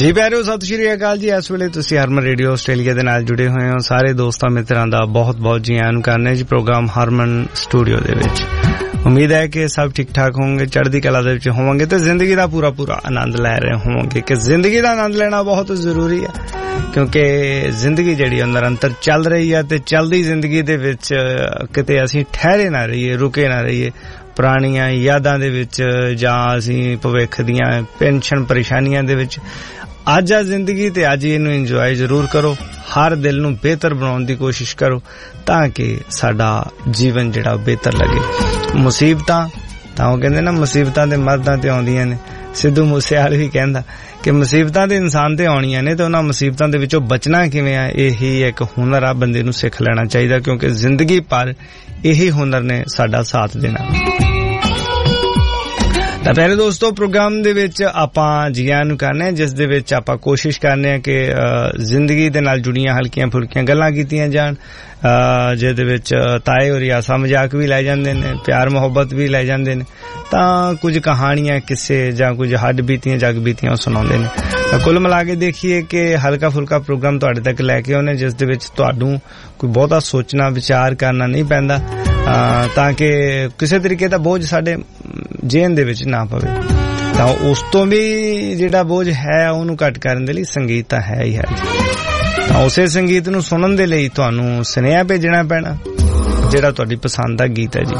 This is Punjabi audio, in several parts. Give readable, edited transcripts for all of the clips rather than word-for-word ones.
ਜੀ ਪਿਆਰਿਓ, ਸਤਿ ਸ਼੍ਰੀ ਅਕਾਲ ਜੀ। ਇਸ ਵੇਲੇ ਤੁਸੀਂ ਹਰਮਨ ਰੇਡੀਓ ਆਸਟ੍ਰੇਲੀਆ ਦੇ ਨਾਲ ਜੁੜੇ ਹੋਏ ਹੋ। ਸਾਰੇ ਦੋਸਤਾਂ ਮਿੱਤਰਾਂ ਦਾ ਬਹੁਤ ਬਹੁਤ ਜੀ ਆਇਆਂ ਨੂੰ ਕਰਨੇ ਜੀ ਪ੍ਰੋਗਰਾਮ ਹਰਮਨ ਸਟੂਡੀਓ ਦੇ ਵਿੱਚ। ਉਮੀਦ ਹੈ ਕਿ ਸਭ ਠੀਕ ਠਾਕ ਹੋਣਗੇ, ਚੜ੍ਹਦੀ ਕਲਾ ਦੇ ਵਿੱਚ ਹੋਵਾਂਗੇ ਤੇ ਜ਼ਿੰਦਗੀ ਦਾ ਪੂਰਾ ਆਨੰਦ ਲੈ ਰਹੇ ਹੋਵਾਂਗੇ ਕਿ ਜ਼ਿੰਦਗੀ ਦਾ ਆਨੰਦ ਲੈਣਾ ਬਹੁਤ ਜ਼ਰੂਰੀ ਹੈ, ਕਿਉਂਕਿ ਜ਼ਿੰਦਗੀ ਜਿਹੜੀ ਨਿਰੰਤਰ ਚੱਲ ਰਹੀ ਹੈ ਤੇ ਚੱਲਦੀ ਜ਼ਿੰਦਗੀ ਦੇ ਵਿੱਚ ਕਿਤੇ ਅਸੀਂ ਠਹਿਰੇ ਨਾ ਰਹੀਏ, ਰੁਕੇ ਨਾ ਰਹੀਏ ਪੁਰਾਣੀਆਂ ਯਾਦਾਂ ਦੇ ਵਿੱਚ ਜਾਂ ਅਸੀਂ ਭਵਿੱਖ ਦੀਆਂ ਪੈਨਸ਼ਨ ਪਰੇਸ਼ਾਨੀਆਂ ਦੇ ਵਿੱਚ। ਅੱਜ ਆ ਜ਼ਿੰਦਗੀ ਤੇ ਅੱਜ ਇਹਨੂੰ ਇੰਜੋਏ ਜ਼ਰੂਰ ਕਰੋ, ਹਰ ਦਿਲ ਨੂੰ ਬਿਹਤਰ ਬਣਾਉਣ ਦੀ ਕੋਸ਼ਿਸ਼ ਕਰੋ ਤਾਂ ਕਿ ਸਾਡਾ ਜੀਵਨ ਜਿਹੜਾ ਬਿਹਤਰ ਲੱਗੇ। ਮੁਸੀਬਤਾਂ ਤਾਂ ਉਹ ਕਹਿੰਦੇ ਨਾ, ਮੁਸੀਬਤਾਂ ਤੇ ਮਰਦਾਂ ਤੇ ਆਉਂਦੀਆਂ ਨੇ। ਸਿੱਧੂ ਮੂਸੇਵਾਲਾ ਵੀ ਕਹਿੰਦਾ ਕਿ ਮੁਸੀਬਤਾਂ ਤੇ ਇਨਸਾਨ ਤੇ ਆਉਣੀਆਂ ਨੇ ਤੇ ਉਹਨਾਂ ਮੁਸੀਬਤਾਂ ਦੇ ਵਿੱਚੋਂ ਬਚਣਾ ਕਿਵੇਂ ਆ, ਇਹੀ ਇੱਕ ਹੁਨਰ ਆ, ਬੰਦੇ ਨੂੰ ਸਿੱਖ ਲੈਣਾ ਚਾਹੀਦਾ, ਕਿਉਂਕਿ ਜ਼ਿੰਦਗੀ ਭਰ ਇਹੀ ਹੁਨਰ ਨੇ ਸਾਡਾ ਸਾਥ ਦੇਣਾ। ਤਾਂ ਪਹਿਲੇ ਦੋਸਤੋ, ਪ੍ਰੋਗਰਾਮ ਦੇ ਵਿੱਚ ਆਪਾਂ ਜੀਆਂ ਨੂੰ ਕਰਨੇ ਆ, ਜਿਸ ਦੇ ਵਿੱਚ ਆਪਾਂ ਕੋਸ਼ਿਸ਼ ਕਰਨੇ ਆ ਕਿ ਜ਼ਿੰਦਗੀ ਦੇ ਨਾਲ ਜੁੜੀਆਂ ਹਲਕੀਆਂ ਫੁਲਕੀਆਂ ਗੱਲਾਂ ਕੀਤੀਆਂ ਜਾਣ, ਜਿਹਦੇ ਵਿੱਚ ਤਾਏ ਔਰ ਹਾਸਾ ਮਜ਼ਾਕ ਵੀ ਲੈ ਜਾਂਦੇ ਨੇ, ਪਿਆਰ ਮੁਹੱਬਤ ਵੀ ਲੈ ਜਾਂਦੇ ਨੇ, ਤਾਂ ਕੁਝ ਕਹਾਣੀਆਂ ਕਿਸੇ ਜਾਂ ਕੁਝ ਹੱਡ ਬੀਤੀਆਂ ਜਗ ਬੀਤੀਆਂ ਸੁਣਾਉਂਦੇ ਨੇ। ਤਾਂ ਕੁੱਲ ਮਿਲਾ ਕੇ ਦੇਖੀਏ ਕਿ ਹਲਕਾ ਫੁਲਕਾ ਪ੍ਰੋਗਰਾਮ ਤੁਹਾਡੇ ਤੱਕ ਲੈ ਕੇ ਆਉਣੇ, ਜਿਸ ਦੇ ਵਿੱਚ ਤੁਹਾਨੂੰ ਕੋਈ ਬਹੁਤਾ ਸੋਚਣਾ ਵਿਚਾਰ ਕਰਨਾ ਨਹੀਂ ਪੈਂਦਾ, ਤਾਂ ਕਿ ਕਿਸੇ ਤਰੀਕੇ ਦਾ ਬੋਝ ਸਾਡੇ ਜੇਨ ਦੇ ਵਿੱਚ ਨਾ ਪਵੇ। ਤਾਂ ਉਸ ਤੋਂ ਵੀ ਜਿਹੜਾ ਬੋਝ ਹੈ ਉਹਨੂੰ ਘੱਟ ਕਰਨ ਦੇ ਲਈ ਸੰਗੀਤ ਤਾਂ ਹੈ ਹੀ ਹੈ। ਤਾਂ ਉਸੇ ਸੰਗੀਤ ਨੂੰ ਸੁਣਨ ਦੇ ਲਈ ਤੁਹਾਨੂੰ ਸੁਨੇਹਾ ਭੇਜਣਾ ਪੈਣਾ, ਜਿਹੜਾ ਤੁਹਾਡੀ ਪਸੰਦ ਦਾ ਗੀਤ ਹੈ ਜੀ।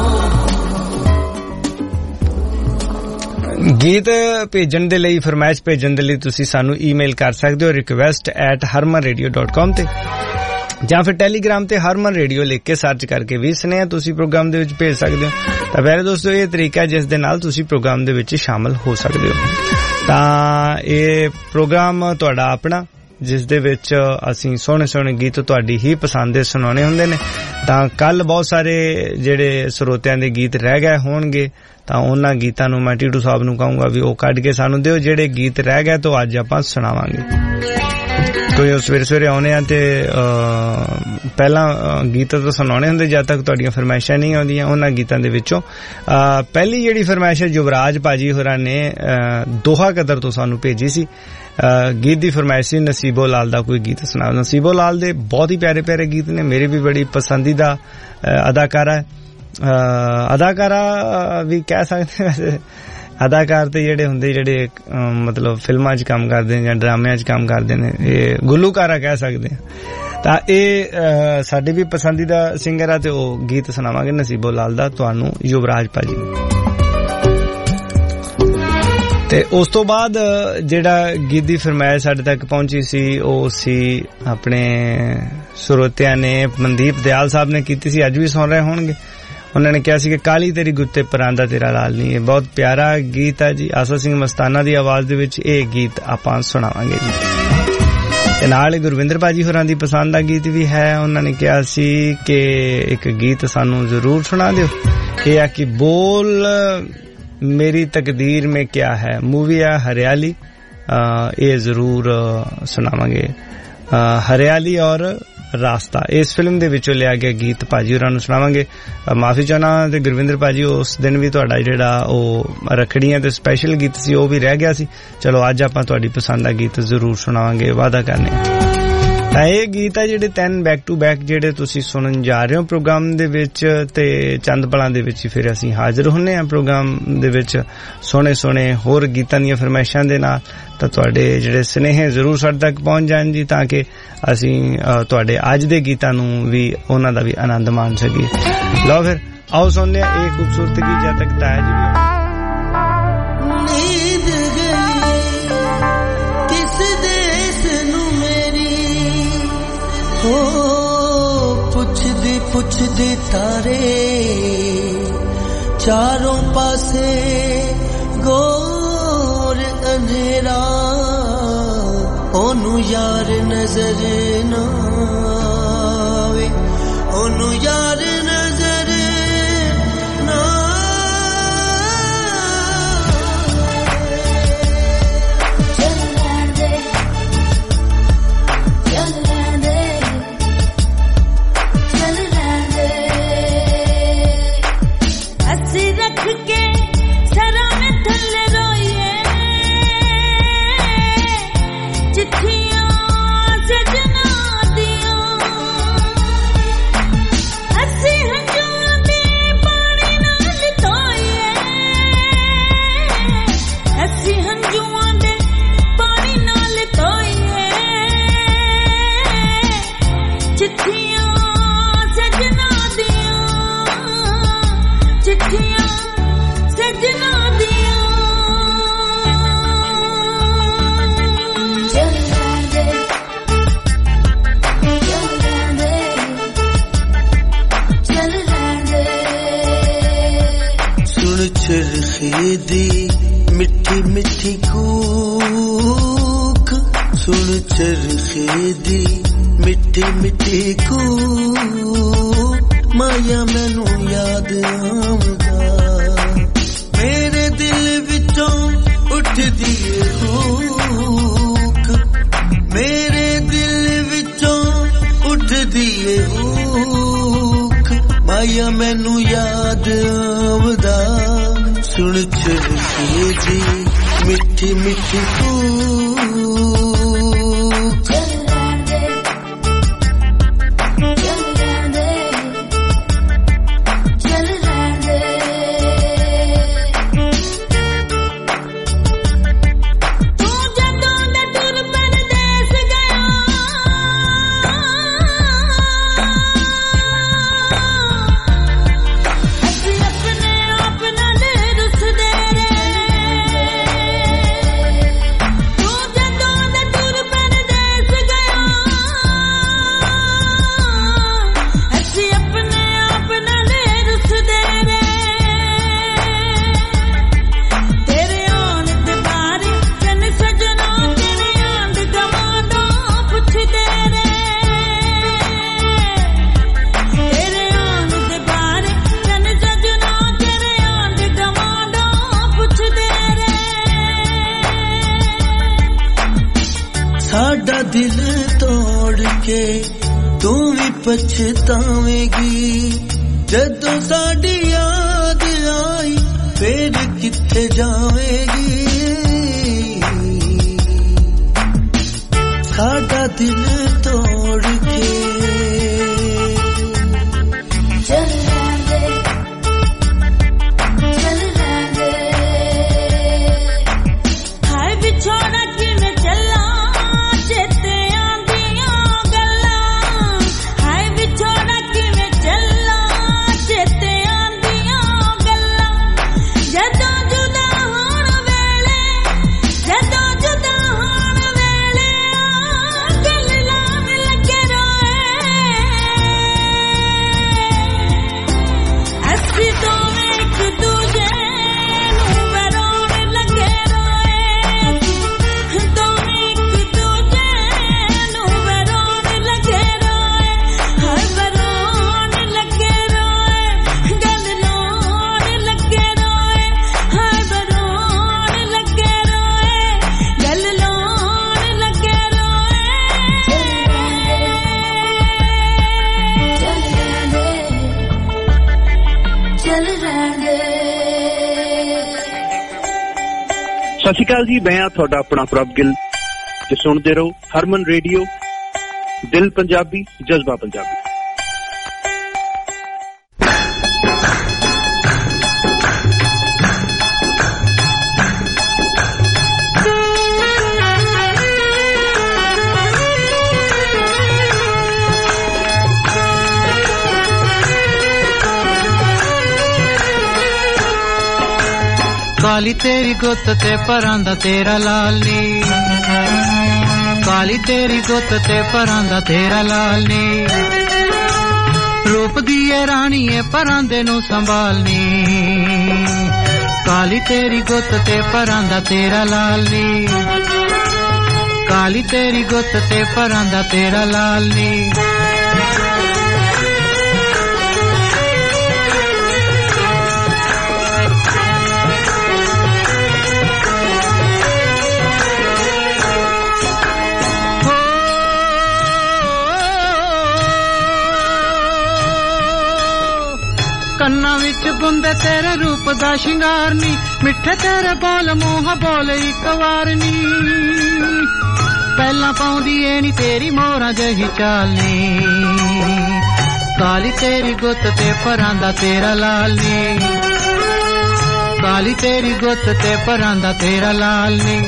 ਗੀਤ ਭੇਜਣ ਦੇ ਲਈ, ਫਰਮਾਇਸ਼ ਭੇਜਣ ਦੇ ਲਈ ਤੁਸੀਂ ਸਾਨੂੰ ਈਮੇਲ ਕਰ ਸਕਦੇ ਹੋ request@harmanradio.com ਤੇ, ਜਾਂ ਫਿਰ ਟੈਲੀਗ੍ਰਾਮ ਤੇ ਹਰਮਨ ਰੇਡੀਓ ਲਿਖ ਕੇ ਸਰਚ ਕਰਕੇ ਵੀ ਸੁਨੇਹਾ ਤੁਸੀਂ ਪ੍ਰੋਗਰਾਮ ਦੇ ਵਿੱਚ ਭੇਜ ਸਕਦੇ ਹੋ। ਤਾਂ ਵੈਸੇ ਦੋਸਤੋ, ਇਹ ਤਰੀਕਾ ਜਿਸ ਦੇ ਨਾਲ ਤੁਸੀਂ ਪ੍ਰੋਗਰਾਮ ਦੇ ਵਿੱਚ ਸ਼ਾਮਲ ਹੋ ਸਕਦੇ ਹੋ। ਤਾਂ ਇਹ ਪ੍ਰੋਗਰਾਮ ਤੁਹਾਡਾ ਆਪਣਾ, ਜਿਸ ਦੇ ਵਿੱਚ ਅਸੀਂ ਸੋਹਣੇ ਸੋਹਣੇ ਗੀਤ ਤੁਹਾਡੀ ਹੀ ਪਸੰਦ ਦੇ ਸੁਣਾਉਣੇ ਹੁੰਦੇ ਨੇ। ਤਾਂ ਕੱਲ ਬਹੁਤ ਸਾਰੇ ਜਿਹੜੇ ਸਰੋਤਿਆਂ ਦੇ ਗੀਤ ਰਹਿ ਗਏ ਹੋਣਗੇ, ਤਾਂ ਉਹਨਾਂ ਗੀਤਾਂ ਨੂੰ ਮੈਂ ਟੀਟੂ ਸਾਹਿਬ ਨੂੰ ਕਹੂੰਗਾ ਵੀ ਉਹ ਕੱਢ ਕੇ ਸਾਨੂੰ ਦਿਓ, ਜਿਹੜੇ ਗੀਤ ਰਹਿ ਗਏ ਤੋਂ ਅੱਜ ਆਪਾਂ ਸੁਣਾਵਾਂਗੇ। ਕੋਈ ਸਵੇਰੇ ਸਵੇਰੇ ਆਉਣੇ ਆ ਤੇ ਪਹਿਲਾਂ ਗੀਤ ਤਾਂ ਸੁਣਾਉਣੇ ਹੁੰਦੇ ਜਦ ਤੱਕ ਤੁਹਾਡੀਆਂ ਫਰਮਾਇਸ਼ਾਂ ਨਹੀਂ ਆਉਂਦੀਆਂ। ਉਹਨਾਂ ਗੀਤਾਂ ਦੇ ਵਿੱਚੋਂ ਪਹਿਲੀ ਜਿਹੜੀ ਫਰਮਾਇਸ਼ ਹੈ ਯੁਵਰਾਜ ਭਾਜੀ ਹੋਰਾਂ ਨੇ ਦੋਹਾ ਕਦਰ ਤੋਂ ਸਾਨੂੰ ਭੇਜੀ ਸੀ। ਗੀਤ ਦੀ ਫਰਮਾਇਸ਼ ਸੀ ਨਸੀਬੋ ਲਾਲ ਦਾ ਕੋਈ ਗੀਤ ਸੁਣਾਓ। ਨਸੀਬੋ ਲਾਲ ਦੇ ਬਹੁਤ ਹੀ ਪਿਆਰੇ ਪਿਆਰੇ ਗੀਤ ਨੇ, ਮੇਰੀ ਵੀ ਬੜੀ ਪਸੰਦੀਦਾ ਅਦਾਕਾਰਾ ਹੈ। ਅਦਾਕਾਰਾ ਵੀ ਕਹਿ ਸਕਦੇ ਵੈਸੇ, ਅਦਾਕਾਰ ਤੇ ਜਿਹੜੇ ਹੁੰਦੇ ਜਿਹੜੇ ਮਤਲਬ ਫਿਲਮਾਂ 'ਚ ਕੰਮ ਕਰਦੇ ਨੇ ਜਾਂ ਡਰਾਮਿਆਂ 'ਚ ਕੰਮ ਕਰਦੇ ਨੇ, ਇਹ ਗੁੱਲੂਕਾਰਾ ਕਹਿ ਸਕਦੇ ਆ। ਤਾਂ ਇਹ ਸਾਡੇ ਵੀ ਪਸੰਦੀਦਾ ਸਿੰਗਰ ਆ ਤੇ ਉਹ ਗੀਤ ਸੁਣਾਵਾਂਗੇ ਨਸੀਬੋ ਲਾਲ ਦਾ ਤੁਹਾਨੂੰ, ਯੁਵਰਾਜ ਭਾਜੀ। ਤੇ ਉਸ ਤੋਂ ਬਾਅਦ ਜਿਹੜਾ ਗੀਤ ਦੀ ਫਰਮਾਇਸ਼ ਸਾਡੇ ਤੱਕ ਪਹੁੰਚੀ ਸੀ ਉਹ ਸੀ ਆਪਣੇ ਸਰੋਤਿਆਂ ਨੇ, ਮਨਦੀਪ ਦਿਆਲ ਸਾਹਿਬ ਨੇ ਕੀਤੀ ਸੀ, ਅੱਜ ਵੀ ਸੁਣ ਰਹੇ ਹੋਣਗੇ। ਉਹਨਾਂ ਨੇ ਕਿਹਾ ਸੀ ਕਿ ਕਾਲੀ ਤੇਰੀ ਗੁੱਤੇ ਪਰਾਂਦਾ ਤੇਰਾ ਲਾਲ ਨਹੀਂ। ਇਹ ਬਹੁਤ ਪਿਆਰਾ ਗੀਤ ਹੈ ਜੀ, ਆਸਾ ਸਿੰਘ ਮਸਤਾਨਾ ਦੀ ਆਵਾਜ਼ ਦੇ ਵਿੱਚ ਇਹ ਗੀਤ ਆਪਾਂ ਸੁਣਾਵਾਂਗੇ ਜੀ। ਤੇ ਨਾਲ ਹੀ ਗੁਰਵਿੰਦਰ ਭਾਜੀ ਹੋਰਾਂ ਦੀ ਪਸੰਦ ਦਾ ਗੀਤ ਵੀ ਹੈ। ਉਹਨਾਂ ਨੇ ਕਿਹਾ ਸੀ ਕਿ ਇੱਕ ਗੀਤ ਸਾਨੂੰ ਜ਼ਰੂਰ ਸੁਣਾ ਦਿਓ, ਇਹ ਆ ਕਿ ਬੋਲ ਮੇਰੀ ਤਕਦੀਰ में क्या है, मूवी है हरियाली, ये जरूर सुनावांगे। हरियाली और रास्ता इस फिल्म ਦੇ ਵਿੱਚੋਂ ਲਿਆ ਗਿਆ ਗੀਤ ਭਾਜੀ ਹੋਰਾਂ ਨੂੰ ਸੁਣਾਵਾਂਗੇ। ਮਾਫੀ ਚਾਹਨਾ ਤੇ ਗੁਰਵਿੰਦਰ ਭਾਜੀ, ਉਸ ਦਿਨ ਵੀ ਤੁਹਾਡਾ ਜਿਹੜਾ ਉਹ ਰੱਖੜੀਆਂ ਤੇ ਸਪੈਸ਼ਲ ਗੀਤ ਸੀ ਉਹ ਵੀ ਰਹਿ ਗਿਆ ਸੀ। ਚਲੋ ਅੱਜ ਆਪਾਂ ਤੁਹਾਡੀ ਪਸੰਦ ਦਾ ਗੀਤ ਜ਼ਰੂਰ ਸੁਣਾਵਾਂਗੇ, ਵਾਅਦਾ ਕਰਨੇ। ਤਾਂ ਇਹ ਗੀਤ ਹੈ ਜਿਹੜੇ 10 ਬੈਕ ਟੂ ਬੈਕ ਜਿਹੜੇ ਤੁਸੀਂ ਸੁਣਨ ਜਾ ਰਹੇ ਹੋ ਪ੍ਰੋਗਰਾਮ ਦੇ ਵਿੱਚ, ਤੇ ਚੰਦ ਪਲਾਂ ਦੇ ਵਿੱਚ ਫਿਰ ਅਸੀਂ ਹਾਜ਼ਰ ਹੁੰਨੇ ਆ ਪ੍ਰੋਗਰਾਮ ਦੇ ਵਿੱਚ ਸੋਹਣੇ ਸੋਹਣੇ ਹੋਰ ਗੀਤਾਂ ਦੀਆਂ ਫਰਮਾਇਸ਼ਾਂ ਦੇ ਨਾਲ। ਤਾਂ ਤੁਹਾਡੇ ਜਿਹੜੇ ਸੁਨੇਹੇ ਜ਼ਰੂਰ ਸਾਡੇ ਤੱਕ ਪਹੁੰਚ ਜਾਣ ਜੀ, ਤਾਂ ਕਿ ਅਸੀਂ ਤੁਹਾਡੇ ਅੱਜ ਦੇ ਗੀਤਾਂ ਨੂੰ ਵੀ ਉਹਨਾਂ ਦਾ ਵੀ ਆਨੰਦ ਮਾਣ ਸਕੀਏ। ਲਓ ਫਿਰ ਆਓ ਸੁਣਦੇ ਆ ਇਹ ਖੂਬਸੂਰਤ ਗੀਤ ਜਦ ਤੱਕ ਤਾਇਆ ਜੀ ਵੀ ਪੁੱਛਦੇ ਤਾਰੇ ਚਾਰੋਂ ਪਾਸੇ ਗੋਰ ਅੰਧੇਰਾ, ਉਹਨੂੰ ਯਾਰ ਨਜ਼ਰ ਨਾ ਆਵੇ, ਉਹਨੂੰ ਯਾਰ ਨਜ਼ਰ ਨਾ के सरा में थल्ले रोइए चरखे दी मिठी मिठी कूक सुन चरखे दी मिठी मिठी कूक माया मैनू याद आउंदा मेरे दिल विचों उठदी है हुक मेरे दिल विचों उठदी है हुक माया मैनू याद आउंदा सुन चरखे दी मिठी मिठी कूक दिल तोड़ के तू भी पछतावेगी जदों साडी याद आई फिर किथे जावेगी साडा दिल तोड़ के चल हाय बिछोड़ा कि मैं चला ਸਤਿ ਸ਼੍ਰੀ ਅਕਾਲ ਜੀ ਮੈਂ ਆ ਤੁਹਾਡਾ ਆਪਣਾ ਪ੍ਰਭ ਗਿੱਲ ਤੇ ਸੁਣਦੇ ਰਹੋ ਹਰਮਨ ਰੇਡੀਓ ਦਿਲ ਪੰਜਾਬੀ ਜਜ਼ਬਾ ਪੰਜਾਬੀ काली तेरी गुत ते परांदा तेरा लाल नी काली तेरी गुत ते परांदा तेरा लाल नी रूप दिए रानी है परांदे नू संभालनी काली तेरी गुत ते परांदा तेरा लाल नी काली तेरी गुत ते परांदा तेरा लाल नी कन्ना विच बुंदे तेरे रूप दा शिंगार नी मिठे तेरे बोल मुंह बोले इक वार नी पहला पाउंदी ए नी तेरी मोरा जही चाल नी काली तेरी गुत ते परांदा तेरा लाल नी काली तेरी गुत ते परांदा तेरा लाल नी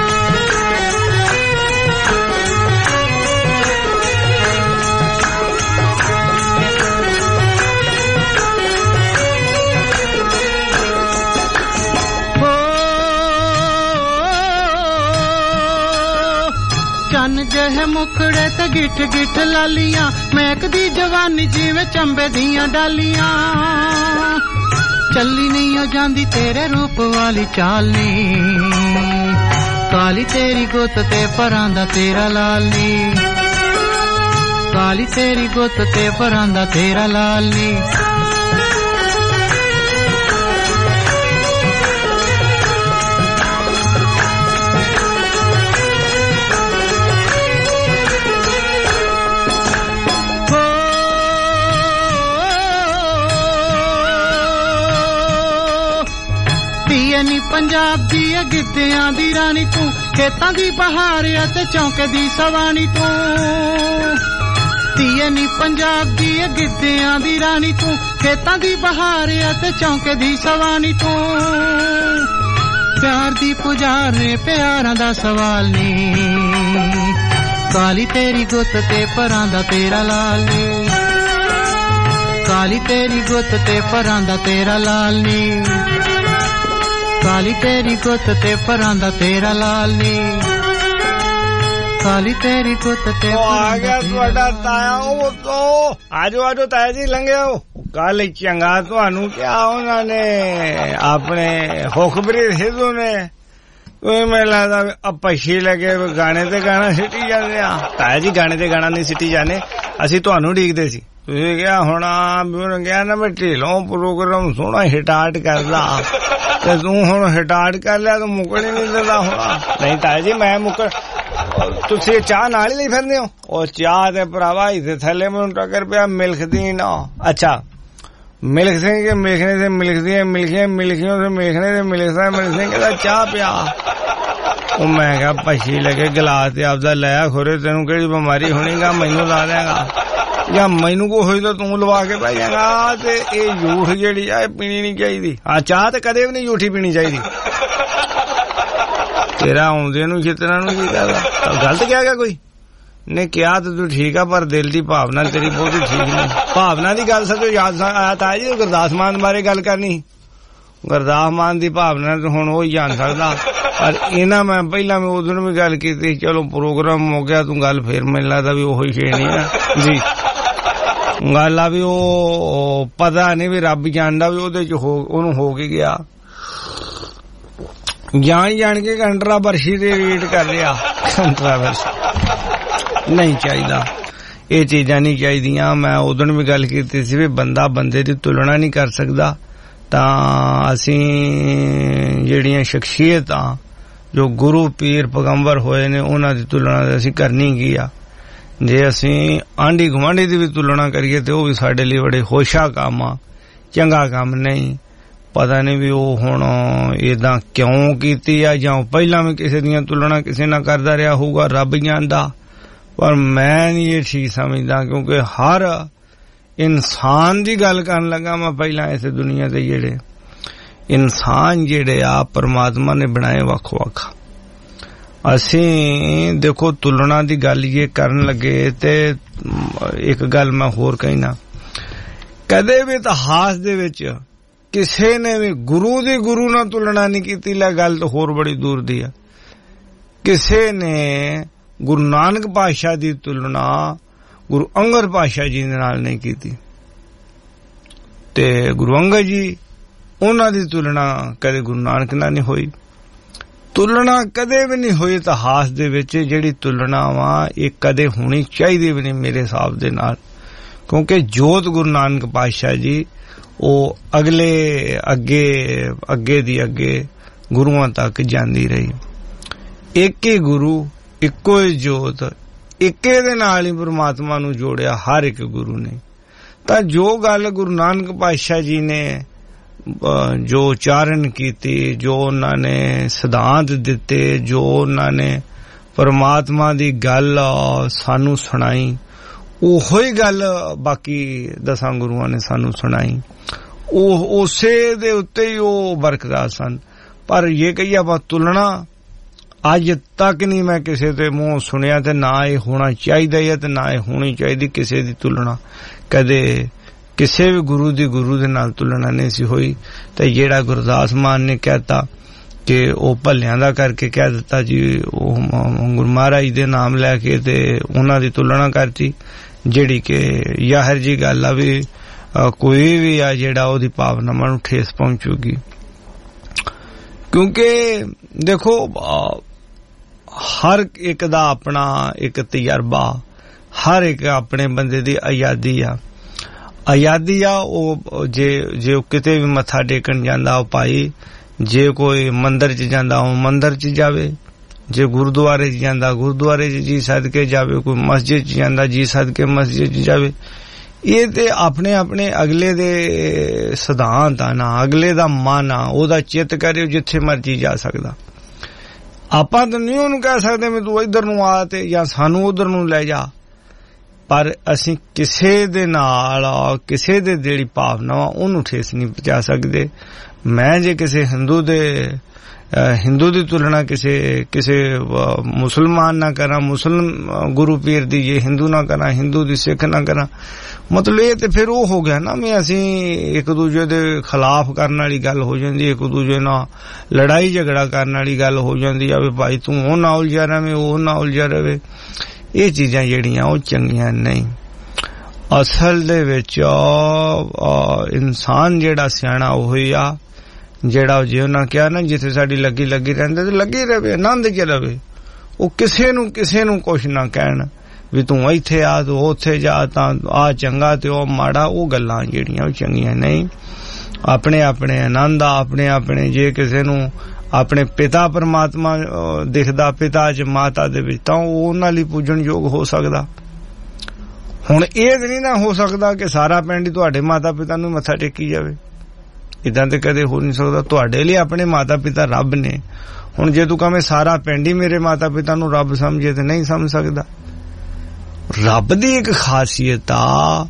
जह मुखड़े ते गिठ गिठ लालियां महकदी जवानी जिवें चंबे दियां डालियां ਚੱਲੀ ਨਹੀਂ ਜਾਂਦੀ ਤੇਰੇ ਰੂਪ ਵਾਲੀ ਚਾਲ ਨੀ ਕਾਲੀ ਤੇਰੀ ਗੁੱਤ ਤੇ ਪਰਾਂ ਦਾ ਤੇਰਾ ਲਾਲ ਨੀ ਕਾਲੀ ਤੇਰੀ ਗੁੱਤ ਤੇ ਪਰਾਂ ਦਾ ਤੇਰਾ ਲਾਲ ਨੀ ਨੀ ਪੰਜਾਬ ਦੀ ਗਿੱਧਿਆਂ ਦੀ ਰਾਣੀ ਤੂੰ ਖੇਤਾਂ ਦੀ ਬਹਾਰ ਅਤੇ ਚੌਂਕੇ ਦੀ ਸਵਾਣੀ ਤੂੰ ਧੀਏ ਨੀ ਪੰਜਾਬ ਦੀ ਗਿੱਧਿਆਂ ਦੀ ਰਾਣੀ ਤੂੰ ਖੇਤਾਂ ਦੀ ਬਹਾਰ ਅਤੇ ਚੌਂਕੇ ਦੀ ਸਵਾਣੀ ਤੂੰ ਪਿਆਰ ਦੀ ਪੁਜਾਰ ਨੇ ਪਿਆਰਾਂ ਦਾ ਸਵਾਲ ਨੀ ਕਾਲੀ ਤੇਰੀ ਗੁੱਤ ਤੇ ਪਰਾਂ ਦਾ ਤੇਰਾ ਲਾਲ ਨੀ ਕਾਲੀ ਤੇਰੀ ਗੁੱਤ ਤੇ ਪਰਾਂ ਦਾ ਤੇਰਾ ਲਾਲ ਨੀ ਕਾਲੀ ਤੇਰੀ ਗੁੱਤ ਤੇ ਪਰਾਂ ਦਾ ਤੇਰਾ ਲਾਲ ਨੀ ਕਾਲੀ ਤੇਰੀ ਗੁੱਤ ਤੇ ਆ ਗਿਆ ਤੁਹਾਡਾ ਤਾਇਆ ਉਹ ਆਜੋ ਤਾਇਆ ਜੀ ਲੰਘਿਓ ਕੱਲ ਚੰਗਾ ਤੁਹਾਨੂੰ ਕਿਹਾ ਉਹਨਾਂ ਨੇ ਆਪਣੇ ਹੁਕਮਰੀ ਸਿੱਧੂ ਨੇ ਕੋਈ ਮੈਨੂੰ ਲੱਗਦਾ ਪਛੀ ਲੱਗੇ ਗਾਣੇ ਤੇ ਗਾਣਾ ਸਿੱਟੀ ਜਾਂਦੇ ਆ ਤਾਇਆ ਜੀ ਗਾਣੇ ਤੇ ਗਾਣਾ ਨਹੀਂ ਸਿੱਟੀ ਜਾਂਦੇ ਅਸੀਂ ਤੁਹਾਨੂੰ ਉਡੀਕਦੇ ਸੀ ਤੁਸੀਂ ਕਿਹਾ ਹੁਣ ਮੈਨੂੰ ਕਿਹਾ ਨਾ ਮੈਂ ਢਿੱਲੋਂ ਪ੍ਰੋਗਰਾਮ ਸੋਹਣਾ ਹਿਟਾਟ ਕਰਦਾ ਤੇ ਤੂੰ ਹੁਣ ਹਿਟਾਟ ਕਰ ਲਿਆ ਤੂੰ ਮੁੱਕਣ ਹੀ ਨਹੀਂ ਦਿੰਦਾ ਹੁਣ ਨਹੀਂ ਤਾਇਆ ਜੀ ਮੈਂ ਮੁੱਕਣ ਤੁਸੀਂ ਚਾਹ ਨਾਲ ਹੀ ਲਈ ਫਿਰਦੇ ਹੋ ਉਹ ਚਾਹ ਤੇ ਭਰਾਵਾ ਇੱਥੇ ਥੱਲੇ ਮੈਨੂੰ ਟੱਕਰ ਪਿਆ ਮਿਲਕ ਦੀ ਨਾ ਅੱਛਾ ਮਿਲਕ ਸਿੰਘ ਕੇ ਮੇਖਣੇ ਤੇ ਮਿਲਕ ਦੀਆਂ ਮਿਲਕੀਆਂ ਤੇ ਮੇਖਣੇ ਤੇ ਮਿਲਕਦਾ ਮਿਲਕ ਸਿੰਘ ਦਾ ਚਾਹ ਪਿਆ ਉਹ ਮੈਂ ਕਿਹਾ ਪਛੀ ਲੱਗੇ ਗਲਾਸ ਤੇ ਆਪਦਾ ਲਿਆ ਖੋਰੇ ਤੈਨੂੰ ਕਿਹੜੀ ਬਿਮਾਰੀ ਹੋਣੀਗਾ ਮੈਨੂੰ ਲਾ ਦੇਗਾ ਜਾਂ ਮੈਨੂੰ ਕੋ ਹੋਈ ਤਾਂ ਤੂੰ ਲਵਾ ਕੇ ਬਹਿ ਜਾਏਗਾ ਤੇ ਇਹ ਝੂਠ ਜਿਹੜੀ ਆ ਇਹ ਪੀਣੀ ਨਹੀਂ ਚਾਹੀਦੀ ਹਾਂ ਚਾਹ ਤੇ ਕਦੇ ਵੀ ਨਹੀਂ ਝੂਠੀ ਪੀਣੀ ਚਾਹੀਦੀ ਤੇਰਾ ਆਉਂਦੇ ਨੂੰ ਜਿਤਨਾ ਨੂੰ ਕੀ ਕਹਦਾ ਗਲਤ ਕਿਹਾ ਗਿਆ ਕੋਈ ਨੇ ਕਿਹਾ ਤਾਂ ਤੂੰ ਠੀਕ ਆ ਪਰ ਦਿਲ ਦੀ ਭਾਵਨਾ ਤੇਰੀ ਬਹੁਤੀ ਠੀਕ ਨਹੀਂ ਭਾਵਨਾ ਦੀ ਗੱਲ ਸੱਚੋ ਯਾਦ ਆਇਆ ਤਾਂ ਜੀ ਗੁਰਦਾਸ ਮਾਨ ਬਾਰੇ ਗੱਲ ਕਰਨੀ ਗੁਰਦਾਸ ਮਾਨ ਦੀ ਭਾਵਨਾ ਤਾਂ ਹੁਣ ਉਹ ਹੀ ਜਾਣ ਸਕਦਾ ਪਰ ਇਹਨਾਂ ਮੈਂ ਪਹਿਲਾਂ ਮੈਂ ਉਦੋਂ ਵੀ ਗੱਲ ਕੀਤੀ ਚਲੋ ਪ੍ਰੋਗਰਾਮ ਹੋ ਗਿਆ ਤੂੰ ਗੱਲ ਫੇਰ ਮੈਨੂੰ ਲੱਗਦਾ ਵੀ ਉਹੀ ਛੇਣੀ ਆ ਜੀ ਗੱਲ ਆ ਵੀ ਉਹ ਪਤਾ ਨਹੀਂ ਵੀ ਰੱਬ ਜਾਣਦਾ ਵੀ ਉਹਦੇ ਚ ਉਹਨੂੰ ਹੋ ਕੇ ਗਿਆ ਜਾਣ ਕੇ ਕੰਟਰਾਵਰਸੀ ਦੇ ਵੇਟ ਕਰ ਰਿਹਾ ਕੰਟਰਾਵਰਸੀ ਨਹੀਂ ਚਾਹੀਦਾ ਇਹ ਚੀਜ਼ਾਂ ਨਹੀਂ ਚਾਹੀਦੀਆਂ ਮੈਂ ਉਦੋਂ ਵੀ ਗੱਲ ਕੀਤੀ ਸੀ ਵੀ ਬੰਦਾ ਬੰਦੇ ਦੀ ਤੁਲਨਾ ਨਹੀਂ ਕਰ ਸਕਦਾ ਤਾਂ ਅਸੀਂ ਜਿਹੜੀਆਂ ਸ਼ਖਸੀਅਤਾਂ ਜੋ ਗੁਰੂ ਪੀਰ ਪੈਗੰਬਰ ਹੋਏ ਨੇ ਉਹਨਾਂ ਦੀ ਤੁਲਨਾ ਅਸੀਂ ਕਰਨੀ ਕੀ ਆ ਜੇ ਅਸੀਂ ਆਂਢੀ ਗੁਆਂਢੀ ਦੀ ਵੀ ਤੁਲਨਾ ਕਰੀਏ ਤੇ ਉਹ ਵੀ ਸਾਡੇ ਲਈ ਬੜੇ ਹੋਸ਼ਾ ਕੰਮ ਆ ਚੰਗਾ ਕੰਮ ਨਹੀਂ ਪਤਾ ਨਹੀਂ ਵੀ ਉਹ ਹੁਣ ਏਦਾਂ ਕਿਉਂ ਕੀਤੀ ਆ ਜਾਂ ਪਹਿਲਾਂ ਵੀ ਕਿਸੇ ਦੀਆਂ ਤੁਲਨਾ ਕਿਸੇ ਨਾਲ ਕਰਦਾ ਰਿਹਾ ਹੋਊਗਾ ਰੱਬ ਜਾਣਦਾ ਪਰ ਮੈਂ ਨਹੀਂ ਇਹ ਠੀਕ ਸਮਝਦਾ ਕਿਉਂਕਿ ਹਰ ਇਨਸਾਨ ਦੀ ਗੱਲ ਕਰਨ ਲੱਗਾ ਮੈਂ ਪਹਿਲਾਂ ਇਸ ਦੁਨੀਆ ਤੇ ਜਿਹੜੇ ਇਨਸਾਨ ਜਿਹੜੇ ਆ ਪਰਮਾਤਮਾ ਨੇ ਬਣਾਏ ਵੱਖ ਵੱਖ ਅਸੀਂ ਦੇਖੋ ਤੁਲਨਾ ਦੀ ਗੱਲ ਇਹ ਕਰਨ ਲੱਗੇ ਤੇ ਇੱਕ ਗੱਲ ਮੈਂ ਹੋਰ ਕਹਿਣਾ ਕਦੇ ਵੀ ਇਤਿਹਾਸ ਦੇ ਵਿੱਚ ਕਿਸੇ ਨੇ ਵੀ ਗੁਰੂ ਨਾਲ ਤੁਲਨਾ ਨਹੀਂ ਕੀਤੀ ਲੈ ਗੱਲ ਤਾਂ ਹੋਰ ਬੜੀ ਦੂਰ ਦੀ ਆ ਕਿਸੇ ਨੇ ਗੁਰੂ ਨਾਨਕ ਪਾਤਸ਼ਾਹ ਦੀ ਤੁਲਨਾ ਗੁਰੂ ਅੰਗਦ ਪਾਤਸ਼ਾਹ ਜੀ ਦੇ ਨਾਲ ਨਹੀਂ ਕੀਤੀ ਤੇ ਗੁਰੂ ਅੰਗਦ ਜੀ ਉਹਨਾਂ ਦੀ ਤੁਲਨਾ ਕਦੇ ਗੁਰੂ ਨਾਨਕ ਨਾਲ ਨਹੀਂ ਹੋਈ ਤੁਲਨਾ ਕਦੇ ਵੀ ਨਹੀਂ ਹੋਈ ਇਤਿਹਾਸ ਦੇ ਵਿੱਚ ਜਿਹੜੀ ਤੁਲਨਾ ਵਾ ਇਹ ਕਦੇ ਹੋਣੀ ਚਾਹੀਦੀ ਵੀ ਨਹੀਂ ਮੇਰੇ ਹਿਸਾਬ ਦੇ ਨਾਲ ਕਿਉਂਕਿ ਜੋਤ ਗੁਰੂ ਨਾਨਕ ਪਾਤਸ਼ਾਹ ਜੀ ਉਹ ਅੱਗੇ ਦੀ ਅੱਗੇ ਗੁਰੂਆਂ ਤੱਕ ਜਾਂਦੀ ਰਹੀ ਇੱਕ ਹੀ ਗੁਰੂ ਇੱਕੋ ਹੀ ਜੋਤ ਇੱਕੇ ਦੇ ਨਾਲ ਹੀ ਪਰਮਾਤਮਾ ਨੂੰ ਜੋੜਿਆ ਹਰ ਇੱਕ ਗੁਰੂ ਨੇ ਤਾਂ ਜੋ ਗੱਲ ਗੁਰੂ ਨਾਨਕ ਪਾਤਸ਼ਾਹ ਜੀ ਨੇ ਜੋ ਉਚਾਰਨ ਕੀਤੀ ਜੋ ਉਹਨਾਂ ਨੇ ਸਿਧਾਂਤ ਦਿੱਤੇ ਜੋ ਉਹਨਾਂ ਨੇ ਪਰਮਾਤਮਾ ਦੀ ਗੱਲ ਸਾਨੂੰ ਸੁਣਾਈ ਉਹੋ ਹੀ ਗੱਲ ਬਾਕੀ 10 ਗੁਰੂਆਂ ਨੇ ਸਾਨੂੰ ਸੁਣਾਈ ਉਹ ਉਸੇ ਦੇ ਉੱਤੇ ਹੀ ਉਹ ਬਰਕਰਾਰ ਸਨ ਪਰ ਇਹ ਕਹੀਏ ਆਪਾਂ ਤੁਲਨਾ ਅੱਜ ਤੱਕ ਨਹੀਂ ਮੈਂ ਕਿਸੇ ਦੇ ਮੂੰਹ ਸੁਣਿਆ ਤੇ ਨਾ ਇਹ ਹੋਣਾ ਚਾਹੀਦਾ ਹੈ ਤੇ ਨਾ ਇਹ ਹੋਣੀ ਚਾਹੀਦੀ ਕਿਸੇ ਦੀ ਤੁਲਨਾ ਕਦੇ ਕਿਸੇ ਵੀ ਗੁਰੂ ਦੇ ਨਾਲ ਤੁਲਨਾ ਨਹੀਂ ਸੀ ਹੋਈ ਤੇ ਜਿਹੜਾ ਗੁਰਦਾਸ ਮਾਨ ਨੇ ਕਹਿਤਾ ਕਿ ਉਹ ਭੱਲਿਆਂ ਦਾ ਕਰਕੇ ਕਹਿ ਦਿੱਤਾ ਜੀ ਉਹ ਗੁਰੂ ਮਹਾਰਾਜ ਦੇ ਨਾਮ ਲੈ ਕੇ ਤੇ ਉਹਨਾਂ ਦੀ ਤੁਲਨਾ ਕਰਤੀ ਜਿਹੜੀ ਕਿ ਜ਼ਾਹਿਰ ਜੀ ਗੱਲ ਆ ਵੀ ਕੋਈ ਵੀ ਆ ਜਿਹੜਾ ਉਹਦੀ ਭਾਵਨਾਵਾਂ ਨੂੰ ਠੇਸ ਪਹੁੰਚੂਗੀ। ਕਿਉਂਕਿ ਦੇਖੋ ਹਰ ਇੱਕ ਦਾ ਆਪਣਾ ਇੱਕ ਤਜਰਬਾ, ਹਰ ਇੱਕ ਆਪਣੇ ਬੰਦੇ ਦੀ ਆਜ਼ਾਦੀ ਆ। ਉਹ ਜੇ ਉਹ ਕਿਤੇ ਵੀ ਮੱਥਾ ਟੇਕਣ ਜਾਂਦਾ ਉਹ ਭਾਈ, ਜੇ ਕੋਈ ਮੰਦਿਰ 'ਚ ਜਾਂਦਾ ਉਹ ਮੰਦਿਰ 'ਚ ਜਾਵੇ, ਜੇ ਗੁਰਦੁਆਰੇ 'ਚ ਜਾਂਦਾ ਗੁਰਦੁਆਰੇ 'ਚ ਜੀ ਸਦਕੇ ਜਾਵੇ, ਕੋਈ ਮਸਜਿਦ 'ਚ ਜਾਂਦਾ ਜੀ ਸਦਕੇ ਮਸਜਿਦ 'ਚ ਜਾਵੇ। ਇਹ ਤੇ ਆਪਣੇ ਆਪਣੇ ਅਗਲੇ ਦੇ ਸਿਧਾਂਤ ਆ ਨਾ, ਅਗਲੇ ਦਾ ਮਨ ਆ, ਉਹਦਾ ਚਿੱਤ ਕਰੇ ਜਿੱਥੇ ਮਰਜੀ ਜਾ ਸਕਦਾ। ਆਪਾਂ ਤਾਂ ਨਹੀਂ ਉਹਨੂੰ ਕਹਿ ਸਕਦੇ ਵੀ ਤੂੰ ਇੱਧਰ ਨੂੰ ਆ ਤੇ ਜਾਂ ਸਾਨੂੰ ਉੱਧਰ ਨੂੰ ਲੈ ਜਾ, ਪਰ ਅਸੀਂ ਕਿਸੇ ਦੇ ਨਾਲ ਕਿਸੇ ਦੇ ਜਿਹੜੀ ਭਾਵਨਾ ਉਹਨੂੰ ਠੇਸ ਨਹੀਂ ਪਹੁੰਚਾ ਸਕਦੇ। ਮੈਂ ਜੇ ਕਿਸੇ ਹਿੰਦੂ ਦੀ ਤੁਲਨਾ ਕਿਸੇ ਮੁਸਲਮਾਨ ਨਾ ਕਰਾਂ, ਮੁਸਲਮ ਗੁਰੂ ਪੀਰ ਦੀ ਜੇ ਹਿੰਦੂ ਨਾ ਕਰਾਂ, ਹਿੰਦੂ ਦੀ ਸਿੱਖ ਨਾ ਕਰਾਂ, ਮਤਲਬ ਇਹ ਤੇ ਫਿਰ ਉਹ ਹੋ ਗਿਆ ਨਾ ਵੀ ਅਸੀਂ ਇੱਕ ਦੂਜੇ ਦੇ ਖਿਲਾਫ ਕਰਨ ਵਾਲੀ ਗੱਲ ਹੋ ਜਾਂਦੀ, ਇੱਕ ਦੂਜੇ ਨਾਲ ਲੜਾਈ ਝਗੜਾ ਕਰਨ ਵਾਲੀ ਗੱਲ ਹੋ ਜਾਂਦੀ ਆ ਵੀ ਭਾਈ ਤੂੰ ਉਹ ਨਾ ਉਲਝਿਆ ਰਵੇਂ, ਉਹ ਨਾ ਉਲਝਿਆ ਰਵੇ। ਇਹ ਚੀਜ਼ਾਂ ਜਿਹੜੀਆਂ ਉਹ ਚੰਗੀਆਂ ਨਹੀਂ। ਅਸਲ ਦੇ ਵਿੱਚ ਇਨਸਾਨ ਜਿਹੜਾ ਸਿਆਣਾ ਉਹੀ ਆ ਜਿਹੜਾ ਜੇ ਉਹਨਾਂ ਕਿਹਾ ਨਾ ਜਿੱਥੇ ਸਾਡੀ ਲੱਗੀ ਰਹਿੰਦੇ ਤੇ ਲੱਗੀ ਰਵੇ, ਆਨੰਦ ਚ ਰਵੇ। ਉਹ ਕਿਸੇ ਨੂੰ ਕੁਛ ਨਾ ਕਹਿਣ ਵੀ ਤੂੰ ਇੱਥੇ ਆ ਤੂੰ ਉੱਥੇ ਜਾ, ਤਾਂ ਆ ਚੰਗਾ ਤੇ ਉਹ ਮਾੜਾ। ਉਹ ਗੱਲਾਂ ਜਿਹੜੀਆਂ ਉਹ ਚੰਗੀਆਂ ਨਹੀਂ। ਆਪਣੇ ਆਪਣੇ ਆਨੰਦ ਆ, ਆਪਣੇ ਆਪਣੇ ਜੇ ਕਿਸੇ ਨੂੰ ਆਪਣੇ ਪਿਤਾ ਪਰਮਾਤਮਾ ਦਿਖਦਾ, ਪਿਤਾ ਚ ਮਾਤਾ ਦੇ ਵਿੱਚ, ਤਾਂ ਉਹ ਉਹਨਾਂ ਲਈ ਪੂਜਣ ਯੋਗ ਹੋ ਸਕਦਾ। ਹੁਣ ਇਹ ਤੇ ਨਹੀਂ ਨਾ ਹੋ ਸਕਦਾ ਕਿ ਸਾਰਾ ਪਿੰਡ ਹੀ ਤੁਹਾਡੇ ਮਾਤਾ ਪਿਤਾ ਨੂੰ ਮੱਥਾ ਟੇਕੀ ਜਾਵੇ, ਇਦਾਂ ਤੇ ਕਦੇ ਹੋ ਨਹੀਂ ਸਕਦਾ। ਤੁਹਾਡੇ ਲਈ ਆਪਣੇ ਮਾਤਾ ਪਿਤਾ ਰੱਬ ਨੇ। ਹੁਣ ਜੇ ਤੂੰ ਕਹਵੇਂ ਸਾਰਾ ਪਿੰਡ ਹੀ ਮੇਰੇ ਮਾਤਾ ਪਿਤਾ ਨੂੰ ਰੱਬ ਸਮਝੇ ਤੇ ਨਹੀਂ ਸਮਝ ਸਕਦਾ। ਰੱਬ ਦੀ ਇੱਕ ਖਾਸੀਅਤ ਆ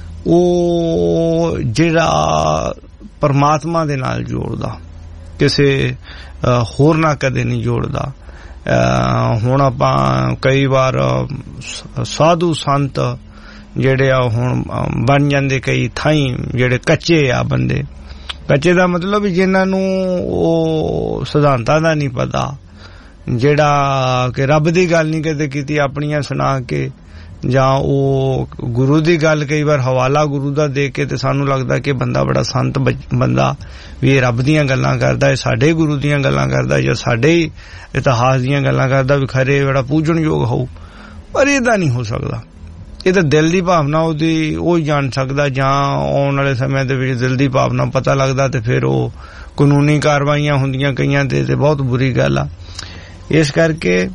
ਉਹ ਜਿਹੜਾ ਪਰਮਾਤਮਾ ਦੇ ਨਾਲ ਜੋੜਦਾ, ਕਿਸੇ ਹੋਰ ਨਾਲ ਕਦੇ ਨਹੀਂ ਜੋੜਦਾ। ਹੁਣ ਆਪਾਂ ਕਈ ਵਾਰ ਸਾਧੂ ਸੰਤ ਜਿਹੜੇ ਆ ਹੁਣ ਬਣ ਜਾਂਦੇ ਕਈ ਥਾਈਂ ਜਿਹੜੇ ਕੱਚੇ ਆ ਬੰਦੇ। ਕੱਚੇ ਦਾ ਮਤਲਬ ਵੀ ਜਿਨ੍ਹਾਂ ਨੂੰ ਉਹ ਸਿਧਾਂਤਾਂ ਦਾ ਨਹੀਂ ਪਤਾ, ਜਿਹੜਾ ਕਿ ਰੱਬ ਦੀ ਗੱਲ ਨਹੀਂ ਕਦੇ ਕੀਤੀ ਆਪਣੀਆਂ ਸੁਣਾ ਕੇ, ਜਾਂ ਉਹ ਗੁਰੂ ਦੀ ਗੱਲ ਕਈ ਵਾਰ ਹਵਾਲਾ ਗੁਰੂ ਦਾ ਦੇ ਕੇ ਤੇ ਸਾਨੂੰ ਲੱਗਦਾ ਕਿ ਬੰਦਾ ਬੜਾ ਸੰਤ ਬੰਦਾ ਵੀ ਇਹ ਰੱਬ ਦੀਆਂ ਗੱਲਾਂ ਕਰਦਾ, ਇਹ ਸਾਡੇ ਗੁਰੂ ਦੀਆਂ ਗੱਲਾਂ ਕਰਦਾ, ਜਾਂ ਸਾਡੇ ਇਤਿਹਾਸ ਦੀਆਂ ਗੱਲਾਂ ਕਰਦਾ ਵੀ ਖਰੇ ਬੜਾ ਪੂਜਣਯੋਗ ਹੋਊ। ਪਰ ਇਹਦਾ ਨਹੀਂ ਹੋ ਸਕਦਾ। ਇਹ ਤਾਂ ਦਿਲ ਦੀ ਭਾਵਨਾ ਉਹਦੀ ਉਹ ਹੀ ਜਾਣ ਸਕਦਾ, ਜਾਂ ਆਉਣ ਵਾਲੇ ਸਮੇਂ ਦੇ ਵਿੱਚ ਦਿਲ ਦੀ ਭਾਵਨਾ ਪਤਾ ਲੱਗਦਾ ਤੇ ਫਿਰ ਉਹ ਕਾਨੂੰਨੀ ਕਾਰਵਾਈਆਂ ਹੁੰਦੀਆਂ ਕਈਆਂ ਤੇ ਬਹੁਤ ਬੁਰੀ ਗੱਲ ਆ। ਇਸ ਕਰਕੇ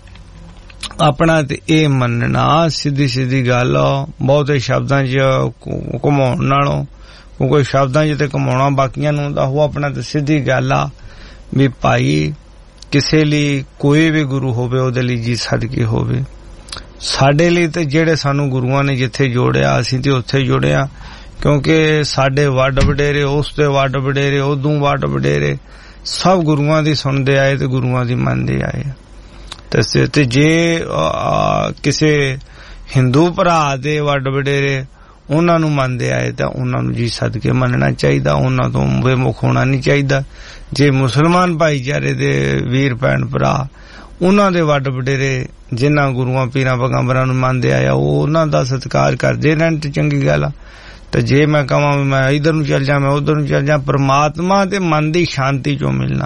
ਆਪਣਾ ਤੇ ਇਹ ਮੰਨਣਾ ਸਿੱਧੀ ਗੱਲ ਬਹੁਤੇ ਸ਼ਬਦਾਂ 'ਚ ਘੁਮਾਉਣ ਨਾਲੋਂ, ਕਿਉਂਕਿ ਸ਼ਬਦਾਂ 'ਚ ਤੇ ਘੁਮਾਉਣਾ ਬਾਕੀਆਂ ਨੂੰ ਹੁੰਦਾ, ਉਹ ਆਪਣਾ ਤੇ ਸਿੱਧੀ ਗੱਲ ਆ ਵੀ ਭਾਈ ਕਿਸੇ ਲਈ ਕੋਈ ਵੀ ਗੁਰੂ ਹੋਵੇ ਉਹਦੇ ਲਈ ਜੀ ਸਦਕੇ ਹੋਵੇ। ਸਾਡੇ ਲਈ ਤੇ ਜਿਹੜੇ ਸਾਨੂੰ ਗੁਰੂਆਂ ਨੇ ਜਿੱਥੇ ਜੋੜਿਆ ਅਸੀਂ ਤੇ ਉੱਥੇ ਜੁੜਿਆ, ਕਿਉਂਕਿ ਸਾਡੇ ਵੱਡ ਵਡੇਰੇ ਉਸ ਦੇ ਵੱਡ ਵਡੇਰੇ ਉਦੋਂ ਵੱਡ ਵਡੇਰੇ ਸਭ ਗੁਰੂਆਂ ਦੀ ਸੁਣਦੇ ਆਏ ਤੇ ਗੁਰੂਆਂ ਦੀ ਮੰਨਦੇ ਆਏ। ਤੇ ਜੇ ਕਿਸੇ ਹਿੰਦੂ ਭਰਾ ਦੇ ਵੱਡ ਵਡੇਰੇ ਉਹਨਾਂ ਨੂੰ ਮੰਨਦੇ ਆਏ ਤਾਂ ਉਹਨਾਂ ਨੂੰ ਜੀ ਸਦਕੇ ਮੰਨਣਾ ਚਾਹੀਦਾ, ਉਹਨਾਂ ਤੋਂ ਬੇਮੁਖ ਹੋਣਾ ਨਹੀਂ ਚਾਹੀਦਾ। ਜੇ ਮੁਸਲਮਾਨ ਭਾਈਚਾਰੇ ਦੇ ਵੀਰ ਭੈਣ ਭਰਾ ਉਹਨਾਂ ਦੇ ਵੱਡ ਵਡੇਰੇ ਜਿਨ੍ਹਾਂ ਗੁਰੂਆਂ ਪੀਰਾਂ ਪੈਗੰਬਰਾਂ ਨੂੰ ਮੰਨਦੇ ਆਇਆ ਉਹ ਉਹਨਾਂ ਦਾ ਸਤਿਕਾਰ ਕਰਦੇ ਰਹਿਣ ਤੇ ਚੰਗੀ ਗੱਲ ਆ। ਤੇ ਜੇ ਮੈਂ ਕਹਾਂ ਮੈਂ ਇੱਧਰ ਨੂੰ ਚੱਲ ਜਾ, ਮੈਂ ਉੱਧਰ ਨੂੰ ਚੱਲ ਜਾ, ਪਰਮਾਤਮਾ ਤੇ ਮਨ ਦੀ ਸ਼ਾਂਤੀ ਚੋਂ ਮਿਲਣਾ।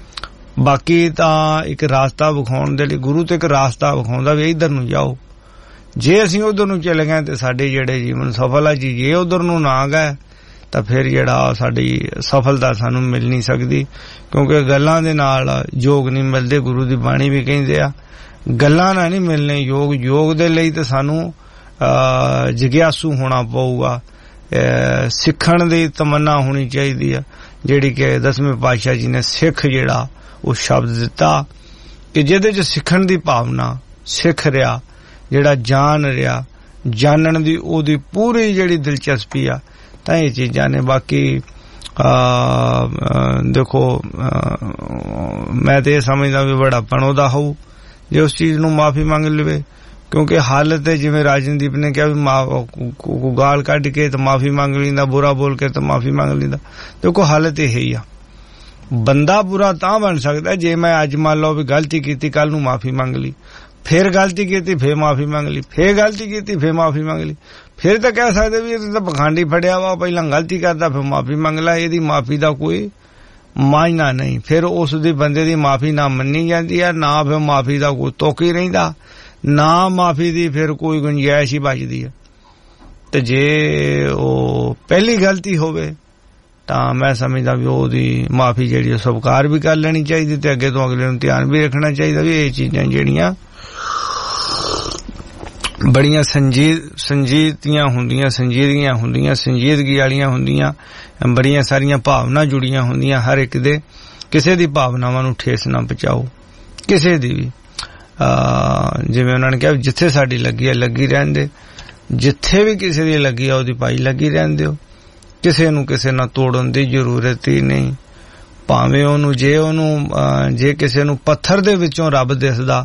ਬਾਕੀ ਤਾਂ ਇੱਕ ਰਾਸਤਾ ਵਿਖਾਉਣ ਦੇ ਲਈ ਗੁਰੂ ਤੇ ਇੱਕ ਰਾਸਤਾ ਵਿਖਾਉਂਦਾ ਵੀ ਇੱਧਰ ਨੂੰ ਜਾਓ। ਜੇ ਅਸੀਂ ਉੱਧਰ ਨੂੰ ਚਲੇ ਗਏ ਤੇ ਸਾਡੇ ਜਿਹੜੇ ਜੀਵਨ ਸਫਲ ਆ ਜੀ, ਜੇ ਉੱਧਰ ਨੂੰ ਨਾ ਗਏ ਤਾਂ ਫਿਰ ਜਿਹੜਾ ਸਾਡੀ ਸਫਲਤਾ ਸਾਨੂੰ ਮਿਲ ਨਹੀਂ ਸਕਦੀ, ਕਿਉਂਕਿ ਗੱਲਾਂ ਦੇ ਨਾਲ ਯੋਗ ਨਹੀਂ ਮਿਲਦੇ। ਗੁਰੂ ਦੀ ਬਾਣੀ ਵੀ ਕਹਿੰਦੇ ਆ ਗੱਲਾਂ ਨਾਲ ਨਹੀਂ ਮਿਲਣੇ ਯੋਗ ਦੇ ਲਈ ਤੇ ਸਾਨੂੰ ਜਿਗਿਆਸੂ ਹੋਣਾ ਪਊਗਾ, ਸਿੱਖਣ ਦੀ ਤਮੰਨਾ ਹੋਣੀ ਚਾਹੀਦੀ ਆ, ਜਿਹੜੀ ਕਿ 10ਵੇਂ ਪਾਤਸ਼ਾਹ ਜੀ ਨੇ ਸਿੱਖ ਜਿਹੜਾ ਉਹ ਸ਼ਬਦ ਦਿੱਤਾ ਕਿ ਜਿਹਦੇ 'ਚ ਸਿੱਖਣ ਦੀ ਭਾਵਨਾ, ਸਿੱਖ ਰਿਹਾ ਜਿਹੜਾ ਜਾਣ ਰਿਹਾ, ਜਾਣਨ ਦੀ ਉਹਦੀ ਪੂਰੀ ਜਿਹੜੀ ਦਿਲਚਸਪੀ ਆ, ਤਾਂ ਇਹ ਚੀਜ਼ਾਂ ਨੇ। ਬਾਕੀ ਦੇਖੋ ਮੈਂ ਤੇ ਇਹ ਸਮਝਦਾ ਵੀ ਬੜਾਪਣ ਉਹਦਾ ਹੋਊ ਜੇ ਉਸ ਚੀਜ਼ ਨੂੰ ਮਾਫੀ ਮੰਗ ਲਵੇ, ਕਿਉਂਕਿ ਹਾਲਤ ਤੇ ਜਿਵੇਂ ਰਾਜਨਦੀਪ ਨੇ ਕਿਹਾ ਵੀ ਗਾਲ ਕੱਢ ਕੇ ਤਾਂ ਮਾਫੀ ਮੰਗ ਲੈਂਦਾ, ਬੁਰਾ ਬੋਲ ਕੇ ਤਾਂ ਮਾਫੀ ਮੰਗ ਲੈਂਦਾ। ਦੇਖੋ ਹਾਲਤ ਇਹ ਹੀ ਆ, ਬੰਦਾ ਬੁਰਾ ਤਾਂ ਬਣ ਸਕਦਾ ਜੇ ਮੈਂ ਅੱਜ ਮੰਨ ਲਓ ਵੀ ਗਲਤੀ ਕੀਤੀ, ਕੱਲ ਨੂੰ ਮਾਫੀ ਮੰਗ ਲਈ, ਫੇਰ ਗਲਤੀ ਕੀਤੀ ਫੇਰ ਮਾਫੀ ਮੰਗ ਲਈ, ਫੇਰ ਗਲਤੀ ਕੀਤੀ ਫੇਰ ਮਾਫੀ ਮੰਗ ਲਈ, ਫਿਰ ਤਾਂ ਕਹਿ ਸਕਦੇ ਵੀ ਇਹ ਤਾਂ ਪਖੰਡੀ ਫੜਿਆ ਵਾ, ਪਹਿਲਾਂ ਗਲਤੀ ਕਰਦਾ ਫਿਰ ਮਾਫੀ ਮੰਗ ਲੈ। ਇਹਦੀ ਮਾਫੀ ਦਾ ਕੋਈ ਮਾਇਨਾ ਨਹੀਂ। ਫਿਰ ਉਸ ਦੀ ਬੰਦੇ ਦੀ ਮਾਫੀ ਨਾ ਮੰਨੀ ਜਾਂਦੀ ਹੈ, ਨਾ ਫਿਰ ਮਾਫੀ ਦਾ ਕੋਈ ਤੁਕ ਹੀ ਰਹਿੰਦਾ, ਨਾ ਮਾਫੀ ਦੀ ਫਿਰ ਕੋਈ ਗੁੰਜਾਇਸ਼ ਹੀ ਬਚਦੀ ਹੈ। ਤੇ ਜੇ ਉਹ ਪਹਿਲੀ ਗਲਤੀ ਹੋਵੇ ਤਾਂ ਮੈਂ ਸਮਝਦਾ ਵੀ ਉਹਦੀ ਮਾਫੀ ਜਿਹੜੀ ਉਹ ਸਵੀਕਾਰ ਵੀ ਕਰ ਲੈਣੀ ਚਾਹੀਦੀ, ਤੇ ਅੱਗੇ ਤੋਂ ਅਗਲੇ ਨੂੰ ਧਿਆਨ ਵੀ ਰੱਖਣਾ ਚਾਹੀਦਾ ਵੀ ਇਹ ਚੀਜ਼ਾਂ ਜਿਹੜੀਆਂ ਬੜੀਆਂ ਸੰਜੀਦਗੀਆਂ ਹੁੰਦੀਆਂ, ਸੰਜੀਦਗੀ ਵਾਲੀਆਂ ਹੁੰਦੀਆਂ, ਬੜੀਆਂ ਸਾਰੀਆਂ ਭਾਵਨਾ ਜੁੜੀਆਂ ਹੁੰਦੀਆਂ। ਹਰ ਇੱਕ ਦੇ ਕਿਸੇ ਦੀ ਭਾਵਨਾਵਾਂ ਨੂੰ ਠੇਸ ਨਾ ਪਹੁੰਚਾਓ, ਕਿਸੇ ਦੀ ਵੀ। ਜਿਵੇਂ ਉਹਨਾਂ ਨੇ ਕਿਹਾ ਜਿੱਥੇ ਸਾਡੀ ਲੱਗੀ ਹੈ ਲੱਗੀ ਰਹਿਣ ਦੇ, ਜਿੱਥੇ ਵੀ ਕਿਸੇ ਦੀ ਲੱਗੀ ਆ ਉਹਦੀ ਭਾਈ ਲੱਗੀ ਰਹਿਣ ਦਿਓ। ਕਿਸੇ ਨੂੰ ਕਿਸੇ ਨਾਲ ਤੋੜਨ ਦੀ ਜ਼ਰੂਰਤ ਹੀ ਨਹੀਂ। ਭਾਵੇਂ ਉਹਨੂੰ ਜੇ ਕਿਸੇ ਨੂੰ ਪੱਥਰ ਦੇ ਵਿੱਚੋਂ ਰੱਬ ਦਿਸਦਾ,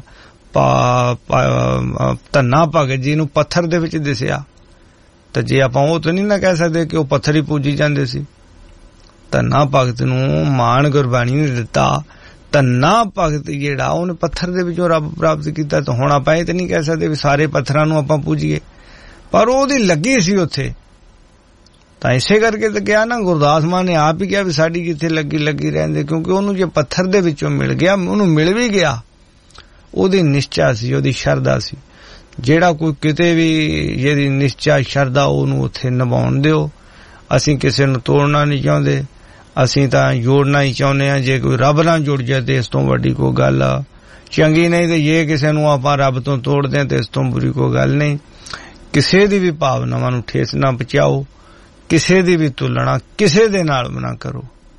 ਧੰਨਾ ਭਗਤ ਜੀ ਨੂੰ ਪੱਥਰ ਦੇ ਵਿੱਚ ਦਿਸਿਆ, ਤਾਂ ਜੇ ਆਪਾਂ ਉਹ ਤਾਂ ਨਹੀਂ ਨਾ ਕਹਿ ਸਕਦੇ ਕਿ ਉਹ ਪੱਥਰ ਹੀ ਪੂਜੀ ਜਾਂਦੇ ਸੀ। ਧੰਨਾ ਭਗਤ ਨੂੰ ਮਾਣ ਗੁਰਬਾਣੀ ਨੇ ਦਿੱਤਾ। ਧੰਨਾ ਭਗਤ ਜਿਹੜਾ ਉਹਨੇ ਪੱਥਰ ਦੇ ਵਿੱਚੋਂ ਰੱਬ ਪ੍ਰਾਪਤ ਕੀਤਾ। ਤਾਂ ਹੁਣ ਆਪਾਂ ਇਹ ਤਾਂ ਨਹੀਂ ਕਹਿ ਸਕਦੇ ਵੀ ਸਾਰੇ ਪੱਥਰਾਂ ਨੂੰ ਆਪਾਂ ਪੂਜੀਏ, ਪਰ ਉਹਦੀ ਲੱਗੀ ਸੀ ਉੱਥੇ। ਤਾਂ ਇਸੇ ਕਰਕੇ ਤਾਂ ਕਿਹਾ ਨਾ, ਗੁਰਦਾਸ ਮਾਨ ਨੇ ਆਪ ਹੀ ਕਿਹਾ ਵੀ ਸਾਡੀ ਜਿੱਥੇ ਲੱਗੀ ਰਹਿੰਦੇ, ਕਿਉਂਕਿ ਉਹਨੂੰ ਜੇ ਪੱਥਰ ਦੇ ਵਿੱਚੋਂ ਮਿਲ ਗਿਆ, ਉਹਨੂੰ ਮਿਲ ਵੀ ਗਿਆ, ਉਹਦੀ ਨਿਸ਼ਚਾ ਸੀ, ਉਹਦੀ ਸ਼ਰਧਾ ਸੀ। ਜਿਹੜਾ ਕੋਈ ਕਿਤੇ ਵੀ ਜਿਹਦੀ ਨਿਸ਼ਚਾ ਸ਼ਰਧਾ ਉਹਨੂੰ ਉੱਥੇ ਨਿਭਾਉਣ ਦਿਓ। ਅਸੀਂ ਕਿਸੇ ਨੂੰ ਤੋੜਨਾ ਨਹੀਂ ਚਾਹੁੰਦੇ, ਅਸੀਂ ਤਾਂ ਜੋੜਨਾ ਹੀ ਚਾਹੁੰਦੇ ਹਾਂ। ਜੇ ਕੋਈ ਰੱਬ ਨਾਲ ਜੁੜ ਜਾਏ ਤੇ ਇਸ ਤੋਂ ਵੱਡੀ ਕੋਈ ਗੱਲ ਚੰਗੀ ਨਹੀਂ, ਤੇ ਜੇ ਕਿਸੇ ਨੂੰ ਆਪਾਂ ਰੱਬ ਤੋਂ ਤੋੜਦੇ ਹਾਂ ਤੇ ਇਸ ਤੋਂ ਬੁਰੀ ਕੋਈ ਗੱਲ ਨਹੀਂ। ਕਿਸੇ ਦੀ ਵੀ ਭਾਵਨਾਵਾਂ ਨੂੰ ਠੇਸ ਨਾ ਪਹੁੰਚਾਓ, ਕਿਸੇ ਦੀ ਵੀ ਤੁਲਨਾ ਕਿਸੇ ਦੇ ਨਾਲ ਨਾ ਕਰੋ।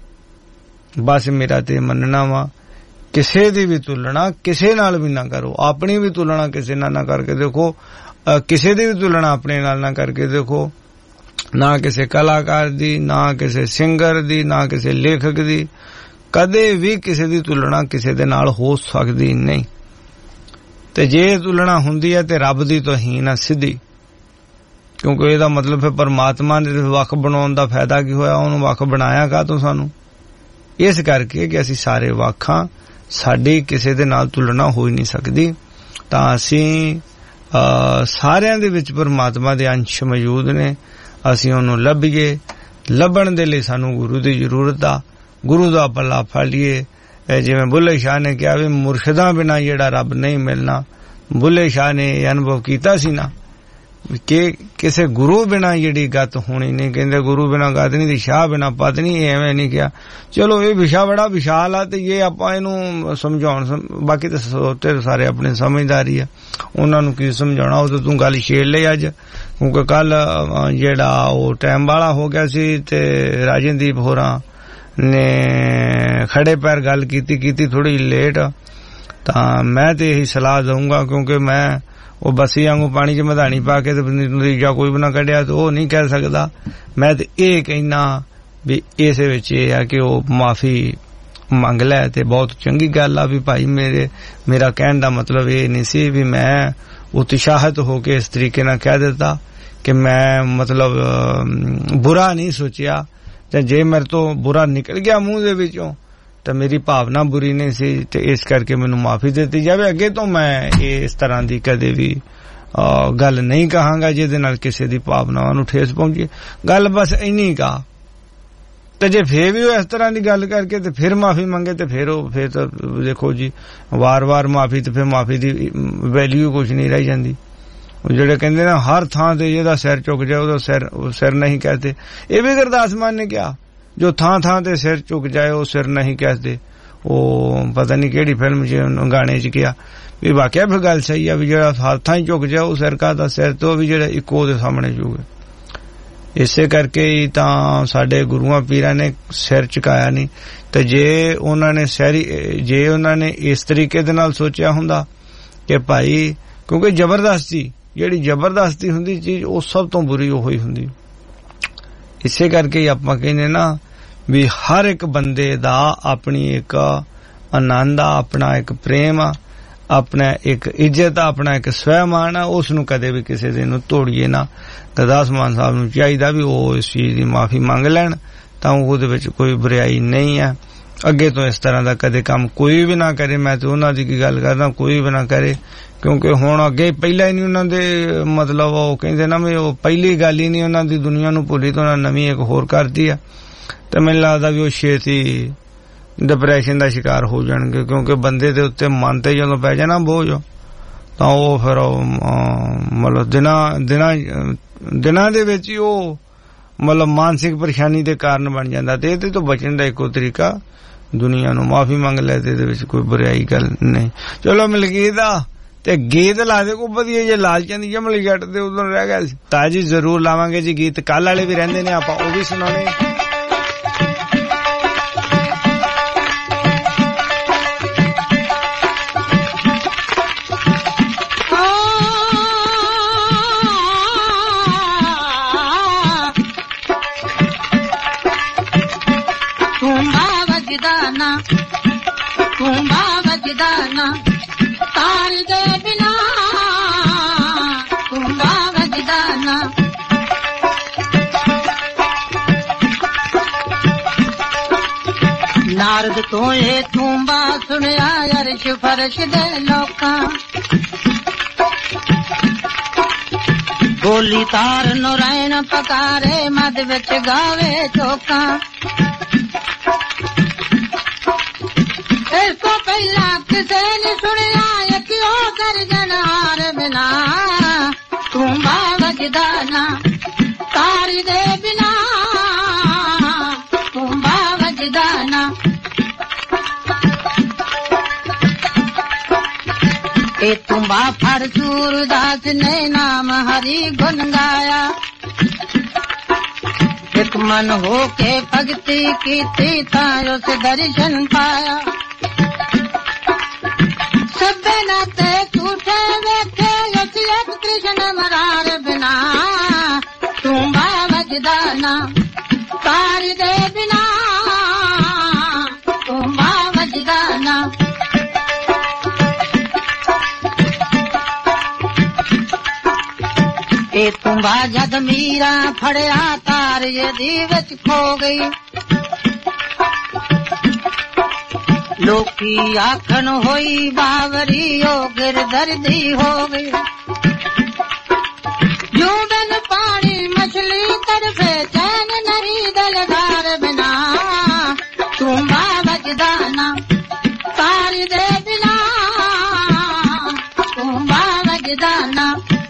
ਬਸ ਮੇਰਾ ਤੇ ਮੰਨਣਾ ਵਾ, ਕਿਸੇ ਦੀ ਵੀ ਤੁਲਨਾ ਕਿਸੇ ਨਾਲ ਵੀ ਨਾ ਕਰੋ। ਆਪਣੀ ਵੀ ਤੁਲਨਾ ਕਿਸੇ ਨਾਲ ਨਾ ਕਰਕੇ ਦੇਖੋ, ਕਿਸੇ ਦੀ ਵੀ ਤੁਲਨਾ ਆਪਣੇ ਨਾਲ ਨਾ ਕਰਕੇ ਦੇਖੋ। ਨਾ ਕਿਸੇ ਕਲਾਕਾਰ ਦੀ, ਨਾ ਕਿਸੇ ਸਿੰਗਰ ਦੀ, ਨਾ ਕਿਸੇ ਲੇਖਕ ਦੀ। ਕਦੇ ਵੀ ਕਿਸੇ ਦੀ ਤੁਲਨਾ ਕਿਸੇ ਦੇ ਨਾਲ ਹੋ ਸਕਦੀ ਨਹੀਂ। ਤੇ ਜੇ ਤੁਲਨਾ ਹੁੰਦੀ ਹੈ ਤੇ ਰੱਬ ਦੀ ਤੋਹੀਨ ਆ ਸਿੱਧੀ, ਕਿਉਂਕਿ ਇਹਦਾ ਮਤਲਬ ਫਿਰ ਪਰਮਾਤਮਾ ਨੇ ਵੱਖ ਬਣਾਉਣ ਦਾ ਫਾਇਦਾ ਕੀ ਹੋਇਆ? ਉਹਨੂੰ ਵੱਖ ਬਣਾਇਆ ਕਾਹਤੋਂ ਸਾਨੂੰ? ਇਸ ਕਰਕੇ ਕਿ ਅਸੀਂ ਸਾਰੇ ਵੱਖ ਹਾਂ, ਸਾਡੀ ਕਿਸੇ ਦੇ ਨਾਲ ਤੁਲਨਾ ਹੋ ਹੀ ਨਹੀਂ ਸਕਦੀ। ਤਾਂ ਅਸੀਂ ਸਾਰਿਆਂ ਦੇ ਵਿੱਚ ਪਰਮਾਤਮਾ ਦੇ ਅੰਸ਼ ਮੌਜੂਦ ਨੇ, ਅਸੀਂ ਉਹਨੂੰ ਲੱਭੀਏ। ਲੱਭਣ ਦੇ ਲਈ ਸਾਨੂੰ ਗੁਰੂ ਦੀ ਜ਼ਰੂਰਤ ਆ, ਗੁਰੂ ਦਾ ਪੱਲਾ ਫੜ ਲਈਏ। ਜਿਵੇਂ ਬੁੱਲੇ ਸ਼ਾਹ ਨੇ ਕਿਹਾ ਵੀ ਮੁਰਸ਼ਿਦਾਂ ਬਿਨਾਂ ਜਿਹੜਾ ਰੱਬ ਨਹੀਂ ਮਿਲਣਾ। ਬੁੱਲੇ ਸ਼ਾਹ ਨੇ ਇਹ ਅਨੁਭਵ ਕੀਤਾ ਸੀ ਨਾ ਕਿ ਕਿਸੇ ਗੁਰੂ ਬਿਨਾਂ ਜਿਹੜੀ ਗੱਤ ਹੋਣੀ ਨਹੀਂ। ਕਹਿੰਦੇ ਗੁਰੂ ਬਿਨਾਂ ਗੱਤ ਨਹੀਂ ਤੇ ਸ਼ਾਹ ਬਿਨਾਂ ਪਤ ਨਹੀਂ। ਐਵੇਂ ਨਹੀਂ ਕਿਹਾ। ਚਲੋ ਇਹ ਵਿਸ਼ਾ ਬੜਾ ਵਿਸ਼ਾਲ ਆ ਤੇ ਇਹ ਆਪਾਂ ਇਹਨੂੰ ਸਮਝਾਉਣ, ਬਾਕੀ ਤਾਂ ਸੋਤੇ ਸਾਰੇ ਆਪਣੇ ਸਮਝਦਾਰੀ ਆ, ਉਹਨਾਂ ਨੂੰ ਕੀ ਸਮਝਾਉਣਾ। ਉਹ ਤਾਂ ਤੂੰ ਗੱਲ ਛੇੜ ਲਈ ਅੱਜ, ਕਿਉਂਕਿ ਕੱਲ ਜਿਹੜਾ ਉਹ ਟਾਈਮ ਵਾਲਾ ਹੋ ਗਿਆ ਸੀ ਤੇ ਰਾਜਨਦੀਪ ਹੋਰਾਂ ਨੇ ਖੜੇ ਪੈਰ ਗੱਲ ਕੀਤੀ ਥੋੜੀ ਲੇਟ। ਤਾਂ ਮੈਂ ਤੇ ਇਹੀ ਸਲਾਹ ਦਊਂਗਾ, ਕਿਉਂਕਿ ਮੈਂ ਉਹ ਬਸੀ ਵਾਂਗੂ ਪਾਣੀ 'ਚ ਮਧਾਣੀ ਪਾ ਕੇ ਤੇ ਨਤੀਜਾ ਕੋਈ ਵੀ ਨਾ ਕੱਢਿਆ ਤੇ ਉਹ ਨਹੀਂ ਕਹਿ ਸਕਦਾ। ਮੈਂ ਤੇ ਇਹ ਕਹਿਣਾ ਵੀ ਇਸ ਵਿੱਚ ਇਹ ਆ ਕਿ ਉਹ ਮਾਫੀ ਮੰਗ ਲੈ ਤੇ ਬਹੁਤ ਚੰਗੀ ਗੱਲ ਆ। ਵੀ ਭਾਈ ਮੇਰਾ ਕਹਿਣ ਦਾ ਮਤਲਬ ਇਹ ਨਹੀਂ ਸੀ ਵੀ ਮੈਂ ਉਤਸ਼ਾਹਿਤ ਹੋ ਕੇ ਇਸ ਤਰੀਕੇ ਨਾਲ ਕਹਿ ਦਿੱਤਾ ਕਿ ਮੈਂ ਮਤਲਬ ਬੁਰਾ ਨਹੀਂ ਸੋਚਿਆ, ਤੇ ਜੇ ਮੇਰੇ ਤੋਂ ਬੁਰਾ ਨਿਕਲ ਗਿਆ ਮੂੰਹ ਦੇ ਵਿੱਚੋਂ ਤਾਂ ਮੇਰੀ ਭਾਵਨਾ ਬੁਰੀ ਨਹੀਂ ਸੀ, ਤੇ ਇਸ ਕਰਕੇ ਮੈਨੂੰ ਮਾਫੀ ਦਿੱਤੀ ਜਾਵੇ। ਅੱਗੇ ਤੋਂ ਮੈਂ ਇਸ ਤਰ੍ਹਾਂ ਦੀ ਕਦੇ ਵੀ ਗੱਲ ਨਹੀਂ ਕਹਾਂਗਾ ਜਿਹਦੇ ਨਾਲ ਕਿਸੇ ਦੀ ਭਾਵਨਾਵਾਂ ਨੂੰ ਠੇਸ ਪਹੁੰਚੇ। ਗੱਲ ਬਸ ਇੰਨੀ ਕਾ। ਤੇ ਜੇ ਫੇਰ ਵੀ ਉਹ ਇਸ ਤਰ੍ਹਾਂ ਦੀ ਗੱਲ ਕਰਕੇ ਤੇ ਫਿਰ ਮਾਫੀ ਮੰਗੇ ਤੇ ਫਿਰ ਤਾਂ ਦੇਖੋ ਜੀ ਵਾਰ-ਵਾਰ ਮਾਫੀ, ਤੇ ਫਿਰ ਮਾਫੀ ਦੀ ਵੈਲਿਊ ਕੁਛ ਨਹੀਂ ਰਹਿ ਜਾਂਦੀ। ਉਹ ਜਿਹੜੇ ਕਹਿੰਦੇ ਨਾ ਹਰ ਥਾਂ ਤੇ ਜਿਹਦਾ ਸਿਰ ਝੁਕ ਜਾਏ ਉਹਦਾ ਸਿਰ ਨਹੀਂ ਕਹਤੇ। ਇਹ ਵੀ ਗੁਰਦਾਸ ਮਾਨ ਨੇ ਕਿਹਾ, ਜੋ ਥਾਂ ਤੇ ਸਿਰ ਝੁਕ ਜਾਏ ਉਹ ਸਿਰ ਨਹੀਂ ਕਹਤੇ। ਉਹ ਪਤਾ ਨਹੀਂ ਕਿਹੜੀ ਫਿਲਮ 'ਚ ਗਾਣੇ 'ਚ ਕਿਹਾ ਵੀ ਵਾਕਿਆ ਫਿਰ ਗੱਲ ਸਹੀ ਆ ਵੀ ਜਿਹੜਾ ਹਰ ਥਾਂ ਹੀ ਝੁਕ ਜਾਏ ਉਹ ਸਿਰ ਕਾਹਦਾ ਸਿਰ ਤੋਂ ਵੀ ਜਿਹੜਾ ਇੱਕੋ ਉਹਦੇ ਸਾਹਮਣੇ ਝੁਕੇ। ਇਸੇ ਕਰਕੇ ਹੀ ਤਾਂ ਸਾਡੇ ਗੁਰੂਆਂ ਪੀਰਾਂ ਨੇ ਸਿਰ ਝੁਕਾਇਆ ਨਹੀਂ। ਤੇ ਜੇ ਉਹਨਾਂ ਨੇ ਇਸ ਤਰੀਕੇ ਦੇ ਨਾਲ ਸੋਚਿਆ ਹੁੰਦਾ ਕਿ ਭਾਈ, ਕਿਉਂਕਿ ਜਿਹੜੀ ਜ਼ਬਰਦਸਤੀ ਹੁੰਦੀ ਚੀਜ਼ ਉਹ ਸਭ ਤੋਂ ਬੁਰੀ ਉਹ ਹੀ ਹੁੰਦੀ। ਇਸੇ ਕਰਕੇ ਹੀ ਆਪਾਂ ਕਹਿੰਦੇ ਨਾ ਵੀ ਹਰ ਇੱਕ ਬੰਦੇ ਦਾ ਆਪਣੀ ਇੱਕ ਆਨੰਦ ਆ, ਆਪਣਾ ਇੱਕ ਪ੍ਰੇਮ ਆ, ਆਪਣਾ ਇੱਕ ਇੱਜ਼ਤ ਆ, ਆਪਣਾ ਇੱਕ ਸਵੈਮਾਨ ਆ। ਉਸ ਨੂੰ ਕਦੇ ਵੀ ਕਿਸੇ ਦੇ ਨੂੰ ਤੋੜੀਏ ਨਾ। ਗੁਰਦਾਸ ਮਾਨ ਸਾਹਿਬ ਨੂੰ ਚਾਹੀਦਾ ਵੀ ਉਹ ਇਸ ਚੀਜ਼ ਦੀ ਮਾਫੀ ਮੰਗ ਲੈਣ, ਤਾਂ ਉਹਦੇ ਵਿੱਚ ਕੋਈ ਬੁਰਾਈ ਨਹੀਂ ਹੈ। ਅੱਗੇ ਤੋਂ ਇਸ ਤਰ੍ਹਾਂ ਦਾ ਕਦੇ ਕੰਮ ਕੋਈ ਵੀ ਨਾ ਕਰੇ। ਮੈਂ ਤੇ ਉਹਨਾਂ ਦੀ ਕੀ ਗੱਲ ਕਰਦਾ, ਕੋਈ ਵੀ ਨਾ ਕਰੇ, ਕਿਉਂਕਿ ਹੁਣ ਅੱਗੇ ਪਹਿਲਾਂ ਹੀ ਨਹੀਂ ਉਹਨਾਂ ਦੇ ਮਤਲਬ ਉਹ ਕਹਿੰਦੇ ਨਾ ਵੀ ਉਹ ਪਹਿਲੀ ਗੱਲ ਹੀ ਨਹੀਂ ਉਹਨਾਂ ਦੀ ਦੁਨੀਆ ਨੂੰ ਭੁੱਲੀ ਤਾਂ ਉਹਨਾਂ ਨਵੀਂ ਇੱਕ ਹੋਰ ਕਰਤੀ ਆ। ਤੇ ਮੈਨੂੰ ਲੱਗਦਾ ਵੀ ਉਹ ਛੇਤੀ ਡਿਪਰੈਸ਼ਨ ਦਾ ਸ਼ਿਕਾਰ ਹੋ ਜਾਣਗੇ, ਕਿਉਂਕਿ ਬੰਦੇ ਦੇ ਉੱਤੇ ਮਨ ਤੇ ਜਦੋਂ ਪੈ ਜਾਣਾ ਬੋਝ ਤਾਂ ਉਹ ਫਿਰ ਮਤਲਬ ਦਿਨਾਂ ਦੇ ਵਿੱਚ ਹੀ ਉਹ ਮਤਲਬ ਮਾਨਸਿਕ ਪਰੇਸ਼ਾਨੀ ਦੇ ਕਾਰਨ ਬਣ ਜਾਂਦਾ। ਤੇ ਇਹਦੇ ਤੋਂ ਬਚਣ ਦਾ ਇੱਕੋ ਤਰੀਕਾ ਦੁਨੀਆ ਨੂੰ ਮਾਫੀ ਮੰਗ ਲੈ ਤੇ ਇਹਦੇ ਵਿੱਚ ਕੋਈ ਬੁਰਾਈ ਗੱਲ ਨਹੀਂ। ਚਲੋ ਮਲਕੀਤ ਆ ਤੇ ਗੀਤ ਲਾ ਦੇ ਕੋਈ ਵਧੀਆ ਜੇ ਲਾਲਚਾਂ ਦੀ ਜਮਲੀ ਜੱਟ ਦੇ ਉਦੋਂ ਰਹਿ ਗਿਆ ਸੀ ਤਾਂ ਜੀ ਜ਼ਰੂਰ ਲਾਵਾਂਗੇ ਜੀ ਗੀਤ। ਕੱਲ ਵਾਲੇ ਵੀ ਰਹਿੰਦੇ ਨੇ, ਆਪਾਂ ਉਹ ਵੀ ਸੁਣਾਉਣੇ। नारद तो ये तूंबा सुनिया अर्श फर्श दे लोकां बोली तार नौरैन पकारे मद विच गावे चौकां इस तो पहला किसे ने सुनिया यकियो गर्जनहार बिना तूंबा वजदा ना तारी दे बिना तूंबा वजदा ना तुम्बा फर सूरदास ने नाम हरि गुण गाया एक मन हो के भक्ति की ता उस दर्शन पाया सब नाते झूठे बैठे उस एक कृष्ण मरार बिना तुम्बा वजदाना तारी दे बिना तुम्बा वजदाना ए तुम्बा जद मीरा फड़िया तार ये दी विच खो गई लोकी आखन होई बावरी ओ गिरधरदी हो गई यूं बिन पानी मछली तरफे चैन नहीं दलदार बिना तुम्बा वजदाना तारी दे बिना तुम्बा वजदाना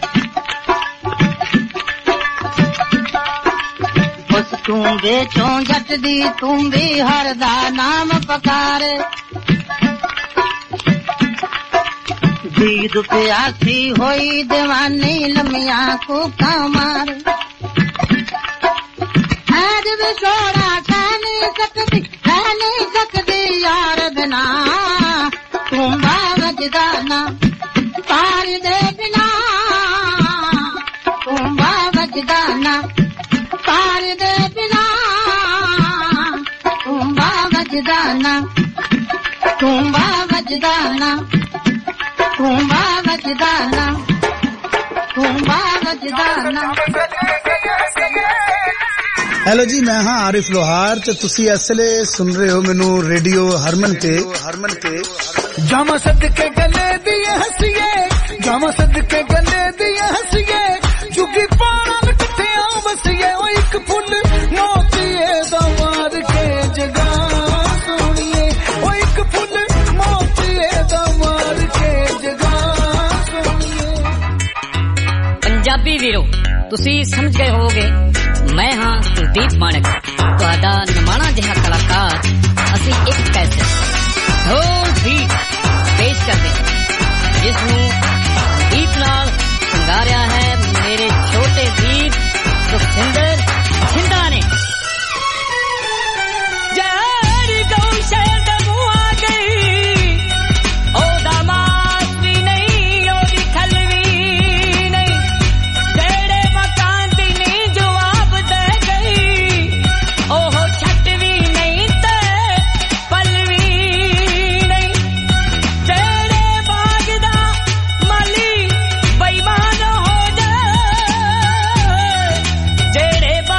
तू बेचो जट दी तू भी हर दा नाम पकारे दीद प्यासी होई दीवानी लमिया को कमार आज भी छोड़ा कहनी सकती यार बिना तुम्बा वजदाना तारी दे बिना तुम्बा वजदाना तारी दे बिना तुम्बा वजदाना तुम्बा वजदाना तुम्बा वजदाना तुम्बा वजदाना। हेलो जी, मैं हाँ आरिफ लोहार ते तुसी असले सुन रहे हो मैनू रेडियो हरमन ते जामा सदके गले दी हसीए जामा सदके गले दी हसीए जुगी पाना किथे आ बसीए ओ एक फुल मोतीए दा मार के जगा सोनिए ओ एक फुल मोतीए दा मार के जगा सोनिए। पंजाबी वीरो तुसी समझ गए होगे मैं हाँ कुलदीप मानक तुहाडा निमाणा जिहा कलाकार असी एक कैसे ढोल बीट पेश करते जिसनू गीत नाल संगारिया है मेरे छोटे वीर सुखिंदर छिंदा ने। जहर गौ शहर मुँह आ गई ओ दामाद भी नहीं ओ खलवी नहीं तेरे मकान भी नहीं जवाब दे गई ओहो छटवी नहीं ते पलवी नहीं तेरे बागदा मली बेईमान हो जाए जेड़े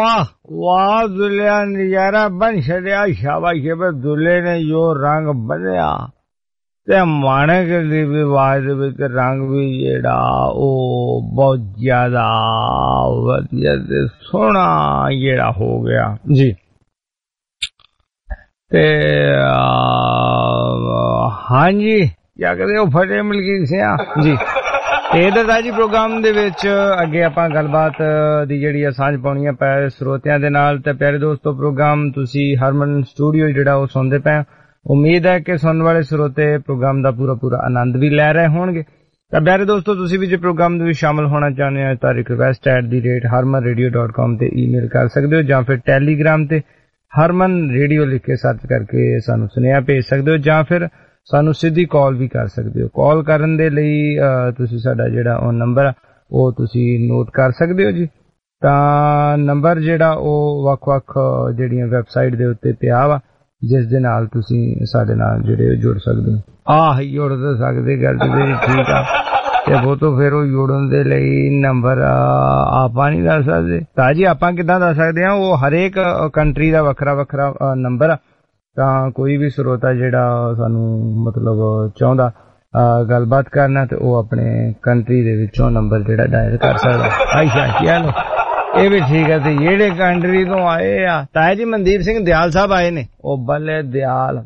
वाह वाह दुल्हा नजारा बन छड़िया शाबाश दुल्हे ने जो रंग बदलिया ते माणक दी भी आवाज विच रंग भी जेड़ा ओ बहुत ज्यादा वधिया ते सोहना जेड़ा हो गया जी। ते हाँ जी क्या कहते हो फतेह मलकीत सिंह जी। ਇਹਦਾ ਜੀ ਪ੍ਰੋਗਰਾਮ ਦੇ ਵਿੱਚ ਅੱਗੇ ਆਪਾਂ ਗੱਲਬਾਤ ਦੀ ਜਿਹੜੀ ਸਾਂਝ ਪਾਉਣੀ ਹੈ ਪਿਆਰੇ ਸਰੋਤਿਆਂ ਦੇ ਨਾਲ। ਤੇ ਪਿਆਰੇ ਦੋਸਤੋ ਪ੍ਰੋਗਰਾਮ ਤੁਸੀਂ ਹਰਮਨ ਸਟੂਡੀਓ ਜਿਹੜਾ ਉਹ ਸੁਣਦੇ ਪਏ। ਉਮੀਦ ਹੈ ਕਿ ਸੁਣਨ ਵਾਲੇ ਸਰੋਤੇ ਪ੍ਰੋਗਰਾਮ ਦਾ ਪੂਰਾ ਆਨੰਦ ਵੀ ਲੈ ਰਹੇ ਹੋਣਗੇ। ਤਾਂ ਪਿਆਰੇ ਦੋਸਤੋ ਤੁਸੀਂ ਵੀ ਜੇ ਪ੍ਰੋਗਰਾਮ ਦੇ ਵਿੱਚ ਸ਼ਾਮਲ ਹੋਣਾ ਚਾਹੁੰਦੇ ਹੋ ਤਾਂ request@harmanradio.com ਤੇ ਈਮੇਲ ਕਰ ਸਕਦੇ ਹੋ, ਜਾਂ ਫਿਰ ਟੈਲੀਗ੍ਰਾਮ ਤੇ ਹਰਮਨ ਰੇਡੀਓ ਲਿਖ ਕੇ ਸਰਚ ਕਰਕੇ ਸਾਨੂੰ ਸੁਨੇਹਾ ਭੇਜ ਸਕਦੇ ਹੋ, ਜਾਂ ਫਿਰ ਸਾਨੂੰ ਸਿੱਧੀ ਕਾਲ ਵੀ ਕਰ ਸਕਦੇ ਹੋ। ਕਾਲ ਕਰਨ ਦੇ ਲਈ ਤੁਸੀਂ ਸਾਡਾ ਜਿਹੜਾ ਉਹ ਨੰਬਰ ਉਹ ਤੁਸੀਂ ਨੋਟ ਕਰ ਸਕਦੇ ਹੋ ਜੀ। ਤਾਂ ਨੰਬਰ ਜਿਹੜਾ ਉਹ ਵੱਖ-ਵੱਖ ਜਿਹੜੀਆਂ ਵੈਬਸਾਈਟ ਦੇ ਉੱਤੇ ਪਿਆ ਵਾ, ਜਿਸ ਦੇ ਨਾਲ ਤੁਸੀਂ ਸਾਡੇ ਨਾਲ ਜਿਹੜੇ ਜੁੜ ਸਕਦੇ ਹੋ। ਜੁੜ ਤਾਂ ਸਕਦੇ ਗੱਲ ਤੇ ਠੀਕ ਆ, ਤੇ ਉਹ ਤੋਂ ਫਿਰ ਉਹ ਜੁੜਨ ਦੇ ਲਈ ਨੰਬਰ ਆਪਾਂ ਨਹੀਂ ਦੱਸ ਸਕਦੇ। ਤਾਂ ਜੀ ਆਪਾਂ ਕਿੱਦਾਂ ਦੱਸ ਸਕਦੇ ਹਾਂ, ਉਹ ਹਰੇਕ ਕੰਟਰੀ ਦਾ ਵੱਖਰਾ ਨੰਬਰ ਆ। ਤਾਂ ਕੋਈ ਵੀ ਸਰੋਤਾ ਜਿਹੜਾ ਸਾਨੂੰ ਮਤਲਬ ਚਾਹੁੰਦਾ ਗੱਲਬਾਤ ਕਰਨਾ ਤੇ ਉਹ ਆਪਣੇ ਕੰਟਰੀ ਦੇ ਵਿੱਚੋਂ ਨੰਬਰ ਜਿਹੜਾ ਡਾਇਲ ਕਰ ਸਕਦਾ। ਅੱਛਾ ਚਲੋ ਇਹ ਵੀ ਠੀਕ ਹੈ। ਤੇ ਜਿਹੜੇ ਕੰਟਰੀ ਤੋਂ ਆਏ ਆ ਤਾਇਆ ਜੀ ਮਨਦੀਪ ਸਿੰਘ ਦਿਆਲ ਸਾਹਿਬ ਆਏ ਨੇ। ਉਹ ਬੱਲੇ ਦਿਆਲ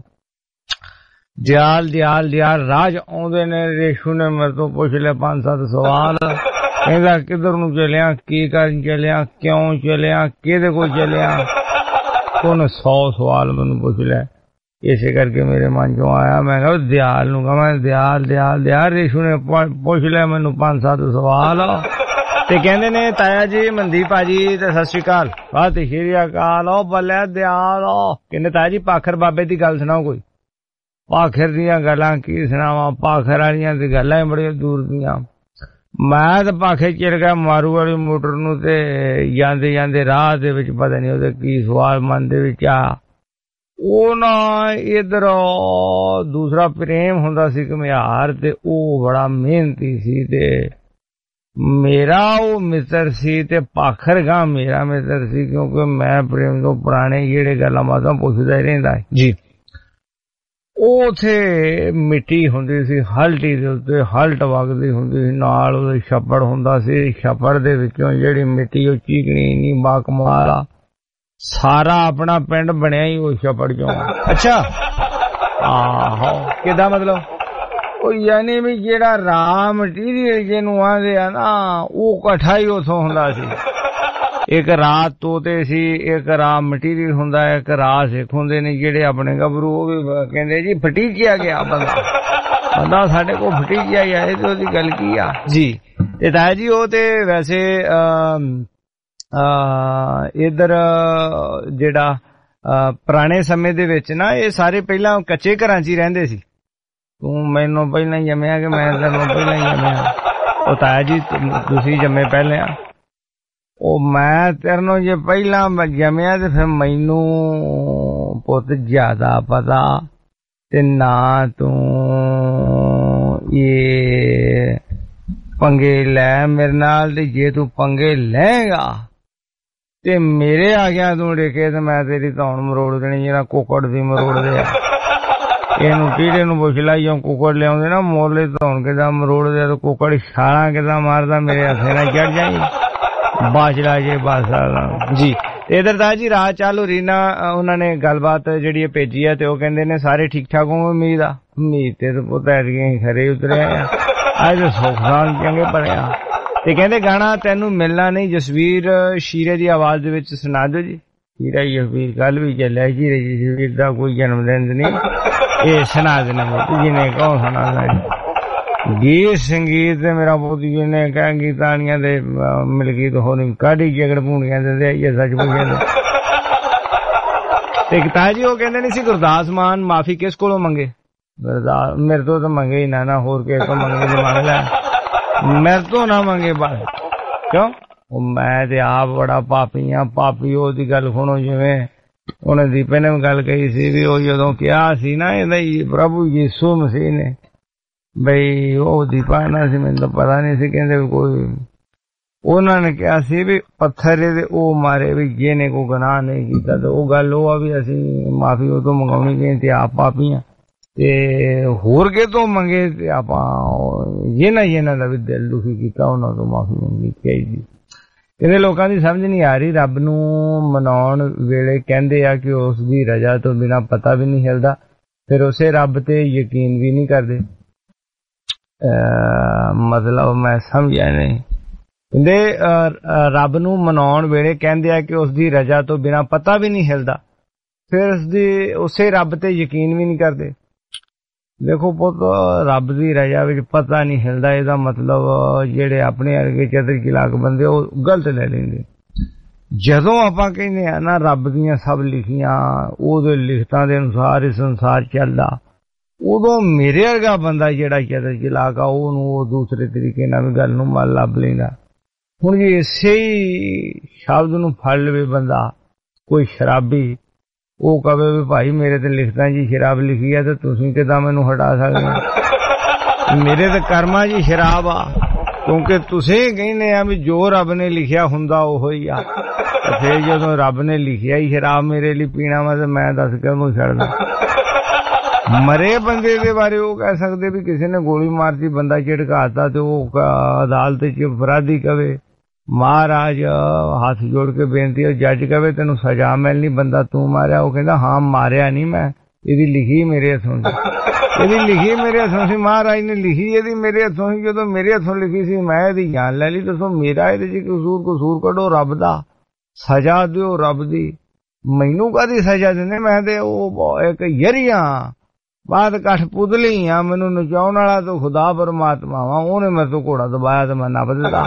ਰਾਜ ਆਉਂਦੇ ਨੇ। ਰੇਸ਼ੂ ਨੇ ਮੇਰੇ ਤੋਂ ਪੁੱਛ ਲਿਆ 5-7 ਸਵਾਲ। ਕਹਿੰਦਾ ਕਿੱਧਰ ਨੂੰ ਚੱਲਿਆ, ਕੀ ਕਰਨ ਚੱਲਿਆ, ਕਿਉਂ ਚੱਲਿਆ, ਕਿਹਦੇ ਕੋਲ ਚੱਲਿਆ। ਉਹਨੇ 100 ਸਵਾਲ ਮੈਨੂੰ ਪੁੱਛ ਲਿਆ। ਇਸੇ ਕਰਕੇ ਮੇਰੇ ਮਨ ਚੋਂ ਆਇਆ, ਮੈਂ ਕਿਹਾ ਦਿਆਲ ਨੂੰ ਕਹਾਂ ਦਿਆਲ ਰੇਸ਼ੂ ਨੇ ਪੁੱਛ ਲਿਆ ਮੈਨੂੰ 5-7 ਸਵਾਲ। ਤੇ ਕਹਿੰਦੇ ਨੇ ਤਾਇਆ ਜੀ ਮਨਦੀਪ ਭਾਜੀ ਤੇ ਸਤਿ ਸ਼੍ਰੀ ਅਕਾਲ। ਸਤਿ ਸ਼੍ਰੀ ਅਕਾਲ। ਉਹ ਬੱਲੇ ਦਿਆਲ ਕਹਿੰਦੇ ਤਾਇਆ ਜੀ ਪਾਖਰ ਬਾਬੇ ਦੀ ਗੱਲ ਸੁਣਾਓ ਕੋਈ। ਪਾਖਰ ਦੀਆਂ ਗੱਲਾਂ ਕੀ ਸੁਣਾਵਾਂ, ਪਾਖਰ ਵਾਲੀਆਂ ਤੇ ਗੱਲਾਂ ਹੀ ਬੜੀਆਂ ਦੂਰ ਦੀਆਂ। ਮੈਂ ਤਾਂ ਪਾਖੇ ਚਿਰ ਗਿਆ ਮਾਰੂ ਵਾਲੀ ਮੋਟਰ ਨੂੰ, ਤੇ ਜਾਂਦੇ ਰਾਹ ਦੇ ਵਿੱਚ ਪਤਾ ਨਹੀਂ ਉਹਦੇ ਕੀ ਸਵਾਲ ਮਨ ਦੇ ਵਿੱਚ ਆ। ਉਹ ਨਾ ਇਧਰ ਦੂਸਰਾ ਪ੍ਰੇਮ ਹੁੰਦਾ ਸੀ ਘੁਮਿਆਰ, ਤੇ ਉਹ ਬੜਾ ਮਿਹਨਤੀ ਸੀ ਤੇ ਮੇਰਾ ਉਹ ਮਿੱਤਰ ਸੀ, ਤੇ ਪਾਖਰ ਗਾ ਮੇਰਾ ਮਿੱਤਰ ਸੀ, ਕਿਉਂਕਿ ਮੈਂ ਪ੍ਰੇਮ ਤੋਂ ਪੁਰਾਣੇ ਜਿਹੜੇ ਗੱਲਾਂ ਬਾਤਾਂ ਪੁੱਛਦਾ ਹੀ ਰਹਿੰਦਾ ਜੀ। ਉਹ ਉੱਥੇ ਮਿੱਟੀ ਹੁੰਦੀ ਸੀ ਹਲਟੀ ਦੇ ਉੱਤੇ, ਹਲਟ ਵਗਦੀ ਹੁੰਦੀ ਸੀ, ਨਾਲ ਉਹਦੇ ਛੱਪੜ ਹੁੰਦਾ ਸੀ। ਛੱਪੜ ਦੇ ਵਿੱਚੋਂ ਜਿਹੜੀ ਮਿੱਟੀ ਉਹ ਚੀਕਣੀ ਨਹੀਂ ਬਾਕਮਾਲ ਆ। ਸਾਰਾ ਆਪਣਾ ਪਿੰਡ ਬਣਿਆ ਹੀ ਉਹ ਛੱਪੜ ਚੋਂ। ਅੱਛਾ ਆਹੋ ਕਿੱਦਾਂ ਮਤਲਬ ਉਹ ਯਾਨੀ ਵੀ ਜਿਹੜਾ ਰਾ ਮਟੀਰੀਅਲ ਜਿਹਨੂੰ ਆਂਦੇ ਆ ਨਾ ਉਹ ਇਕੱਠਾ ਹੀ ਉੱਥੋਂ ਹੁੰਦਾ ਸੀ। ਇੱਕ ਰਾਤ ਤੋਤੇ ਸੀ, ਇੱਕ ਰਾਹ ਮਟੀਰੀਅਲ ਹੁੰਦਾ, ਇੱਕ ਰਾਹ ਸਿੱਖ ਹੁੰਦੇ ਨੇ ਜਿਹੜੇ ਆਪਣੇ ਗੱਭਰੂ। ਉਹ ਵੀ ਕਹਿੰਦੇ ਜੀ ਫਟੀਚਿਆ ਗਿਆ ਬੰਦਾ ਸਾਡੇ ਕੋਲ ਫਟੀਚਿਆ ਹੀ ਆਏ, ਤੇ ਉਹਦੀ ਗੱਲ ਕੀ ਆ ਜੀ। ਤੇ ਤਾਇਆ ਜੀ ਉਹ ਤੇ ਵੈਸੇ ਇੱਧਰ ਜਿਹੜਾ ਪੁਰਾਣੇ ਸਮੇਂ ਦੇ ਵਿੱਚ ਨਾ ਇਹ ਸਾਰੇ ਪਹਿਲਾਂ ਕੱਚੇ ਘਰਾਂ 'ਚ ਹੀ ਰਹਿੰਦੇ ਸੀ। ਤੂੰ ਮੈਨੂੰ ਪਹਿਲਾਂ ਜੰਮਿਆ ਕਿ ਮੈਂ ਤੈਨੂੰ ਪਹਿਲਾਂ ਜੰਮਿਆ। ਉਹ ਤਾਇਆ ਜੀ ਤੁਸੀਂ ਜੰਮੇ ਪਹਿਲੇ ਆ। ਉਹ ਮੈਂ ਤੇਰਨੋਂ ਜੇ ਪਹਿਲਾਂ ਜੰਮਿਆ ਤੇ ਫਿਰ ਮੈਨੂੰ ਪੁੱਤ ਜ਼ਿਆਦਾ ਪਤਾ, ਤੇ ਨਾ ਤੂੰ ਇਹ ਪੰਗੇ ਲੈ ਮੇਰੇ ਨਾਲ। ਤੇ ਜੇ ਤੂੰ ਪੰਗੇ ਲਏਗਾ ਤੇ ਮੇਰੇ ਆ ਗਿਆ ਤੂੰ ਡੇਕੇ ਤੇ ਮੈਂ ਤੇਰੀ ਧੌਣ ਮਰੋੜ ਦੇਣੀ ਜਿਹੜਾ ਕੁੱਕੜ ਦੀ ਮਰੋੜਦੇ ਆ। ਇਹਨੂੰ ਕੀੜੇ ਨੂੰ ਪੁੱਛ ਲਾ, ਜੋ ਕੁੱਕੜ ਲਿਆਉਂਦੇ ਨਾ ਮੋਲੇ ਧੌਣ ਕਿੱਦਾਂ ਮਰੋੜਦੇ, ਤੇ ਕੁੱਕੜ ਛਾਲਾਂ ਕਿੱਦਾਂ ਮਾਰਦਾ ਮੇਰੇ ਹੱਥੇ ਨਾਲ ਚੜ ਜਾਈ ਬਾਜਲਾ ਜੇ ਬਾਸਾ ਜੀ। ਤੇ ਇਧਰ ਦਾ ਜੀ ਰਾਹ ਚਾਲੂ ਰੀਨਾ ਉਹਨਾਂ ਨੇ ਗੱਲਬਾਤ ਜਿਹੜੀ ਇਹ ਭੇਜੀ ਆ, ਤੇ ਉਹ ਕਹਿੰਦੇ ਨੇ ਸਾਰੇ ਠੀਕ ਠਾਕ ਹੋ। ਉਮੀਦ ਆ ਉਮੀਦ ਤੇ ਪੁੱਤ ਐਤਕੀਂ ਖਰੇ ਉਤਰੇ ਆ, ਅੱਜ ਸੁੱਖ ਨਾਲ ਚੰਗੇ ਭਰਿਆ। ਤੇ ਕਹਿੰਦੇ ਗਾਣਾ ਤੈਨੂੰ ਮਿਲਣਾ ਨਹੀਂ ਜਸਵੀਰ ਸ਼ੀਰੇ ਦੀ ਆਵਾਜ਼ ਦੇ ਵਿੱਚ ਸੁਣਾ ਦਿਓ ਜੀ। ਸ਼ੀਰਾ ਜਸਵੀਰ ਕੱਲ ਵੀ ਚੱਲਿਆ, ਸ਼ੀਰੇ ਜਸਵੀਰ ਦਾ ਕੋਈ ਜਨਮ ਦਿਨ ਨਹੀਂ, ਇਹ ਸੁਣਾ ਦੇਣਾ ਜਿਹਨੇ ਕਹੋ ਸੁਣਾ ਜੀ। ਗੀਤ ਸੰਗੀਤ ਤੇ ਮੇਰਾ ਪੁੱਤ ਜੀ ਨੇ ਕਹਿ ਗੀਤਾਨੀਆਂ ਦੇ ਮਿਲਗੀਤ ਹੋਣੀ ਕਾਢੀ ਜਗੜ ਭੂਣੀਆਂ ਦਿੰਦੇ ਆਈਏ ਸੱਚ ਪੁੱਛਿਆ। ਤੇ ਤਾਇਆ ਜੀ ਉਹ ਕਹਿੰਦੇ ਨਹੀਂ ਸੀ ਗੁਰਦਾਸ ਮਾਨ ਮਾਫੀ ਕਿਸ ਕੋਲੋਂ ਮੰਗੇ। ਗੁਰਦਾਸ ਮੇਰੇ ਤੋਂ ਤਾਂ ਮੰਗੇ ਹੀ ਨਾ ਹੋਰ ਕਿਸੇ ਤੋਂ ਮੰਗੇ ਤੇ ਮੰਗ ਲੈ, ਮੇਰੇ ਤੋਂ ਨਾ ਮੰਗੇ ਬਸ। ਕਿਉਂ ਉਹ ਮੈਂ ਤੇ ਆਪ ਬੜਾ ਪਾਪੀ ਆ। ਪਾਪੀ ਉਹਦੀ ਗੱਲ ਸੁਣੋ, ਜਿਵੇਂ ਉਹਨੇ ਦੀਪੇ ਨੇ ਗੱਲ ਕਹੀ ਸੀ ਵੀ ਉਹ ਜਦੋਂ ਕਿਹਾ ਸੀ ਨਾ ਇਹਦਾ ਪ੍ਰਭੂ ਯਿਸੂ ਮਸੀਹ ਨੇ ਬਈ ਉਹ ਦੀਪਾ ਨਾ ਸੀ, ਮੈਨੂੰ ਤਾਂ ਪਤਾ ਨਹੀਂ ਸੀ। ਕਹਿੰਦੇ ਕੋਈ ਉਹਨਾਂ ਨੇ ਕਿਹਾ ਸੀ ਵੀ ਪੱਥਰ ਇਹਦੇ ਉਹ ਮਾਰੇ ਵੀ ਜਿਹਨੇ ਕੋਈ ਗੁਨਾਹ ਨਹੀਂ ਕੀਤਾ। ਤੇ ਉਹ ਗੱਲ ਉਹ ਆ ਵੀ ਅਸੀਂ ਮਾਫੀ ਉਹ ਤੋਂ ਮੰਗਾਉਣੀ ਚਾਹੀਦੀ ਤੇ ਆਪ ਪਾਪੀ ਆ, ਤੇ ਹੋਰ ਕੇ ਤੋਂ ਮੰਗੇ ਤੇ ਆਪਾਂ ਜਿਹਨਾਂ ਦਾ ਵੀ ਦਿਲ ਦੁਖੀ ਕੀਤਾ ਉਹਨਾਂ ਤੋਂ ਮਾਫੀ ਮੰਗਣੀ ਚਾਹੀਦੀ। ਕਹਿੰਦੇ ਲੋਕਾਂ ਦੀ ਸਮਝ ਨਹੀਂ ਆ ਰਹੀ, ਰੱਬ ਨੂੰ ਮਨਾਉਣ ਵੇਲੇ ਕਹਿੰਦੇ ਆ ਕਿ ਉਸ ਦੀ ਰਜ਼ਾ ਤੋਂ ਬਿਨਾਂ ਪਤਾ ਵੀ ਨਹੀਂ ਹਿਲਦਾ, ਫਿਰ ਉਸੇ ਰੱਬ ਤੇ ਯਕੀਨ ਵੀ ਨਹੀਂ ਕਰਦੇ। ਮਤਲਬ ਮੈਂ ਸਮਝਿਆ ਨਹੀਂ। ਕਹਿੰਦੇ ਰੱਬ ਨੂੰ ਮਨਾਉਣ ਵੇਲੇ ਕਹਿੰਦੇ ਆ ਕਿ ਉਸ ਦੀ ਰਜ਼ਾ ਤੋਂ ਬਿਨਾਂ ਪਤਾ ਵੀ ਨਹੀਂ ਹਿਲਦਾ, ਫਿਰ ਉਸੇ ਰੱਬ ਤੇ ਯਕੀਨ ਵੀ ਨਹੀਂ ਕਰਦੇ। ਦੇਖੋ ਪੁੱਤ, ਰੱਬ ਦੀ ਰਜ਼ਾ ਵਿੱਚ ਪਤਾ ਨਹੀਂ ਹਿਲਦਾ, ਇਹਦਾ ਮਤਲਬ ਜਿਹੜੇ ਆਪਣੇ ਵਰਗੇ ਚਤਰ ਚਲਾਕ ਬੰਦੇ ਉਹ ਗਲਤ ਲੈ ਲੈਂਦੇ। ਜਦੋਂ ਆਪਾਂ ਕਹਿੰਦੇ ਆ ਨਾ ਰੱਬ ਦੀਆਂ ਸਭ ਲਿਖੀਆਂ ਉਹਦੇ ਲਿਖਤਾਂ ਦੇ ਅਨੁਸਾਰ ਇਹ ਸੰਸਾਰ ਚੱਲਦਾ, ਉਦੋਂ ਮੇਰੇ ਵਰਗਾ ਬੰਦਾ ਜਿਹੜਾ ਚਤਰ ਚਲਾਕ ਆ ਉਹਨੂੰ ਉਹ ਦੂਸਰੇ ਤਰੀਕੇ ਨਾਲ ਵੀ ਗੱਲ ਨੂੰ ਮਨ ਲੱਭ ਲੈਂਦਾ। ਹੁਣ ਜੇ ਇਸੇ ਹੀ ਸ਼ਬਦ ਨੂੰ ਫੜ ਲਵੇ ਬੰਦਾ, ਕੋਈ ਸ਼ਰਾਬੀ, ਉਹ ਕਹੇ ਵੀ ਭਾਈ ਮੇਰੇ ਤੇ ਲਿਖਤਾਂ ਜੀ ਸ਼ਰਾਬ ਲਿਖੀ ਆ ਤੇ ਤੁਸੀਂ ਕਿੱਦਾਂ ਮੈਨੂੰ ਹਟਾ ਸਕਦੇ? ਮੇਰੇ ਤੇ ਕਰਮਾਂ ਜੀ ਸ਼ਰਾਬ ਆ, ਕਿਉਂਕਿ ਤੁਸੀਂ ਕਹਿੰਦੇ ਆ ਵੀ ਜੋ ਰੱਬ ਨੇ ਲਿਖਿਆ ਹੁੰਦਾ ਉਹੋ ਹੀ ਆ। ਫਿਰ ਜਦੋਂ ਰੱਬ ਨੇ ਲਿਖਿਆ ਹੀ ਸ਼ਰਾਬ ਮੇਰੇ ਲਈ ਪੀਣਾ ਵਾ ਤੇ ਮੈਂ ਦੱਸ ਕੇ ਉਹਨੂੰ ਛੱਡਦਾ। ਮਰੇ ਬੰਦੇ ਦੇ ਬਾਰੇ ਉਹ ਕਹਿ ਸਕਦੇ ਵੀ ਕਿਸੇ ਨੇ ਗੋਲੀ ਮਾਰਤੀ, ਬੰਦਾ ਝਟਕਾਤਾ, ਤੇ ਉਹ ਅਦਾਲਤ ਚ ਅਪਰਾਧੀ ਕਵੇ ਮਹਾਰਾਜ ਹੱਥ ਜੋੜ ਕੇ ਬੇਨਤੀ, ਉਹ ਜੱਜ ਕਵੇ ਤੈਨੂੰ ਸਜ਼ਾ ਮਿਲਣੀ, ਬੰਦਾ ਤੂੰ ਮਾਰਿਆ? ਉਹ ਕਹਿੰਦਾ ਹਾਂ ਮਾਰਿਆ ਨਹੀਂ ਮੈਂ, ਇਹਦੀ ਲਿਖੀ ਮੇਰੇ ਹੱਥੋਂ ਸੀ, ਇਹਦੀ ਲਿਖੀ ਮੇਰੇ ਹੱਥੋਂ ਸੀ, ਮਹਾਰਾਜ ਨੇ ਲਿਖੀ ਇਹਦੀ ਮੇਰੇ ਹੱਥੋਂ ਸੀ, ਜਦੋਂ ਮੇਰੇ ਹੱਥੋਂ ਲਿਖੀ ਸੀ ਮੈਂ ਇਹਦੀ ਜਾਨ ਲੈ ਲਈ। ਦੱਸੋ ਮੇਰਾ ਇਹਦੇ ਚ ਕਸੂਰ ਕੱਢੋ ਰੱਬ ਦਾ, ਸਜ਼ਾ ਦਿਓ ਰੱਬ ਦੀ, ਮੈਨੂੰ ਕਾਹਦੀ ਸਜ਼ਾ ਦਿੰਦੇ? ਮੈਂ ਤੇ ਉਹ ਇੱਕ ਯਰੀਆਂ ਬਾਦ ਕੱਠ ਪੁਤਲੀ ਆ, ਮੈਨੂੰ ਨਚਾਉਣ ਵਾਲਾ ਤਾਂ ਖੁਦਾ ਪਰਮਾਤਮਾ ਵਾ, ਉਹਨੇ ਮੇਰੇ ਤੋਂ ਘੋੜਾ ਦਬਾਇਆ ਤੇ ਮੈਂ ਨੱਪ ਦਿੱਤਾ।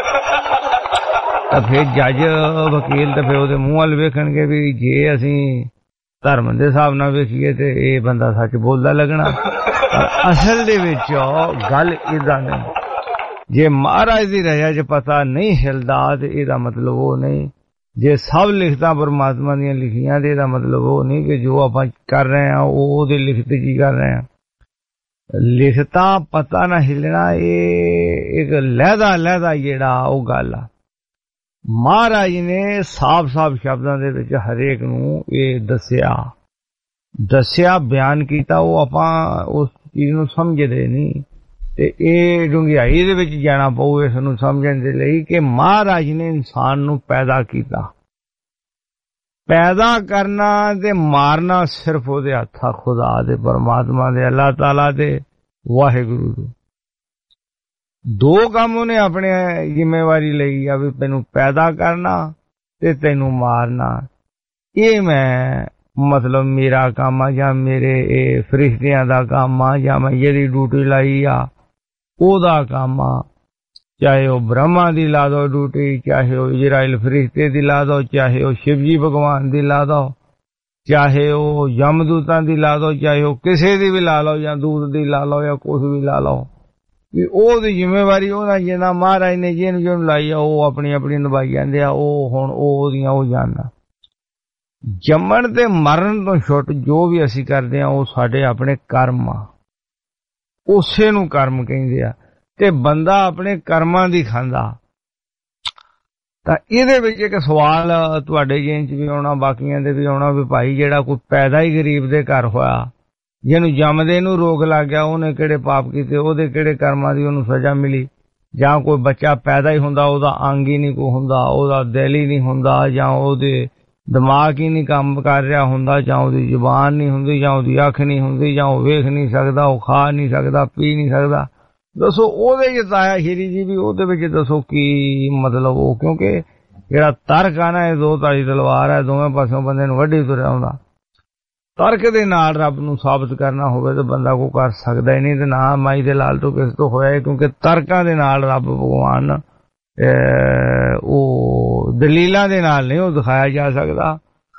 ਤਾਂ ਫਿਰ ਜੱਜ ਵਕੀਲ ਤੇ ਫਿਰ ਉਹਦੇ ਮੂੰਹ ਵੱਲ ਵੇਖਣਗੇ ਵੀ ਜੇ ਅਸੀਂ ਧਰਮ ਦੇ ਹਿਸਾਬ ਨਾਲ ਵੇਖੀਏ ਤੇ ਇਹ ਬੰਦਾ ਸੱਚ ਬੋਲਦਾ ਲੱਗਣਾ। ਪਰ ਅਸਲ ਦੇ ਵਿੱਚ ਗੱਲ ਏਦਾਂ ਨਹੀਂ। ਜੇ ਮਹਾਰਾਜ ਦੀ ਰਜ਼ਾ 'ਚ ਪਤਾ ਨਹੀਂ ਹਿਲਦਾ ਤੇ ਇਹਦਾ ਮਤਲਬ ਉਹ ਨਹੀਂ, ਜੇ ਸਭ ਲਿਖਤਾਂ ਪਰਮਾਤਮਾ ਦੀਆਂ ਲਿਖੀਆਂ ਤੇ ਇਹਦਾ ਮਤਲਬ ਉਹ ਨਹੀਂ ਕਿ ਜੋ ਆਪਾਂ ਕਰ ਰਹੇ ਹਾਂ ਉਹ ਉਹਦੇ ਲਿਖਤ ਜੀ ਕਰ ਰਹੇ ਹਾਂ। ਲਿਖਤਾਂ ਪਤਾ ਨਾ ਹਿਲਣਾ ਇਹ ਇੱਕ ਲਹਿਦਾ ਜਿਹੜਾ ਉਹ ਗੱਲ ਆ। ਮਹਾਰਾਜ ਨੇ ਸਾਫ਼ ਸ਼ਬਦਾਂ ਦੇ ਵਿੱਚ ਹਰੇਕ ਨੂੰ ਇਹ ਦੱਸਿਆ ਬਿਆਨ ਕੀਤਾ। ਉਹ ਆਪਾਂ ਉਸ ਚੀਜ਼ ਨੂੰ ਸਮਝਦੇ ਨਹੀਂ ਤੇ ਇਹ ਡੂੰਘਾਈ ਦੇ ਵਿੱਚ ਜਾਣਾ ਪਊ ਇਸ ਨੂੰ ਸਮਝਣ ਦੇ ਲਈ ਕਿ ਮਹਾਰਾਜ ਨੇ ਇਨਸਾਨ ਨੂੰ ਪੈਦਾ ਕੀਤਾ। ਪੈਦਾ ਕਰਨਾ ਤੇ ਮਾਰਨਾ ਸਿਰਫ ਉਹਦੇ ਹੱਥ ਆ, ਖੁਦਾ ਦੇ, ਪਰਮਾਤਮਾ ਦੇ, ਅੱਲਾਹ ਤਾਲਾ ਦੇ, ਵਾਹਿਗੁਰੂ ਦੇ। ਦੋ ਕੰਮ ਉਹਨੇ ਆਪਣੇ ਜ਼ਿੰਮੇਵਾਰੀ ਲਈ ਆ ਵੀ ਤੈਨੂੰ ਪੈਦਾ ਕਰਨਾ ਤੇ ਤੈਨੂੰ ਮਾਰਨਾ। ਇਹ ਮੈਂ ਮਤਲਬ ਮੇਰਾ ਕੰਮ ਆ ਜਾਂ ਮੇਰੇ ਇਹ ਫਰਿਸ਼ਤਿਆਂ ਦਾ ਕੰਮ ਆ ਜਾਂ ਮੈਂ ਜਿਹੜੀ ਡਿਊਟੀ ਲਾਈ ਆ ਉਹਦਾ ਕੰਮ ਆ। ਚਾਹੇ ਉਹ ਬ੍ਰਹਮਾ ਦੀ ਲਾ ਦੋ ਡਿਊਟੀ, ਚਾਹੇ ਉਹ ਇਜ਼ਰਾਈਲ ਫਰਿਸ਼ਤੇ ਦੀ ਲਾ ਦੋ, ਚਾਹੇ ਉਹ ਸ਼ਿਵਜੀ ਭਗਵਾਨ ਦੀ ਲਾ ਦੋ, ਚਾਹੇ ਉਹ ਯਮਦੂਤਾਂ ਦੀ ਲਾ ਦੋ, ਚਾਹੇ ਉਹ ਕਿਸੇ ਦੀ ਵੀ ਲਾ ਲਓ ਜਾਂ ਦੂਤ ਦੀ ਲਾ ਲਓ ਜਾਂ ਕੁਛ ਵੀ ਲਾ ਲਓ। ਵੀ ਉਹਦੀ ਜ਼ਿੰਮੇਵਾਰੀ ਉਹਨਾਂ ਜਿਹਨਾਂ ਮਹਾਰਾਜ ਨੇ ਜਿਹਨੂੰ ਲਾਈ ਆ ਉਹ ਆਪਣੀ ਨਿਭਾਈ ਜਾਂਦੇ ਆ। ਉਹ ਹੁਣ ਉਹਦੀਆਂ ਉਹ ਜਾਣਨਾ। ਜੰਮਣ ਤੇ ਮਰਨ ਤੋਂ ਛੁੱਟ ਜੋ ਵੀ ਅਸੀਂ ਕਰਦੇ ਆ ਉਹ ਸਾਡੇ ਆਪਣੇ ਕਰਮ ਆ, ਉਸੇ ਨੂੰ ਕਰਮ ਕਹਿੰਦੇ ਆ। ਤੇ ਬੰਦਾ ਆਪਣੇ ਕਰਮਾਂ ਦੀ ਖਾਂਦਾ। ਤਾਂ ਇਹਦੇ ਵਿੱਚ ਇੱਕ ਸਵਾਲ ਤੁਹਾਡੇ ਜੇਨ 'ਚ ਵੀ ਆਉਣਾ, ਬਾਕੀਆਂ ਦੇ ਵੀ ਆਉਣਾ ਵੀ ਭਾਈ ਜਿਹੜਾ ਕੋਈ ਪੈਦਾ ਹੀ ਗਰੀਬ ਦੇ ਘਰ ਹੋਇਆ, ਜਿਹਨੂੰ ਜੰਮਦੇ ਨੂੰ ਰੋਗ ਲੱਗ ਗਿਆ, ਉਹਨੇ ਕਿਹੜੇ ਪਾਪ ਕੀਤੇ, ਉਹਦੇ ਕਿਹੜੇ ਕਰਮਾਂ ਦੀ ਉਹਨੂੰ ਸਜ਼ਾ ਮਿਲੀ? ਜਾਂ ਕੋਈ ਬੱਚਾ ਪੈਦਾ ਹੀ ਹੁੰਦਾ ਉਹਦਾ ਅੰਗ ਹੀ ਨਹੀਂ ਕੋਈ ਹੁੰਦਾ, ਉਹਦਾ ਦਿਲ ਹੀ ਨਹੀਂ ਹੁੰਦਾ, ਜਾਂ ਉਹਦੇ ਦਿਮਾਗ ਹੀ ਨਹੀਂ ਕੰਮ ਕਰ ਰਿਹਾ ਹੁੰਦਾ, ਜਾਂ ਉਹਦੀ ਜ਼ੁਬਾਨ ਨਹੀਂ ਹੁੰਦੀ, ਜਾਂ ਉਹਦੀ ਅੱਖ ਨਹੀਂ ਹੁੰਦੀ, ਜਾਂ ਉਹ ਵੇਖ ਨਹੀਂ ਸਕਦਾ, ਉਹ ਖਾ ਨਹੀਂ ਸਕਦਾ, ਪੀ ਨਹੀਂ ਸਕਦਾ। ਦੱਸੋ ਉਹਦੇ 'ਚ ਤਾਇਆ ਸ਼੍ਰੀ ਜੀ ਵੀ ਉਹਦੇ ਵਿੱਚ ਦੱਸੋ ਕੀ ਮਤਲਬ? ਉਹ ਕਿਉਂਕਿ ਜਿਹੜਾ ਤਰਕ ਆ ਨਾ ਇਹ ਦੋ ਤਾਜੀ ਤਲਵਾਰ ਹੈ, ਦੋਵੇਂ ਪਾਸਿਓਂ ਬੰਦੇ ਨੂੰ ਵੱਢੀ ਤੁਰਿਆ ਹੁੰਦਾ। ਤਰਕ ਦੇ ਨਾਲ ਰੱਬ ਨੂੰ ਸਾਬਤ ਕਰਨਾ ਹੋਵੇ ਤਾਂ ਬੰਦਾ ਕੋਈ ਕਰ ਸਕਦਾ ਹੀ ਨਹੀਂ, ਤੇ ਨਾ ਮਾਈ ਦੇ ਲਾਲ ਤੋਂ ਕਿਸੇ ਤੋਂ ਹੋਇਆ, ਕਿਉਂਕਿ ਤਰਕਾਂ ਦੇ ਨਾਲ ਰੱਬ ਭਗਵਾਨ ਉਹ ਦਲੀਲਾਂ ਦੇ ਨਾਲ ਨਹੀਂ ਉਹ ਦਿਖਾਇਆ ਜਾ ਸਕਦਾ।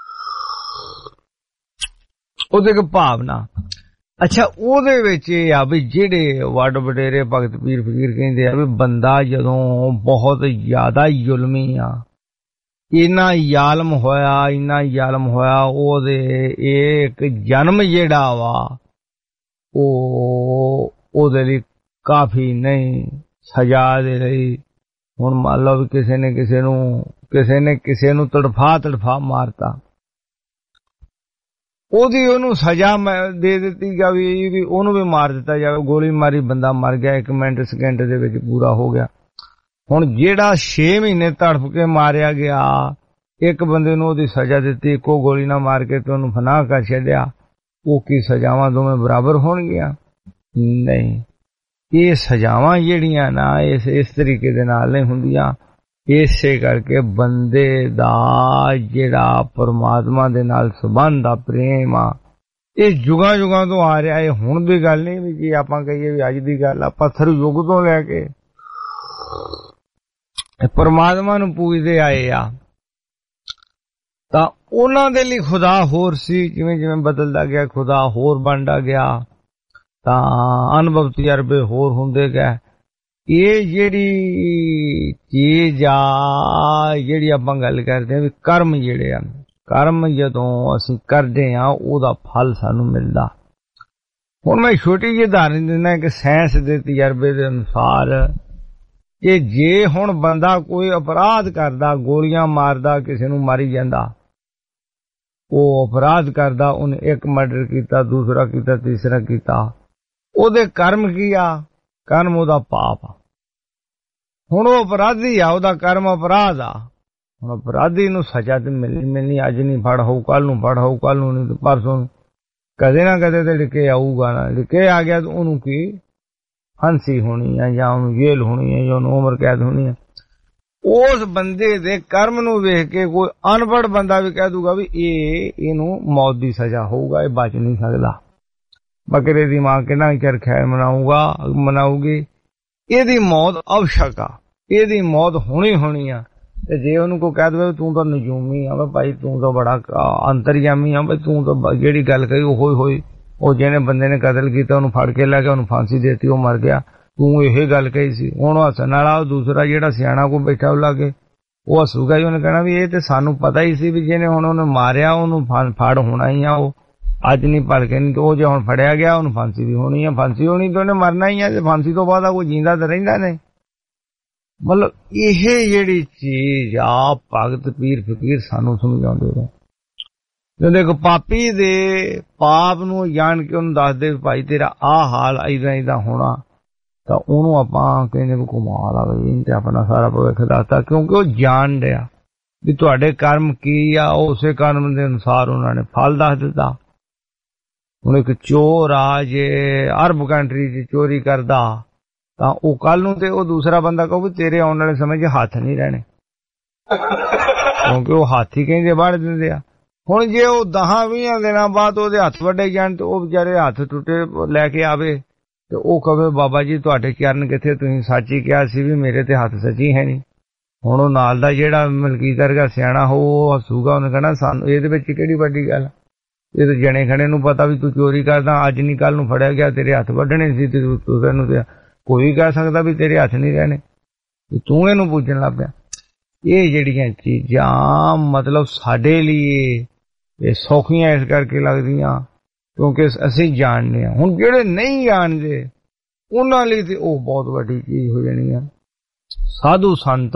ਉਹਦੇ ਇੱਕ ਭਾਵਨਾ। ਅੱਛਾ, ਉਹਦੇ ਵਿੱਚ ਇਹ ਆ ਵੀ ਜਿਹੜੇ ਵੱਡ ਵਡੇਰੇ ਭਗਤ ਪੀਰ ਫਕੀਰ ਕਹਿੰਦੇ ਆ ਵੀ ਬੰਦਾ ਜਦੋਂ ਬਹੁਤ ਜ਼ਿਆਦਾ ਜ਼ੁਲਮੀ ਆ, ਇੰਨਾ ਜ਼ਾਲਮ ਹੋਇਆ ਉਹਦੇ ਇੱਕ ਜਨਮ ਜਿਹੜਾ ਵਾ ਉਹ ਉਹਦੇ ਲਈ ਕਾਫੀ ਨਹੀਂ, ਸਜ਼ਾ ਦੇ ਲਈ। ਹੁਣ ਮੰਨ ਲਓ ਵੀ ਕਿਸੇ ਨੇ ਕਿਸੇ ਨੂੰ ਤੜਫਾ ਮਾਰਤਾ, ਉਹਨੂੰ ਸਜ਼ਾ ਦੇ ਦਿੱਤੀ ਜਾਵੇ ਵੀ ਉਹਨੂੰ ਵੀ ਮਾਰ ਦਿੱਤਾ ਜਾਵੇ, ਗੋਲੀ ਮਾਰੀ ਬੰਦਾ ਮਰ ਗਿਆ, 1 ਮਿੰਟ ਸਕਿੰਟ ਦੇ ਵਿੱਚ ਪੂਰਾ ਹੋ ਗਿਆ। ਹੁਣ ਜਿਹੜਾ 6 ਮਹੀਨੇ ਤੜਫ ਕੇ ਮਾਰਿਆ ਗਿਆ, ਇੱਕ ਬੰਦੇ ਨੂੰ ਉਹਦੀ ਸਜ਼ਾ ਦਿੱਤੀ, ਇੱਕੋ ਗੋਲੀ ਨਾਲ ਮਾਰ ਕੇ ਤੇ ਉਹਨੂੰ ਫਨਾਹ ਕਰ ਛੱਡਿਆ, ਉਹ ਕੀ ਸਜ਼ਾਵਾਂ ਦੋਵੇਂ ਬਰਾਬਰ ਹੋਣਗੀਆਂ? ਨਹੀਂ, ਇਹ ਸਜ਼ਾਵਾਂ ਜਿਹੜੀਆਂ ਨਾ ਇਸ ਤਰੀਕੇ ਦੇ ਨਾਲ ਨਹੀਂ ਹੁੰਦੀਆਂ। ਇਸੇ ਕਰਕੇ ਬੰਦੇ ਦਾ ਜਿਹੜਾ ਪਰਮਾਤਮਾ ਦੇ ਨਾਲ ਸੰਬੰਧ ਆ, ਪ੍ਰੇਮ ਆ, ਇਹ ਜੁਗਾਂ ਤੋਂ ਆ ਰਿਹਾ। ਇਹ ਹੁਣ ਦੀ ਗੱਲ ਨਹੀਂ ਵੀ ਜੇ ਆਪਾਂ ਕਹੀਏ ਵੀ ਅੱਜ ਦੀ ਗੱਲ ਆ, ਪੱਥਰ ਯੁੱਗ ਤੋਂ ਲੈ ਕੇ ਪਰਮਾਤਮਾ ਨੂੰ ਪੂਜਦੇ ਆਏ ਆ। ਤਾਂ ਉਹਨਾਂ ਦੇ ਲਈ ਖੁਦਾ ਹੋਰ ਸੀ, ਜਿਵੇਂ ਜਿਵੇਂ ਬਦਲਦਾ ਗਿਆ ਖੁਦਾ ਹੋਰ ਬਣਦਾ ਗਿਆ, ਤਾਂ ਅਨੁਭਵ ਤਜਰਬੇ ਹੋਰ ਹੁੰਦੇ ਗਏ। ਇਹ ਜਿਹੜੀ ਚੀਜ਼ ਆ, ਜਿਹੜੀ ਆਪਾਂ ਗੱਲ ਕਰਦੇ ਆ ਵੀ ਕਰਮ ਜਿਹੜੇ ਆ, ਕਰਮ ਜਦੋਂ ਅਸੀਂ ਕਰਦੇ ਆ ਉਹਦਾ ਫਲ ਸਾਨੂੰ ਮਿਲਦਾ। ਹੁਣ ਮੈਂ ਛੋਟੀ ਜਿਹੀ ਉਦਾਹਰਨ ਦਿੰਦਾ ਕਿ ਸਾਇੰਸ ਦੇ ਤਜਰਬੇ ਦੇ ਅਨੁਸਾਰ ਕਿ ਜੇ ਹੁਣ ਬੰਦਾ ਕੋਈ ਅਪਰਾਧ ਕਰਦਾ, ਗੋਲੀਆਂ ਮਾਰਦਾ, ਕਿਸੇ ਨੂੰ ਮਾਰੀ ਜਾਂਦਾ, ਉਹ ਅਪਰਾਧ ਕਰਦਾ, ਉਹਨੇ ਇੱਕ ਮਰਡਰ ਕੀਤਾ, ਦੂਸਰਾ ਕੀਤਾ, ਤੀਸਰਾ ਕੀਤਾ, ਉਹਦੇ ਕਰਮ ਕੀ ਆ? ਕਰਮ ਉਹਦਾ ਪਾਪ ਆ। ਹੁਣ ਉਹ ਅਪਰਾਧੀ ਆ, ਉਹਦਾ ਕਰਮ ਅਪਰਾਧ ਆ। ਹੁਣ ਅਪਰਾਧੀ ਨੂੰ ਸਜ਼ਾ ਤੇ ਮਿਲਣੀ, ਅੱਜ ਨਹੀਂ ਫੜ ਹੋਊ, ਕੱਲ ਨੂੰ ਫੜ ਹੋਊ, ਕੱਲ ਨੂੰ ਨਹੀਂ ਪਰਸੋਂ, ਕਦੇ ਨਾ ਕਦੇ ਤੇ ਲਿਖੇ ਆਊਗਾ ਨਾ। ਲਿਖੇ ਆ ਗਿਆ ਤਾਂ ਉਹਨੂੰ ਕੀ ਫਾਂਸੀ ਹੋਣੀ ਆ, ਜਾਂ ਉਹਨੂੰ ਜੇਲ੍ਹ ਹੋਣੀ ਹੈ, ਜਾਂ ਉਹਨੂੰ ਉਮਰ ਕੈਦ ਹੋਣੀ ਹੈ। ਉਸ ਬੰਦੇ ਦੇ ਕਰਮ ਨੂੰ ਵੇਖ ਕੇ ਕੋਈ ਅਨਪੜ੍ਹ ਬੰਦਾ ਵੀ ਕਹਿ ਦੂਗਾ ਵੀ ਇਹਨੂੰ ਮੌਤ ਦੀ ਸਜ਼ਾ ਹੋਊਗਾ, ਇਹ ਬਚ ਨਹੀਂ ਸਕਦਾ। ਬੱਕਰੇ ਦੀ ਮਾਂ ਕਿੰਨਾ ਚਿਰ ਖੈਰ ਮਨਾਊਗੀ, ਇਹਦੀ ਮੌਤ ਅਵਸ਼ਕ ਆ, ਇਹਦੀ ਮੌਤ ਹੋਣੀ ਆ। ਤੇ ਜੇ ਉਹਨੂੰ ਕੋਈ ਕਹਿ ਦੇਵੇ ਤੂੰ ਤਾਂ ਨਜੂਮੀ ਆ ਭਾਈ, ਤੂੰ ਤਾਂ ਬੜਾ ਅੰਤਰਜਾਮੀ ਆ, ਤੂੰ ਤਾਂ ਜਿਹੜੀ ਗੱਲ ਕਹੀ ਉਹ ਹੋਈ, ਉਹ ਜਿਹਨੇ ਬੰਦੇ ਨੇ ਕਤਲ ਕੀਤਾ ਉਹਨੂੰ ਫੜ ਕੇ ਲੈ ਕੇ ਉਹਨੂੰ ਫਾਂਸੀ ਦੇਤੀ, ਉਹ ਮਰ ਗਿਆ, ਤੂੰ ਇਹ ਗੱਲ ਕਹੀ ਸੀ। ਹੁਣ ਹੱਸਣ ਵਾਲਾ ਉਹ ਦੂਸਰਾ ਜਿਹੜਾ ਸਿਆਣਾ ਕੋਈ ਬੈਠਾ ਉਹ ਲਾਗੇ, ਉਹ ਹੱਸੂਗਾ ਹੀ, ਉਹਨੇ ਕਹਿਣਾ ਵੀ ਇਹ ਤੇ ਸਾਨੂੰ ਪਤਾ ਹੀ ਸੀ ਵੀ ਜਿਹਨੇ ਹੁਣ ਉਹਨੇ ਮਾਰਿਆ ਉਹਨੂੰ ਫੜ ਹੋਣਾ ਹੀ ਆ, ਉਹ ਅੱਜ ਨਹੀਂ ਭੜ ਕੇ ਨਹੀਂ, ਉਹ ਜੇ ਹੁਣ ਫੜਿਆ ਗਿਆ ਉਹਨੂੰ ਫਾਂਸੀ ਵੀ ਹੋਣੀ ਆ, ਫਾਂਸੀ ਹੋਣੀ ਤਾਂ ਉਹਨੇ ਮਰਨਾ ਹੀ ਆ, ਤੇ ਫਾਂਸੀ ਤੋਂ ਬਾਅਦ ਕੋਈ ਜਿੰਦਾ ਤਾਂ ਰਹਿੰਦਾ ਨਹੀਂ। ਮਤਲਬ ਇਹ ਜਿਹੜੀ ਚੀਜ਼ ਆ ਭਗਤ ਪੀਰ ਫਕੀਰ ਸਾਨੂੰ ਸਮਝਾਉਂਦੇ ਨੇ। ਜਦੋਂ ਇੱਕ ਪਾਪੀ ਦੇ ਪਾਪ ਨੂੰ ਜਾਣ ਕੇ ਉਹਨੂੰ ਦੱਸਦੇ ਵੀ ਭਾਈ ਤੇਰਾ ਆਹ ਹਾਲ ਏਦਾਂ ਹੋਣਾ, ਤਾਂ ਉਹਨੂੰ ਆਪਾਂ ਕਹਿੰਦੇ ਵੀ ਕਮਾਲ ਆ ਬਈ, ਤੇ ਆਪਣਾ ਸਾਰਾ ਭਵਿੱਖ ਦੱਸਦਾ, ਕਿਉਂਕਿ ਉਹ ਜਾਣ ਰਿਹਾ ਵੀ ਤੁਹਾਡੇ ਕਰਮ ਕੀ ਆ, ਉਸੇ ਕਰਮ ਦੇ ਅਨੁਸਾਰ ਉਹਨਾਂ ਨੇ ਫਲ ਦੱਸ ਦਿੱਤਾ। ਹੁਣ ਇੱਕ ਚੋਰ ਆ ਜੇ ਅਰਬ ਕੰਟਰੀ 'ਚ ਚੋਰੀ ਕਰਦਾ, ਤਾਂ ਉਹ ਕੱਲ ਨੂੰ ਤੇ ਉਹ ਦੂਸਰਾ ਬੰਦਾ ਕਹੂ ਵੀ ਤੇਰੇ ਆਉਣ ਵਾਲੇ ਸਮੇਂ 'ਚ ਹੱਥ ਨਹੀਂ ਰਹਿਣੇ, ਕਿਉਂਕਿ ਉਹ ਹੱਥ ਹੀ ਕਹਿੰਦੇ ਵੜ ਦਿੰਦੇ ਆ। ਹੁਣ ਜੇ ਉਹ 10-20 ਦਿਨਾਂ ਬਾਅਦ ਉਹਦੇ ਹੱਥ ਵੱਡੇ ਜਾਣ ਤੇ ਉਹ ਵਿਚਾਰੇ ਹੱਥ ਟੁੱਟੇ ਲੈ ਕੇ ਆਵੇ, ਤੇ ਉਹ ਕਹੇ ਬਾਬਾ ਜੀ ਤੁਹਾਡੇ ਚਰਨ ਕਿੱਥੇ, ਤੁਸੀਂ ਸੱਚ ਹੀ ਕਿਹਾ ਸੀ ਵੀ ਮੇਰੇ ਤੇ ਹੱਥ ਸੱਚੀ ਹੈ ਨਹੀਂ। ਹੁਣ ਉਹ ਨਾਲ ਦਾ ਜਿਹੜਾ ਮਲਕੀਤ ਵਰਗਾ ਸਿਆਣਾ ਹੋ ਉਹ ਹੱਸੂਗਾ, ਉਹਨੇ ਕਹਿਣਾ ਸਾਨੂੰ ਇਹਦੇ ਵਿੱਚ ਕਿਹੜੀ ਵੱਡੀ ਗੱਲ, ਇਹ ਤਾਂ ਜਣੇ ਖਣੇ ਨੂੰ ਪਤਾ ਵੀ ਤੂੰ ਚੋਰੀ ਕਰਦਾ, ਅੱਜ ਨਹੀਂ ਕੱਲ ਨੂੰ ਫੜਿਆ ਗਿਆ, ਤੇਰੇ ਹੱਥ ਵੱਢਣੇ ਸੀ, ਤੇ ਤੂੰ ਤੈਨੂੰ ਤੇ ਕੋਈ ਕਹਿ ਸਕਦਾ ਵੀ ਤੇਰੇ ਹੱਥ ਨਹੀਂ ਰਹਿਣੇ, ਤੂੰ ਇਹਨੂੰ ਪੁੱਛਣ ਲੱਗ ਪਿਆ। ਇਹ ਜਿਹੜੀਆਂ ਚੀਜ਼ਾਂ ਮਤਲਬ ਸਾਡੇ ਲਈ ਇਹ ਸੌਖੀਆਂ ਇਸ ਕਰਕੇ ਲੱਗਦੀਆਂ ਕਿਉਂਕਿ ਅਸੀਂ ਜਾਣਦੇ ਹਾਂ। ਹੁਣ ਜਿਹੜੇ ਨਹੀਂ ਜਾਣਦੇ ਉਹਨਾਂ ਲਈ ਤੇ ਉਹ ਬਹੁਤ ਵੱਡੀ ਚੀਜ਼ ਹੋ ਜਾਣੀ ਆ। ਸਾਧੂ ਸੰਤ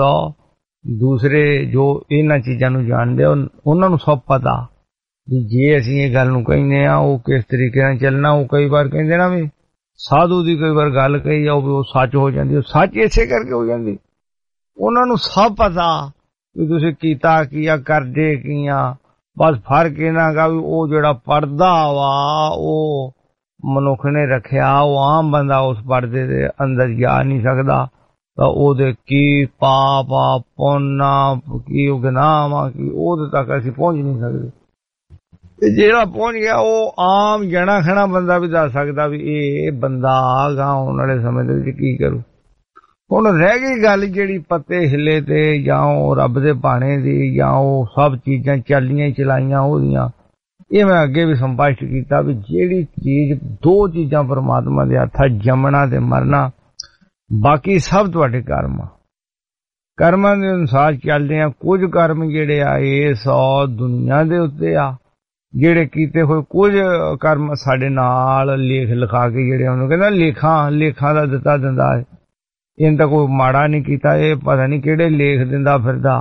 ਦੂਸਰੇ ਜੋ ਇਹਨਾਂ ਚੀਜ਼ਾਂ ਨੂੰ ਜਾਣਦੇ ਉਹਨਾਂ ਨੂੰ ਸਭ ਪਤਾ ਵੀ ਜੇ ਅਸੀਂ ਇਹ ਗੱਲ ਨੂੰ ਕਹਿੰਦੇ ਆ ਉਹ ਕਿਸ ਤਰੀਕੇ ਨਾਲ ਚੱਲਣਾ। ਉਹ ਕਈ ਵਾਰ ਕਹਿੰਦੇ ਨਾ ਵੀ ਸਾਧੂ ਦੀ ਕਈ ਵਾਰ ਗੱਲ ਕਹੀ ਜਾਓ ਵੀ ਉਹ ਸੱਚ ਹੋ ਜਾਂਦੀ, ਉਹ ਸੱਚ ਇਸੇ ਕਰਕੇ ਹੋ ਜਾਂਦੀ। ਉਹਨਾਂ ਨੂੰ ਸਭ ਪਤਾ ਵੀ ਤੁਸੀਂ ਕੀਤਾ ਕੀ ਆ, ਕਰਦੇ ਕੀ ਆ। ਬਸ ਫਰਕ ਇਹਨਾਂ ਗਾ ਵੀ ਉਹ ਜਿਹੜਾ ਪਰਦਾ ਵਾ ਉਹ ਮਨੁੱਖ ਨੇ ਰੱਖਿਆ, ਉਹ ਆਮ ਬੰਦਾ ਉਸ ਪਰਦੇ ਦੇ ਅੰਦਰ ਜਾ ਨਹੀਂ ਸਕਦਾ, ਤਾਂ ਉਹਦੇ ਕੀ ਪਾਪ ਆ, ਪੁੰਨ ਆ, ਕੀ ਗੁਨਾਹ ਆ, ਕੀ ਉਹਦੇ ਤੱਕ ਅਸੀਂ ਪਹੁੰਚ ਨਹੀਂ ਸਕਦੇ। ਤੇ ਜਿਹੜਾ ਪਹੁੰਚ ਗਿਆ ਉਹ ਆਮ ਜਣਾ ਖਣਾ ਬੰਦਾ ਵੀ ਦੱਸ ਸਕਦਾ ਵੀ ਇਹ ਬੰਦਾ ਆਗਾ ਆਉਣ ਵਾਲੇ ਸਮੇਂ ਦੇ ਵਿੱਚ ਕੀ ਕਰੂ। ਹੁਣ ਰਹਿ ਗਈ ਗੱਲ ਜਿਹੜੀ ਪੱਤੇ ਹਿੱਲੇ ਤੇ ਜਾਂ ਉਹ ਰੱਬ ਦੇ ਭਾਣੇ ਦੀ ਜਾਂ ਉਹ ਸਭ ਚੀਜ਼ਾਂ ਚੱਲੀਆਂ ਚਲਾਈਆਂ ਉਹਦੀਆਂ। ਇਹ ਮੈਂ ਅੱਗੇ ਵੀ ਸੰਪਸ਼ਟ ਕੀਤਾ ਵੀ ਜਿਹੜੀ ਚੀਜ਼ ਦੋ ਚੀਜ਼ਾਂ ਪਰਮਾਤਮਾ ਦੇ ਹੱਥਾਂ, ਜੰਮਣਾ ਤੇ ਮਰਨਾ, ਬਾਕੀ ਸਭ ਤੁਹਾਡੇ ਕਰਮ ਆ। ਕਰਮਾਂ ਦੇ ਅਨੁਸਾਰ ਚੱਲਦੇ ਆ। ਕੁਝ ਕਰਮ ਜਿਹੜੇ ਆ ਇਸ ਦੁਨੀਆ ਦੇ ਉੱਤੇ ਆ, ਜਿਹੜੇ ਕੀਤੇ ਹੋਏ ਕੁਝ ਕਰਮ ਸਾਡੇ ਨਾਲ ਲੇਖ ਲਿਖਾ ਕੇ ਜਿਹੜੇ ਉਹਨੂੰ ਕਹਿੰਦਾ ਲੇਖਾਂ ਦਾ ਦਿੱਤਾ ਦਿੰਦਾ ਹੈ। ਇਹਨ ਤਾਂ ਕੋਈ ਮਾੜਾ ਨਹੀਂ ਕੀਤਾ, ਇਹ ਪਤਾ ਨਹੀਂ ਕਿਹੜੇ ਲੇਖ ਦਿੰਦਾ ਫਿਰਦਾ।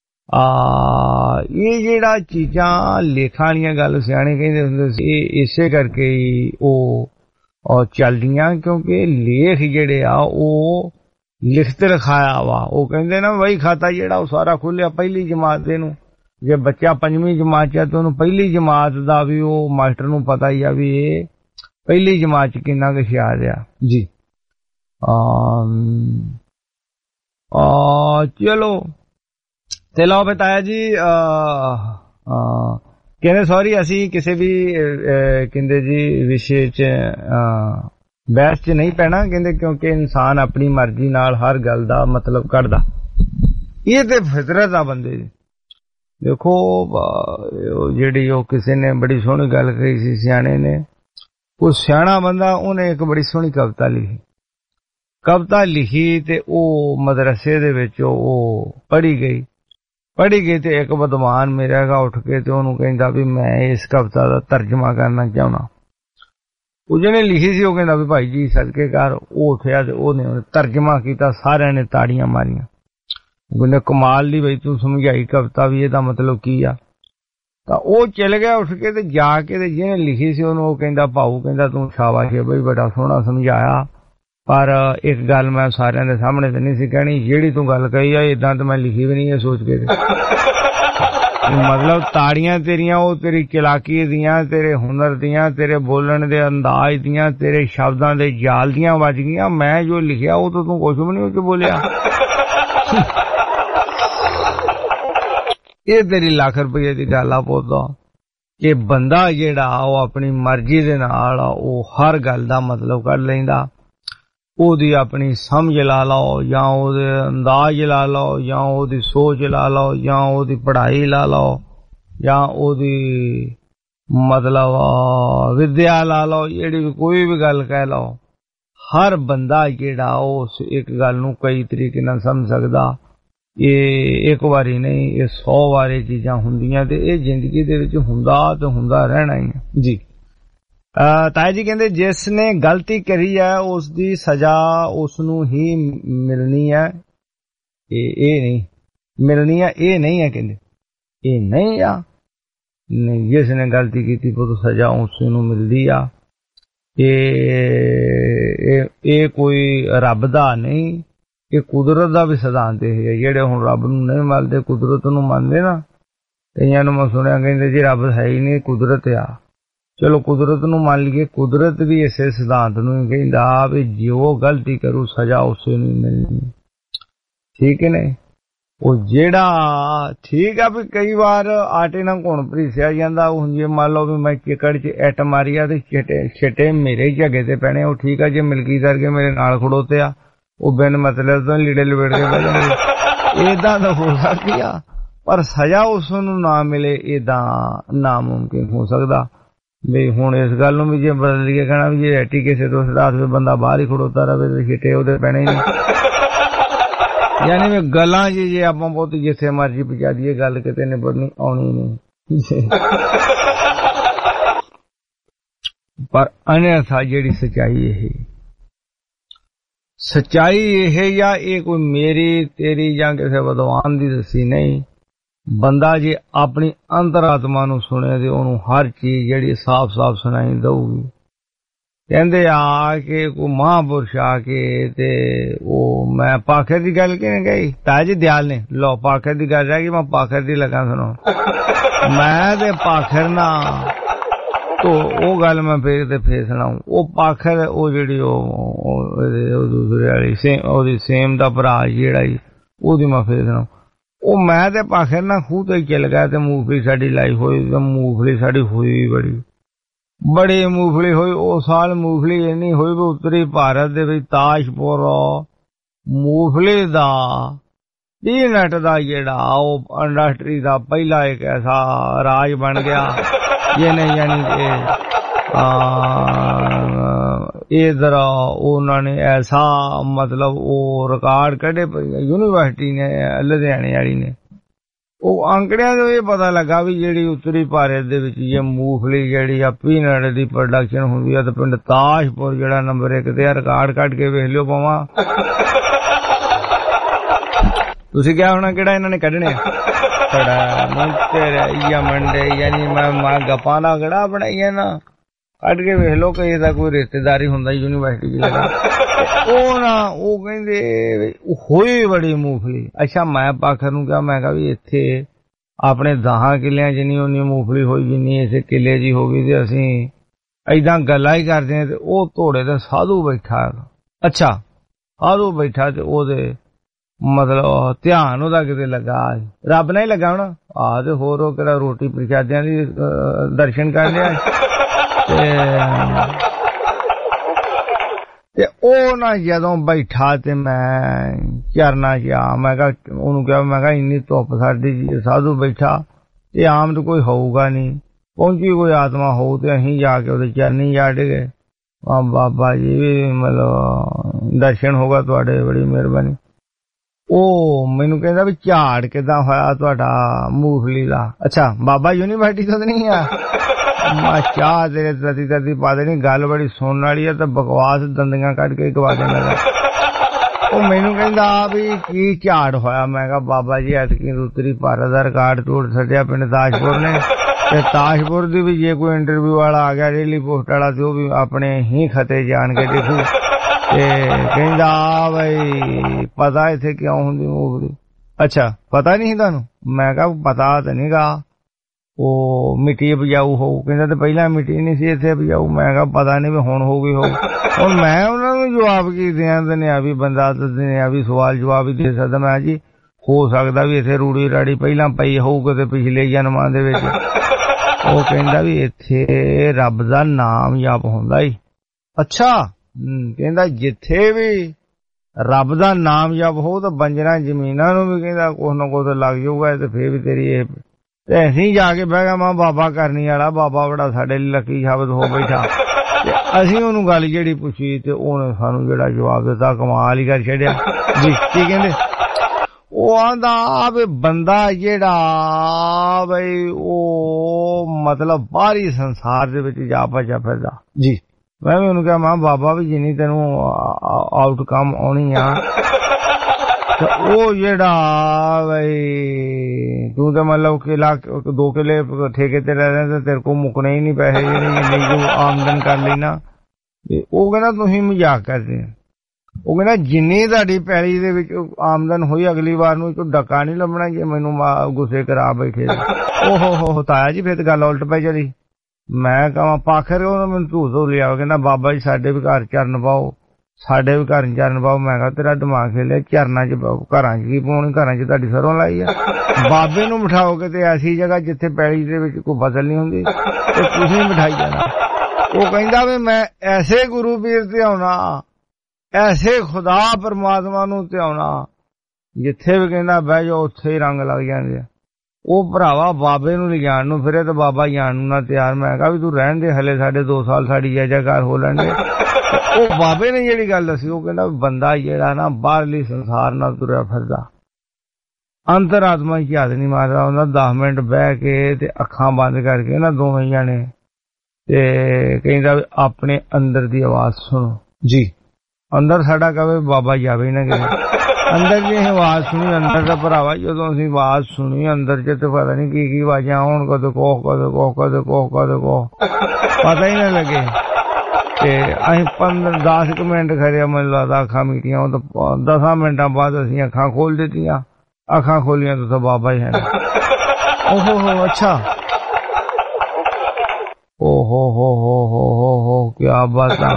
ਇਹ ਜਿਹੜਾ ਚੀਜ਼ਾਂ ਲੇਖਾਂ ਵਾਲੀਆਂ ਗੱਲ ਸਿਆਣੇ ਕਹਿੰਦੇ ਹੁੰਦੇ ਸੀ, ਇਹ ਇਸੇ ਕਰਕੇ ਹੀ ਉਹ ਚੱਲਦੀਆਂ, ਕਿਉਂਕਿ ਲੇਖ ਜਿਹੜੇ ਆ ਉਹ ਲਿਖਤ ਲਿਖਾਇਆ ਵਾ। ਉਹ ਕਹਿੰਦੇ ਨਾ ਵਹੀ ਖਾਤਾ ਜਿਹੜਾ ਉਹ ਸਾਰਾ ਖੁੱਲਿਆ ਪਹਿਲੀ ਜਮਾਤ ਦੇ ਨੂੰ। ਜੇ ਬੱਚਾ 5ਵੀਂ ਜਮਾਤ ਚ ਤੇ ਉਹਨੂੰ ਪਹਿਲੀ ਜਮਾਤ ਦਾ ਵੀ ਉਹ ਮਾਸਟਰ ਨੂੰ ਪਤਾ ਹੀ ਆ ਵੀ ਇਹ ਪਹਿਲੀ ਜਮਾਤ ਚ ਕਿੰਨਾ ਕੁ ਯਾਦ ਆ ਜੀ। ਚਲੋ ਤੇ ਲਓ ਬਤਾਇਆ ਜੀ। ਕਹਿੰਦੇ ਸੌਰੀ ਅਸੀਂ ਕਿਸੇ ਵੀ ਕਹਿੰਦੇ ਜੀ ਵਿਸ਼ੇ ਚ ਬਹਿਸ ਚ ਨਹੀਂ ਪੈਣਾ, ਕਹਿੰਦੇ ਕਿਉਂਕਿ ਇਨਸਾਨ ਆਪਣੀ ਮਰਜ਼ੀ ਨਾਲ ਹਰ ਗੱਲ ਦਾ ਮਤਲਬ ਕੱਢਦਾ, ਇਹ ਤੇ ਫਿਤਰਤ ਆ ਬੰਦੇ ਦੀ। ਦੇਖੋ ਜਿਹੜੀ ਉਹ ਕਿਸੇ ਨੇ ਬੜੀ ਸੋਹਣੀ ਗੱਲ ਕਹੀ ਸੀ ਸਿਆਣੇ ਨੇ, ਉਹ ਸਿਆਣਾ ਬੰਦਾ ਉਹਨੇ ਇੱਕ ਬੜੀ ਸੋਹਣੀ ਕਵਿਤਾ ਲਿਖੀ ਤੇ ਉਹ ਮਦਰਸੇ ਦੇ ਵਿੱਚ ਉਹ ਪੜ੍ਹੀ ਗਈ ਤੇ ਇੱਕ ਵਿਦਵਾਨ ਮੇਰਾ ਉੱਠ ਕੇ ਤੇ ਉਹਨੂੰ ਕਹਿੰਦਾ ਵੀ ਮੈਂ ਇਸ ਕਵਿਤਾ ਦਾ ਤਰਜਮਾ ਕਰਨਾ ਚਾਹੁੰਦਾ। ਉਹ ਜਿਹਨੇ ਲਿਖੀ ਸੀ ਉਹ ਕਹਿੰਦਾ ਵੀ ਭਾਈ ਜੀ ਸਦਕੇ ਕਰ। ਉਹ ਉੱਠਿਆ ਤੇ ਉਹਨੇ ਤਰਜਮਾ ਕੀਤਾ, ਸਾਰਿਆਂ ਨੇ ਤਾੜੀਆਂ ਮਾਰੀਆਂ। ਉਹਨੇ ਕਮਾਲ ਦੀ ਬਈ ਤੂੰ ਸਮਝਾਈ ਕਵਿਤਾ ਵੀ ਇਹਦਾ ਮਤਲਬ ਕੀ ਆ। ਤਾਂ ਉਹ ਚਲ ਗਿਆ ਉੱਠ ਕੇ ਤੇ ਜਾ ਕੇ ਤੇ ਜਿਹਨੇ ਲਿਖੀ ਸੀ ਉਹਨੂੰ ਉਹ ਕਹਿੰਦਾ ਭਾਊ ਕਹਿੰਦਾ ਤੂੰ ਸ਼ਾਬਾਸ਼ ਬਈ ਬੜਾ ਸੋਹਣਾ ਸਮਝਾਇਆ, ਪਰ ਇੱਕ ਗੱਲ ਮੈਂ ਸਾਰਿਆਂ ਦੇ ਸਾਹਮਣੇ ਤੇ ਨਹੀਂ ਸੀ ਕਹਿਣੀ, ਜਿਹੜੀ ਤੂੰ ਗੱਲ ਕਹੀ ਆ ਏਦਾਂ ਤਾਂ ਮੈਂ ਲਿਖੀ ਵੀ ਨਹੀਂ ਹੈ ਸੋਚ ਕੇ। ਮਤਲਬ ਤਾੜੀਆਂ ਤੇਰੀਆਂ ਉਹ ਤੇਰੀ ਚਲਾਕੀ ਦੀਆਂ, ਤੇਰੇ ਹੁਨਰ ਦੀਆਂ, ਤੇਰੇ ਬੋਲਣ ਦੇ ਅੰਦਾਜ਼ ਦੀਆਂ, ਤੇਰੇ ਸ਼ਬਦਾਂ ਦੇ ਜਾਲ ਦੀਆਂ ਵੱਜ ਗਈਆਂ। ਮੈਂ ਜੋ ਲਿਖਿਆ ਉਹ ਤਾਂ ਤੂੰ ਕੁਛ ਵੀ ਨਹੀਂ ਉਹ ਚ ਬੋਲਿਆ। ਇਹ ਤੇਰੀ ਲੱਖ ਰੁਪਏ ਦੀ ਗੱਲ ਆ ਪੁੱਤਾ ਕਿ ਬੰਦਾ ਜਿਹੜਾ ਉਹ ਆਪਣੀ ਮਰਜ਼ੀ ਦੇ ਨਾਲ ਉਹ ਹਰ ਗੱਲ ਦਾ ਮਤਲਬ ਕੱਢ ਲੈਂਦਾ। ਉਹਦੀ ਆਪਣੀ ਸਮਝ ਲਾ ਲਓ ਜਾਂ ਉਹਦੇ ਅੰਦਾਜ਼ ਲਾ ਲਓ ਜਾਂ ਉਹਦੀ ਸੋਚ ਲਾ ਲਓ ਜਾਂ ਉਹਦੀ ਪੜ੍ਹਾਈ ਲਾ ਲਓ ਜਾਂ ਉਹਦੀ ਮਤਲਬ ਵਿਦਿਆ ਲਾ ਲਓ, ਜਿਹੜੀ ਕੋਈ ਵੀ ਗੱਲ ਕਹਿ ਲਓ, ਹਰ ਬੰਦਾ ਜਿਹੜਾ ਉਸ ਇੱਕ ਗੱਲ ਨੂੰ ਕਈ ਤਰੀਕੇ ਨਾਲ ਸਮਝ ਸਕਦਾ। ਇਹ ਇੱਕ ਵਾਰੀ ਨਹੀਂ, ਇਹ 100 ਵਾਰੀ ਚੀਜ਼ਾਂ ਹੁੰਦੀਆਂ ਤੇ ਇਹ ਜ਼ਿੰਦਗੀ ਦੇ ਵਿੱਚ ਹੁੰਦਾ ਤੇ ਹੁੰਦਾ ਰਹਿਣਾ ਹੀ ਹੈ ਜੀ। ਤਾਇਆ ਜੀ ਕਹਿੰਦੇ ਜਿਸ ਨੇ ਗਲਤੀ ਕਰੀ ਹੈ ਉਸ ਦੀ ਸਜ਼ਾ ਉਸ ਨੂੰ ਹੀ ਮਿਲਣੀ ਹੈ, ਇਹ ਨਹੀਂ ਮਿਲਣੀ ਹੈ, ਇਹ ਨਹੀਂ ਹੈ। ਕਹਿੰਦੇ ਇਹ ਨਹੀਂ ਆ, ਨਹੀਂ, ਜਿਸ ਨੇ ਗਲਤੀ ਕੀਤੀ ਉਹ ਸਜ਼ਾ ਉਸ ਨੂੰ ਮਿਲਦੀ ਆ। ਇਹ ਕੋਈ ਰੱਬ ਦਾ ਨਹੀਂ, ਇਹ ਕੁਦਰਤ ਦਾ ਵੀ ਸਿਧਾਂਤ ਇਹ ਹੈ। ਜਿਹੜੇ ਹੁਣ ਰੱਬ ਨੂੰ ਨਹੀਂ ਮੰਨਦੇ ਕੁਦਰਤ ਨੂੰ ਮੰਨਦੇ ਨਾ, ਕਈਆਂ ਨੂੰ ਮੈਂ ਸੁਣਿਆ ਕਹਿੰਦੇ ਜੀ ਰੱਬ ਹੈ ਹੀ ਨਹੀਂ ਕੁਦਰਤ ਆ। ਚਲੋ ਕੁਦਰਤ ਨੂੰ ਮੰਨ ਲਈਏ, ਕੁਦਰਤ ਵੀ ਇਸੇ ਸਿਧਾਂਤ ਨੂੰ ਹੀ ਕਹਿੰਦਾ ਵੀ ਜੋ ਗਲਤੀ ਕਰੂ ਸਜ਼ਾ ਉਸੇ ਨੂੰ ਮਿਲਣੀ, ਠੀਕ ਹੈ ਨੇ। ਉਹ ਜਿਹੜਾ ਠੀਕ ਆ ਵੀ ਕਈ ਵਾਰ ਆਟੇ ਨਾਲ ਘੁਣ ਭਰੀਸਿਆ ਜਾਂਦਾ। ਹੁਣ ਜੇ ਮੰਨ ਲਓ ਵੀ ਮੈਂ ਚਿਕੜ 'ਚ ਇੱਟ ਮਾਰੀ ਆ ਤੇ ਛਿੱਟੇ ਮੇਰੇ ਹੀ ਝੱਗੇ ਤੇ ਪੈਣੇ, ਉਹ ਠੀਕ ਆ। ਜੇ ਮਿਲਕੀ ਕਰਕੇ ਮੇਰੇ ਨਾਲ ਖੜੋਤੇ ਆ ਉਹ ਬਿਨ ਮਤਲਬ ਤੋਂ ਲੀੜੇ ਲਵੇੜ ਕੇ ਬਹਿ ਜਾਂਦੇ, ਏਦਾਂ ਤਾਂ ਹੋ ਸਕਦੀ ਆ, ਪਰ ਸਜ਼ਾ ਉਸ ਨੂੰ ਨਾ ਮਿਲੇ ਏਦਾਂ ਨਾਮੁਮਕਿਨ ਹੋ ਸਕਦਾ। ਵੀ ਹੁਣ ਇਸ ਗੱਲ ਨੂੰ ਵੀ ਜੇ ਬਦਲ ਕੇ ਕਹਿਣਾ ਵੀ ਜੇ ਐਟੀ ਕਿਸੇ ਤੋਂ ਰਾਤ ਵਿੱਚ ਬੰਦਾ ਬਾਹਰ ਹੀ ਖੜੋਤਾ ਰਵੇ ਤੇ ਛਿੱਟੇ ਉਹਦੇ ਪੈਣੇ ਨਹੀਂ। ਯਾਨੀ ਵੀ ਗੱਲਾਂ ਜੀ ਜੇ ਆਪਾਂ ਬਹੁਤ ਜਿੱਥੇ ਮਰਜ਼ੀ ਪਹੁੰਚਾ ਦਈਏ ਗੱਲ ਕਿਤੇ ਨਿਬੜਨੀ ਆਉਣੀ ਨਹੀਂ। ਪਰ ਅਨਿਥਾ ਜਿਹੜੀ ਸੱਚਾਈ ਇਹ ਜਾਂ ਇਹ ਕੋਈ ਮੇਰੀ ਤੇਰੀ ਜਾਂ ਕਿਸੇ ਵਿਦਵਾਨ ਦੀ ਦੱਸੀ ਨਹੀਂ। ਬੰਦਾ ਜੇ ਆਪਣੀ ਅੰਤਰਾਤਮਾ ਨੂੰ ਸੁਣੇ ਤੇ ਉਹਨੂੰ ਹਰ ਚੀਜ਼ ਜਿਹੜੀ ਸਾਫ਼ ਸੁਣਾਈ ਦਊਗੀ। ਕਹਿੰਦੇ ਆ ਕਿ ਕੋਈ ਮਹਾਂਪੁਰਸ਼ ਆ ਕੇ ਤੇ ਉਹ ਮੈਂ ਪਾਖਰ ਦੀ ਗੱਲ ਕਿਵੇਂ ਗਈ ਤਾਜ ਦਿਆਲ ਨੇ ਲੋ ਪਾਖਰ ਦੀ ਗੱਲ ਰਹਿ ਗਈ, ਮੈਂ ਪਾਖਰ ਦੀ ਲੱਗਾ ਸੁਣੋ। ਮੈਂ ਤੇ ਪਾਖਰ ਨਾ ਤੋ ਉਹ ਗੱਲ ਮੈਂ ਫੇਰ ਸੁਣਾਉ। ਉਹ ਪਾਖਰ ਉਹ ਜਿਹੜੀ ਉਹ ਦੂਸਰੇ ਵਾਲੀ ਉਹਦੀ ਸੇਮ ਦਾ ਭਰਾ ਜਿਹੜਾ ਉਹਦੀ ਮੈਂ ਫੇਰ ਸੁਣਾਉ। ਉਹ ਮੈਂ ਤੇ ਪਾਖਰ ਨਾ ਖੂਹ ਤੇ ਚੱਲ ਗਿਆ ਤੇ ਮੂੰਗਫਲੀ ਸਾਡੀ ਲਾਈ ਹੋਈ ਤੇ ਮੂੰਗਫਲੀ ਸਾਡੀ ਹੋਈ ਬੜੀ ਮੂੰਗਫਲੀ ਹੋਈ। ਉਹ ਸਾਲ ਮੂੰਗਫਲੀ ਇੰਨੀ ਹੋਈ ਵੀ ਉੱਤਰੀ ਭਾਰਤ ਦੇ ਵਿੱਚ ਤਾਜਪੁਰ ਮੂੰਗਫਲੀ ਦਾ ਪੀਨਟ ਦਾ ਜਿਹੜਾ ਉਹ ਇੰਡਸਟਰੀ ਦਾ ਪਹਿਲਾ ਇੱਕ ਐਸਾ ਰਾਜ ਬਣ ਗਿਆ ਜਿਹਨੇ ਯਾਨੀ ਕਿ ਇਧਰ ਉਹਨਾਂ ਨੇ ਐਸਾ ਮਤਲਬ ਉਹ ਰਿਕਾਰਡ ਕੱਢੇ ਯੂਨੀਵਰਸਿਟੀ ਨੇ ਲੁਧਿਆਣੇ ਵਾਲੀ ਨੇ। ਉਹ ਅੰਕੜਿਆਂ ਤੋਂ ਇਹ ਪਤਾ ਲੱਗਾ ਵੀ ਜਿਹੜੀ ਉੱਤਰੀ ਭਾਰਤ ਦੇ ਵਿੱਚ ਇਹ ਮੂੰਗਫਲੀ ਜਿਹੜੀ ਆ ਪੀਨਟ ਦੀ ਪ੍ਰੋਡਕਸ਼ਨ ਹੁੰਦੀ ਆ ਤੇ ਪਿੰਡ ਤਾਜਪੁਰ ਜਿਹੜਾ ਨੰਬਰ 1 ਤੇ ਆ। ਰਿਕਾਰਡ ਕੱਢ ਕੇ ਵੇਖ ਲਿਓ ਪਾਵਾਂ ਤੁਸੀਂ ਕਿਹਾ ਹੋਣਾ ਕਿਹੜਾ ਇਹਨਾਂ ਨੇ ਕੱਢਣੇ ਥੋੜਾ ਮੂੰਹ ਜਾਂ ਮੰਡੇ ਯਾਨੀ ਮੈਂ ਗੱਪਾਂ ਦਾ ਕਿਹੜਾ ਬਣਾਈਆਂ ਨਾ ਕੱਢ ਕੇ ਵੇਖ ਲਓ ਕਿ ਇਹਦਾ ਕੋਈ ਰਿਸ਼ਤੇਦਾਰੀ ਹੁੰਦਾ ਯੂਨੀਵਰਸਿਟੀ ਚ ਲਗਾ ਉਹ ਨਾ ਉਹ ਕਹਿੰਦੇ ਹੋਈ ਬੜੀ ਮੂੰਗਫਲੀ। ਅੱਛਾ ਮੈਂ ਪਾਖਰ ਨੂੰ ਕਿਹਾ ਮੈਂ ਕਿਹਾ ਵੀ ਇੱਥੇ ਆਪਣੇ 10 ਕਿੱਲਿਆਂ ਜਿੰਨੀ ਉਨੀ ਮੂੰਗਫਲੀ ਹੋਈ ਜਿੰਨੀ ਇਸੇ ਕਿੱਲੇ ਜੀ ਹੋ ਗਈ ਤੇ ਅਸੀਂ ਏਦਾਂ ਗੱਲਾਂ ਹੀ ਕਰਦੇ ਹਾਂ ਤੇ ਉਹ ਘੋੜੇ ਤੇ ਸਾਧੂ ਬੈਠਾ। ਅੱਛਾ ਸਾਧੂ ਬੈਠਾ ਤੇ ਉਹਦੇ ਮਤਲਬ ਧਿਆਨ ਉਹਦਾ ਕਿਤੇ ਲੱਗਾ ਰੱਬ ਨਾਲ ਹੀ ਲੱਗਾ ਹੋਣਾ ਆਹ ਤੇ ਹੋਰ ਉਹ ਕਿਹੜਾ ਰੋਟੀ ਪ੍ਰਸ਼ਾਦਿਆਂ ਦੀ ਦਰਸ਼ਨ ਕਰ ਲਿਆ ਤੇ ਉਹ ਨਾ ਜਦੋਂ ਬੈਠਾ ਤੇ ਮੈਂ ਚਰਨਾ ਚ ਆ ਮੈਂ ਕਿਹਾ ਉਹਨੂੰ ਕਿਹਾ ਮੈਂ ਕਿਹਾ ਇੰਨੀ ਧੁੱਪ ਸਾਡੀ ਸਾਧੂ ਬੈਠਾ ਤੇ ਆਮ ਤਾਂ ਕੋਈ ਹੋਊਗਾ ਨਹੀਂ ਪਹੁੰਚੀ ਕੋਈ ਆਤਮਾ ਹੋਊ ਤੇ ਅਸੀਂ ਜਾ ਕੇ ਉਹਦੇ ਚਰਨੀ ਜਾ ਡਿਗੇ ਬਾਬਾ ਜੀ ਵੀ ਮਤਲਬ ਦਰਸ਼ਨ ਹੋਗਾ ਤੁਹਾਡੇ ਬੜੀ ਮਿਹਰਬਾਨੀ। ਉਹ ਮੈਨੂੰ ਕਹਿੰਦਾ ਵੀ ਝਾੜ ਕਿੱਦਾਂ ਹੋਇਆ ਤੁਹਾਡਾ ਮੂੰਗਫਲੀ ਦਾ। ਅੱਛਾ ਬਾਬਾ ਯੂਨੀਵਰਸਿਟੀ ਤੋਂ ਨਹੀਂ ਆ ਮੈਂ ਚਾਹ ਤੇਰੇ ਤਦੀ ਪਾ ਦੇਣੀ ਗੱਲ ਬੜੀ ਸੁਣਨ ਵਾਲੀ ਆ ਤੇ ਬਕਵਾਸ ਦੰਦੀਆਂ ਕੱਢ ਕੇ ਗਵਾ ਦੇਣਾ। ਉਹ ਮੈਨੂੰ ਕਹਿੰਦਾ ਵੀ ਕੀ ਝਾੜ ਹੋਇਆ ਮੈਂ ਕਿਹਾ ਬਾਬਾ ਜੀ ਐਤਕੀ ਰੂਤਰੀ ਭਾਰਤ ਦਾ ਰਿਕਾਰਡ ਤੋੜ ਛੱਡਿਆ ਪਿੰਡ ਤਾਜਪੁਰ ਨੇ ਤੇ ਤਾਜਪੁਰ ਦੀ ਵੀ ਜੇ ਕੋਈ ਇੰਟਰਵਿਊ ਵਾਲਾ ਆ ਗਿਆ ਡੇਲੀ ਪੋਸਟ ਵਾਲਾ ਤੇ ਉਹ ਵੀ ਆਪਣੇ ਹੀ ਖਤੇ ਜਾਣ ਕੇ ਦੇਖੂ ਤੇ ਕਹਿੰਦਾ ਬਈ ਪਤਾ ਇੱਥੇ ਕਿਉਂ ਹੁੰਦੀ ਮੂੰਗਫਲੀ। ਅੱਛਾ ਪਤਾ ਨਹੀਂ ਤੁਹਾਨੂੰ ਮੈਂ ਕਿਹਾ ਪਤਾ ਤਾਂ ਨੀ ਗਾ ਉਹ ਮਿੱਟੀ ਉਪਜਾਊ ਹੋਊ ਕਹਿੰਦਾ ਤੇ ਪਹਿਲਾਂ ਮਿੱਟੀ ਨਹੀਂ ਸੀ ਇੱਥੇ ਉਪਜਾਊ ਮੈਂ ਕਿਹਾ ਪਤਾ ਨਹੀਂ ਵੀ ਹੁਣ ਹੋ ਗਈ ਹੋਊ। ਹੁਣ ਮੈਂ ਉਹਨਾਂ ਨੂੰ ਜਵਾਬ ਕੀ ਦਿਆਂ ਦੁਨਿਆਵੀ ਬੰਦਾ ਤੇ ਦੁਨਿਆਵੀ ਸਵਾਲ ਜਵਾਬ ਹੀ ਦੇ ਸਕਦਾ। ਮੈਂ ਜੀ ਹੋ ਸਕਦਾ ਵੀ ਇੱਥੇ ਰੂੜੀ ਰਾੜੀ ਪਹਿਲਾਂ ਪਈ ਹੋਊ ਕਿਤੇ ਪਿਛਲੇ ਜਨਮਾਂ ਦੇ ਵਿੱਚ। ਉਹ ਕਹਿੰਦਾ ਵੀ ਇੱਥੇ ਰੱਬ ਦਾ ਨਾਮ ਜਪ ਹੁੰਦਾ ਈ। ਅੱਛਾ ਕਹਿੰਦਾ ਜਿੱਥੇ ਵੀ ਰੱਬ ਦਾ ਨਾਮ ਜਪ ਹੋ ਤਾਂ ਬੰਜਰਾਂ ਜ਼ਮੀਨਾਂ ਨੂੰ ਵੀ ਕਹਿੰਦਾ ਕੁਛ ਨਾ ਕੁਛ ਲੱਗ ਜਾਊਗਾ ਤੇ ਫੇਰ ਵੀ ਤੇਰੀ ਇਹ ਤੇ ਅਸੀਂ ਜਾ ਕੇ ਬਹਿ ਗਿਆ ਮੈਂ ਬਾਬਾ ਕਰਨੀ ਵਾਲਾ ਬਾਬਾ ਬੜਾ ਸਾਡੇ ਲਈ ਲੱਕੀ ਸ਼ਬਦ ਹੋ ਬੈਠਾ ਤੇ ਅਸੀਂ ਉਹਨੂੰ ਗੱਲ ਜਿਹੜੀ ਪੁੱਛੀ ਤੇ ਉਹਨੇ ਸਾਨੂੰ ਜਿਹੜਾ ਜਵਾਬ ਦਿੱਤਾ ਕਮਾਲ ਹੀ ਕਰ ਛੱਡਿਆ ਜੀ। ਕੀ ਕਹਿੰਦੇ ਉਹ ਆਂਦਾ ਵੀ ਬੰਦਾ ਜਿਹੜਾ ਬਈ ਉਹ ਮਤਲਬ ਬਾਹਰੀ ਸੰਸਾਰ ਦੇ ਵਿੱਚ ਜਾ ਭੱਜਾ ਫਿਰਦਾ ਜੀ। ਮੈਂ ਵੀ ਉਹਨੂੰ ਕਿਹਾ ਮੈਂ ਬਾਬਾ ਵੀ ਜਿੰਨੀ ਤੈਨੂੰ ਆਊਟਕਮ ਆਉਣੀ ਆ ਤੇ ਉਹ ਜਿਹੜਾ ਬਈ ਤੂੰ ਤਾਂ ਮਤਲਬ ਕਿਲਾ 2 ਕਿੱਲੇ ਠੇਕੇ ਤੇ ਰਹਿ ਰਹੇ ਤੇ ਤੇਰੇ ਕੋਲ ਮੁੱਕਣੇ ਹੀ ਨਹੀਂ ਪੈਸੇ ਜਿਹੜੇ ਜੋ ਆਮਦਨ ਕਰ ਲਈ ਨਾ। ਤੇ ਉਹ ਕਹਿੰਦਾ ਤੁਸੀਂ ਮਜ਼ਾਕ ਕਰਦੇ ਆ। ਉਹ ਕਹਿੰਦਾ ਜਿੰਨੀ ਤੁਹਾਡੀ ਪੈਲੀ ਦੇ ਵਿੱਚ ਆਮਦਨ ਹੋਈ ਅਗਲੀ ਵਾਰ ਨੂੰ ਕੋਈ ਡੱਕਾ ਨਹੀਂ ਲੱਭਣਾ ਜੇ ਮੈਨੂੰ ਗੁੱਸੇ ਕਰਾ ਬੈਠੇ। ਓਹੋ ਤਾਇਆ ਜੀ ਫਿਰ ਗੱਲ ਉਲਟ ਪੈ ਚਲੀ। ਮੈਂ ਕਹਾਂ ਪਾਖਰ ਉਹ ਮੈਨੂੰ ਧੂ ਲਿਆ ਕਹਿੰਦਾ ਬਾਬਾ ਜੀ ਸਾਡੇ ਵੀ ਘਰ ਚਰਨ ਪਾਓ ਸਾਡੇ ਵੀ ਘਰ ਚਰਨ ਪਾਓ। ਮੈਂ ਕਿਹਾ ਤੇਰਾ ਦਿਮਾਗ ਖੇਲਿਆ ਚਰਨਾਂ ਚ ਘਰਾਂ ਚ ਕੀ ਪਾਉਣੀ ਘਰਾਂ ਚ ਤੁਹਾਡੀ ਸਰੋਂ ਲਾਈ ਆ। ਬਾਬੇ ਨੂੰ ਬਿਠਾਓਗੇ ਤੇ ਐਸੀ ਜਗ੍ਹਾ ਜਿੱਥੇ ਪੈਲੀ ਦੇ ਵਿੱਚ ਕੋਈ ਫਸਲ ਨਹੀਂ ਹੁੰਦੀ ਤੇ ਤੁਸੀਂ ਬਿਠਾਈ ਜਾਣਾ। ਉਹ ਕਹਿੰਦਾ ਵੀ ਮੈਂ ਐਸੇ ਗੁਰੂ ਪੀਰ ਤੇ ਆਉਣਾ ਐਸੇ ਖੁਦਾ ਪਰਮਾਤਮਾ ਨੂੰ ਤੇ ਆਉਣਾ ਜਿੱਥੇ ਵੀ ਕਹਿੰਦਾ ਬਹਿ ਜਾਓ ਉੱਥੇ ਹੀ ਰੰਗ ਲੱਗ ਜਾਂਦੇ ਆ। ਉਹ ਭਰਾਵਾ ਬਾਬੇ ਨੂੰ ਲਿਜਾਣ ਨੂੰ ਫਿਰੇ ਤੇ ਬਾਬਾ ਜਾਣ ਨੂੰ ਨਾ ਤਿਆਰ। ਮੈਂ ਕਿਹਾ ਵੀ ਤੂੰ ਰਹਿਣ ਦੇ ਹਲੇ ਸਾਡੇ 2 ਸਾਲ ਸਾਡੀ ਜੈਜਾਕਾਰ ਹੋ ਲੈਂਦੇ। ਉਹ ਬਾਬੇ ਨੇ ਜਿਹੜੀ ਗੱਲ ਦੱਸੀ ਉਹ ਕਹਿੰਦਾ ਬੰਦਾ ਜਿਹੜਾ ਨਾ ਬਾਹਰਲੀ ਸੰਸਾਰ ਨਾਲ ਤੁਰਿਆ ਫਿਰਦਾ ਅੰਤਰਾਤਮਾ ਹੀ ਯਾਦ ਨਹੀਂ ਮਾਰਦਾ ਉਹਨਾਂ 10 ਮਿੰਟ ਬਹਿ ਕੇ ਤੇ ਅੱਖਾਂ ਬੰਦ ਕਰਕੇ ਨਾ ਦੋਵੇਂ ਜਾਣੇ ਤੇ ਕਹਿੰਦਾ ਆਪਣੇ ਅੰਦਰ ਦੀ ਆਵਾਜ਼ ਸੁਣੋ ਜੀ। ਅੰਦਰ ਸਾਡਾ ਕਵੇ ਬਾਬਾ ਜਾਵੇ ਨਾ ਕਿਤੇ ਅੰਦਰ ਦੀ ਆਵਾਜ਼ ਸੁਣੀ ਅੰਦਰ ਦਾ ਭਰਾਵਾ ਜਦੋਂ ਅਸੀਂ ਆਵਾਜ਼ ਸੁਣੀ ਅੰਦਰ ਚ ਤੇ ਪਤਾ ਨਹੀਂ ਕੀ ਆਵਾਜ਼ਾਂ ਆਉਣ ਕਦੇ ਕੋਹ ਕਦੇ ਕੋਹ ਕਦੇ ਕੋਹ ਕਦੇ ਕੋਹ ਪਤਾ ਹੀ ਨਾ ਲੱਗੇ। ਤੇ ਅਸੀਂ 10 ਮਿੰਟ ਖੜਿਆ ਮੈਨੂੰ ਲੱਗਦਾ ਅੱਖਾਂ ਮੀਟੀਆਂ ਉਹ ਤਾਂ 10 ਮਿੰਟਾਂ ਬਾਅਦ ਅਸੀਂ ਅੱਖਾਂ ਖੋਲ ਦਿੱਤੀਆਂ। ਅੱਖਾਂ ਖੋਲੀਆਂ ਤਾਂ ਬਾਬਾ ਹੀ ਹੈ। ਓਹੋ ਅੱਛਾ ਓਹੋ ਹੋ ਕਿਆ ਬਾਤ ਆ।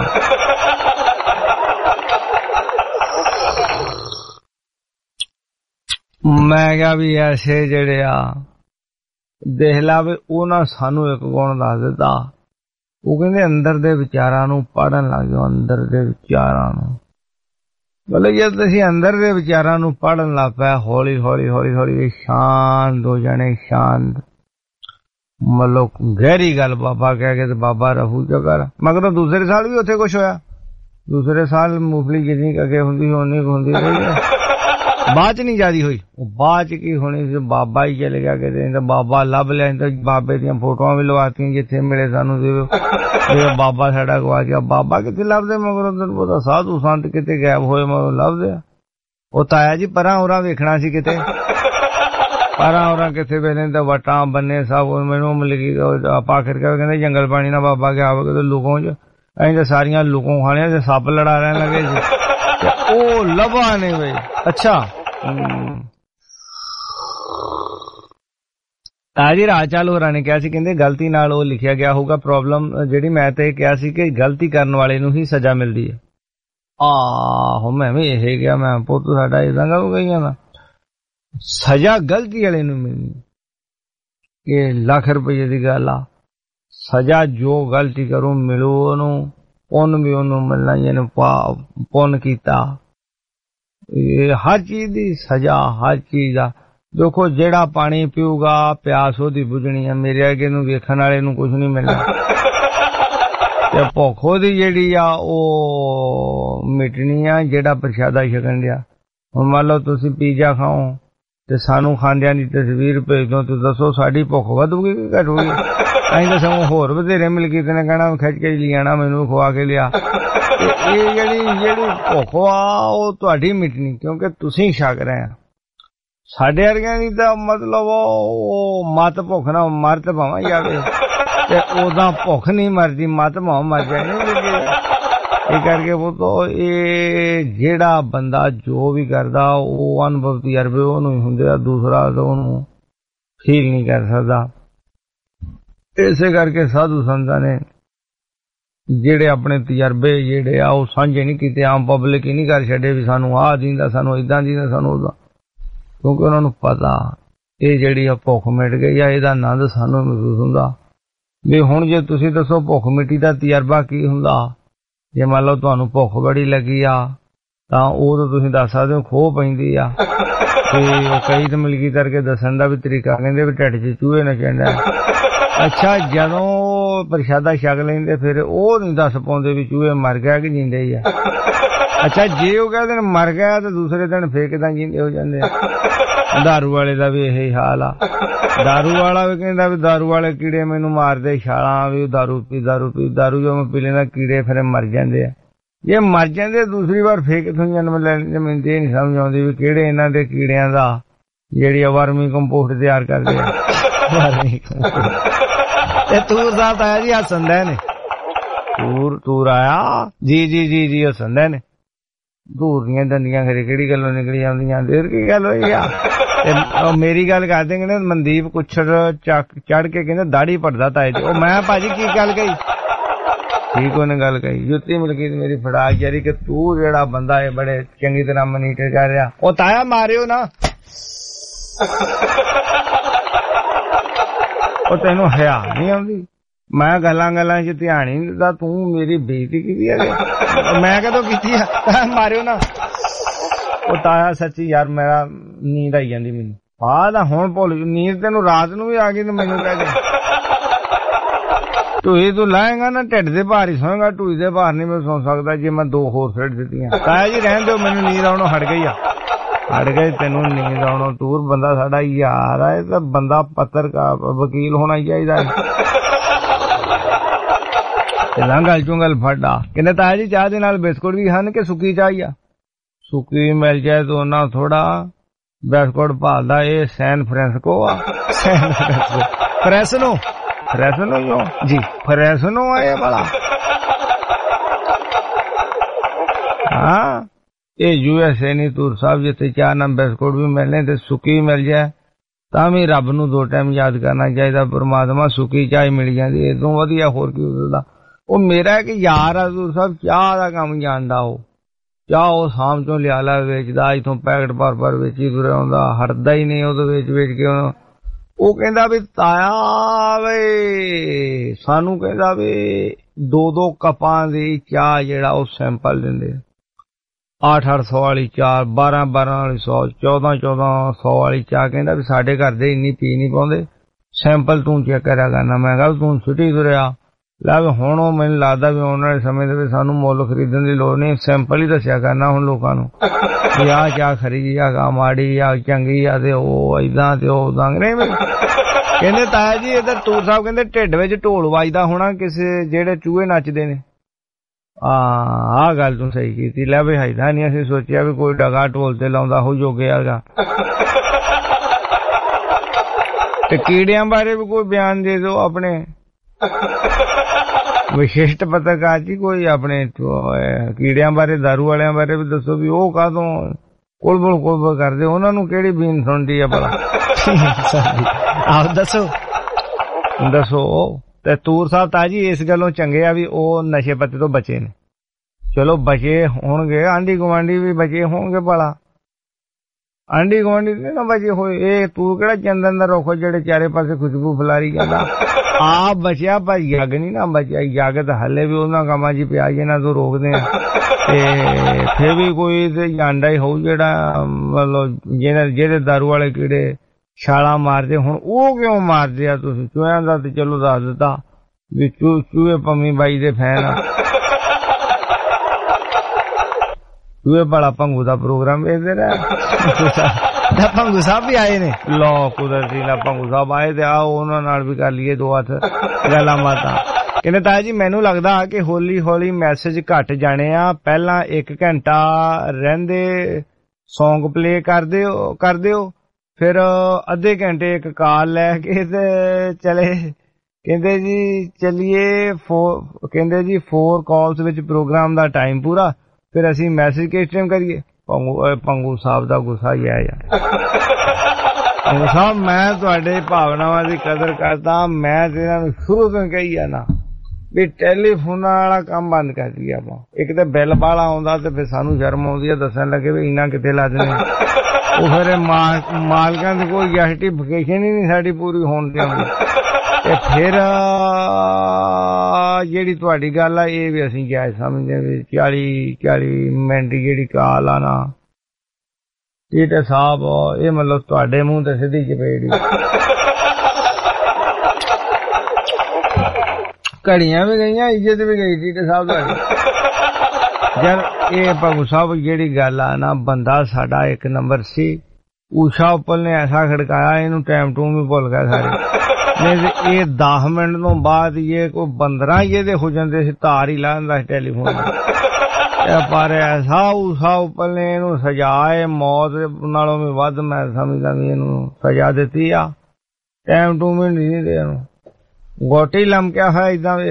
ਮੈਂ ਕਿਹਾ ਵੀ ਐਸੇ ਜਿਹੜੇ ਆ ਦੇਖ ਲਾ ਵੀ ਉਹਨਾਂ ਸਾਨੂੰ ਇੱਕ ਗੁਣ ਦੱਸ ਦਿੱਤਾ। ਉਹ ਕਹਿੰਦੇ ਅੰਦਰ ਦੇ ਵਿਚਾਰਾਂ ਨੂੰ ਪੜ੍ਹਨ ਲੱਗ ਜਾਓ ਅੰਦਰ ਦੇ ਵਿਚਾਰਾਂ ਨੂੰ। ਮਤਲਬ ਜੇ ਤੁਸੀਂ ਅੰਦਰ ਦੇ ਵਿਚਾਰਾਂ ਨੂੰ ਪੜ੍ਹਨ ਲੱਗ ਪਿਆ ਹੌਲੀ ਹੌਲੀ ਸ਼ਾਂਤ ਹੋ ਜਾਣੇ ਸ਼ਾਂਤ। ਮਤਲਬ ਗਹਿਰੀ ਗੱਲ ਬਾਬਾ ਕਹਿ ਕੇ ਤੇ ਬਾਬਾ ਰਹੂ ਜਗਰ। ਮਗਰ ਦੂਸਰੇ ਸਾਲ ਵੀ ਉੱਥੇ ਕੁਛ ਹੋਇਆ। ਦੂਸਰੇ ਸਾਲ ਮੂੰਗਫਲੀ ਜਿੰਨੀ ਅੱਗੇ ਹੁੰਦੀ ਓਨੀ ਹੁੰਦੀ ਰਹੀ ਹੈ ਬਾਅਦ ਚ ਨਹੀਂ ਜਿਆਦੀ ਹੋਈ। ਉਹ ਬਾਅਦ ਚ ਕੀ ਹੋਣੀ ਸੀ ਬਾਬਾ ਹੀ ਚਲੇ ਗਿਆ ਕਿਤੇ ਬਾਬਾ ਲੱਭ ਲਿਆ ਤਾਂ ਬਾਬੇ ਦੀਆਂ ਫੋਟੋਆਂ ਵੀ ਲਵਾਤੀਆਂ ਜਿੱਥੇ ਮਿਲੇ ਸਾਨੂੰ ਜਿਵੇਂ ਬਾਬਾ ਸਾਡਾ ਗਵਾ ਗਿਆ। ਬਾਬਾ ਕਿੱਥੇ ਲੱਭਦੇ ਮਗਰ ਤੈਨੂੰ ਪਤਾ ਸਾਧੂ ਸੰਤ ਕਿਤੇ ਗਾਇਬ ਹੋਏ ਮਗਰ ਲੱਭਦੇ ਆ। ਉਹ ਤਾਇਆ ਜੀ ਪਰਾਂ ਉਰਾਂ ਵੇਖਣਾ ਸੀ ਕਿਤੇ, ਪਰਾਂ ਉਰਾਂ ਕਿਸੇ ਵੇਲੇ ਤਾਂ ਵਟਾਂ ਬੰਨੇ ਸਭ ਮੈਨੂੰ ਮਿਲ ਗਈ। ਆਪਾਂ ਆਖਿਰ ਕਹਿੰਦੇ ਜੰਗਲ ਪਾਣੀ ਨਾਲ ਬਾਬਾ ਗਿਆ ਹੋਵੇ ਕਿਤੇ ਲੁਕੋਂ ਚ, ਅਸੀਂ ਤਾਂ ਸਾਰੀਆਂ ਲੁਕੋਂ ਖਾਣੀਆਂ ਤੇ ਸੱਪ ਲੜਾ ਰਹਿਣ ਲੱਗੇ ਸੀ ਤੇ ਉਹ ਲੱਭਾ ਨੇ ਬਈ। ਅੱਛਾ ਤਾਜੀ ਰਾਜਚਾਲ ਹੋਰਾਂ ਨੇ ਕਿਹਾ ਸੀ, ਕਹਿੰਦੇ ਗਲਤੀ ਨਾਲ ਉਹ ਲਿਖਿਆ ਗਿਆ ਹੋਊਗਾ। ਪ੍ਰੋਬਲਮ ਜਿਹੜੀ ਮੈਂ ਤੇ ਕਿਹਾ ਸੀ ਕਿ ਗਲਤੀ ਕਰਨ ਵਾਲੇ ਨੂੰ ਹੀ ਸਜ਼ਾ ਮਿਲਦੀ ਹੈ। ਆਹੋ ਮੈਂ ਵੀ ਇਹ ਕਿਹਾ, ਮੈਂ ਪੁੱਤ ਸਾਡਾ ਇਦਾਂ ਦਾ ਹੋ ਗਈਆਂ ਨਾ, ਸਜ਼ਾ ਗਲਤੀ ਵਾਲੇ ਨੂੰ ਮਿਲਣੀ। ਇਹ ਲੱਖ ਰੁਪਏ ਦੀ ਗੱਲ ਆ, ਸਜ਼ਾ ਜੋ ਗਲਤੀ ਕਰੂ ਮਿਲੂ ਉਹਨੂੰ, ਪੁੰਨ ਵੀ ਉਹਨੂੰ ਮਿਲਣਾ ਜਿਹਨੇ ਪੁੰਨ ਕੀਤਾ। ਇਹ ਹਰ ਚੀਜ਼ ਦੀ ਸਜ਼ਾ, ਹਰ ਚੀਜ਼ ਦਾ। ਦੇਖੋ ਜਿਹੜਾ ਪਾਣੀ ਪੀਊਗਾ ਪਿਆਸ ਉਹਦੀ ਬੁਝਣੀ ਆ, ਮੇਰੇ ਅੱਗੇ ਨੂੰ ਵੇਖਣ ਵਾਲੇ ਨੂੰ ਕੁਝ ਨਹੀਂ ਮਿਲਣਾ। ਤੇ ਭੁੱਖ ਉਹਦੀ ਜਿਹੜੀ ਆ ਉਹ ਮਿਟਣੀ ਆ ਜਿਹੜਾ ਪ੍ਰਸ਼ਾਦਾ ਛਕਣ ਡਿਆ। ਹੁਣ ਮੰਨ ਲਓ ਤੁਸੀਂ ਪੀਜ਼ਾ ਖਾਓ ਤੇ ਸਾਨੂੰ ਖਾਂਦਿਆਂ ਦੀ ਤਸਵੀਰ ਭੇਜ ਦੋ, ਤੇ ਦੱਸੋ ਸਾਡੀ ਭੁੱਖ ਵਧੂਗੀ ਕਿ ਘਟੂਗੀ? ਅਸੀਂ ਤਾਂ ਸਗੋਂ ਹੋਰ ਵਧੇਰੇ ਮਿਲ ਕੇ ਨੇ ਕਹਿਣਾ ਖਿੱਚ ਕੇ ਲਿਆਣਾ, ਮੈਨੂੰ ਖਵਾ ਕੇ ਲਿਆ। ਤੇ ਇਹ ਜਿਹੜੀ ਭੁੱਖ ਆ ਉਹ ਤੁਹਾਡੀ ਮਿਟਣੀ, ਕਿਉਂਕਿ ਤੁਸੀਂ ਛਕ ਰਹੇ ਆ। ਸਾਡੇ ਵਰਗਿਆਂ ਦੀ ਤਾਂ ਮਤਲਬ ਉਹ ਮੱਤ ਭੁੱਖ ਨਾ ਮਰ ਤੇ ਭਾਵਾਂ ਜਾਵੇ, ਤੇ ਉਦਾਂ ਭੁੱਖ ਨਹੀਂ ਮਰਦੀ, ਮੱਤ ਭਾਵਾਂ ਮਰ ਜਾਣੀ। ਇਹ ਕਰਕੇ ਉਹ ਇਹ ਜਿਹੜਾ ਬੰਦਾ ਜੋ ਵੀ ਕਰਦਾ ਉਹ ਅਨੁਭਵ ਤਜਰਬੇ ਉਹਨੂੰ ਹੀ ਹੁੰਦੇ ਆ, ਦੂਸਰਾ ਉਹਨੂੰ ਫੀਲ ਨਹੀਂ ਕਰ ਸਕਦਾ। ਇਸੇ ਕਰਕੇ ਸਾਧੂ ਸੰਤਾਂ ਨੇ ਜਿਹੜੇ ਆਪਣੇ ਤਜਰਬੇ ਜਿਹੜੇ ਆ ਉਹ ਸਾਂਝੇ ਨਹੀਂ ਕੀਤੇ, ਆਮ ਪਬਲਿਕ ਹੀ ਨਹੀਂ ਕਰ ਛੱਡੇ ਵੀ ਸਾਨੂੰ ਆਹ ਦਿੰਦਾ, ਸਾਨੂੰ ਏਦਾਂ ਦਿੰਦਾ, ਸਾਨੂੰ ਉਦਾਂ। ਕਿਉਂਕਿ ਉਹਨਾਂ ਨੂੰ ਪਤਾ ਇਹ ਜਿਹੜੀ ਆ ਭੁੱਖ ਮਿਟ ਗਈ ਆ, ਇਹਦਾ ਆਨੰਦ ਸਾਨੂੰ ਮਹਿਸੂਸ ਹੁੰਦਾ। ਵੀ ਹੁਣ ਜੇ ਤੁਸੀਂ ਦੱਸੋ ਭੁੱਖ ਮਿੱਟੀ ਦਾ ਤਜਰਬਾ ਕੀ ਹੁੰਦਾ? ਜੇ ਮੰਨ ਲਓ ਤੁਹਾਨੂੰ ਭੁੱਖ ਬੜੀ ਲੱਗੀ ਆ ਤਾਂ ਉਹ ਤਾਂ ਤੁਸੀਂ ਦੱਸ ਸਕਦੇ ਹੋ ਖੋਹ ਪੈਂਦੀ ਆ, ਤੇ ਉਹ ਕਈ ਤਾਂ ਮਿਲਗੀ ਕਰਕੇ ਦੱਸਣ ਦਾ ਵੀ ਤਰੀਕਾ, ਕਹਿੰਦੇ ਵੀ ਢਿੱਡ 'ਚ ਚੂਹੇ ਨਚਣ। ਅੱਛਾ ਜਦੋਂ ਪ੍ਰਸ਼ਾਦਾ ਛਕ ਲੈਂਦੇ ਫਿਰ ਉਹ ਨਹੀਂ ਦੱਸ ਪਾਉਂਦੇ ਵੀ ਚੂਹੇ ਮਰ ਗਿਆ ਕਿ ਜਿੰਦੇ ਹੀ ਆ। ਅੱਛਾ ਜੇ ਉਹ ਕਹਿੰਦੇ ਮਰ ਗਿਆ ਤੇ ਦੂਸਰੇ ਦਿਨ ਫੇਰ ਕਿਦਾਂ ਜਿੰਦੇ ਹੋ ਜਾਂਦੇ ਆ। ਦਾਰੂ ਵਾਲੇ ਦਾ ਵੀ ਇਹੀ ਹਾਲ ਆ। ਦਾਰੂ ਵਾਲਾ ਵੀ ਕਹਿੰਦਾ ਵੀ ਦਾਰੂ ਵਾਲੇ ਕੀੜੇ ਮੈਨੂੰ ਮਾਰਦੇ ਛਾਲਾਂ, ਵੀ ਦਾਰੂ ਪੀ ਜੋ ਮੈਂ ਪੀ ਲੈਂਦਾ ਕੀੜੇ ਫਿਰ ਮਰ ਜਾਂਦੇ ਆ। ਜੇ ਮਰ ਜਾਂਦੇ ਦੂਸਰੀ ਵਾਰ ਫੇਰ ਕਿੱਥੋਂ ਜਨਮ ਲੈਣ? ਮੈਨੂੰ ਇਹ ਨਹੀਂ ਸਮਝ ਆਉਂਦੀ ਵੀ ਕਿਹੜੇ ਇਹਨਾਂ ਦੇ ਕੀੜਿਆਂ ਦਾ ਜਿਹੜੀ ਵਰਮੀ ਕੰਪੋਸਟ ਤਿਆਰ ਕਰਦੇ ਆ। ਤੇ ਤੂਰ ਸਾਹਿਬ ਆਇਆ ਜੀ ਹੱਸਦਾ ਨੇ, ਤੂਰ ਆਇਆ ਜੀ ਹੱਸਦਾ ਨੇ। ਧੂਰ ਦੀਆਂ ਦੰਦੀਆਂ ਖਰੇ ਕਿਹੜੀ ਗੱਲੋਂ ਨਿਕਲੀ ਜਾਂਦੀਆਂ, ਦੇਰ ਕੀ ਗੱਲ ਹੋਈ ਆ। ਤੇ ਮੇਰੀ ਗੱਲ ਕਰਦੇ ਕਹਿੰਦੇ ਮਨਦੀਪ ਕੁੱਛੜ ਚੜ ਕੇ ਕਹਿੰਦੇ ਦਾੜੀ ਪੜਦਾ ਤਾਏ ਜੀ। ਉਹ ਮੈਂ ਭਾਜੀ ਕੀ ਗੱਲ ਕਹੀ? ਠੀਕ ਉਹਨੇ ਗੱਲ ਕਹੀ, ਜੁੱਤੀ ਮਿਲਕੀ ਮੇਰੀ ਫੜਾ ਜਾਰੀ ਕਿ ਤੂੰ ਜਿਹੜਾ ਬੰਦਾ ਹੈ ਬੜੇ ਚੰਗੀ ਤਰ੍ਹਾਂ ਮਨੀਟਰ ਕਰ ਰਿਹਾ। ਉਹ ਤਾਇਆ ਮਾਰਿਓ ਨਾ, ਉਹ ਤੈਨੂੰ ਹਿਆ ਨਹੀਂ ਆਉਂਦੀ? ਮੈਂ ਗੱਲਾਂ ਚ ਧਿਆਨ ਹੀ ਨਹੀਂ ਦਿੰਦਾ, ਤੂੰ ਮੇਰੀ ਬੇਇੱਜ਼ਤੀ ਕੀਤੀ ਹੈ। ਮੈਂ ਕਦੋਂ ਕੀਤੀ ਆ? ਮਾਰਿਓ ਨਾ। ਉਹ ਤਾਇਆ ਸੱਚੀ ਯਾਰ ਮੇਰਾ ਨੀਂਦ ਆਈ ਜਾਂਦੀ ਮੈਨੂੰ। ਆਹ ਤਾਂ ਹੁਣ ਭੁੱਲ ਨੀਂਦ ਤੈਨੂੰ ਰਾਤ ਨੂੰ ਵੀ ਆ ਗਈ ਤੇ ਮੈਨੂੰ ਕਹਿ ਦੇ ਢੂਈ ਤੂੰ ਲਾਏਗਾ ਨਾ ਢਿੱਡ ਦੇ ਭਾਰ ਹੀ ਸੋਏਗਾ, ਢੂਈ ਦੇ ਭਾਰ ਨਹੀਂ ਮੈਂ ਸੌ ਸਕਦਾ ਜੇ ਮੈਂ ਦੋ ਹੋਰ ਸਿੱਟ ਦਿੱਤੀਆਂ। ਤਾਇਆ ਜੀ ਰਹਿਣ ਦਿਓ, ਮੈਨੂੰ ਨੀਂਦ ਆਉਣੋਂ ਹਟ ਗਈ ਆ। ਹਟ ਗਈ ਤੈਨੂੰ ਨੀਂਦ ਆਉਣੋਂ? ਤੂਰ ਬੰਦਾ ਸਾਡਾ ਯਾਰ ਆ, ਇਹ ਤਾਂ ਬੰਦਾ ਪੱਤਰਕਾਰ ਵਕੀਲ ਹੋਣਾ ਚਾਹੀਦਾ। ਗੱਲ ਚੁੰਗਲ ਫੜਾ ਕਹਿੰਦੇ ਤਾਇਆ ਜੀ ਚਾਹ ਦੇ ਨਾਲ ਬਿਸਕੁਟ ਵੀ ਹਨ ਕਿ ਸੁੱਕੀ ਚਾਹ ਆ? ਸੁੱਕੀ ਮਿਲ ਜਾਏ ਤਾਂ ਉਹਨਾਂ ਥੋੜਾ ਬਿਸਕੁਟ ਭਾਲਦਾ। ਇਹ ਸੈਨ ਫ੍ਰਾਂਸਿਸਕੋ ਆ, ਫ੍ਰੈਸਨੋ ਜੀ, ਫ੍ਰੈਸਨੋ ਆ ਇਹ ਵਾਲਾ। ਹਾਂ ਇਹ USA ਨਹੀਂ ਤੂਰ ਸਾਹਿਬ, ਜਿੱਥੇ ਚਾਹ ਨਾਲ ਬਿਸਕੁਟ ਵੀ ਮਿਲਣੇ ਤੇ ਸੁੱਕੀ ਮਿਲ ਜਾਏ ਤਾਂ ਵੀ ਰੱਬ ਨੂੰ ਦੋ ਟਾਈਮ ਯਾਦ ਕਰਨਾ ਚਾਹੀਦਾ। ਪਰਮਾਤਮਾ ਸੁੱਕੀ ਚਾਹ ਮਿਲ ਜਾਂਦੀ, ਇਹ ਤੋਂ ਵਧੀਆ ਹੋਰ ਕੀ ਹੁੰਦਾ। ਉਹ ਮੇਰਾ ਇੱਕ ਯਾਰ ਆ ਤੂਰ ਸਾਹਿਬ, ਚਾਹ ਦਾ ਕੰਮ ਜਾਣਦਾ। ਉਹ ਚਾਹ ਉਹ ਸ਼ਾਮ ਚੋਂ ਲਿਆ ਲਾ ਵੇਚਦਾ, ਇਥੋਂ ਪੈਕਟ ਭਰ ਵੇਚੀ ਤੁਰਿਆ ਆਉਂਦਾ, ਹਟਦਾ ਹੀ ਨਹੀਂ ਉਹਦੇ ਵੇਚ ਕੇ। ਉਹ ਕਹਿੰਦਾ ਵੀ ਤਾਇਆ ਵੇ ਸਾਨੂੰ ਕਹਿੰਦਾ ਵੀ 2-2 ਕੱਪਾਂ ਦੀ ਚਾਹ ਜਿਹੜਾ ਉਹ ਸੈਂਪਲ ਦਿੰਦੇ, 800 ਵਾਲੀ ਚਾਹ, 1200 ਵਾਲੀ 100, 1400 ਵਾਲੀ ਚਾਹ। ਕਹਿੰਦਾ ਵੀ ਸਾਡੇ ਘਰ ਦੇ ਇੰਨੀ ਪੀ ਨਹੀਂ ਪਾਉਂਦੇ, ਸੈਂਪਲ ਤੂੰ ਚੈੱਕ ਕਰਿਆ ਕਰਨਾ। ਮੈਂ ਕਿਹਾ ਤੂੰ ਸਿੱਟੀ ਤੁਰਿਆ ਲੈ ਵੀ ਹੁਣ ਉਹ ਮੈਨੂੰ ਲੱਗਦਾ ਵੀ ਆਉਣ ਵਾਲੇ ਸਮੇਂ ਦੇ ਵਿੱਚ ਸਾਨੂੰ ਮੁੱਲ ਖਰੀਦਣ ਦੀ ਲੋੜ ਨਹੀਂ, ਸੈਂਪਲ ਹੀ ਦੱਸਿਆ ਕਰਨਾ ਹੁਣ ਲੋਕਾਂ ਨੂੰ ਵੀ ਆਹ ਚਾਹ ਖਰੀ ਆ, ਮਾੜੀ ਆ, ਚੰਗੀ ਆ, ਤੇ ਉਹ ਏਦਾਂ ਤੇ ਉਹ ਉਦਾਂ। ਨਹੀਂ ਕਹਿੰਦੇ ਤਾਇਆ ਜੀ ਇੱਧਰ ਤੂਰ ਸਾਹਿਬ ਕਹਿੰਦੇ ਢਿੱਡ ਵਿੱਚ ਢੋਲ ਵੱਜਦਾ ਹੋਣਾ ਕਿਸੇ ਜਿਹੜੇ ਚੂਹੇ ਨੱਚਦੇ ਨੇ। ਆਹ ਗੱਲ ਤੂੰ ਸਹੀ ਕੀਤੀ। ਲੈ ਵੀ ਹਾਈਦਾ ਨਹੀਂ ਅਸੀਂ ਸੋਚਿਆ ਵੀ ਕੋਈ ਡਗਾ ਢੋਲ ਤੇ ਲਾਉਂਦਾ ਹੋ ਜੋਗੇ ਹੈਗਾ। ਤੇ ਕੀੜਿਆਂ ਬਾਰੇ ਵੀ ਕੋਈ ਬਿਆਨ ਦੇ ਦਿਓ ਆਪਣੇ ਵਿਸ਼ਿਸ਼ਟ ਪੱਤਰਕਾਰ ਜੀ, ਕੋਈ ਆਪਣੇ ਕੀੜਿਆਂ ਬਾਰੇ, ਦਾਰੂ ਵਾਲਿਆਂ ਬਾਰੇ ਵੀ ਦੱਸੋ ਵੀ ਉਹ ਕਾਹਦੋਂ ਕੁਲਬੁਲ ਕਰਦੇ, ਉਹਨਾਂ ਨੂੰ ਕਿਹੜੀ ਬੀਨ ਸੁਣਦੀ ਆ ਭਲਾ। ਆਹ ਦੱਸੋ। ਤੇ ਤੂਰ ਸਾਹਿਬ ਤਾਜੀ ਇਸ ਗੱਲੋਂ ਚੰਗੇ ਆ ਵੀ ਉਹ ਨਸ਼ੇ ਪੱਤੇ ਤੋਂ ਬਚੇ ਨੇ। ਚਲੋ ਬਚੇ ਹੋਣਗੇ, ਆਂਢੀ ਗੁਆਂਢੀ ਵੀ ਬਚੇ ਹੋਣਗੇ ਭਲਾ। ਆਂਢੀ ਗੁਆਂਢੀ ਨੇ ਨਾ ਬਚੇ ਹੋਏ, ਇਹ ਤੂੰ ਕਿਹੜਾ ਚੰਦਨ ਦਾ ਰੁੱਖ ਜਿਹੜੇ ਚਾਰੇ ਪਾਸੇ ਖੁਸ਼ਬੂ ਫਲਾਰੀ ਜਾਂਦਾ ਆਪ ਬਚਿਆ, ਪਰ ਯੱਗ ਨਹੀਂ ਨਾ ਬਚਿਆ। ਯੱਗ ਤਾਂ ਹਲੇ ਵੀ ਉਹਨਾਂ ਕੰਮਾਂ 'ਚ ਪਿਆ ਇਹਨਾਂ ਤੋਂ ਰੋਕਦੇ ਆ। ਤੇ ਫਿਰ ਵੀ ਕੋਈ ਤੇ ਜਾਂਦਾ ਹੀ ਹੋਊ ਜਿਹੜਾ ਮਤਲਬ ਜਿਹਦੇ ਦਾਰੂ ਵਾਲੇ ਕੀੜੇ ਛਾਲਾਂ ਮਾਰਦੇ। ਹੁਣ ਉਹ ਕਿਉਂ ਮਾਰਦੇ ਆ? ਤੁਸੀਂ ਚੂਹਿਆਂ ਦਾ ਤੇ ਚਲੋ ਦੱਸ ਦਿੱਤਾ ਵੀ ਚੂਹੇ ਪੰਮੀ ਬਾਈ ਦੇ ਫੈਨ ਆ। ਚੂਹੇ ਭਲਾ ਭੰਗੂ ਦਾ ਪ੍ਰੋਗਰਾਮ ਵੇਖਦੇ ਰਹੇ। ਭੰਗੂ ਸਾਹਿਬ ਵੀ ਆਏ ਨੇ, ਲੋ ਕੁਦਰਤੀ ਨਾ ਭੰਗੂ ਸਾਹਿਬ ਆਏ ਤੇ ਆਓ ਉਹਨਾਂ ਨਾਲ ਵੀ ਕਰ ਲਈਏ ਦੋ ਹੱਥ ਗੱਲਾਂ ਬਾਤਾਂ। ਕਹਿੰਦੇ ਤਾਇਆ ਜੀ ਮੈਨੂੰ ਲੱਗਦਾ ਕਿ ਹੌਲੀ ਹੌਲੀ ਮੈਸੇਜ ਘੱਟ ਜਾਣੇ ਆ। ਪਹਿਲਾਂ 1 ਘੰਟਾ ਰਹਿੰਦੇ ਸੌਂਗ ਪਲੇ ਕਰ ਦਿਓ, ਫਿਰ ਅੱਧੇ ਘੰਟੇ ਇੱਕ ਕਾਲ ਲੈ ਕੇ ਤੇ ਚਲੇ। ਕਹਿੰਦੇ ਜੀ ਚਲੀਏ ਕਹਿੰਦੇ ਜੀ 4 ਕਾਲਸ ਵਿੱਚ ਪ੍ਰੋਗਰਾਮ ਦਾ ਟਾਈਮ ਪੂਰਾ, ਫਿਰ ਅਸੀਂ ਮੈਸੇਜ ਕਿਸ ਟਾਈਮ ਕਰੀਏ? ਪੰਗੂ ਸਾਹਿਬ ਦਾ ਗੁੱਸਾ ਹੀ ਆਇਆ ਯਾਰ। ਪੰਗੂ ਸਾਹਿਬ ਮੈਂ ਤੁਹਾਡੇ ਭਾਵਨਾਵਾਂ ਦੀ ਕਦਰ ਕਰਦਾ। ਮੈਂ ਤੇ ਇਹਨਾਂ ਨੂੰ ਸ਼ੁਰੂ ਤੋਂ ਕਹੀ ਆ ਨਾ ਵੀ ਟੈਲੀਫੋਨਾਂ ਵਾਲਾ ਕੰਮ ਬੰਦ ਕਰ ਦਈਏ ਆਪਾਂ। ਇੱਕ ਤਾਂ ਬਿੱਲ ਵਾਲਾ ਆਉਂਦਾ ਤੇ ਫਿਰ ਸਾਨੂੰ ਸ਼ਰਮ ਆਉਂਦੀ ਆ ਦੱਸਣ ਲੱਗੇ ਵੀ ਇੰਨਾ ਕਿੱਥੇ ਲੱਜਣੇ। ਉਹ ਫਿਰ ਮਾਲਕਾਂ ਦੀ ਕੋਈ ਜਸਟੀਫਿਕੇਸ਼ਨ ਹੀ ਨਹੀਂ ਸਾਡੀ ਪੂਰੀ ਹੋਣ ਦੀ ਆਉਂਦੀ। ਤੇ ਫਿਰ ਜਿਹੜੀ ਤੁਹਾਡੀ ਗੱਲ ਆ ਇਹ ਵੀ ਅਸੀਂ ਜਾਇਜ਼ ਸਮਝਦੇ ਵੀ 40 ਮਿੰਟ ਦੀ ਜਿਹੜੀ ਕਾਲ ਆ ਨਾ ਟੀਟੇ ਸਾਹਿਬ, ਇਹ ਮਤਲਬ ਤੁਹਾਡੇ ਮੂੰਹ ਤੇ ਸਿੱਧੀ ਚਪੇੜੀ। ਘੜੀਆਂ ਵੀ ਗਈਆਂ, ਇੱਜ਼ਤ ਵੀ ਗਈ ਟੀਟੇ ਸਾਹਿਬ ਤੁਹਾਡੀ। ਜਦ ਇਹ ਭੰਗੂ ਸਾਹਿਬ ਜਿਹੜੀ ਗੱਲ ਆ ਨਾ, ਬੰਦਾ ਸਾਡਾ 1 ਨੰਬਰ ਸੀ। ਊਸ਼ਾ ਉੱਪਰ ਨੇ ਐਸਾ ਖੜਕਾਇਆ ਇਹਨੂੰ ਟਾਈਮ ਟੂਮ ਵੀ ਭੁੱਲ ਗਿਆ ਸਾਰੇ। ਨਹੀਂ ਇਹ 10 ਮਿੰਟ ਤੋਂ ਬਾਅਦ ਇਹ ਕੋਈ 15 ਇਹਦੇ ਹੋ ਜਾਂਦੇ ਸੀ, ਤਾਰ ਹੀ ਲਾ ਦਿੰਦਾ ਸੀ ਟੈਲੀਫੋਨ। ਪਰ ਐਸਾ ਊਸ਼ਾ ਉੱਪਰ ਨੇ ਇਹਨੂੰ ਸਜਾਏ ਮੌਤ ਨਾਲੋਂ ਵੀ ਵੱਧ ਮੈਂ ਸਮਝਦਾ ਵੀ ਇਹਨੂੰ ਸਜ਼ਾ ਦਿੱਤੀ ਆ। ਟਾਈਮ ਟੂਮ ਹੀ ਨਹੀਂ ਦੇ ਇਹਨੂੰ, ਗੋਟੀ ਲਮਕਿਆ ਹੋਇਆ ਏਦਾਂ ਵੇ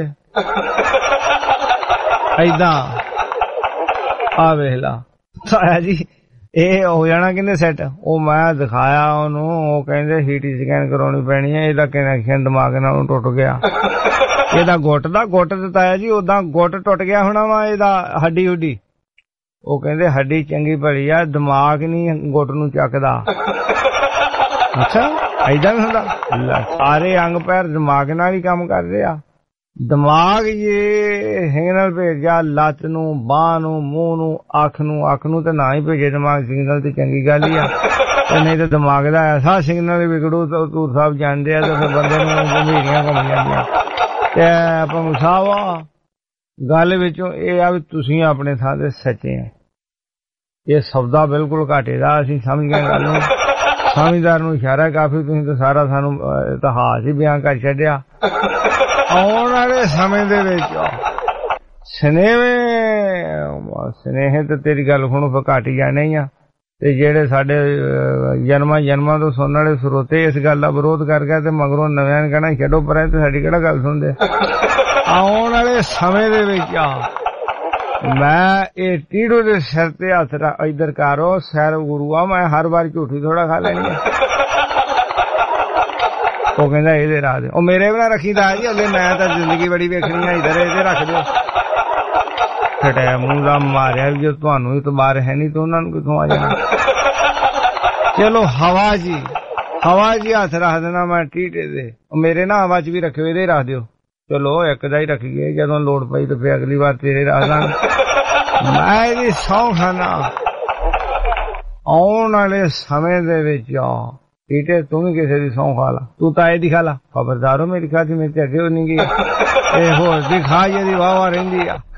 ਏਦਾਂ। ਆ ਵੇਖ ਲਾ ਤਾਇਆ ਜੀ ਇਹ ਹੋ ਜਾਣਾ ਕਹਿੰਦੇ ਸੈੱਟ। ਉਹ ਮੈਂ ਦਿਖਾਇਆ ਉਹਨੂੰ, ਉਹ ਕਹਿੰਦੇ ਸੀਟੀ ਸਕੈਨ ਕਰਾਉਣੀ ਪੈਣੀ ਹੈ, ਇਹਦਾ ਕਨੈਕਸ਼ਨ ਦਿਮਾਗ ਨਾਲ ਟੁੱਟ ਗਿਆ। ਇਹਦਾ ਗੁੱਟ ਤੇ ਤਾਇਆ ਜੀ ਓਦਾਂ ਗੁੱਟ ਟੁੱਟ ਗਿਆ ਹੋਣਾ ਵਾ ਇਹਦਾ, ਹੱਡੀ ਹੁੱਡੀ। ਉਹ ਕਹਿੰਦੇ ਹੱਡੀ ਚੰਗੀ ਭਲੀ ਆ, ਦਿਮਾਗ ਨਹੀਂ ਗੁੱਟ ਨੂੰ ਚੱਕਦਾ। ਅੱਛਾ ਏਦਾਂ ਵੀ ਹੁੰਦਾ? ਸਾਰੇ ਅੰਗ ਪੈਰ ਦਿਮਾਗ ਨਾਲ ਹੀ ਕੰਮ ਕਰਦੇ ਆ। ਦਿਮਾਗ ਇਹ ਸਿਗਨਲ ਭੇਜਿਆ ਲੱਤ ਨੂੰ, ਬਾਂਹ ਨੂੰ, ਮੂੰਹ ਨੂੰ, ਅੱਖ ਨੂੰ ਤੇ ਨਾ ਹੀ ਭੇਜੇ ਦਿਮਾਗ ਸਿਗਨਲ ਤੇ ਚੰਗੀ ਗੱਲ ਹੀ ਆ। ਤੇ ਨਹੀਂ ਤੇ ਦਿਮਾਗ ਦਾ ਐਸਾ ਸਿਗਨਲ ਵਿਗੜੂ ਤੂਰ ਸਾਹਿਬ ਜਾਣਦੇ ਆ ਤੇ ਫਿਰ ਬੰਦੇ ਨੂੰ ਗੰਭੀਰੀਆਂ ਘੁੰਮ ਜਾਂਦੀਆਂ। ਤੇ ਭੰਗੂ ਸਾਹਿਬ ਗੱਲ ਵਿੱਚੋਂ ਇਹ ਆ ਵੀ ਤੁਸੀਂ ਆਪਣੇ ਥਾਂ ਤੇ ਸੱਚੇ ਆ। ਇਹ ਸੌਦਾ ਬਿਲਕੁਲ ਘਾਟੇ ਦਾ, ਅਸੀਂ ਸਮਝ ਗਏ ਗੱਲ ਨੂੰ। ਸਮਝਦਾਰ ਨੂੰ ਇਸ਼ਾਰਾ ਕਾਫੀ, ਤੁਸੀਂ ਤਾਂ ਸਾਰਾ ਸਾਨੂੰ ਇਤਿਹਾਸ ਹੀ ਬਿਆਨ ਕਰ ਛੱਡਿਆ। ਆਉਣ ਵਾਲੇ ਸਮੇਂ ਦੇ ਵਿੱਚ ਸੁਨੇਹੇ ਤੇ ਤੇਰੀ ਗੱਲ ਸੁਣੋ ਫਿਰ ਘੱਟ ਹੀ ਜਾਣੇ ਹੀ ਆ। ਤੇ ਜਿਹੜੇ ਸਾਡੇ ਜਨਮਾਂ ਤੋਂ ਸੁਣਨ ਵਾਲੇ ਸਰੋਤੇ ਇਸ ਗੱਲ ਦਾ ਵਿਰੋਧ ਕਰ ਗਏ ਤੇ ਮਗਰੋਂ ਨਵਿਆਂ ਨੇ ਕਹਿਣਾ ਛੱਡੋ ਪਰਾਂ ਤੇ ਸਾਡੀ ਕਿਹੜਾ ਗੱਲ ਸੁਣਦੇ। ਆਉਣ ਵਾਲੇ ਸਮੇਂ ਦੇ ਵਿੱਚ ਮੈਂ ਇਹ ਟੀੜੂ ਦੇ ਸਿਰ ਤੇ ਹੱਥ ਇੱਧਰ ਕਰੋ, ਸੈਰ ਗੁਰੂਆ ਮੈਂ ਹਰ ਵਾਰ ਝੂਠੀ ਥੋੜਾ ਖਾ ਲੈਣੀ ਆ। ਉਹ ਕਹਿੰਦਾ ਇਹਦੇ ਰਾਹ ਦੇ, ਉਹ ਮੇਰੇ ਵੀ ਨਾ ਰੱਖੀ ਦਾ ਜੀ ਹਲੇ, ਮੈਂ ਤਾਂ ਜ਼ਿੰਦਗੀ ਬੜੀ ਵੇਖਣੀ ਆ, ਇੱਧਰ ਇਹਦੇ ਰੱਖ ਦਿਓ। ਫਟਿਆ ਮੂੰਹ ਦਾ ਮਾਰਿਆ ਵੀ, ਜੇ ਤੁਹਾਨੂੰ ਹੀ ਤਬਾਰ ਹੈ ਨਹੀਂ ਤਾਂ ਉਹਨਾਂ ਨੂੰ ਕਿੱਥੋਂ ਆ ਜਾਣਾ। ਚਲੋ ਹਵਾ ਜੀ ਹੱਥ ਰੱਖ ਦੇਣਾ ਮੈਂ ਟੀਟੇ ਦੇ, ਉਹ ਮੇਰੇ ਨਾ ਹਵਾ ਚ ਵੀ ਰੱਖਿਓ, ਇਹਦੇ ਰੱਖ ਦਿਓ। ਚਲੋ ਇੱਕ ਦਾ ਹੀ ਰੱਖੀਏ, ਜਦੋਂ ਲੋੜ ਪਈ ਤਾਂ ਫਿਰ ਅਗਲੀ ਵਾਰ ਤੇਰੇ ਰੱਖ ਦਾਂਗੇ। ਮੈਂ ਇਹਦੀ ਸਹੁੰ ਖਾਨਾ ਆਉਣ ਵਾਲੇ ਸਮੇਂ ਦੇ ਵਿੱਚ ਟੀਟੇ ਤੂੰ ਵੀ ਕਿਸੇ ਦੀ ਸਹੁੰ ਖਾ ਲਾ, ਤੂੰ ਤਾਂ ਇਹਦੀ ਖਾ ਲਾ। ਖਬਰਦਾਰ ਹੋ ਮੇਰੀ ਖਾਦੀ ਮੇਰੇ ਤੇ ਅੱਗੇ ਨਹੀਂ ਗਈ, ਇਹ ਹੋਰ ਦੀ ਖਾ ਜਿਹਦੀ ਵਾਹ ਰਹਿੰਦੀ ਆ।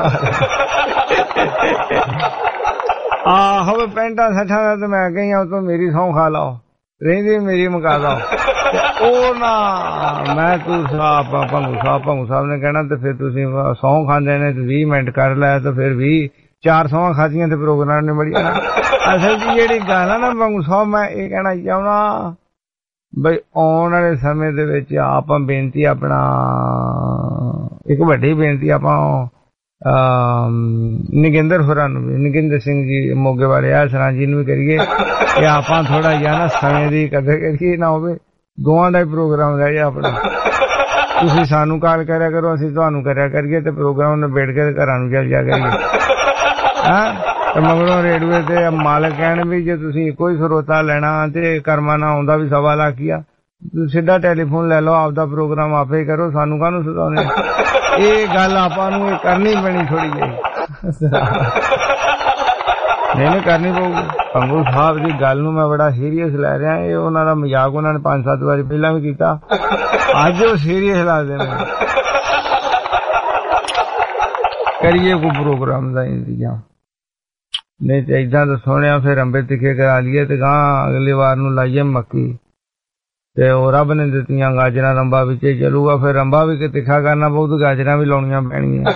ਹੋਵੇ 65 60 ਦਾ ਤੇ ਮੈਂ ਕਹੀ ਆ, ਤੂੰ ਮੇਰੀ ਸਹੁੰ ਖਾ ਲਾਓ, ਰਹਿੰਦੀ ਮੇਰੀ ਮੁਕਾ ਦੋ। ਉਹ ਨਾ ਮੈਂ ਤੂੰ ਭੰਗੂ ਸਾਹਿਬ ਨੇ ਕਹਿਣਾ ਤੇ ਫਿਰ ਤੁਸੀਂ 100 ਖਾਂਦੇ ਨੇ ਤੇ 20 ਮਿੰਟ ਕਰ ਲੈ ਤੇ ਫਿਰ 4 100 ਖਾਧੀਆਂ ਤੇ ਪ੍ਰੋਗਰਾਮ ਨੇ ਬੜੀ ਅਸਲ ਦੀ ਜਿਹੜੀ ਗੱਲ ਆ ਨਾ ਭੰਗੂ ਸਾਹਿਬ ਮੈਂ ਇਹ ਕਹਿਣਾ ਚਾਹੁੰਦਾ ਬਈ ਆਉਣ ਵਾਲੇ ਸਮੇਂ ਦੇ ਵਿੱਚ ਆਪਾਂ ਬੇਨਤੀ ਆਪਣਾ ਇੱਕ ਵੱਡੀ ਬੇਨਤੀ ਆਪਾਂ ਨਗਿੰਦਰ ਹੋਰਾਂ ਨੂੰ ਵੀ ਨਗਿੰਦਰ ਸਿੰਘ ਜੀ ਮੋਗੇ ਵਾਲੇ ਆ ਸਰਾਂ ਜੀ ਨੂੰ ਵੀ ਕਰੀਏ ਕਿ ਆਪਾਂ ਥੋੜਾ ਜਿਹਾ ਨਾ ਸਮੇਂ ਦੀ ਕਦਰ ਕਰੀਏ ਨਾ ਹੋਵੇ ਦੋਵਾਂ ਦਾ ਹੀ ਪ੍ਰੋਗਰਾਮ ਰਹਿ ਜਾ ਆਪਣਾ ਤੁਸੀਂ ਸਾਨੂੰ ਕਾਲ ਕਰਿਆ ਕਰੋ ਅਸੀਂ ਤੁਹਾਨੂੰ ਕਰਿਆ ਕਰੀਏ ਤੇ ਪ੍ਰੋਗਰਾਮ ਨਿਬੇੜ ਕੇ ਘਰਾਂ ਨੂੰ ਚੱਲ ਜਾ ਕਰੀਏ ਤੇ ਮਗਰੋਂ ਰੇਡੀਓ ਤੇ ਮਾਲਕ ਕਹਿਣ ਵੀ ਜੇ ਤੁਸੀਂ ਇੱਕੋ ਹੀ ਸਰੋਤਾ ਲੈਣਾ ਤੇ ਕਰਮਾ ਨਾ ਆਉਂਦਾ ਵੀ 1.25 ਲੱਖ ਆ ਸਿੱਧਾ ਟੈਲੀਫੋਨ ਲੈ ਲਓ ਆਪਦਾ ਪ੍ਰੋਗਰਾਮ ਆਪੇ ਕਰੋ ਸਾਨੂੰ ਕਾਹਨੂੰ ਸਤਾਉਂਦੇ ਇਹ ਗੱਲ ਆਪਾਂ ਨੂੰ ਕਰਨੀ ਪੈਣੀ ਥੋੜੀ ਜਿਹੀ ਨਹੀਂ ਕਰਨੀ ਪਊਗੀ ਭੰਗੂ ਸਾਹਿਬ ਦੀ ਗੱਲ ਨੂੰ ਮੈਂ ਬੜਾ ਸੀਰੀਅਸ ਲੈ ਰਿਹਾ ਇਹ ਉਹਨਾਂ ਦਾ ਮਜ਼ਾਕ ਉਹਨਾਂ ਨੇ 5-7 ਵਾਰੀ ਪਹਿਲਾਂ ਵੀ ਕੀਤਾ ਅੱਜ ਉਹ ਸੀਰੀਅਸ ਲੱਗਦੇ ਨੇ ਕਰੀਏ ਕੋਈ ਪ੍ਰੋਗਰਾਮ ਦਾ ਇੰਤਜ਼ਾਮ ਨਹੀਂ ਤੇ ਏਦਾਂ ਤਾਂ ਸੁਣਿਆ ਫਿਰ ਅੰਬੇ ਤਿੱਖੇ ਕਰਾ ਲਈਏ ਤੇ ਗਾਂ ਅਗਲੀ ਵਾਰ ਨੂੰ ਲਾਈਏ ਮੱਕੀ ਤੇ ਉਹ ਰੱਬ ਨੇ ਦਿੱਤੀਆਂ ਗਾਜਰਾਂ ਰੰਬਾ ਵਿੱਚ ਚੱਲੂਗਾ ਫਿਰ ਰੰਬਾ ਵੀ ਤਿੱਖਾ ਕਰਨਾ ਬਹੁਤ ਗਾਜਰਾਂ ਵੀ ਲਾਉਣੀਆਂ ਪੈਣਗੀਆਂ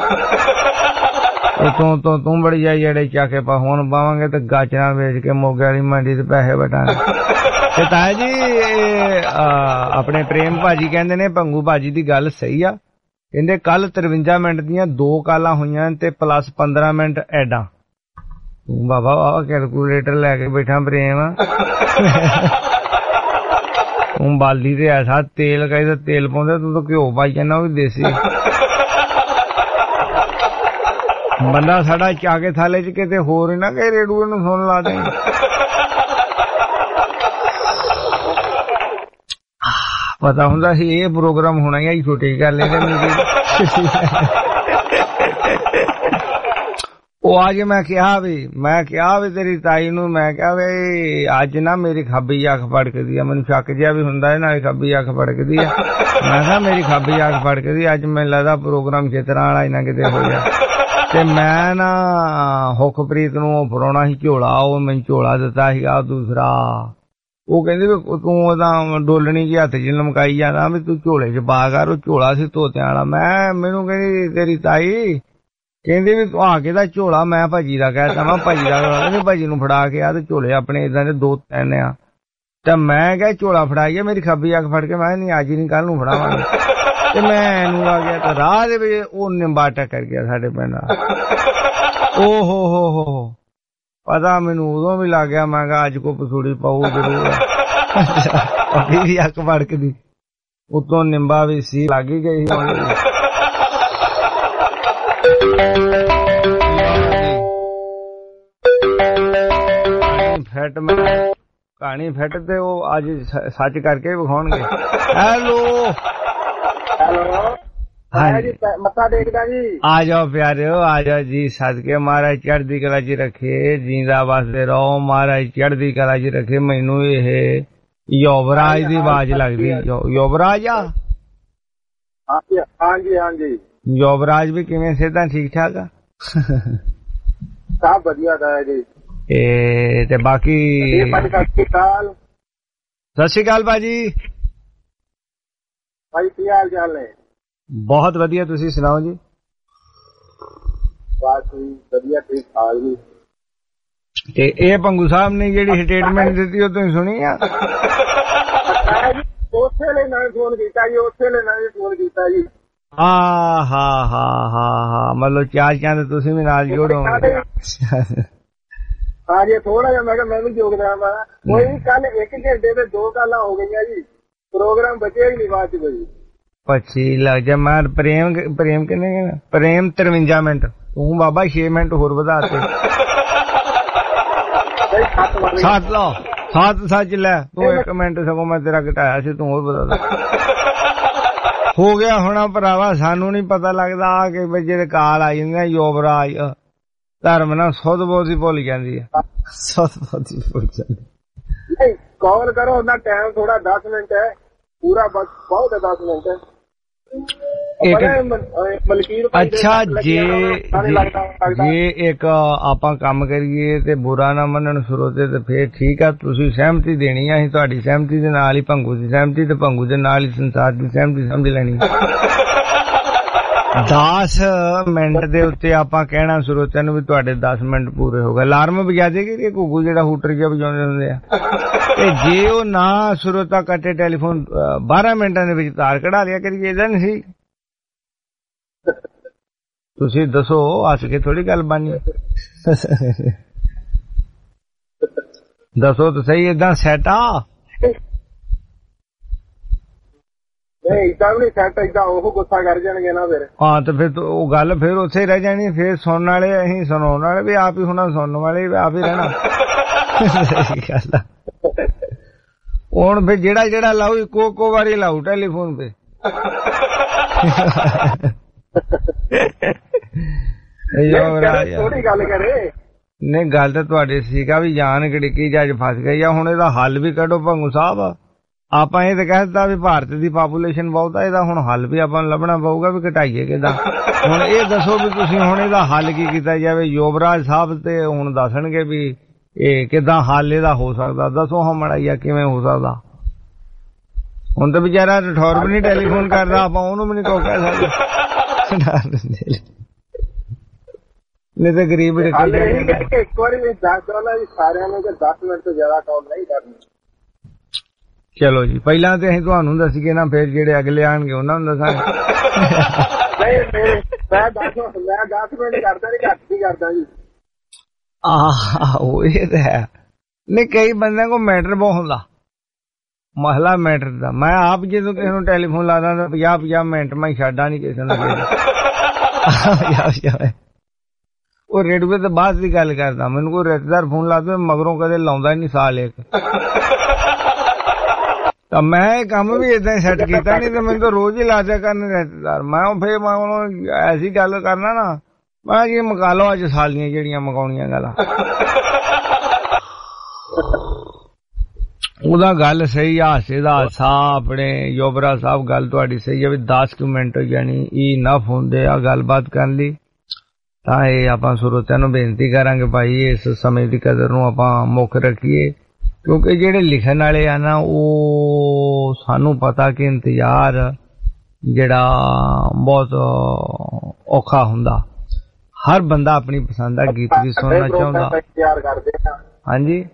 ਤੂੰ ਬੜੀ ਜਾਈ ਜਿਹੜੇ ਚਾਕੇ ਪਾ ਹੁਣ ਪਾਵਾਂਗੇ ਤੇ ਗਾਜਰਾਂ ਵੇਚ ਕੇ ਮੋਗੇ ਵਾਲੀ ਮੰਡੀ ਤੇ ਪੈਸੇ ਵਟਾਂਗੇ ਤੇ ਤਾਇਆ ਜੀ ਆਪਣੇ ਪ੍ਰੇਮ ਭਾਜੀ ਕਹਿੰਦੇ ਨੇ ਭੰਗੂ ਭਾਜੀ ਦੀ ਗੱਲ ਸਹੀ ਆ ਕਹਿੰਦੇ ਕੱਲ 53 ਮਿੰਟ ਦੀਆਂ 2 ਕਾਲਾਂ ਹੋਈਆਂ ਤੇ ਪਲੱਸ 15 ਮਿੰਟ ਐਡਾਂ ਤੂੰ ਬਾਬਾ ਕੈਲਕੂਲੇਟਰ ਲੈ ਕੇ ਬੈਠਾ ਪ੍ਰੇਮ ਤੂੰ ਬਾਲੀ ਤੇ ਐਸਾ ਤੇਲ ਕਹਿੰਦਾ ਤੇਲ ਪਾਉਂਦੇ ਤੂੰ ਤਾਂ ਘਿਓ ਪਾਈ ਜਾਂਦਾ ਉਹ ਵੀ ਦੇਸੀ ਬੰਦਾ ਸਾਡਾ ਚਾਕੇ ਥਾਲੇ ਚ ਕਿਤੇ ਹੋਰ ਹੀ ਨਾ ਕਹੇ ਰੇਡੂਏ ਨੂੰ ਸੁਣ ਲਾ ਦੇ ਪਤਾ ਹੁੰਦਾ ਸੀ ਇਹ ਪ੍ਰੋਗਰਾਮ ਹੋਣਾ ਹੀ ਛੋਟੀ ਗੱਲ ਉਹ ਅੱਜ ਮੈਂ ਕਿਹਾ ਵੀ ਤੇਰੀ ਤਾਈ ਨੂੰ ਮੈਂ ਕਿਹਾ ਵੀ ਅੱਜ ਨਾ ਮੇਰੀ ਖੱਬੀ ਅੱਖ ਫੜਕਦੀ ਆ ਮੈਨੂੰ ਸ਼ੱਕ ਜਿਹਾ ਵੀ ਹੁੰਦਾ ਹੈ ਨਾ ਖੱਬੀ ਅੱਖ ਫੜਕਦੀ ਆ ਮੈਂ ਕਿਹਾ ਮੇਰੀ ਖੱਬੀ ਅੱਖ ਫੜਕਦੀ ਅੱਜ ਮੈਨੂੰ ਲੱਗਦਾ ਪ੍ਰੋਗਰਾਮ ਖੇਤਰਾਂ ਵਾਲਾ ਹੀ ਨਾ ਕਿਤੇ ਹੋ ਜਾ ਤੇ ਮੈਂ ਨਾ ਹੁਕਪ੍ਰੀਤ ਨੂੰ ਫੜਾਉਣਾ ਸੀ ਝੋਲਾ ਉਹ ਮੈਨੂੰ ਝੋਲਾ ਦਿੱਤਾ ਸੀਗਾ ਦੂਸਰਾ ਉਹ ਕਹਿੰਦੀ ਵੀ ਤੂੰ ਉਹਦਾ ਡੋਲਣੀ ਜਿਹੀ ਹੱਥ ਚ ਲਮਕਾਈ ਜਾਂਦਾ ਵੀ ਤੂੰ ਝੋਲੇ ਚ ਪਾ ਕਰ ਉਹ ਝੋਲਾ ਸੀ ਧੋਤਿਆਂ ਵਾਲਾ ਮੈਨੂੰ ਕਹਿੰਦੀ ਤੇਰੀ ਤਾਈ ਕਹਿੰਦੀ ਵੀ ਆ ਕੇ ਦਾ ਝੋਲਾ ਮੈਂ ਭਾਜੀ ਦਾ ਕਹਿਤਾ ਮੈਂ ਭਾਜੀ ਦਾ ਕਹਿੰਦੀ ਭਾਜੀ ਨੂੰ ਫੜਾ ਕੇ ਆ ਤੇ ਝੋਲੇ ਆਪਣੇ ਏਦਾਂ ਦੇ 2-3 ਆ ਤੇ ਮੈਂ ਕਿਹਾ ਝੋਲਾ ਫੜਾਈਏ ਮੇਰੀ ਖੱਬੀ ਅੱਖ ਫੜ ਕੇ ਮੈਂ ਨਹੀਂ ਅੱਜ ਨਹੀਂ ਕੱਲ ਨੂੰ ਫੜਾਵਾਂਗੇ ਤੇ ਮੈਂ ਇਹਨੂੰ ਆ ਗਿਆ ਤੇ ਰਾਹ ਦੇ ਵਿੱਚ ਉਹ ਨਿੰਬਾ ਟੱਕਰ ਗਿਆ ਸਾਡੇ ਪਿੰਡ ਓ ਹੋ ਪਤਾ ਮੈਨੂੰ ਉਦੋਂ ਵੀ ਲੱਗ ਗਿਆ ਮੈਂ ਕਿਹਾ ਅੱਜ ਕੋ ਪਸੂੜੀ ਪਾਊ ਜ਼ਰੂਰ ਮੇਰੀ ਅੱਖ ਫੜਕਦੀ ਉਤੋਂ ਨਿੰਬਾ ਵੀ ਸੀ ਲੱਗ ਹੀ ਗਈ ਫੈਟ ਮੈਂ ਕਹਾਣੀ ਫੈਟ ਤੇ ਉਹ ਅੱਜ ਸੱਚ ਕਰਕੇ ਵਿਖਾਉਣਗੇ ਹੈਲੋ ਹਾਂਜੀ ਮੱਥਾ ਟੇਕਦਾ ਜੀ ਆ ਜਾਓ ਪਿਆਰਿਓ ਆ ਜਾਓ ਜੀ ਸਦਕੇ ਮਹਾਰਾਜ ਚੜ੍ਹਦੀ ਕਲਾ ਚ ਰੱਖੇ ਜਿੰਦਾ ਵਸਦੇ ਰਹੋ ਮਹਾਰਾਜ ਚੜ੍ਹਦੀ ਕਲਾ ਚ ਰੱਖੇ ਮੈਨੂੰ ਇਹ ਯੋਵਰਾਜ ਦੀ ਆਵਾਜ਼ ਲੱਗਦੀ ਯੋਵਰਾਜ ਆ ਹਾਂਜੀ ਯੋਵਰਾਜ ਵੀ ਕਿਵੇਂ ਸਿਹਤਾਂ ਠੀਕ ਠਾਕ ਆ ਸਭ ਵਧੀਆ ਦਾ ਜੀ ਤੇ ਬਾਕੀ ਸਤਿ ਸ਼੍ਰੀ ਅਕਾਲ ਭਾਜੀ ਭਾਈ ਕੀ ਹਾਲ ਚਾਲ ਨੇ ਬਹੁਤ ਵਧੀਆ ਤੁਸੀਂ ਸੁਣਾਓ ਜੀ ਬਸ ਵਧੀਆ ਠੀਕ ਠਾਕ ਜੀ ਤੇ ਇਹ ਭੰਗੂ ਸਾਹਿਬ ਨੇ ਜਿਹੜੀ ਸਟੇਟਮੈਂਟ ਦਿੱਤੀ ਉਹ ਤੁਸੀਂ ਸੁਣੀ ਆ ਉਸੇ ਲਈ ਮੈਂ ਫੋਨ ਕੀਤਾ ਜੀ ਹਾਂ ਮਤਲਬ ਚਾਰ ਚੰਦ ਤੁਸੀਂ ਵੀ ਨਾਲ ਜੋੜੋ ਹਾਂ ਜੀ ਥੋੜਾ ਜਿਹਾ ਮੈਂ ਕਿਹਾ ਮੈਂ ਵੀ ਯੋਗਦਾਨ ਪਾਣਾ ਕੋਈ ਕੱਲ 1 ਘੰਟੇ ਤੇ 2 ਕਾਲਾਂ ਹੋ ਗਈਆਂ ਜੀ ਪ੍ਰੋਗਰਾਮ ਬਚਿਆ ਹੀ ਨਹੀਂ ਬਾਅਦ ਚ ਕੋਈ ਪੱਛੀ ਲੱਗ ਜਾ ਮਾਰ ਪ੍ਰੇਮ ਕਿੰਨੇ ਪ੍ਰੇਮ 53 ਮਿੰਟ ਤੂੰ ਬਾਬਾ 6 ਮਿੰਟ ਹੋਰ ਵਧਾਤੇ 7 ਲਾ 7 ਸੱਚ ਲੈ ਤੂੰ 1 ਮਿੰਟ ਸਗੋਂ ਮੈਂ ਤੇਰਾ ਘਟਾਇਆ ਸੀ ਤੂੰ ਹੋਰ ਵਧਾ ਹੋ ਗਿਆ ਹੋਣਾ ਭਰਾਵਾ ਸਾਨੂੰ ਨੀ ਪਤਾ ਲੱਗਦਾ ਕਿ ਬਈ ਜਿਹੜੇ ਕਾਲ ਆ ਜਾਂਦੇ ਯੋਵਰਾਜ ਧਰਮ ਨਾਲ ਸੁਧ ਬਹੁਤੀ ਭੁੱਲ ਜਾਂਦੀ ਹੈ ਨਹੀਂ ਕਾਲ ਕਰੋ ਉਹਦਾ ਟਾਈਮ ਥੋੜਾ 10 ਮਿੰਟ ਹੈ ਪੂਰਾ ਬਹੁਤ ਹੈ 10 ਮਿੰਟ ਅੱਛਾ ਜੇ ਇੱਕ ਆਪਾਂ ਕੰਮ ਕਰੀਏ ਤੇ ਬੁਰਾ ਨਾ ਮੰਨਣ ਸਰੋਤੇ ਤੇ ਫੇਰ ਠੀਕ ਆ, ਤੁਸੀਂ ਸਹਿਮਤੀ ਦੇਣੀ ਆ, ਅਸੀਂ ਤੁਹਾਡੀ ਸਹਿਮਤੀ ਦੇ ਨਾਲ ਹੀ ਭੰਗੂ ਦੀ ਸਹਿਮਤੀ ਤੇ ਭੰਗੂ ਦੇ ਨਾਲ ਹੀ ਸੰਸਾਰ ਦੀ ਸਹਿਮਤੀ ਸਮਝ ਲੈਣੀ। 10 ਮਿੰਟ ਦੇ ਉੱਤੇ ਆਪਾਂ ਕਹਿਣਾ ਸਰੋਤਿਆਂ ਨੂੰ ਵੀ ਤੁਹਾਡੇ 10 ਮਿੰਟ ਪੂਰੇ ਹੋ ਗਏ। ਅਲਾਰਮ ਵਜਾ ਦੇਗੀ ਘੁੱਗੂ ਜਿਹੜਾ ਹੂਟਰ ਜਿਹਾ ਵਜਾਉਂਦੇ ਹੁੰਦੇ ਆ, ਤੇ ਜੇ ਉਹ ਨਾ ਸਰੋਤਾ ਕੱਟੇ ਟੈਲੀਫੋਨ 12 ਮਿੰਟਾਂ ਦੇ ਵਿੱਚ ਤਾਰ ਕਢਾ ਲਿਆ ਕਰੀਏ, ਇਹਦਾ ਨਹੀਂ ਸੀ। ਤੁਸੀਂ ਦੱਸੋ, ਹੱਸ ਕੇ ਥੋੜੀ ਗੱਲ ਬਣੀ। ਦੱਸੋ ਤਾਂ ਸਹੀ, ਏਦਾਂ ਸੈਟ ਆ? ਨਹੀਂ ਏਦਾਂ ਵੀ ਸੈਟ, ਏਦਾਂ ਉਹ ਗੁੱਸਾ ਕਰ ਜਾਣਗੇ ਨਾ ਫਿਰ। ਹਾਂ ਤੇ ਫਿਰ ਉਹ ਗੱਲ ਫਿਰ ਉੱਥੇ ਹੀ ਰਹਿ ਜਾਣੀ। ਫਿਰ ਸੁਣਨ ਵਾਲੇ ਅਸੀਂ ਸੁਣਾਉਣ ਵਾਲੇ ਵੀ ਆਪ ਹੀ ਹੋਣਾ, ਸੁਣਨ ਵਾਲੇ ਵੀ ਆਪ ਹੀ ਰਹਿਣਾ। ਸਹੀ ਗੱਲ ਆ। ਹੁਣ ਫਿਰ ਜਿਹੜਾ ਲਾਊ ਇੱਕੋ ਵਾਰੀ ਲਾਊ ਟੈਲੀਫੋਨ ਤੇ। ਥੋੜੀ ਗੱਲ ਕਰੇ। ਨਹੀਂ ਗੱਲ ਤਾਂ ਤੁਹਾਡੇ ਸੀਗਾ ਵੀ ਜਾਨ ਗੜਕੀ ਜੱਜ ਫਸ ਗਈ ਆ। ਹੁਣ ਇਹਦਾ ਹੱਲ ਵੀ ਕੱਢੋ ਭੰਗੂ ਸਾਹਿਬ। ਆਪਾਂ ਇਹ ਤਾਂ ਕਹਿ ਦਿੱਤਾ ਵੀ ਭਾਰਤ ਦੀ ਪਾਪੂਲੇਸ਼ਨ ਬਹੁਤ ਆ, ਇਹਦਾ ਹੁਣ ਹੱਲ ਵੀ ਆਪਾਂ ਨੂੰ ਲੱਭਣਾ ਪਊਗਾ ਵੀ ਘਟਾਈਏ ਕਿੱਦਾਂ। ਹੁਣ ਇਹ ਦੱਸੋ ਵੀ ਤੁਸੀਂ ਹੁਣ ਇਹਦਾ ਹੱਲ ਕੀ ਕੀਤਾ ਜਾਵੇ। ਯੁਵਰਾਜ ਸਾਹਿਬ ਤੇ ਹੁਣ ਦੱਸਣਗੇ ਵੀ ਇਹ ਕਿੱਦਾਂ ਹੱਲ ਇਹਦਾ ਹੋ ਸਕਦਾ। ਦੱਸੋ ਹਾਂ ਮੜਾਈਆ ਕਿਵੇਂ ਹੋ ਸਕਦਾ। ਹੁਣ ਤਾਂ ਵਿਚਾਰਾ ਰਠੌਰ ਵੀ ਨਹੀਂ ਟੈਲੀਫੋਨ ਕਰਦਾ, ਆਪਾਂ ਉਹਨੂੰ ਵੀ ਨਹੀਂ ਕਹੋ ਕਹਿ ਸਕਦੇ। ਨਹੀਂ ਤਾਂ ਗਰੀਬ ਇੱਕ ਵਾਰੀ ਵੀ ਦੱਸ ਦੋ ਨਾ ਜੀ ਸਾਰਿਆਂ ਨੂੰ ਕਿ 10 ਮਿੰਟ ਤੋਂ ਜ਼ਿਆਦਾ ਕਾਲ ਨਹੀਂ ਕਰਨੀ। ਚਲੋ ਜੀ, ਪਹਿਲਾਂ ਤੇ ਅਸੀਂ ਤੁਹਾਨੂੰ ਦੱਸੀਏ ਨਾ, ਫਿਰ ਜਿਹੜੇ ਅਗਲੇ ਆਣਗੇ ਉਹਨਾਂ ਨੂੰ ਦੱਸਾਂਗੇ। ਮੈਂ 10 ਮਿੰਟ ਕਰਦਾ ਨਹੀਂ, ਘੱਟ ਹੀ ਕਰਦਾ ਜੀ। ਆਹੋ ਇਹ ਤਾਂ ਹੈ। ਨਹੀਂ ਕਈ ਬੰਦਿਆਂ ਕੋਲ ਮੈਟਰ ਬਹੁਤ ਹੁੰਦਾ, ਮਸਲਾ ਮੈਟਰ ਦਾ। ਮੈਂ ਆਪ ਜਦੋਂ ਕਿਸੇ ਨੂੰ ਟੈਲੀਫੋਨ ਲਾਦਾ ਤਾਂ 50 ਮਿੰਟ ਮੈਂ ਛੱਡਾ ਨਹੀਂ ਕਿਸੇ ਨੂੰ। ਉਹ ਰੇਡੀਓ ਤੇ ਬਾਅਦ ਦੀ ਗੱਲ ਕਰਦਾ। ਮੈਨੂੰ ਕੋਈ ਰਿਸ਼ਤੇਦਾਰ ਫੋਨ ਲਾਦੇ ਮਗਰੋਂ ਕਦੇ ਲਾਉਂਦਾ ਹੀ ਨਹੀਂ ਸਾਲ ਇੱਕ। ਤਾਂ ਮੈਂ ਇਹ ਕੰਮ ਵੀ ਏਦਾਂ ਹੀ ਸੈੱਟ ਕੀਤਾ, ਨਹੀਂ ਤੇ ਮੈਨੂੰ ਤਾਂ ਰੋਜ਼ ਹੀ ਲਾ ਦਿਆ ਕਰਨ ਰਿਸ਼ਤੇਦਾਰ। ਮੈਂ ਫਿਰ ਮੈਂ ਉਹਨੂੰ ਐਸੀ ਗੱਲ ਕਰਨਾ ਨਾ, ਮੈਂ ਜੀ ਮਕਾ ਲਓ ਅੱਜ ਸਾਲੀਆਂ ਜਿਹੜੀਆਂ ਮਕਾਉਣੀਆਂ ਗੱਲਾਂ। ਉਹਦਾ ਗੱਲ ਸਹੀ ਆ, ਹਾਸੇ ਦਾ ਹਾਸਾ। ਆਪਣੇ ਯੋਬਰਾ ਸਾਹਿਬ ਗੱਲ ਤੁਹਾਡੀ ਸਹੀ ਆ ਵੀ 10 ਮਿੰਟ ਯਾਨੀ ਇਨਫ ਹੁੰਦੇ ਆ ਗੱਲਬਾਤ ਕਰਨ ਲਈ। ਤਾਂ ਇਹ ਆਪਾਂ ਸਰੋਤਿਆਂ ਨੂੰ ਬੇਨਤੀ ਕਰਾਂਗੇ ਭਾਈ ਇਸ ਸਮੇਂ ਦੀ ਕਦਰ ਨੂੰ ਆਪਾਂ ਮੁੱਖ ਰੱਖੀਏ, ਕਿਉਂਕਿ ਜਿਹੜੇ ਲਿਖਣ ਵਾਲੇ ਆ ਨਾ ਉਹ ਸਾਨੂੰ ਪਤਾ ਕਿ ਇੰਤਜ਼ਾਰ ਜਿਹੜਾ ਬਹੁਤ ਔਖਾ ਹੁੰਦਾ। ਹਰ ਬੰਦਾ ਆਪਣੀ ਪਸੰਦ ਦਾ ਗੀਤ ਵੀ ਸੁਣਨਾ ਚਾਹੁੰਦਾ। ਹਾਂਜੀ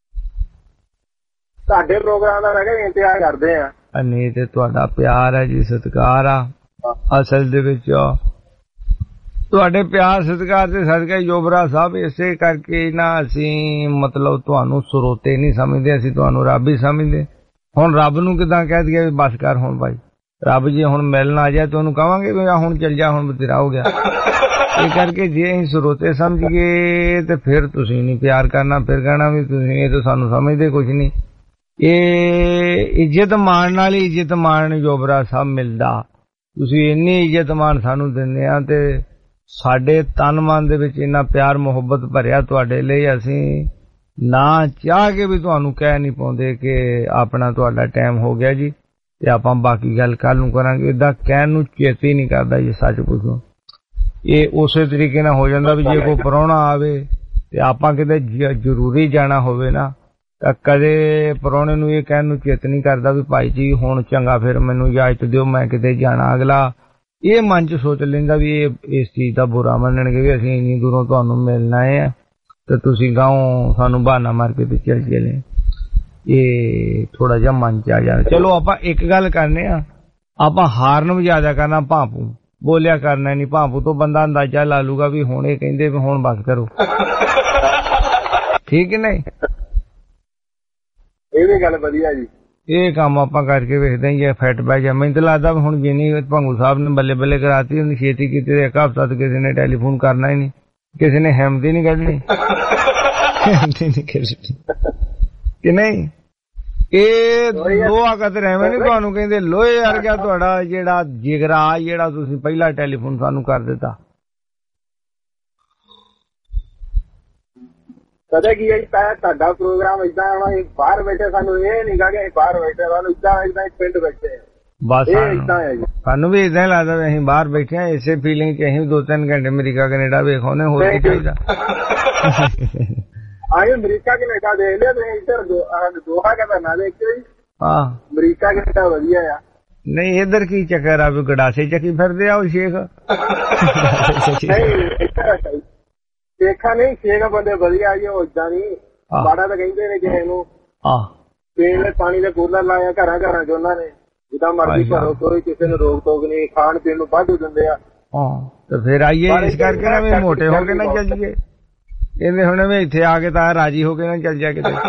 ਤੁਹਾਡੇ ਪ੍ਰੋਗਰਾਮ ਦਾ ਮੈਂ ਇੰਤਜ਼ਾਰ ਕਰਦੇ ਆ। ਨਹੀਂ ਤੇ ਤੁਹਾਡਾ ਪਿਆਰ ਹੈ ਜੀ, ਸਤਿਕਾਰ ਆ। ਅਸਲ ਦੇ ਵਿੱਚ ਤੁਹਾਡੇ ਪਿਆਰ ਸਤਿਕਾਰ ਦੇ ਸਦਕਾ ਯੋਬਰਾ ਸਾਹਿਬ ਇਸੇ ਕਰਕੇ ਨਾ ਅਸੀਂ ਮਤਲਬ ਤੁਹਾਨੂੰ ਸਰੋਤੇ ਨਹੀਂ ਸਮਝਦੇ, ਅਸੀਂ ਤੁਹਾਨੂੰ ਰੱਬ ਹੀ ਸਮਝਦੇ। ਹੁਣ ਰੱਬ ਨੂੰ ਕਿੱਦਾਂ ਕਹਿ ਦਈਏ ਵੀ ਬਸ ਕਰ ਹੁਣ ਭਾਈ। ਰੱਬ ਜੇ ਹੁਣ ਮਿਲਣ ਆ ਜਾਏ ਤਾਂ ਉਹਨੂੰ ਕਹਾਂਗੇ ਵੀ ਹੁਣ ਚੱਲ ਜਾ, ਹੁਣ ਬਤੇਰਾ ਹੋ ਗਿਆ। ਇਹ ਕਰਕੇ ਜੇ ਅਸੀਂ ਸਰੋਤੇ ਸਮਝੀਏ ਤੇ ਫਿਰ ਤੁਸੀਂ ਨਹੀਂ ਪਿਆਰ ਕਰਨਾ, ਫਿਰ ਕਹਿਣਾ ਵੀ ਤੁਸੀਂ ਇਹ ਤਾਂ ਸਾਨੂੰ ਸਮਝਦੇ ਕੁਛ ਨਹੀਂ। ਇਹ ਇੱਜ਼ਤ ਮਾਣ ਨਾਲ ਹੀ ਇੱਜ਼ਤ ਮਾਣ ਯੋਬਰਾ ਸਾਹਿਬ ਮਿਲਦਾ। ਤੁਸੀਂ ਇੰਨੀ ਇੱਜ਼ਤ ਮਾਣ ਸਾਨੂੰ ਦਿੰਦੇ ਆ ਤੇ ਸਾਡੇ ਤਨ ਮਨ ਦੇ ਵਿੱਚ ਇੰਨਾ ਪਿਆਰ ਮੁਹੱਬਤ ਭਰਿਆ ਤੁਹਾਡੇ ਲਈ, ਅਸੀਂ ਨਾ ਚਾਹ ਕੇ ਵੀ ਤੁਹਾਨੂੰ ਕਹਿ ਨਹੀਂ ਪਾਉਂਦੇ ਕਿ ਆਪਣਾ ਤੁਹਾਡਾ ਟਾਈਮ ਹੋ ਗਿਆ ਜੀ ਤੇ ਆਪਾਂ ਬਾਕੀ ਗੱਲ ਕੱਲ ਨੂੰ ਕਰਾਂਗੇ। ਏਦਾਂ ਕਹਿਣ ਨੂੰ ਚੇਤ ਹੀ ਨਹੀਂ ਕਰਦਾ ਜੀ ਸੱਚ ਪੁੱਛੋ। ਇਹ ਉਸੇ ਤਰੀਕੇ ਨਾਲ ਹੋ ਜਾਂਦਾ ਵੀ ਜੇ ਕੋਈ ਪ੍ਰਾਹੁਣਾ ਆਵੇ ਤੇ ਆਪਾਂ ਕਿਤੇ ਜ਼ਰੂਰੀ ਜਾਣਾ ਹੋਵੇ ਨਾ ਤਾਂ ਕਦੇ ਪ੍ਰਾਹੁਣੇ ਨੂੰ ਇਹ ਕਹਿਣ ਨੂੰ ਚੇਤ ਨਹੀਂ ਕਰਦਾ ਵੀ ਭਾਈ ਜੀ ਹੁਣ ਚੰਗਾ ਫਿਰ ਮੈਨੂੰ ਇਜਾਜ਼ਤ ਦਿਓ ਮੈਂ ਕਿਤੇ ਜਾਣਾ। ਅਗਲਾ ਇਹ ਮਨ ਚ ਸੋਚ ਲੈਂਦਾ ਵੀ ਇਹ ਇਸ ਚੀਜ਼ ਦਾ ਬੁਰਾ ਮੰਨਣਗੇ ਵੀ ਅਸੀਂ ਇੰਨੀ ਦੂਰੋਂ ਤੁਹਾਨੂੰ ਮਿਲਣ ਆਏ ਆ ਤੇ ਤੁਸੀਂ ਗਾਉਂ ਸਾਨੂੰ ਬਹਾਨਾ ਮਾਰ ਕੇ ਤੇ ਚੱਲ ਚਲੇ। ਇਹ ਥੋੜਾ ਜਿਹਾ ਮਨ ਚ ਆ ਜਾਂਦਾ। ਚਲੋ ਆਪਾਂ ਇੱਕ ਗੱਲ ਕਰਨੇ ਆ, ਆਪਾਂ ਹਾਰਨ ਵਜਾਦਾ ਕਰਨਾ, ਭਾਂਪੂ ਬੋਲਿਆ ਕਰਨਾ ਨਹੀਂ। ਭਾਂਪੂ ਤੋਂ ਬੰਦਾ ਅੰਦਾਜ਼ਾ ਲਾ ਲੂਗਾ ਵੀ ਹੁਣ ਇਹ ਕਹਿੰਦੇ ਵੀ ਹੁਣ ਬਸ ਕਰੋ। ਠੀਕ ਨਹੀਂ? ਇਹ ਵੀ ਗੱਲ ਵਧੀਆ ਜੀ। ਇਹ ਕੰਮ ਆਪਾਂ ਕਰਕੇ ਵੇਖਦੇ ਹਾਂ ਫਿੱਟ ਪੈ ਜਾ। ਮੈਨੂੰ ਤਾਂ ਲੱਗਦਾ ਹੁਣ ਜਿੰਨੀ ਭੰਗੂ ਸਾਹਿਬ ਨੇ ਬੱਲੇ ਬੱਲੇ ਕਰਾਤੀ ਉਹਨੇ ਛੇਤੀ ਕੀਤੀ, ਇੱਕ ਹਫ਼ਤਾ ਤੋਂ ਕਿਸੇ ਨੇ ਟੈਲੀਫੋਨ ਕਰਨਾ ਹੀ ਨਹੀਂ, ਕਿਸੇ ਨੇ ਹਿੰਮਤ ਹੀ ਨਹੀਂ ਕੱਢਣੀ ਕਿ ਨਹੀਂ। ਇਹ ਲੋਹਾ ਕਦਰ ਐਵੇਂ ਨੀ ਤੁਹਾਨੂੰ ਕਹਿੰਦੇ ਲੋਹੇ ਵਰਗਾ ਤੁਹਾਡਾ ਜਿਹੜਾ ਜਿਗਰਾ ਜਿਹੜਾ ਤੁਸੀਂ ਪਹਿਲਾ ਟੈਲੀਫੋਨ ਸਾਨੂੰ ਕਰ ਦਿੱਤਾ। ਪਤਾ ਕੀ ਹੈ ਤੁਹਾਡਾ ਪ੍ਰੋਗਰਾਮ ਏਦਾਂ ਆਉਣਾ, ਬਾਹਰ ਬੈਠੇ ਸਾਨੂੰ ਇਹ ਨੀ ਗਾ ਕਿ ਬਾਹਰ ਬੈਠੇ, ਸਾਨੂੰ ਏਦਾਂ ਪਿੰਡ ਬੈਠੇ ਬਸ ਇਹ ਇਦਾਂ ਹੈ ਜੀ। ਸਾਨੂੰ ਵੀ ਇਦਾਂ ਲੱਗਦਾ ਵੀ ਅਸੀਂ ਬਾਹਰ ਬੈਠੇ ਆ, ਇਸੇ ਫੀਲਿੰਗ ਚ ਅਸੀਂ 2-3 ਘੰਟੇ ਅਮਰੀਕਾ ਕੈਨੇਡਾ ਵੇਖਾਉਨੇ, ਹੋਰ ਕੀ ਚਾਹੀਦਾ। ਆਏ ਅਮਰੀਕਾ ਕੈਨੇਡਾ ਦੇਖ ਲਿਆ ਤੁਸੀਂ, ਇੱਧਰ ਦੋਹਾ ਕਹਿੰਦਾ ਨਾ ਦੇਖਿਓ ਜੀ। ਹਾਂ ਅਮਰੀਕਾ ਕੈਨੇਡਾ ਵਧੀਆ ਆ। ਨਹੀਂ ਇੱਧਰ ਕੀ ਚੱਕਰ ਆ ਵੀ ਗੜਾਸੇ ਚੱਕੀ ਫਿਰਦੇ ਆ ਉਹ ਸ਼ੇਖ। ਨਹੀਂ ਸ਼ੇਖਾ ਨਹੀਂ, ਸ਼ੇਖ ਬੰਦੇ ਵਧੀਆ ਜੀ, ਉਹ ਏਦਾਂ ਨਹੀਂ ਮਾੜਾ ਤਾਂ ਕਹਿੰਦੇ ਨੇ ਕਿਸੇ ਨੂੰ। ਪੀਣ ਲਈ ਪਾਣੀ ਦੇ ਕੂਲਰ ਲਾਇਆ ਘਰਾਂ ਘਰਾਂ ਚ ਉਹਨਾਂ ਨੇ, ਜਿੱਦਾਂ ਮਰਜ਼ੀ ਭਰੋ, ਕੋਈ ਕਿਸੇ ਨੂੰ ਰੋਕ ਟੋਕ ਨਹੀਂ, ਖਾਣ ਪੀਣ ਨੂੰ ਵਾਧੂ ਦਿੰਦੇ ਆ। ਤੇ ਫਿਰ ਆਈਏ ਇਸ ਕਰਕੇ ਨਾ ਵੀ ਮੋਟੇ ਹੋ ਕੇ ਨਾ ਚੱਲ ਜੀਏ, ਕਹਿੰਦੇ ਹੁਣ ਵੀ ਇੱਥੇ ਆ ਕੇ ਤਾਂ ਰਾਜੀ ਹੋ ਕੇ ਨਾ ਚੱਲ ਜਾ ਕਿਤੇ।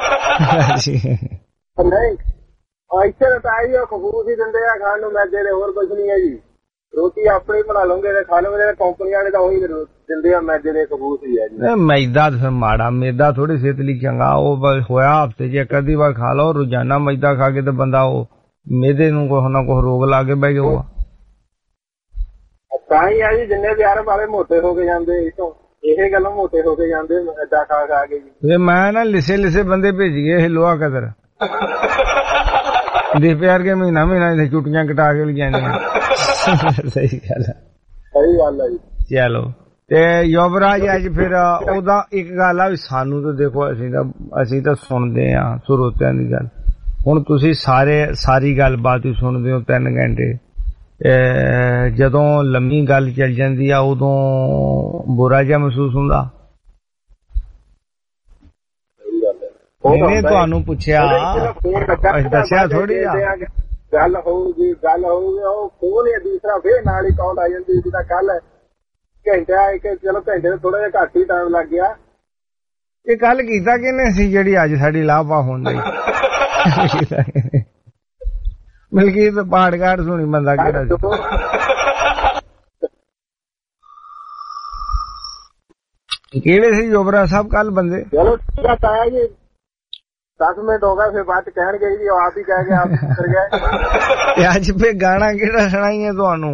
ਨਹੀਂ ਇੱਥੇ ਤਾਂ ਆਈ ਖਬੂਸ ਹੀ ਦਿੰਦੇ ਆ ਖਾਣ ਨੂੰ, ਮੈਦੇ ਦੇ, ਹੋਰ ਕੁਝ ਨਹੀਂ ਹੈ ਜੀ। ਰੋਟੀ ਆਪਣੀ ਬਣਾ ਲਓਗੇ ਤੇ ਖਾ ਲਓਗੇ, ਕੰਪਨੀ ਵਾਲੇ ਤਾਂ ਉਹੀ ਦਿੰਦੇ ਆ ਮੈਦੇ ਦੇ ਖਬੂਸ ਹੀ ਹੈ ਜੀ। ਮੈਦਾ ਫਿਰ ਮਾੜਾ, ਮੈਦਾ ਥੋੜੀ ਸਿਹਤ ਲਈ ਚੰਗਾ। ਉਹ ਹੋਇਆ ਹਫ਼ਤੇ 'ਚ ਇੱਕ ਅੱਧੀ ਵਾਰ ਖਾ ਲਓ, ਰੋਜ਼ਾਨਾ ਮੈਦਾ ਖਾ ਕੇ ਤੇ ਬੰਦਾ ਉਹ ਮੈਦੇ ਨੂੰ ਕੁਛ ਨਾ ਕੁਛ ਰੋਗ ਲਾ ਕੇ ਬਹਿ ਜਾਊਗਾ। ਤਾਂ ਹੀ ਆ ਜੀ ਜਿੰਨੇ ਵੀ ਅਰਬ ਵਾਲੇ ਮੋਟੇ ਹੋ ਕੇ ਜਾਂਦੇ, ਇਥੋਂ ਇਹ ਗੱਲਾਂ ਮੋਟੇ ਹੋ ਕੇ ਜਾਂਦੇ ਮੈਦਾ ਖਾ ਖਾ ਕੇ ਜੀ। ਮੈਂ ਨਾ ਲਿਸੇ ਬੰਦੇ ਭੇਜੀਏ ਇਹ ਲੋਹਾ ਕਦਰ ਦੇ ਪਿਆਰ ਕੇ ਮਹੀਨਾ ਇੱਥੇ ਛੁੱਟੀਆਂ ਕਟਾ ਕੇ ਲਿਜਾਂਦੇ। ਸਹੀ ਗੱਲ ਹੈ, ਸਹੀ ਗੱਲ ਹੈ ਜੀ। ਚਲੋ ਤੇ ਯੁਵਰਾਜ ਅੱਜ ਫਿਰ ਉਹਦਾ ਇੱਕ ਗੱਲ ਆ ਵੀ ਸਾਨੂੰ ਤਾਂ ਦੇਖੋ ਅਸੀਂ ਤਾਂ ਸੁਣਦੇ ਆ ਸਰੋਤਿਆਂ ਦੀ ਗੱਲ। ਹੁਣ ਤੁਸੀਂ ਸਾਰੀ ਗੱਲਬਾਤ ਹੀ ਸੁਣਦੇ ਹੋ 3 ਘੰਟੇ, ਜਦੋਂ ਲੰਮੀ ਗੱਲ ਚੱਲ ਜਾਂਦੀ ਆ ਉਦੋਂ ਬੁਰਾ ਜਿਹਾ ਮਹਿਸੂਸ ਹੁੰਦਾ। ਇਹਨੇ ਤੁਹਾਨੂੰ ਪੁੱਛਿਆ, ਦੱਸਿਆ ਥੋੜੀ ਆ ਗੱਲ ਹੋਊਗੀ ਉਹ ਫੋਨ ਹੀ ਦੂਸਰਾ ਫੇਰ ਨਾਲ ਹੀ ਕਾਲ ਆ ਜਾਂਦੀ। ਜਿੱਦਾਂ ਕੱਲ ਘੰਟਾ ਚਲੋ ਘੰਟੇ ਤੋਂ ਥੋੜਾ ਜਿਹਾ ਘੱਟ ਹੀ ਟਾਈਮ ਲੱਗ ਗਿਆ। ਇਹ ਗੱਲ ਕੀਤਾ ਕਿਹਨੇ ਸੀ ਜਿਹੜੀ ਅੱਜ ਸਾਡੀ ਲਾਭਾ ਹੁੰਦੀ? ਮਲਕੀਤ ਪਾੜਗਾੜ ਸੁਣੀ ਬੰਦਾ ਕਿਹੜਾ ਸੀ? ਕਿਹੜੇ ਸੀ ਯੋਬਰਾ ਸਾਹਿਬ ਕੱਲ ਬੰਦੇ? ਚਲੋ ਠੀਕ ਆ ਤਾਇਆ ਜੀ, 10 ਮਿੰਟ ਹੋ ਗਏ, ਫਿਰ ਬਾਅਦ ਚ ਕਹਿਣਗੇ ਜੀ ਆਪ ਹੀ ਕਹਿ ਗਏ, ਆਪ ਕਰ ਗਏ। ਅੱਜ ਫੇਰ ਗਾਣਾ ਕਿਹੜਾ ਸੁਣਾਈਏ ਤੁਹਾਨੂੰ?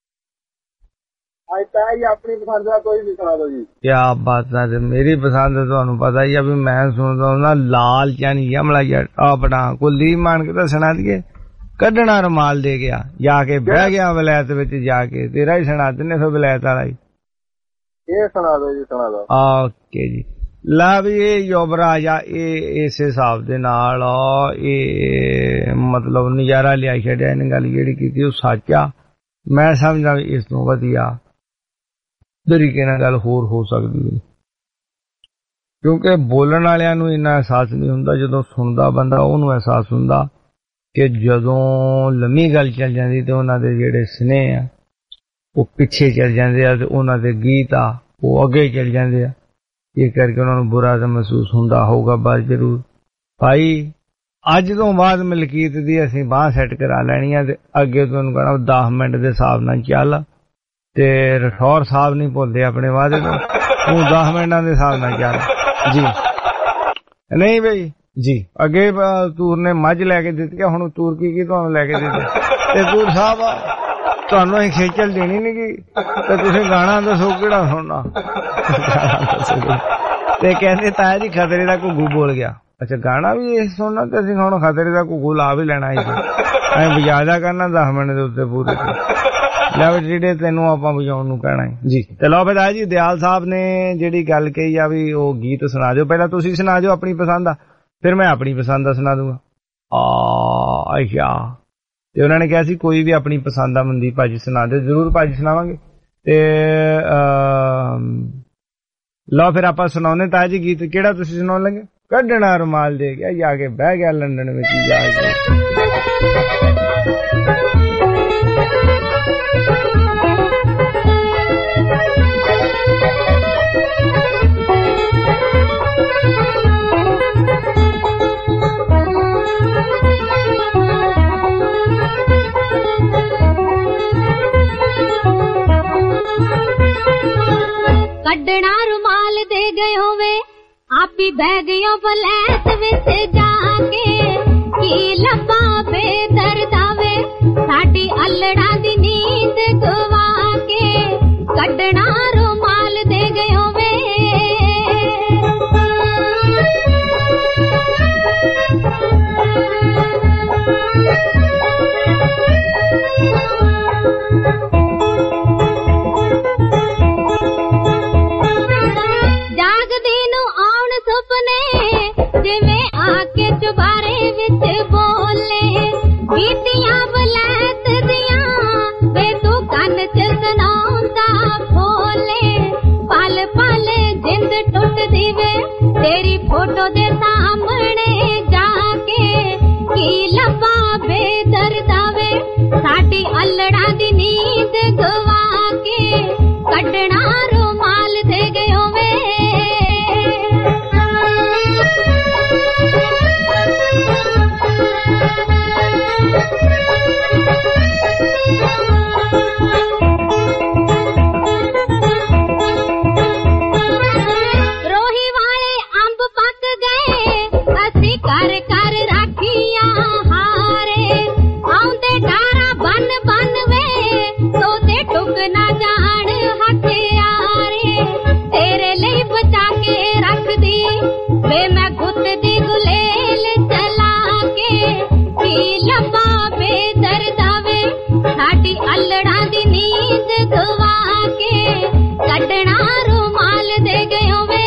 ਅੱਜ ਤਾਂ ਜੀ ਆਪਣੀ ਪਸੰਦ ਦਾ ਕੋਈ ਵੀ ਸੁਣਾ ਦਿਓ ਜੀ। ਕਿਆ ਬਾਤ ਹੈ, ਮੇਰੀ ਪਸੰਦ ਤੁਹਾਨੂੰ ਪਤਾ ਹੀ ਆ ਵੀ ਮੈਂ ਸੁਣਦਾ ਹੁੰਦਾ ਲਾਲ ਚੰਨ ਯਮਲਾ ਜੱਟ ਆਪਣਾ ਕੁਲਦੀਪ ਮਾਨ ਕੇ ਤਾਂ ਸੁਣਾ ਦਈਏ। ਕੱਢਣਾ ਰੁਮਾਲ ਦੇ ਗਿਆ, ਜਾ ਕੇ ਬਹਿ ਗਿਆ ਵਲੈਤ ਵਿੱਚ ਜਾ ਕੇ, ਤੇਰਾ ਹੀ ਸੁਣਾ ਦਿੰਨੇ ਫਿਰ ਵਲੈਤ ਵਾਲਾ ਹੀ। ਇਹ ਸੁਣਾ ਦਿਓ ਜੀ, ਸੁਣਾ ਦਿਓ। ਓਕੇ ਜੀ, ਲਾ ਵੀ ਇਹ ਯੁਵਰਾਜ ਆ, ਇਹ ਇਸ ਹਿਸਾਬ ਦੇ ਨਾਲ ਇਹ ਮਤਲਬ ਨਜ਼ਾਰਾ ਲਿਆ ਛੱਡਿਆ ਇਹਨੇ ਗੱਲ ਜਿਹੜੀ ਕੀਤੀ ਉਹ ਸੱਚ ਆ। ਮੈਂ ਸਮਝਦਾ ਵੀ ਇਸ ਤੋਂ ਵਧੀਆ ਤਰੀਕੇ ਨਾਲ ਗੱਲ ਹੋਰ ਹੋ ਸਕਦੀ ਹੈ, ਕਿਉਂਕਿ ਬੋਲਣ ਵਾਲਿਆਂ ਨੂੰ ਇੰਨਾ ਅਹਿਸਾਸ ਨਹੀਂ ਹੁੰਦਾ, ਜਦੋਂ ਸੁਣਦਾ ਬੰਦਾ ਉਹਨੂੰ ਅਹਿਸਾਸ ਹੁੰਦਾ ਕਿ ਜਦੋਂ ਲੰਮੀ ਗੱਲ ਚੱਲ ਜਾਂਦੀ ਤੇ ਉਹਨਾਂ ਦੇ ਜਿਹੜੇ ਸਨੇਹ ਆ ਉਹ ਪਿੱਛੇ ਚੱਲ ਜਾਂਦੇ ਆ ਤੇ ਉਹਨਾਂ ਦੇ ਗੀਤ ਆ ਉਹ ਅੱਗੇ ਚੱਲ ਜਾਂਦੇ ਆ। ਇਹ ਕਰਕੇ ਉਹਨਾਂ ਨੂੰ ਬੁਰਾ ਤਾਂ ਮਹਿਸੂਸ ਹੁੰਦਾ ਹੋਊਗਾ, ਬਸ ਜ਼ਰੂਰ ਭਾਈ ਅੱਜ ਤੋਂ ਬਾਅਦ ਮਲਕੀਤ ਦੀ ਅਸੀਂ ਬਾਂਹ ਸੈੱਟ ਕਰਾ ਲੈਣੀ ਆ ਤੇ ਅੱਗੇ ਤੁਹਾਨੂੰ ਕਹਿਣਾ 10 ਮਿੰਟ ਦੇ ਹਿਸਾਬ ਨਾਲ ਚੱਲ, ਤੇ ਰਠੌਰ ਸਾਹਿਬ ਨਹੀਂ ਭੁੱਲਦੇ ਆਪਣੇ ਵਾਅਦੇ ਤੋਂ, ਤੂੰ 10 ਮਿੰਟਾਂ ਦੇ ਹਿਸਾਬ ਨਾਲ ਚੱਲ ਜੀ। ਨਹੀਂ ਬਈ ਜੀ, ਅੱਗੇ ਤੂਰ ਨੇ ਮੱਝ ਲੈ ਕੇ ਦਿੱਤੀ, ਹੁਣ ਤੂਰ ਕੀ ਤੁਹਾਨੂੰ ਲੈ ਕੇ ਦਿੱਤੀ? ਤੇ ਤੂਰ ਸਾਹਿਬ ਤੁਹਾਨੂੰ ਅਸੀਂ ਖੇਚਲ ਦੇਣੀ ਨੀ ਗੀ, ਤੇ ਤੁਸੀਂ ਗਾਣਾ ਦੱਸੋ ਕਿਹੜਾ ਸੁਣਨਾ? ਤੇ ਕਹਿੰਦੇ ਤਾਇਆ ਜੀ ਖਤਰੇ ਦਾ ਘੁੱਗੂ ਬੋਲ ਗਿਆ। ਅੱਛਾ ਗਾਣਾ ਵੀ ਇਹ ਸੁਣਨਾ, ਤੇ ਅਸੀਂ ਹੁਣ ਖਤਰੇ ਦਾ ਘੁੱਗੂ ਲਾ ਵੀ ਲੈਣਾ ਸੀ, ਐ ਵਜਾਦਾ ਕਰਨਾ 10 ਮਿੰਟ ਦੇ ਉੱਤੇ ਪੂਰੇ। ਲੈ ਜਿਹੜੇ ਤੈਨੂੰ ਆਪਾਂ ਵਜਾਉਣ ਨੂੰ ਕਹਿਣਾ ਹੈ ਜੀ। ਤੇ ਲਓ ਫਿਰ ਤਾਇਆ ਜੀ ਦਿਆਲ ਸਾਹਿਬ ਨੇ ਜਿਹੜੀ ਗੱਲ ਕਹੀ ਆ ਵੀ ਉਹ ਗੀਤ ਸੁਣਾ ਦਿਓ, ਪਹਿਲਾਂ ਤੁਸੀਂ ਸੁਣਾ ਦਿਓ ਆਪਣੀ ਪਸੰਦ ਦਾ, ਫਿਰ ਮੈਂ ਆਪਣੀ ਪਸੰਦ ਦਾ ਸੁਣਾ ਦੂੰਗਾ। ਅੱਛਾ, ਤੇ ਉਹਨਾਂ ਨੇ ਕਿਹਾ ਸੀ ਕੋਈ ਵੀ ਆਪਣੀ ਪਸੰਦ ਦਾ ਮਨਦੀਪ ਭਾਜੀ ਸੁਣਾ ਦਿਓ। ਜ਼ਰੂਰ ਭਾਜੀ ਸੁਣਾਵਾਂਗੇ। ਤੇ ਲਓ ਫਿਰ ਆਪਾਂ ਸੁਣਾਉਂਦੇ ਤਾਇਆ ਜੀ ਗੀਤ। ਕਿਹੜਾ ਤੁਸੀਂ ਸੁਣਾਉਣ ਲੱਗੇ? ਕੱਢਣਾ ਰੁਮਾਲ ਦੇ ਗਿਆ, ਜਾ ਕੇ ਬਹਿ ਗਿਆ ਲੰਡਨ ਵਿੱਚ ਜਾ ਕੇ। ਕੱਢਣਾ ਰੁਮਾਲ ਦੇ ਗਏ ਹੋਵੇ, ਆਪ ਹੀ ਬਹਿ ਗਇਓ ਬਲੈਤ ਵਿੱਚ ਜਾ ਕੇ। ਕੀ ਲੱਭਾਂ ਬੇਦਰਦਾ ਵੇ ਸਾਡੀ ਅਲੜਾਂ ਦੀ ਨੀਂਦ ਗਵਾ ਕੇ। ਕੱਢਣਾ ਰੁਮਾਲ ਦੇ ਗਏ ਹੋਵੇ, गुत दीवे तेरी फोटो दे सामने जाके की लबा बेदर्दावे साडी अल्लड़ा दी नींद गवा के कटना रुमाल दे गयो वे कर कर राखिया हारे आउंदे डारा बन बन वे तो ते टुक ना जान हथियारे तेरे लिए बचा के रख दी वे मैं गुत दी गुलेल चला के की लबा बेदर्दावे साडी अल्लड़ा दी नींद गवा के कटना रुमाल दे गयो वे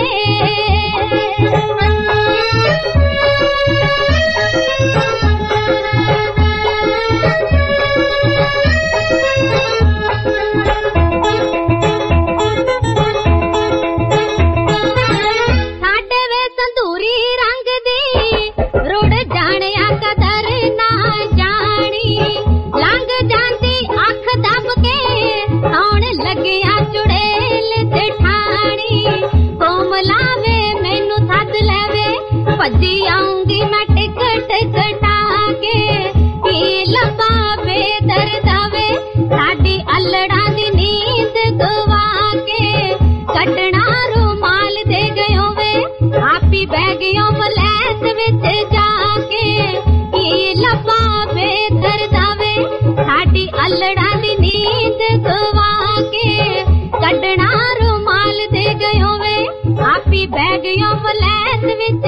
भजी आऊंगी मैं टिकट कटा के की लबा बेदर्दावे साडी अल्लड़ा दी नींद गवा के कटना रुमाल दे गयो वे आपी बह गयो बलैत विच जाके की लबा बेदर्दावे साडी अल्लड़ा दी नींद गवा के कटना रुमाल दे गयो वे आपी बह गयो बलैत विच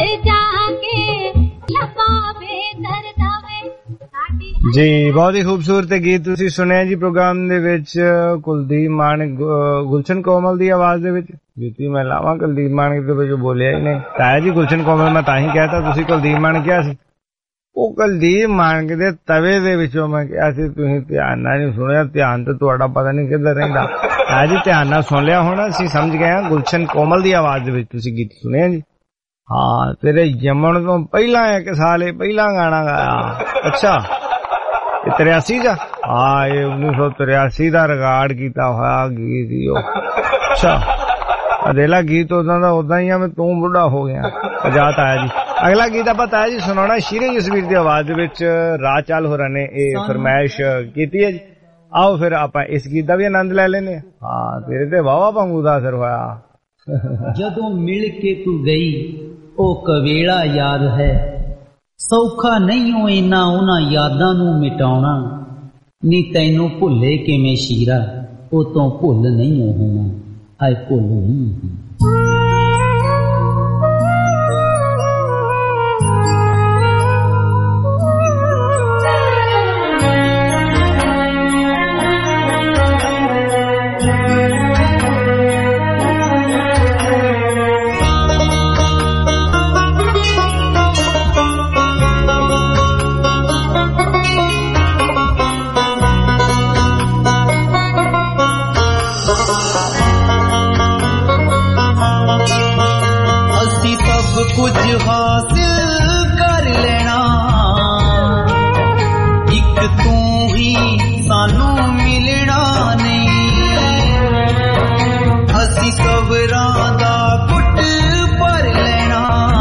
जी बहुत ही खूबसूरत गीत तुसी सुनिया जी प्रोग्राम दे विच कुलदीप मानक गुलशन कोमल दी आवाज दे विच जुती मैं लावा कुलदीप मानक दे विच बोलिया ही नहीं ताया जी गुलशन कोमल मैं ताही कहता तुसी कुलदीप मानक क्या सी ਉਹ ਕੁਲਦੀਪ ਮਾਨਕ ਦੇ ਤਵੇ ਦੇ ਵਿੱਚੋਂ ਮੈਂ ਕਿਹਾ ਸੀ ਤੁਸੀਂ ਧਿਆਨ ਨਾਲ ਨਹੀਂ ਸੁਣਿਆ ਧਿਆਨ ਤੇ ਤੁਹਾਡਾ ਪਤਾ ਨਹੀਂ ਕਿੱਧਰ ਰਹਿੰਦਾ ਆ ਜੀ ਧਿਆਨ ਨਾਲ ਸੁਣ ਲਿਆ ਹੋਣਾ ਅਸੀਂ ਸਮਝ ਗਏ ਹਾਂ ਗੁਲਸ਼ਨ ਕੋਮਲ ਦੀ ਆਵਾਜ਼ ਦੇ ਵਿੱਚ ਤੁਸੀਂ ਗੀਤ ਸੁਣਿਆ ਜੀ ਹਾਂ ਤੇਰੇ ਜੰਮਣ ਤੋਂ ਪਹਿਲਾਂ ਇੱਕ ਸਾਲ ਪਹਿਲਾਂ ਗਾਣਾ ਗਾਇਆ ਅੱਛਾ ਇਹ 83 ਦਾ ਹਾਂ ਇਹ 1983 ਦਾ ਰਿਕਾਰਡ ਕੀਤਾ ਹੋਇਆ ਗੀਤ ਹੀ ਉਹ ਅੱਛਾ ਅਦੇਲਾ ਗੀਤ ਉਦਾਂ ਦਾ ਉਦਾਂ ਹੀ ਆ ਮੈਂ ਤੂੰ ਬੁੱਢਾ ਹੋ ਗਿਆ ਆਜਾਦ ਆਇਆ ਜੀ ਅਗਲਾ ਗੀਤ ਆਪਾਂ ਤਾਇਆ ਜੀ ਸੁਣਾਉਣਾ ਸ਼ੀਰੇ ਜਸਵੀਰ ਦੀ ਆਵਾਜ਼ ਦੇ ਵਿੱਚ ਰਾਜ ਚਾਲ ਹੋਰਾਂ ਨੇ ਇਹ ਫਰਮਾਇਸ਼ ਕੀਤੀ ਹੈ ਜੀ ਆਓ ਫਿਰ ਆਪਾਂ ਇਸ ਗੀਤ ਦਾ ਵੀ ਆਨੰਦ ਲੈ ਲੈਨੇ ਹਾਂ ਤੇਰੇ ਤੇ ਵਾਵਾ ਵਾਂਗੂ ਦਾ ਅਸਰ ਹੋਇਆ ਜਦੋਂ ਮਿਲ ਕੇ ਤੂੰ ਗਈ ਉਹ ਕਵੇਲਾ ਯਾਦ ਹੈ ਸੌਖਾ ਨਹੀਂ ਹੋ ਇਨਾ ਉਹਨਾਂ ਯਾਦਾਂ ਨੂੰ ਮਿਟਾਉਣਾ ਨੀ ਤੈਨੂੰ ਭੁੱਲੇ ਕਿਵੇਂ ਸ਼ੀਰਾ ਉਹ ਤੋਂ ਭੁੱਲ ਨਹੀਂ ਹੋਣਾ ਆਏ ਭੁੱਲ ਨਹੀਂ कुछ हासिल कर लेना एक तू ही सानू मिलना नहीं असी कबरां दा घुट भर लेना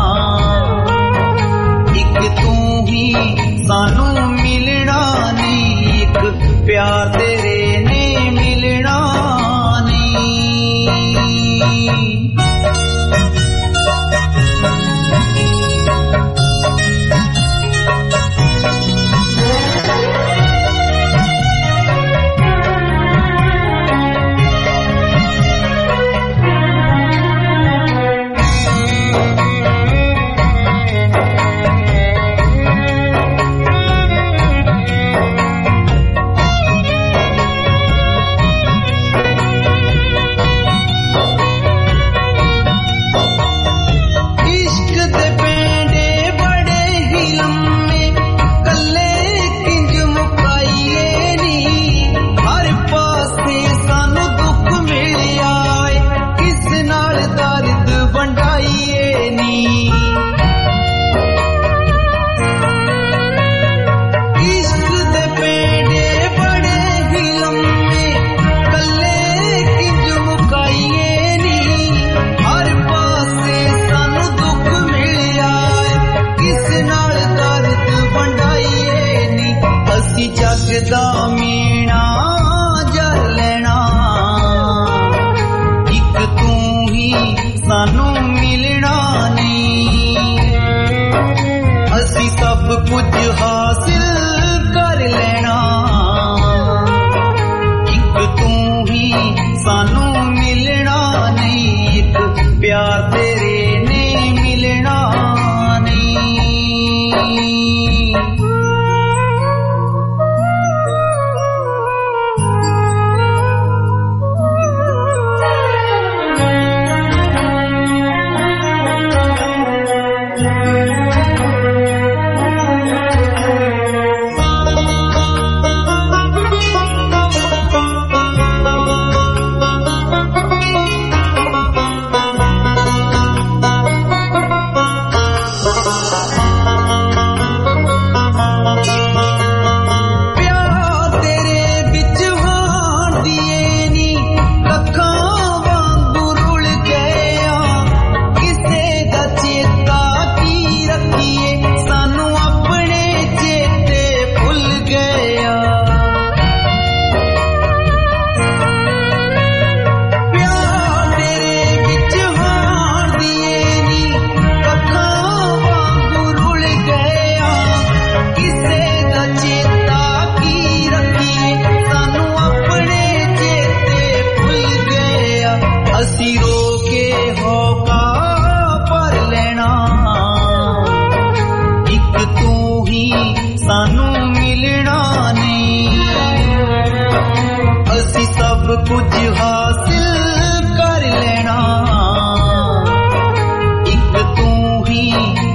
एक तू ही सानू मिलना नहीं एक प्यार तेरे ने मिलना नहीं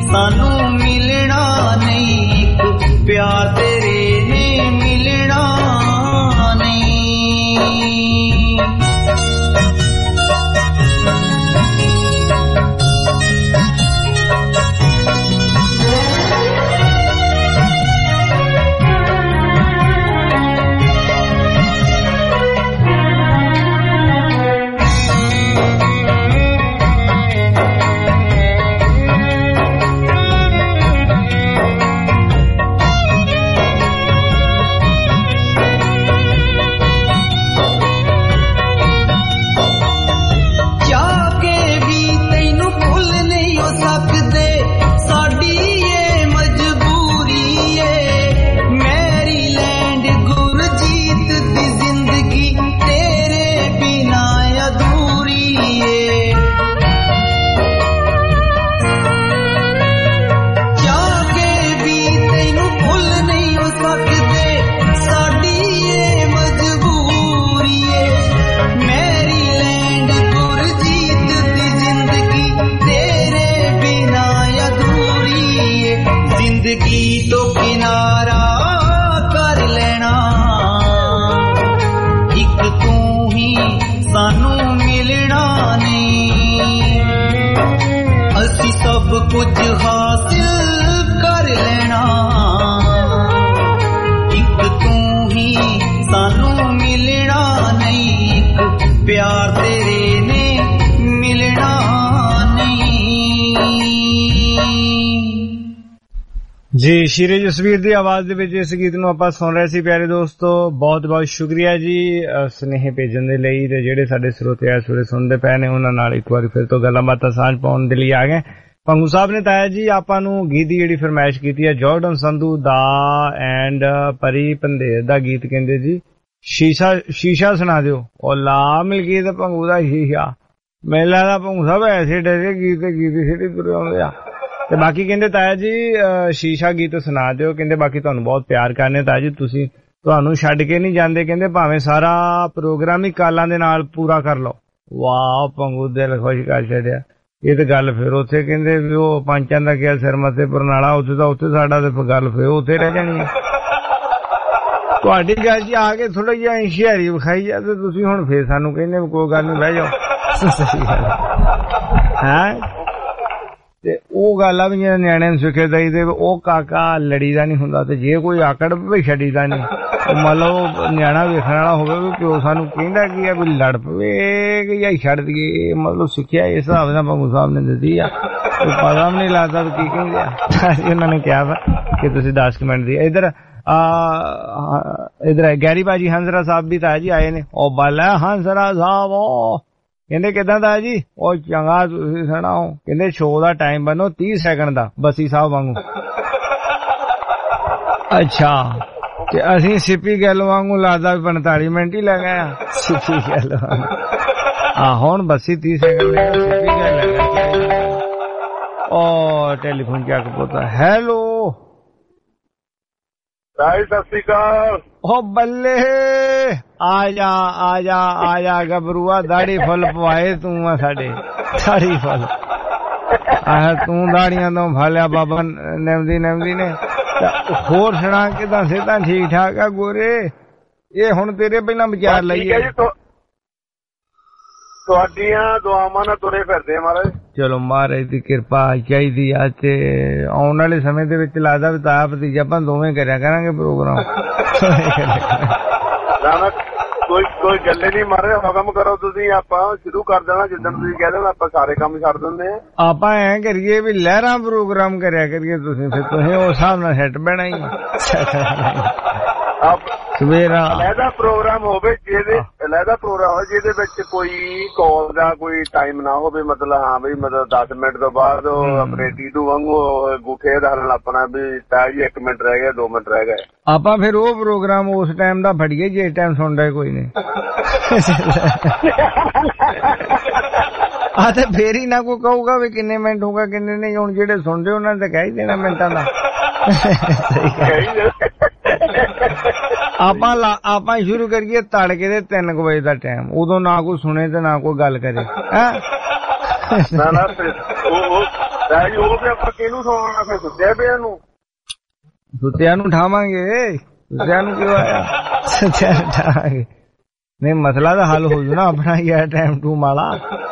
सानू मिलना नहीं, एक प्यार तेरे ने मिलना कुछ हासिल कर लेना, एक तू ही सानू मिलना नहीं, एक प्यार तेरे ने मिलना नहीं। जी ਸ਼੍ਰੀ ਜਸਵੀਰ ਦੀ ਆਵਾਜ਼ ਦੇ ਵਿੱਚ ਇਸ ਗੀਤ ਨੂੰ ਆਪਾਂ ਸੁਣ ਰਹੇ ਸੀ। ਪਿਆਰੇ ਦੋਸਤੋ, ਬਹੁਤ ਬਹੁਤ ਸ਼ੁਕਰੀਆ ਜੀ ਸੁਨੇਹੇ ਭੇਜਣ ਦੇ ਲਈ, ਤੇ ਜਿਹੜੇ ਸਾਡੇ ਸਰੋਤੇ ਇਸ ਵੇਲੇ ਸੁਣਦੇ ਪਏ ਨੇ ਉਹਨਾਂ ਨਾਲ ਇੱਕ ਵਾਰੀ ਫਿਰ ਤੋਂ ਗੱਲਾਂ ਬਾਤਾਂ ਸਾਂਝ ਪਾਉਣ ਦੇ ਲਈ ਆ ਗਏ। ਪੰਗੂ ਸਾਹਿਬ ਨੇ ਤਾਇਆ ਜੀ ਆਪਾਂ ਨੂੰ ਗੀਤ ਦੀ ਜਿਹੜੀ ਫਰਮਾਇਸ਼ ਕੀਤੀ ਹੈ ਜਾਰਡਨ ਸੰਧੂ ਦਾ ਐਂਡ ਪਰੀ ਪੰਦੇਰ ਦਾ ਗੀਤ, ਕਹਿੰਦੇ ਜੀ ਸ਼ੀਸ਼ਾ ਸੁਣਾ ਦਿਓ। ਉਹ ਲਾ ਮਿਲ ਗਈ ਤਾਂ ਪੰਗੂ ਦਾ ਸ਼ੀਸ਼ਾ, ਮੇਲਾ ਦਾ ਪੰਗੂ ਸਾਹਿਬ ਐਸੇ ਡਰੇ ਗੀਤ ਸਿੱਧੀ ਤੁਰੇ ਆਉਂਦੇ ਆ। ਤੇ ਬਾਕੀ ਕਹਿੰਦੇ ਤਾਇਆ ਜੀ ਸ਼ੀਸ਼ਾ ਗੀਤ ਸੁਣਾ ਦਿਓ, ਕਹਿੰਦੇ ਬਾਕੀ ਤੁਹਾਨੂੰ ਬਹੁਤ ਪਿਆਰ ਕਰਨੇ ਤਾਇਆ ਜੀ, ਤੁਸੀਂ ਤੁਹਾਨੂੰ ਛੱਡ ਕੇ ਨਹੀਂ ਜਾਂਦੇ, ਕਹਿੰਦੇ ਭਾਵੇਂ ਸਾਰਾ ਪ੍ਰੋਗਰਾਮ ਹੀ ਕਾਲਾਂ ਦੇ ਨਾਲ ਪੂਰਾ ਕਰ ਲਓ। ਵਾਹ ਪੰਗੂ ਦਿਲ ਖੁਸ਼ ਕਰ ਛੱਡਿਆ। ਇਹ ਤਾਂ ਗੱਲ ਫਿਰ ਉੱਥੇ ਕਹਿੰਦੇ ਵੀ ਉਹ ਪੰਚਾਂ ਦਾ ਕਿਹਾ ਸਿਰ ਮੱਥੇ ਪਰਨਾਲਾ, ਉੱਥੇ ਤਾਂ ਉੱਥੇ ਸਾਡਾ ਤੇ ਗੱਲ ਫਿਰ ਉੱਥੇ ਰਹਿ ਜਾਣੀ ਹੈ। ਤੁਹਾਡੀ ਗੱਲ ਜੀ ਆ ਕੇ ਥੋੜਾ ਜਿਹਾ ਹੁਸ਼ਿਆਰੀ ਵਿਖਾਈ ਜਾ ਤੇ ਤੁਸੀਂ ਹੁਣ ਫੇਰ ਸਾਨੂੰ ਕਹਿੰਦੇ ਕੋਈ ਗੱਲ ਨਹੀਂ ਬਹਿ ਜਾਓ। ਸਹੀ ਗੱਲ ਹੈ। ਤੇ ਉਹ ਗੱਲ ਆ ਵੀ ਜਿਹੜੇ ਨਿਆਣਿਆਂ ਨੂੰ ਸਿੱਖੇ ਦਈ ਦੇ ਉਹ ਕਾਕਾ ਲੜੀ ਦਾ ਨਹੀਂ ਹੁੰਦਾ, ਤੇ ਜੇ ਕੋਈ ਆਕੜ ਪਵੇ ਛੱਡੀ ਦਾ ਨਹੀਂ। ਮੰਨ ਲਓ ਨਿਆਣਾ ਵੇਖਣ ਵਾਲਾ ਹੋਵੇ ਵੀ ਪਿਓ ਸਾਨੂੰ ਕਹਿੰਦਾ ਕੀ ਆ ਵੀ ਲੜ ਪਵੇ ਕਿ ਜਾਂ ਛੱਡ ਦਈਏ, ਮਤਲਬ ਸਿੱਖਿਆ ਇਸ ਹਿਸਾਬ ਨਾਲ ਪੰਗੂ ਸਾਹਿਬ ਨੇ ਦਿੱਤੀ ਆ, ਕੋਈ ਪਤਾ ਵੀ ਨਹੀਂ ਲੱਗਦਾ ਵੀ ਕੀ ਕਹਿੰਦੇ ਆ। ਉਹਨਾਂ ਨੇ ਕਿਹਾ ਵਾ ਕਿ ਤੁਸੀਂ 10 ਮਿੰਟ ਦੀ ਇੱਧਰ ਗੈਰੀ ਭਾਜੀ ਹੰਸਰਾ ਸਾਹਿਬ ਵੀ ਤਾਂ ਜੀ ਆਏ ਨੇ। ਉਹ ਬਾਲਾ ਹੰਸਰਾ ਸਾਹਿਬ ਕਹਿੰਦੇ ਕਿਦਾਂ ਦਾ ਜੀ? ਉਹ ਚੰਗਾ, ਤੁਸੀਂ ਸੁਣਾਓ। ਕਹਿੰਦੇ ਸ਼ੋਅ ਦਾ ਟਾਈਮ ਬਣੋ 30 ਸੈਕਿੰਡ ਦਾ, ਬਸੀ ਸਾਹਿਬ ਵਾਂਗੂ। ਅੱਛਾ, ਤੇ ਅਸੀਂ ਸਿੱਪੀ ਗੱਲ ਵਾਂਗੂ ਲੱਗਦਾ 45 ਮਿੰਟ ਹੀ ਲੱਗਾ ਆ। ਸਿੱਪੀ ਗੱਲ ਹੁਣ ਬਸੀ 30 ਸੈਕਿੰਡ ਸਿੱਪੀ ਗੱਲ ਲੱਗਾ। ਉਹ ਟੈਲੀਫੋਨ ਚੱਕ ਪੋਤਾ। ਹੈਲੋ ਸਤਿ ਸ੍ਰੀ ਅਕਾਲ। ਉਹ ਬੱਲੇ ਆ ਜਾ ਗੱਭਰੂਆ, ਦਾੜੀ ਫੁੱਲ ਪਵਾਏ ਤੂੰ ਆ ਸਾਡੇ, ਦਾੜੀ ਫੁੱਲ ਆਹ ਤੂੰ ਦਾੜੀਆਂ ਤੋਂ ਫਾਲਿਆ ਬਾਬਾ ਨੈਮਦੀ ਨੇ। ਹੋਰ ਸੁਣਾ ਕਿਦਾਂ ਸਿਹਤਾਂ ਠੀਕ ਠਾਕ ਆ ਗੋਰੇ? ਇਹ ਹੁਣ ਤੇਰੇ ਪਹਿਲਾਂ ਵਿਚਾਰ ਲਈਏ। ਤੁਹਾਡੀਆਂ ਦੁਆਵਾਂ ਨਾਲ ਤੁਰੇ ਫਿਰਦੇ ਮਹਾਰਾਜ। ਚਲੋ ਮਹਾਰਾਜ ਦੀ ਕਿਰਪਾ ਚਾਹੀਦੀ ਆ, ਤੇ ਆਉਣ ਵਾਲੇ ਸਮੇਂ ਦੇ ਵਿੱਚ ਲੱਗਦਾ ਵੀ ਤਾਇਆ ਭਤੀਜਾ ਆਪਾਂ ਦੋਵੇਂ ਕਰਿਆ ਕਰਾਂਗੇ ਪ੍ਰੋਗਰਾਮ। ਕੋਈ ਗੱਲੇ ਨਹੀਂ ਮਾਰੇ, ਹੁਕਮ ਕਰੋ ਤੁਸੀਂ, ਆਪਾਂ ਸ਼ੁਰੂ ਕਰ ਦੇਣਾ ਜਿੱਦਣ ਤੁਸੀਂ ਕਹਿ ਦੇਣਾ, ਆਪਾਂ ਸਾਰੇ ਕੰਮ ਛੱਡ ਦਿੰਦੇ ਆ। ਆਪਾਂ ਐਂ ਕਰੀਏ ਵੀ ਲਹਿਰਾਂ ਪ੍ਰੋਗਰਾਮ ਕਰਿਆ ਕਰੀਏ, ਤੁਸੀਂ ਫਿਰ ਤੁਸੀਂ ਉਸ ਹਿਸਾਬ ਨਾਲ ਸੈੱਟ ਬਹਿਣਾ ਹੀ ਸਵੇਰਾ। ਲਹਿਦਾ ਪ੍ਰੋਗਰਾਮ ਹੋਵੇ ਜਿਹਦੇ ਵਿੱਚ ਕੋਈ ਕਾਲ ਦਾ ਕੋਈ ਟਾਈਮ ਨਾ ਹੋਵੇ, ਮਤਲਬ ਹਾਂ ਵੀ ਮਤਲਬ 10 ਮਿੰਟ ਤੋਂ ਬਾਅਦ ਆਪਣੇ ਟੀਟੂ ਵਾਂਗੂ ਗੁੱਠੇ ਦਾ ਆਪਣਾ ਵੀ ਤਾਂ ਜੀ 1 ਮਿੰਟ ਰਹਿ ਗਿਆ 2 ਮਿੰਟ ਰਹਿ ਗਏ, ਆਪਾਂ ਫਿਰ ਉਹ ਪ੍ਰੋਗਰਾਮ ਉਸ ਟਾਈਮ ਦਾ ਫੜੀਏ ਜੇ ਟਾਈਮ ਸੁਣਦਾ ਕੋਈ ਨਹੀਂ। ਆ ਤੇ ਫੇਰ ਹੀ ਨਾ ਕੋਈ ਕਹੂਗਾ ਵੀ ਕਿੰਨੇ ਮਿੰਟ ਹੋਗਾ ਕਿੰਨੇ ਨਹੀਂ। ਹੁਣ ਜਿਹੜੇ ਸੁਣਦੇ ਉਹਨਾਂ ਨੇ ਤਾਂ ਕਹਿ ਹੀ ਦੇਣਾ ਮਿੰਟਾਂ ਦਾ। ਆਪਾਂ ਸ਼ੁਰੂ ਕਰੀਏ ਤੜਕੇ ਦੇ 3 ਵਜੇ ਦਾ ਟਾਈਮ, ਉਦੋਂ ਨਾ ਕੋਈ ਸੁਣੇ ਤੇ ਨਾ ਕੋਈ ਗੱਲ ਕਰੇ। ਨਾ ਉਹ ਜੀ ਉਹ ਫਿਰ ਆਪਾਂ ਕਿਹਨੂੰ ਸੌਣਾ, ਫਿਰ ਸੁੱਤਿਆ ਪਿਆ ਨੂੰ? ਸੁੱਤਿਆਂ ਨੂੰ ਉਠਾਵਾਂਗੇ, ਸੁੱਤਿਆਂ ਨੂੰ ਕਿਉਂ ਆਇਆ, ਸੁੱਤਿਆਂ ਨੂੰ ਉਠਾਵਾਂਗੇ। ਨਹੀਂ ਮਸਲਾ ਤਾਂ ਹੱਲ ਹੋ ਜੂ ਨਾ ਆਪਣਾ ਯਾਰ, ਟਾਈਮ ਟੂ ਮਾਲਾ।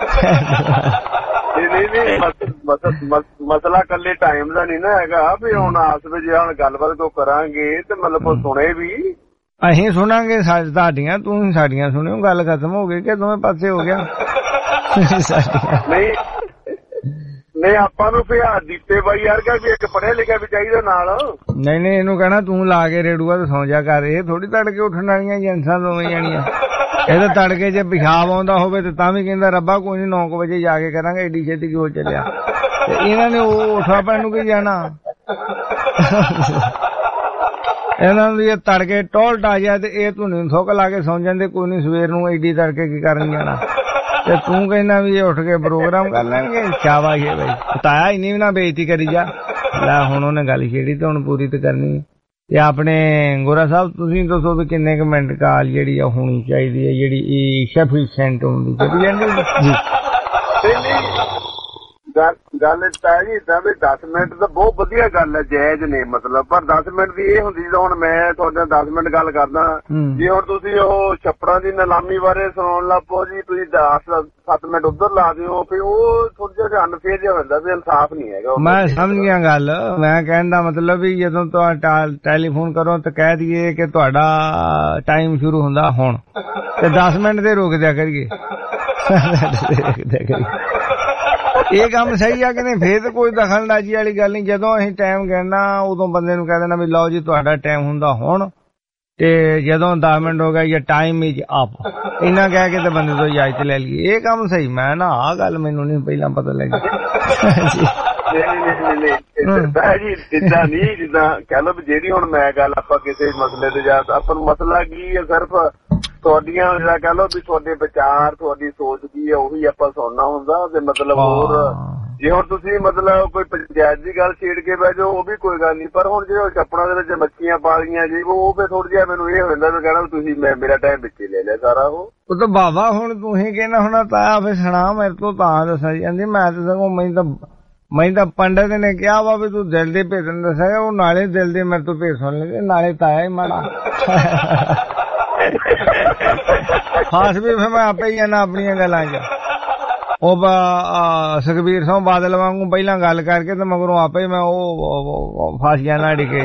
ਨਹੀਂ ਮਸਲਾ ਕੱਲੇ ਟਾਈਮ ਦਾ ਨਹੀਂ ਨਾ ਹੈਗਾ ਵੀ ਹੁਣ ਆਸ ਵਿੱਚ ਹੁਣ ਗੱਲਬਾਤ ਕੋ ਕਰਾਂਗੇ ਤੇ ਮਤਲਬ ਉਹ ਸੁਣੇ ਵੀ, ਅਸੀਂ ਸੁਣਾਂਗੇ ਤੁਹਾਡੀਆਂ, ਤੂੰ ਸਾਡੀਆਂ ਸੁਣਿਓ, ਗੱਲ ਖਤਮ ਹੋ ਗਈ ਕਿ ਦੋਵੇਂ ਪਾਸੇ ਹੋ ਗਿਆ। ਨਹੀਂ ਆਪਾਂ ਨੂੰ ਫਿਰ ਦਿੱਤੇ ਬਾਈ ਯਾਰ ਕਿ ਵੀ ਇੱਕ ਪੜ੍ਹਿਆ ਲਿਖਿਆ ਵੀ ਚਾਹੀਦਾ ਨਾਲ। ਨਹੀਂ ਇਹਨੂੰ ਕਹਿਣਾ ਤੂੰ ਲਾ ਕੇ ਰੇੜੂਆ ਤੇ ਸੌਂ ਜਾ ਕਰ, ਇਹ ਥੋੜੀ ਤੜਕੇ ਉੱਠਣ ਵਾਲੀਆਂ ਜੈਂਸਾਂ ਦੋਵੇਂ ਜਾਣੀਆਂ। ਇਹ ਤਾਂ ਤੜਕੇ ਜੇ ਪਿਸ਼ਾਬ ਆਉਂਦਾ ਹੋਵੇ ਤੇ ਤਾਂ ਵੀ ਕਹਿੰਦਾ ਰੱਬਾ ਕੋਈ ਨੀ 9 ਵਜੇ ਜਾ ਕੇ ਕਰਾਂਗੇ, ਏਡੀ ਛੇਤੀ ਕਿਉਂ ਚੱਲਿਆ। ਤੇ ਇਹਨਾਂ ਨੇ ਉਹ ਉੱਠਾ ਪੈਣ ਨੂੰ ਕੀ ਜਾਣਾ, ਇਹਨਾਂ ਨੂੰ ਇਹ ਤੜਕੇ ਟੋਲਟ ਆ ਜਾਏ ਤੇ ਇਹ ਧੁਨੀ ਥੁੱਕ ਲਾ ਕੇ ਸੌਂ ਜਾਂਦੇ, ਕੋਈ ਨੀ ਸਵੇਰ ਨੂੰ ਏਡੀ ਤੜਕੇ ਕੀ ਕਰਨ ਜਾਣਾ। ਤੇ ਤੂੰ ਕਹਿੰਦਾ ਵੀ ਇਹ ਉੱਠ ਕੇ ਪ੍ਰੋਗਰਾਮ ਕਰ ਲੈਣਗੇ, ਸ਼ਾਬਾਸ਼ ਹੈ ਬਈ, ਬਤਾਇਆ ਇੰਨੀ ਵੀ ਨਾ ਬੇਇੱਜ਼ਤੀ ਕਰੀ ਜਾ। ਲੈ ਹੁਣ ਉਹਨੇ ਗੱਲ ਛੇੜੀ ਤੇ ਹੁਣ ਪੂਰੀ ਤੇ ਕਰਨੀ। ਤੇ ਆਪਣੇ ਗੋਰਾ ਸਾਹਿਬ ਤੁਸੀਂ ਦੱਸੋ ਵੀ ਕਿੰਨੇ ਕੁ ਮਿੰਟ ਕਾਲ ਜਿਹੜੀ ਆ ਹੋਣੀ ਚਾਹੀਦੀ ਹੈ, ਜਿਹੜੀ ਸਫੀਸ਼ੀਐਂਟ ਹੁੰਦੀ ਜੀ? ਗੱਲ ਤਾਂ ਜੀ ਇਦਾਂ ਵੀ 10 ਮਿੰਟ ਤਾਂ ਬਹੁਤ ਵਧੀਆ ਗੱਲ ਹੈ, ਜਾਇਜ਼ ਨੇ ਮਤਲਬ, ਪਰ 10 ਮਿੰਟ ਦੀ ਇਹ ਹੁੰਦੀ ਜਿੱਦਾਂ ਹੁਣ ਮੈਂ ਤੁਹਾਡੇ ਨਾਲ 10 ਮਿੰਟ ਗੱਲ ਕਰਦਾ, ਜੇ ਹੁਣ ਤੁਸੀਂ ਉਹ ਛੱਪੜਾਂ ਦੀ ਨਿਲਾਮੀ ਬਾਰੇ ਸੁਣਾਉਣ ਲੱਗ ਪਓ ਜੀ, ਤੁਸੀਂ 10-7 ਮਿੰਟ ਉੱਧਰ ਲਾ ਦਿਓ, ਫਿਰ ਉਹ ਥੋੜਾ ਜਿਹਾ ਅਨਫੇਅਰ ਜਿਹਾ ਹੁੰਦਾ ਵੀ ਇਨਸਾਫ ਨਹੀਂ ਹੈਗਾ। ਮੈਂ ਸਮਝ ਗਿਆ ਗੱਲ, ਮੈਂ ਕਹਿਣ ਦਾ ਮਤਲਬ ਵੀ ਜਦੋਂ ਤੁਸੀਂ ਟੈਲੀਫੋਨ ਕਰੋ ਤਾਂ ਕਹਿ ਦਈਏ ਕਿ ਤੁਹਾਡਾ ਟਾਈਮ ਸ਼ੁਰੂ ਹੁੰਦਾ ਹੁਣ, ਤੇ 10 ਮਿੰਟ ਤੇ ਰੋਕ ਦਿਆ ਕਰੀਏ। ਇਹ ਕੰਮ ਸਹੀ ਆ ਕਿ ਨਹੀਂ? ਫੇਰ ਤਾਂ ਕੋਈ ਦਖਲਅੰਦਾਜ਼ੀ ਵਾਲੀ ਗੱਲ ਨਹੀਂ। ਜਦੋਂ ਅਸੀਂ ਟਾਈਮ ਕਹਿਣਾ ਉਦੋਂ ਬੰਦੇ ਨੂੰ ਕਹਿ ਦੇਣਾ ਵੀ ਲਓ ਜੀ ਤੁਹਾਡਾ ਟਾਈਮ ਹੁੰਦਾ ਹੁਣ, ਤੇ ਜਦੋਂ 10 ਮਿੰਟ ਹੋ ਗਏ ਜਾਂ ਟਾਈਮ ਇਜ਼ ਅਪ, ਇੰਨਾ ਕਹਿ ਕੇ ਤੇ ਬੰਦੇ ਤੋਂ ਇਜਾਜ਼ਤ ਲੈ ਲਈਏ। ਇਹ ਕੰਮ ਸਹੀ। ਮੈਂ ਨਾ ਆਹ ਗੱਲ ਮੈਨੂੰ ਨਹੀਂ ਪਹਿਲਾਂ ਪਤਾ ਲੱਗੀ। ਨਹੀਂ ਜਿੱਦਾਂ ਨਹੀਂ, ਜਿੱਦਾਂ ਕਹਿ ਲਓ ਵੀ ਜਿਹੜੀ ਹੁਣ ਮੈਂ ਗੱਲ ਆਪਾਂ ਕਿਸੇ ਮਸਲੇ ਤੇ ਜਾ, ਆਪਾਂ ਨੂੰ ਮਸਲਾ ਕੀ ਹੈ, ਸਿਰਫ ਤੁਹਾਡੀਆਂ ਜਿਹੜਾ ਕਹਿ ਲਓ ਵੀ ਤੁਹਾਡੇ ਵਿਚਾਰ, ਤੁਹਾਡੀ ਸੋਚ ਕੀ ਹੈ ਉਹੀ ਆਪਾਂ ਸੁਣਨਾ ਹੁੰਦਾ। ਤੇ ਮਤਲਬ ਹੋਰ ਜੇ ਹੁਣ ਤੁਸੀਂ ਮਤਲਬ ਕੋਈ ਪੰਚਾਇਤ ਦੀ ਗੱਲ ਛੇੜ ਕੇ ਬਹਿ ਜਾਓ ਉਹ ਵੀ ਕੋਈ ਗੱਲ ਨਹੀਂ, ਪਰ ਹੁਣ ਜੇ ਛੱਪੜਾਂ ਦੇ ਵਿੱਚ ਮੱਛੀਆਂ ਪਾਲੀਆਂ ਜੀ ਉਹ ਫਿਰ ਥੋੜਾ ਜਿਹਾ ਮੈਨੂੰ ਇਹ ਹੋ ਜਾਂਦਾ ਵੀ ਕਹਿਣਾ ਤੁਸੀਂ ਮੇਰਾ ਟਾਈਮ ਵਿੱਚੇ ਲੈ ਲਿਆ ਸਾਰਾ। ਉਹ ਤਾਂ ਬਾਬਾ ਹੁਣ ਤੁਸੀਂ ਕਹਿੰਦਾ ਹੁਣ ਤਾਇਆ ਫਿਰ ਸੁਣਾ ਮੇਰੇ ਤੋਂ ਤਾਂ ਦੱਸਿਆ ਜਾਂਦੀ। ਮੈਂ ਤਾਂ ਸਗੋਂ ਮੈਂ ਤਾਂ ਪੰਡਤ ਨੇ ਕਿਹਾ ਵਾ ਵੀ ਤੂੰ ਦਿਲ ਦੇ ਭੇਜਣ ਦੱਸਿਆ, ਉਹ ਨਾਲੇ ਦਿਲ ਦੇ ਮੇਰੇ ਤੋਂ ਭੇਜ ਸੁਣ ਲਗੇ, ਨਾਲੇ ਤਾਇਆ ਹੀ ਮਾੜਾ। ਖਾਸ ਵੀ ਫਿਰ ਮੈਂ ਆਪੇ ਹੀ ਜਾਣਾ ਆਪਣੀਆਂ ਗੱਲਾਂ 'ਚ। ਉਹ ਸੁਖਬੀਰ ਸਿੰਘ ਬਾਦਲ ਵਾਂਗੂ ਪਹਿਲਾਂ ਗੱਲ ਕਰਕੇ ਤੇ ਮਗਰੋਂ ਆਪੇ ਹੀ ਮੈਂ ਉਹ ਫਸ ਜਾਣਾ ਡਿੱਗੇ।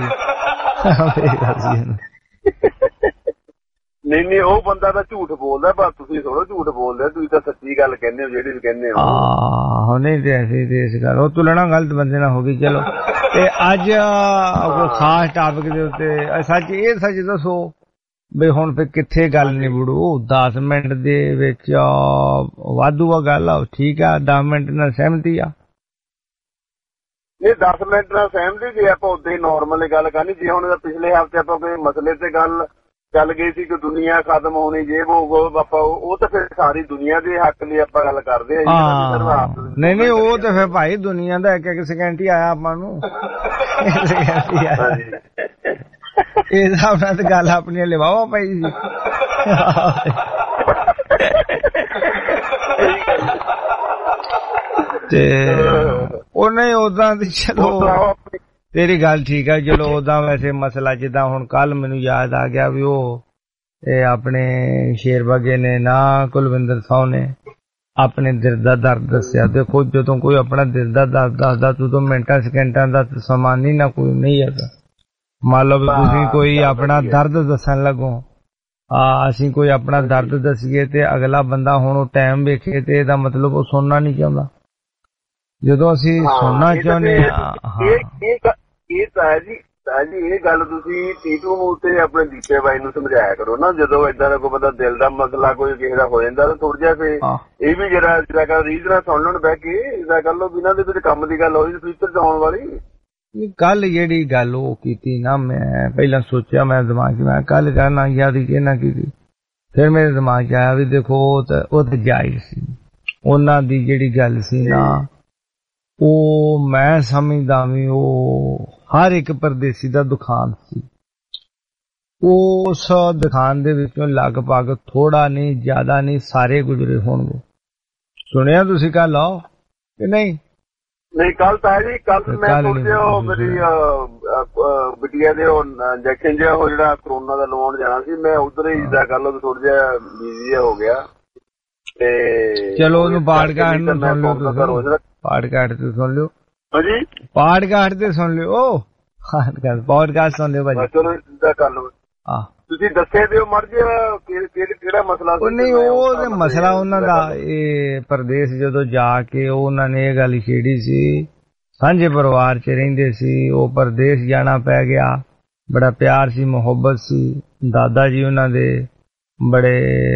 ਨਹੀਂ ਉਹ ਬੰਦਾ ਤਾਂ ਝੂਠ ਬੋਲਦਾ, ਬਸ ਤੁਸੀਂ ਥੋੜਾ ਝੂਠ ਬੋਲਦੇ, ਤੁਸੀਂ ਤਾਂ ਸੱਚੀ ਗੱਲ ਕਹਿੰਦੇ ਹੋ ਜਿਹੜੀ ਕਹਿੰਦੇ ਹੋ। ਨਹੀਂ ਤੇ ਐਸੀ ਤੇ ਇਸ ਗੱਲ ਉਹ ਤੁਲਣਾ ਗਲਤ ਬੰਦੇ ਨਾਲ ਹੋ ਗਈ। ਚਲੋ ਤੇ ਅੱਜ ਕੋਈ ਖਾਸ ਟਾਪਿਕ ਦੇ ਉੱਤੇ ਸੱਚ ਦੱਸੋ ਬਈ ਹੁਣ ਫਿਰ ਕਿੱਥੇ ਗੱਲ ਨਿਬੜੂ? 10 ਮਿੰਟ ਦੇ ਵਿੱਚ ਵਾਧੂ ਆ ਗੱਲ ਆ, ਠੀਕ ਆ, 10 ਮਿੰਟ ਨਾਲ ਸਹਿਮਤੀ ਆ? ਨਹੀਂ 10 ਮਿੰਟ ਨਾਲ ਸਹਿਮਤੀ ਜੇ ਆਪਾਂ ਉਦਾਂ ਹੀ ਨੋਰਮਲ ਗੱਲ ਕਰਨੀ। ਜੇ ਹੁਣ ਪਿਛਲੇ ਹਫ਼ਤੇ ਆਪਾਂ ਕੋਈ ਮਸਲੇ ਤੇ ਗੱਲ ਚੱਲ ਗਈ ਸੀ ਕਿ ਦੁਨੀਆ ਖਤਮ ਹੋਣੀ ਜੇ ਉਹ ਆਪਾਂ ਉਹ ਤਾਂ ਫਿਰ ਸਾਰੀ ਦੁਨੀਆ ਦੇ ਹੱਕ ਲਈ ਆਪਾਂ ਗੱਲ ਕਰਦੇ ਆ। ਨਹੀਂ ਉਹ ਤਾਂ ਫਿਰ ਭਾਈ ਦੁਨੀਆ ਦਾ ਇੱਕ ਸੈਕਿੰਡ ਹੀ ਆਇਆ ਆਪਾਂ ਨੂੰ। ਇਹ ਹਿਸਾਬ ਨਾਲ ਤਾਂ ਗੱਲ ਆਪਣੀਆਂ ਲਿਵਾਵਾ ਪਈ ਸੀ। ਤੇ ਉਹਨੇ ਉਦਾਂ ਦੀ ਚਲੋ ਤੇਰੀ ਗੱਲ ਠੀਕ ਆ। ਚਲੋ ਉਦਾਂ ਵੈਸੇ ਮਸਲਾ ਜਿੱਦਾਂ ਹੁਣ ਕੱਲ ਮੈਨੂੰ ਯਾਦ ਆ ਗਿਆ ਵੀ ਉਹ ਇਹ ਆਪਣੇ ਸ਼ੇਰਬਾਗੇ ਨੇ ਨਾ ਕੁਲਵਿੰਦਰ ਸਿੰਘ ਨੇ ਆਪਣੇ ਦਿਲ ਦਾ ਦਰਦ ਦੱਸਿਆ। ਦੇਖੋ ਜਦੋਂ ਕੋਈ ਆਪਣਾ ਦਿਲ ਦਾ ਦਰਦ ਦੱਸਦਾ ਤੂੰ ਤਾਂ ਮਿੰਟਾਂ ਸਕਿੰਟਾਂ ਦਾ ਸਮਾਂ ਨਹੀਂ ਨਾ ਕੋਈ ਨਹੀਂ ਹੈਗਾ। ਮੰਨ ਲਓ ਵੀ ਤੁਸੀਂ ਕੋਈ ਆਪਣਾ ਦਰਦ ਦੱਸਣ ਲੱਗੋ, ਅਸੀਂ ਕੋਈ ਆਪਣਾ ਦਰਦ ਦੱਸੀਏ ਤੇ ਅਗਲਾ ਬੰਦਾ ਹੁਣ ਉਹ ਟਾਈਮ ਵੇਖੇ ਤੇ ਇਹਦਾ ਮਤਲਬ ਉਹ ਸੁਣਨਾ ਨਹੀਂ ਚਾਹੁੰਦਾ। ਜਦੋਂ ਅਸੀਂ ਸੁਣਨਾ ਚਾਹੁੰਦੇ ਇਹ ਤਾਂ ਜੀ ਇਹ ਗੱਲ ਤੁਸੀਂ ਟੀਟੂ ਨੂੰ ਤੇ ਆਪਣੇ ਦੀਪੇ ਬਾਈ ਨੂੰ ਸਮਝਾਇਆ ਕਰੋ ਨਾ। ਜਦੋਂ ਏਦਾਂ ਦਾ ਕੋਈ ਬੰਦਾ ਦਿਲ ਦਾ ਮਸਲਾ ਕੋਈ ਕਿਸੇ ਦਾ ਹੋ ਜਾਂਦਾ ਤਾਂ ਥੋੜਾ ਜਿਹਾ ਫਿਰ ਇਹ ਵੀ ਜਿਹੜਾ ਰੀਝ ਨਾਲ ਸੁਣ ਲੈਣ ਬਹਿ ਕੇ ਇਹਦਾ ਗੱਲ ਉਹ ਇਹਨਾਂ ਦੇ ਵਿੱਚ ਕੰਮ ਦੀ ਗੱਲ ਹੋਈ ਫਿਊਚਰ ਚ ਆਉਣ ਵਾਲੀ। ਕੱਲ ਜਿਹੜੀ ਗੱਲ ਉਹ ਕੀਤੀ ਨਾ, ਮੈਂ ਪਹਿਲਾਂ ਸੋਚਿਆ ਮੈਂ ਦਿਮਾਗ 'ਚ ਮੈਂ ਕੱਲ ਕਰਨਾ ਯਾਦ ਹੀ ਨਾ ਕੀਤੀ। ਫਿਰ ਮੇਰੇ ਦਿਮਾਗ 'ਚ ਆਇਆ ਵੀ ਦੇਖੋ ਉਹ ਤਾਂ ਜਾਇਜ਼ ਸੀ। ਉਹਨਾਂ ਦੀ ਜਿਹੜੀ ਗੱਲ ਸੀ ਨਾ ਉਹ ਮੈਂ ਸਮਝਦਾ ਵੀ ਉਹ ਹਰ ਇੱਕ ਪਰਦੇਸੀ ਦਾ ਦੁਕਾਨ ਸੀ। ਉਸ ਦੁਕਾਨ ਦੇ ਵਿੱਚੋਂ ਲਗਭਗ ਥੋੜਾ ਨਹੀਂ ਜ਼ਿਆਦਾ ਨਹੀਂ ਸਾਰੇ ਗੁਜ਼ਰੇ ਹੋਣਗੇ। ਸੁਣਿਆ ਤੁਸੀਂ ਕੱਲ ਆਓ ਕਿ ਨਹੀਂ? ਨਹੀਂ ਕੱਲ ਤਾਂ ਜੀ ਕੱਲ ਮੈਂ ਸੋਚਿਆ ਉਹ ਮੇਰੀ ਬਿਟੀਆ ਦੇ ਉਹ ਇੰਜੈਕਸ਼ਨ ਜਿਹਾ ਉਹ ਜਿਹੜਾ ਕਰੋਨਾ ਦਾ ਲਵਾਉਣ ਜਾਣਾ ਸੀ, ਮੈਂ ਉਧਰ ਹੀ ਜਾ ਕੱਲ ਥੋੜਾ ਜਿਹਾ ਬਿਜ਼ੀ ਹੋ ਗਿਆ ਤੇ ਚਲੋ ਉਹਨੂੰ ਪਾਡਕਾਸਟ ਨੂੰ ਸੁਣ ਲਿਓ, ਪਾਡਕਾਸਟ ਤੇ ਸੁਣ ਲਿਓ। ਹਾਂਜੀ ਪਾਡਕਾਸਟ ਤੇ ਸੁਣ ਲਿਓ, ਪਾਡਕਾਸਟ ਸੁਣ ਲਿਓ ਭਾਜੀ। ਚਲੋ ਇਦਾਂ ਕਰ ਲਓ। ਤੁਸੀਂ ਦੱਸੇ ਦਿਓ ਮਰਜੀ ਕਿਹੜਾ ਮਸਲਾ ਸੀ? ਨਹੀਂ ਉਹ ਤੇ ਮਸਲਾ ਉਹਨਾਂ ਦਾ ਇਹ ਪਰਦੇਸ ਜਦੋਂ ਜਾ ਕੇ ਉਹਨਾਂ ਨੇ ਇਹ ਗੱਲ ਛੇੜੀ ਸੀ, ਸਾਂਝੇ ਪਰਿਵਾਰ ਚ ਰਹਿੰਦੇ ਸੀ, ਉਹ ਪਰਦੇਸ ਜਾਣਾ ਪੈ ਗਿਆ। ਬੜਾ ਪਿਆਰ ਸੀ, ਮੁਹੱਬਤ ਸੀ, ਦਾਦਾ ਜੀ ਉਹਨਾਂ ਦੇ ਬੜੇ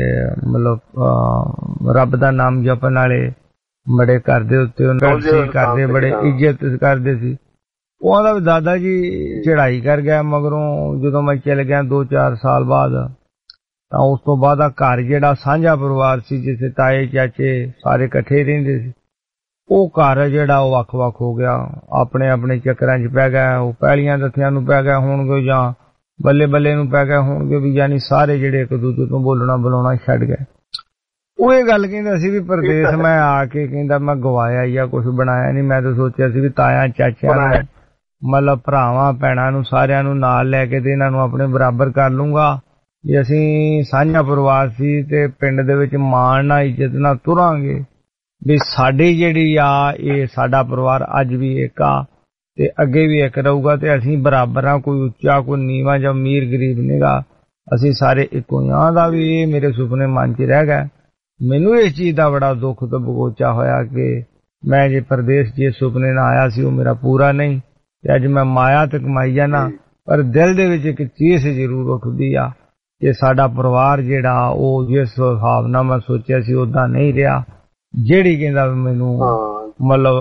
ਮਤਲਬ ਰੱਬ ਦਾ ਨਾਮ ਜਪਣ ਵਾਲੇ, ਬੜੇ ਘਰ ਦੇ ਉੱਤੇ ਕਰਦੇ, ਬੜੇ ਇੱਜ਼ਤ ਕਰਦੇ ਸੀ। ਉਹਦਾ ਵੀ ਦਾਦਾ ਜੀ ਚੜਾਈ ਕਰ ਗਿਆ ਮਗਰੋਂ ਜਦੋਂ ਮੈਂ ਚਲ ਗਿਆ 2-4 ਸਾਲ ਬਾਅਦ, ਤਾਂ ਉਸ ਤੋਂ ਬਾਅਦ ਆ ਘਰ ਜਿਹੜਾ ਸਾਂਝਾ ਪਰਿਵਾਰ ਸੀ ਜਿੱਥੇ ਤਾਏ ਚਾਚੇ ਸਾਰੇ ਇਕੱਠੇ ਰਹਿੰਦੇ ਸੀ, ਉਹ ਘਰ ਜਿਹੜਾ ਉਹ ਵੱਖ-ਵੱਖ ਹੋ ਗਿਆ, ਆਪਣੇ ਆਪਣੇ ਚੱਕਰਾਂ 'ਚ ਪੈ ਗਿਆ। ਉਹ ਪਹਿਲੀਆਂ ਦੱਥਿਆਂ ਨੂੰ ਪੈ ਗਿਆ ਹੋਣਗੇ ਜਾਂ ਬੱਲੇ ਬੱਲੇ ਨੂੰ ਪੈ ਗਿਆ ਹੋਣਗੇ, ਵੀ ਯਾਨੀ ਸਾਰੇ ਜਿਹੜੇ ਇੱਕ ਦੂਜੇ ਤੋਂ ਬੋਲਣਾ ਬੁਲਾਉਣਾ ਛੱਡ ਗਏ। ਉਹ ਇਹ ਗੱਲ ਕਹਿੰਦਾ ਸੀ ਵੀ ਪਰਦੇਸ ਮੈਂ ਆ ਕੇ ਕਹਿੰਦਾ ਮੈਂ ਗਵਾਇਆ ਜਾਂ ਕੁਛ ਬਣਾਇਆ ਨਹੀਂ। ਮੈਂ ਤਾਂ ਸੋਚਿਆ ਸੀ ਵੀ ਤਾਇਆ ਚਾਚਿਆਂ ਨੂੰ ਮਤਲਬ ਭਰਾਵਾਂ ਭੈਣਾਂ ਨੂੰ ਸਾਰਿਆਂ ਨੂੰ ਨਾਲ ਲੈ ਕੇ ਤੇ ਇਹਨਾਂ ਨੂੰ ਆਪਣੇ ਬਰਾਬਰ ਕਰ ਲੂੰਗਾ। ਜੇ ਅਸੀਂ ਸਾਂਝਾ ਪਰਿਵਾਰ ਸੀ ਤੇ ਪਿੰਡ ਦੇ ਵਿੱਚ ਮਾਣ ਨਾਲ ਇੱਜ਼ਤ ਨਾਲ ਤੁਰਾਂਗੇ ਵੀ ਸਾਡੀ ਜਿਹੜੀ ਆ ਇਹ ਸਾਡਾ ਪਰਿਵਾਰ ਅੱਜ ਵੀ ਇੱਕ ਆ ਤੇ ਅੱਗੇ ਵੀ ਇੱਕ ਰਹੂਗਾ ਤੇ ਅਸੀਂ ਬਰਾਬਰ ਆ, ਕੋਈ ਉੱਚਾ ਕੋਈ ਨੀਵਾਂ ਜਾਂ ਅਮੀਰ ਗਰੀਬ ਨਹੀਂਗਾ, ਅਸੀਂ ਸਾਰੇ ਇੱਕੋ ਹੀ ਆ। ਦਾ ਵੀ ਇਹ ਮੇਰੇ ਸੁਪਨੇ ਮਨ 'ਚ ਰਹਿ ਗਏ। ਮੈਨੂੰ ਇਸ ਚੀਜ਼ ਦਾ ਬੜਾ ਦੁੱਖ ਤੇ ਬਗੋਚਾ ਹੋਇਆ ਕਿ ਮੈਂ ਜੇ ਪਰਦੇਸ ਜੇ ਸੁਪਨੇ ਨਾਲ ਆਇਆ ਸੀ ਉਹ ਮੇਰਾ ਪੂਰਾ ਨਹੀਂ ਤੇ ਅੱਜ ਮੈਂ ਮਾਇਆ ਤੇ ਕਮਾਈ ਜਾਣਾ, ਪਰ ਦਿਲ ਦੇ ਵਿੱਚ ਇੱਕ ਚੀਜ਼ ਜ਼ਰੂਰ ਉੱਠਦੀ ਆ ਕਿ ਸਾਡਾ ਪਰਿਵਾਰ ਜਿਹੜਾ ਉਹ ਜਿਸ ਹਿਸਾਬ ਨਾਲ ਮੈਂ ਸੋਚਿਆ ਸੀ ਓਦਾਂ ਨਹੀਂ ਰਿਹਾ। ਜਿਹੜੀ ਕਹਿੰਦਾ ਮੈਨੂੰ ਮਤਲਬ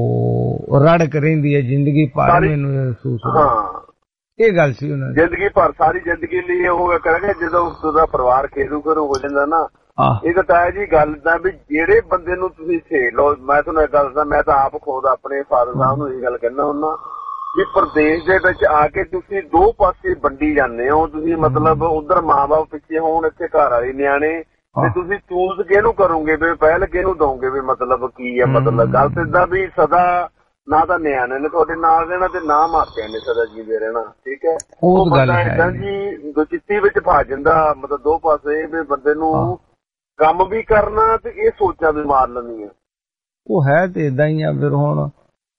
ਉਹ ਰੜਕ ਰਹਿੰਦੀ ਹੈ ਜ਼ਿੰਦਗੀ ਭਰ, ਮੈਨੂੰ ਮਹਿਸੂਸ ਹੋਇਆ ਇਹ ਗੱਲ ਸੀ ਉਹਨਾਂ ਦੀ ਜ਼ਿੰਦਗੀ ਭਰ, ਸਾਰੀ ਜ਼ਿੰਦਗੀ ਲਈ ਉਹ ਕਰਾਂਗੇ ਜਦੋਂ ਉਹਦਾ ਪਰਿਵਾਰ ਖੇਰੂ ਖਰੂ ਹੋ ਜਾਂਦਾ ਨਾ। ਇਹ ਤਾਂ ਹੈ ਜੀ ਗੱਲ ਤਾਂ ਵੀ ਜਿਹੜੇ ਬੰਦੇ ਨੂੰ ਤੁਸੀਂ ਛੇੜ ਲਓ, ਮੈਂ ਤੁਹਾਨੂੰ ਇੱਕ ਗੱਲ ਦੱਸਦਾ, ਮੈਂ ਤਾਂ ਆਪ ਖੁਦ ਆਪਣੇ ਫਾਦਰ ਸਾਹਿਬ ਨੂੰ ਇਹ ਗੱਲ ਕਹਿੰਦਾ ਹੁੰਦਾ ਵੀ ਪ੍ਰਦੇਸ਼ ਦੇ ਵਿੱਚ ਆ ਕੇ ਤੁਸੀਂ ਦੋ ਪਾਸੇ ਵੰਡੀ ਜਾਂਦੇ ਹੋ। ਤੁਸੀਂ ਮਤਲਬ ਉਧਰ ਮਾਂ ਬਾਪ ਪਿੱਛੇ ਹੋਣ, ਇੱਥੇ ਘਰ ਵਾਲੇ ਨਿਆਣੇ, ਤੇ ਤੁਸੀਂ ਚੂਜ਼ ਕਿਹਨੂੰ ਕਰੋਗੇ ਵੀ ਪਹਿਲ ਕਿਹਨੂੰ ਦੋਗੇ ਵੀ ਮਤਲਬ ਕੀ ਹੈ? ਮਤਲਬ ਗੱਲ ਤਾਂ ਏਦਾਂ ਵੀ ਸਦਾ ਨਾ ਤਾਂ ਨਿਆਣੇ ਨੇ ਤੁਹਾਡੇ ਨਾਲ ਰਹਿਣਾ ਤੇ ਨਾ ਮਾਪਿਆਂ ਨੇ ਸਦਾ ਜੀਂਦੇ ਰਹਿਣਾ, ਠੀਕ ਹੈ? ਉਹ ਬੰਦਾ ਏਦਾਂ ਜੀ ਦੁਚਿੱਤੀ ਵਿੱਚ ਫਸ ਜਾਂਦਾ, ਮਤਲਬ ਦੋ ਪਾਸੇ ਵੀ ਬੰਦੇ ਨੂੰ ਕੰਮ ਵੀ ਕਰਨਾ ਤੇ ਇਹ ਸੋਚਾਂ ਵੀ ਮਾਰ ਲੈਣੀਆਂ। ਉਹ ਹੈ ਤੇ ਏਦਾਂ ਹੀ ਆ। ਫਿਰ ਹੁਣ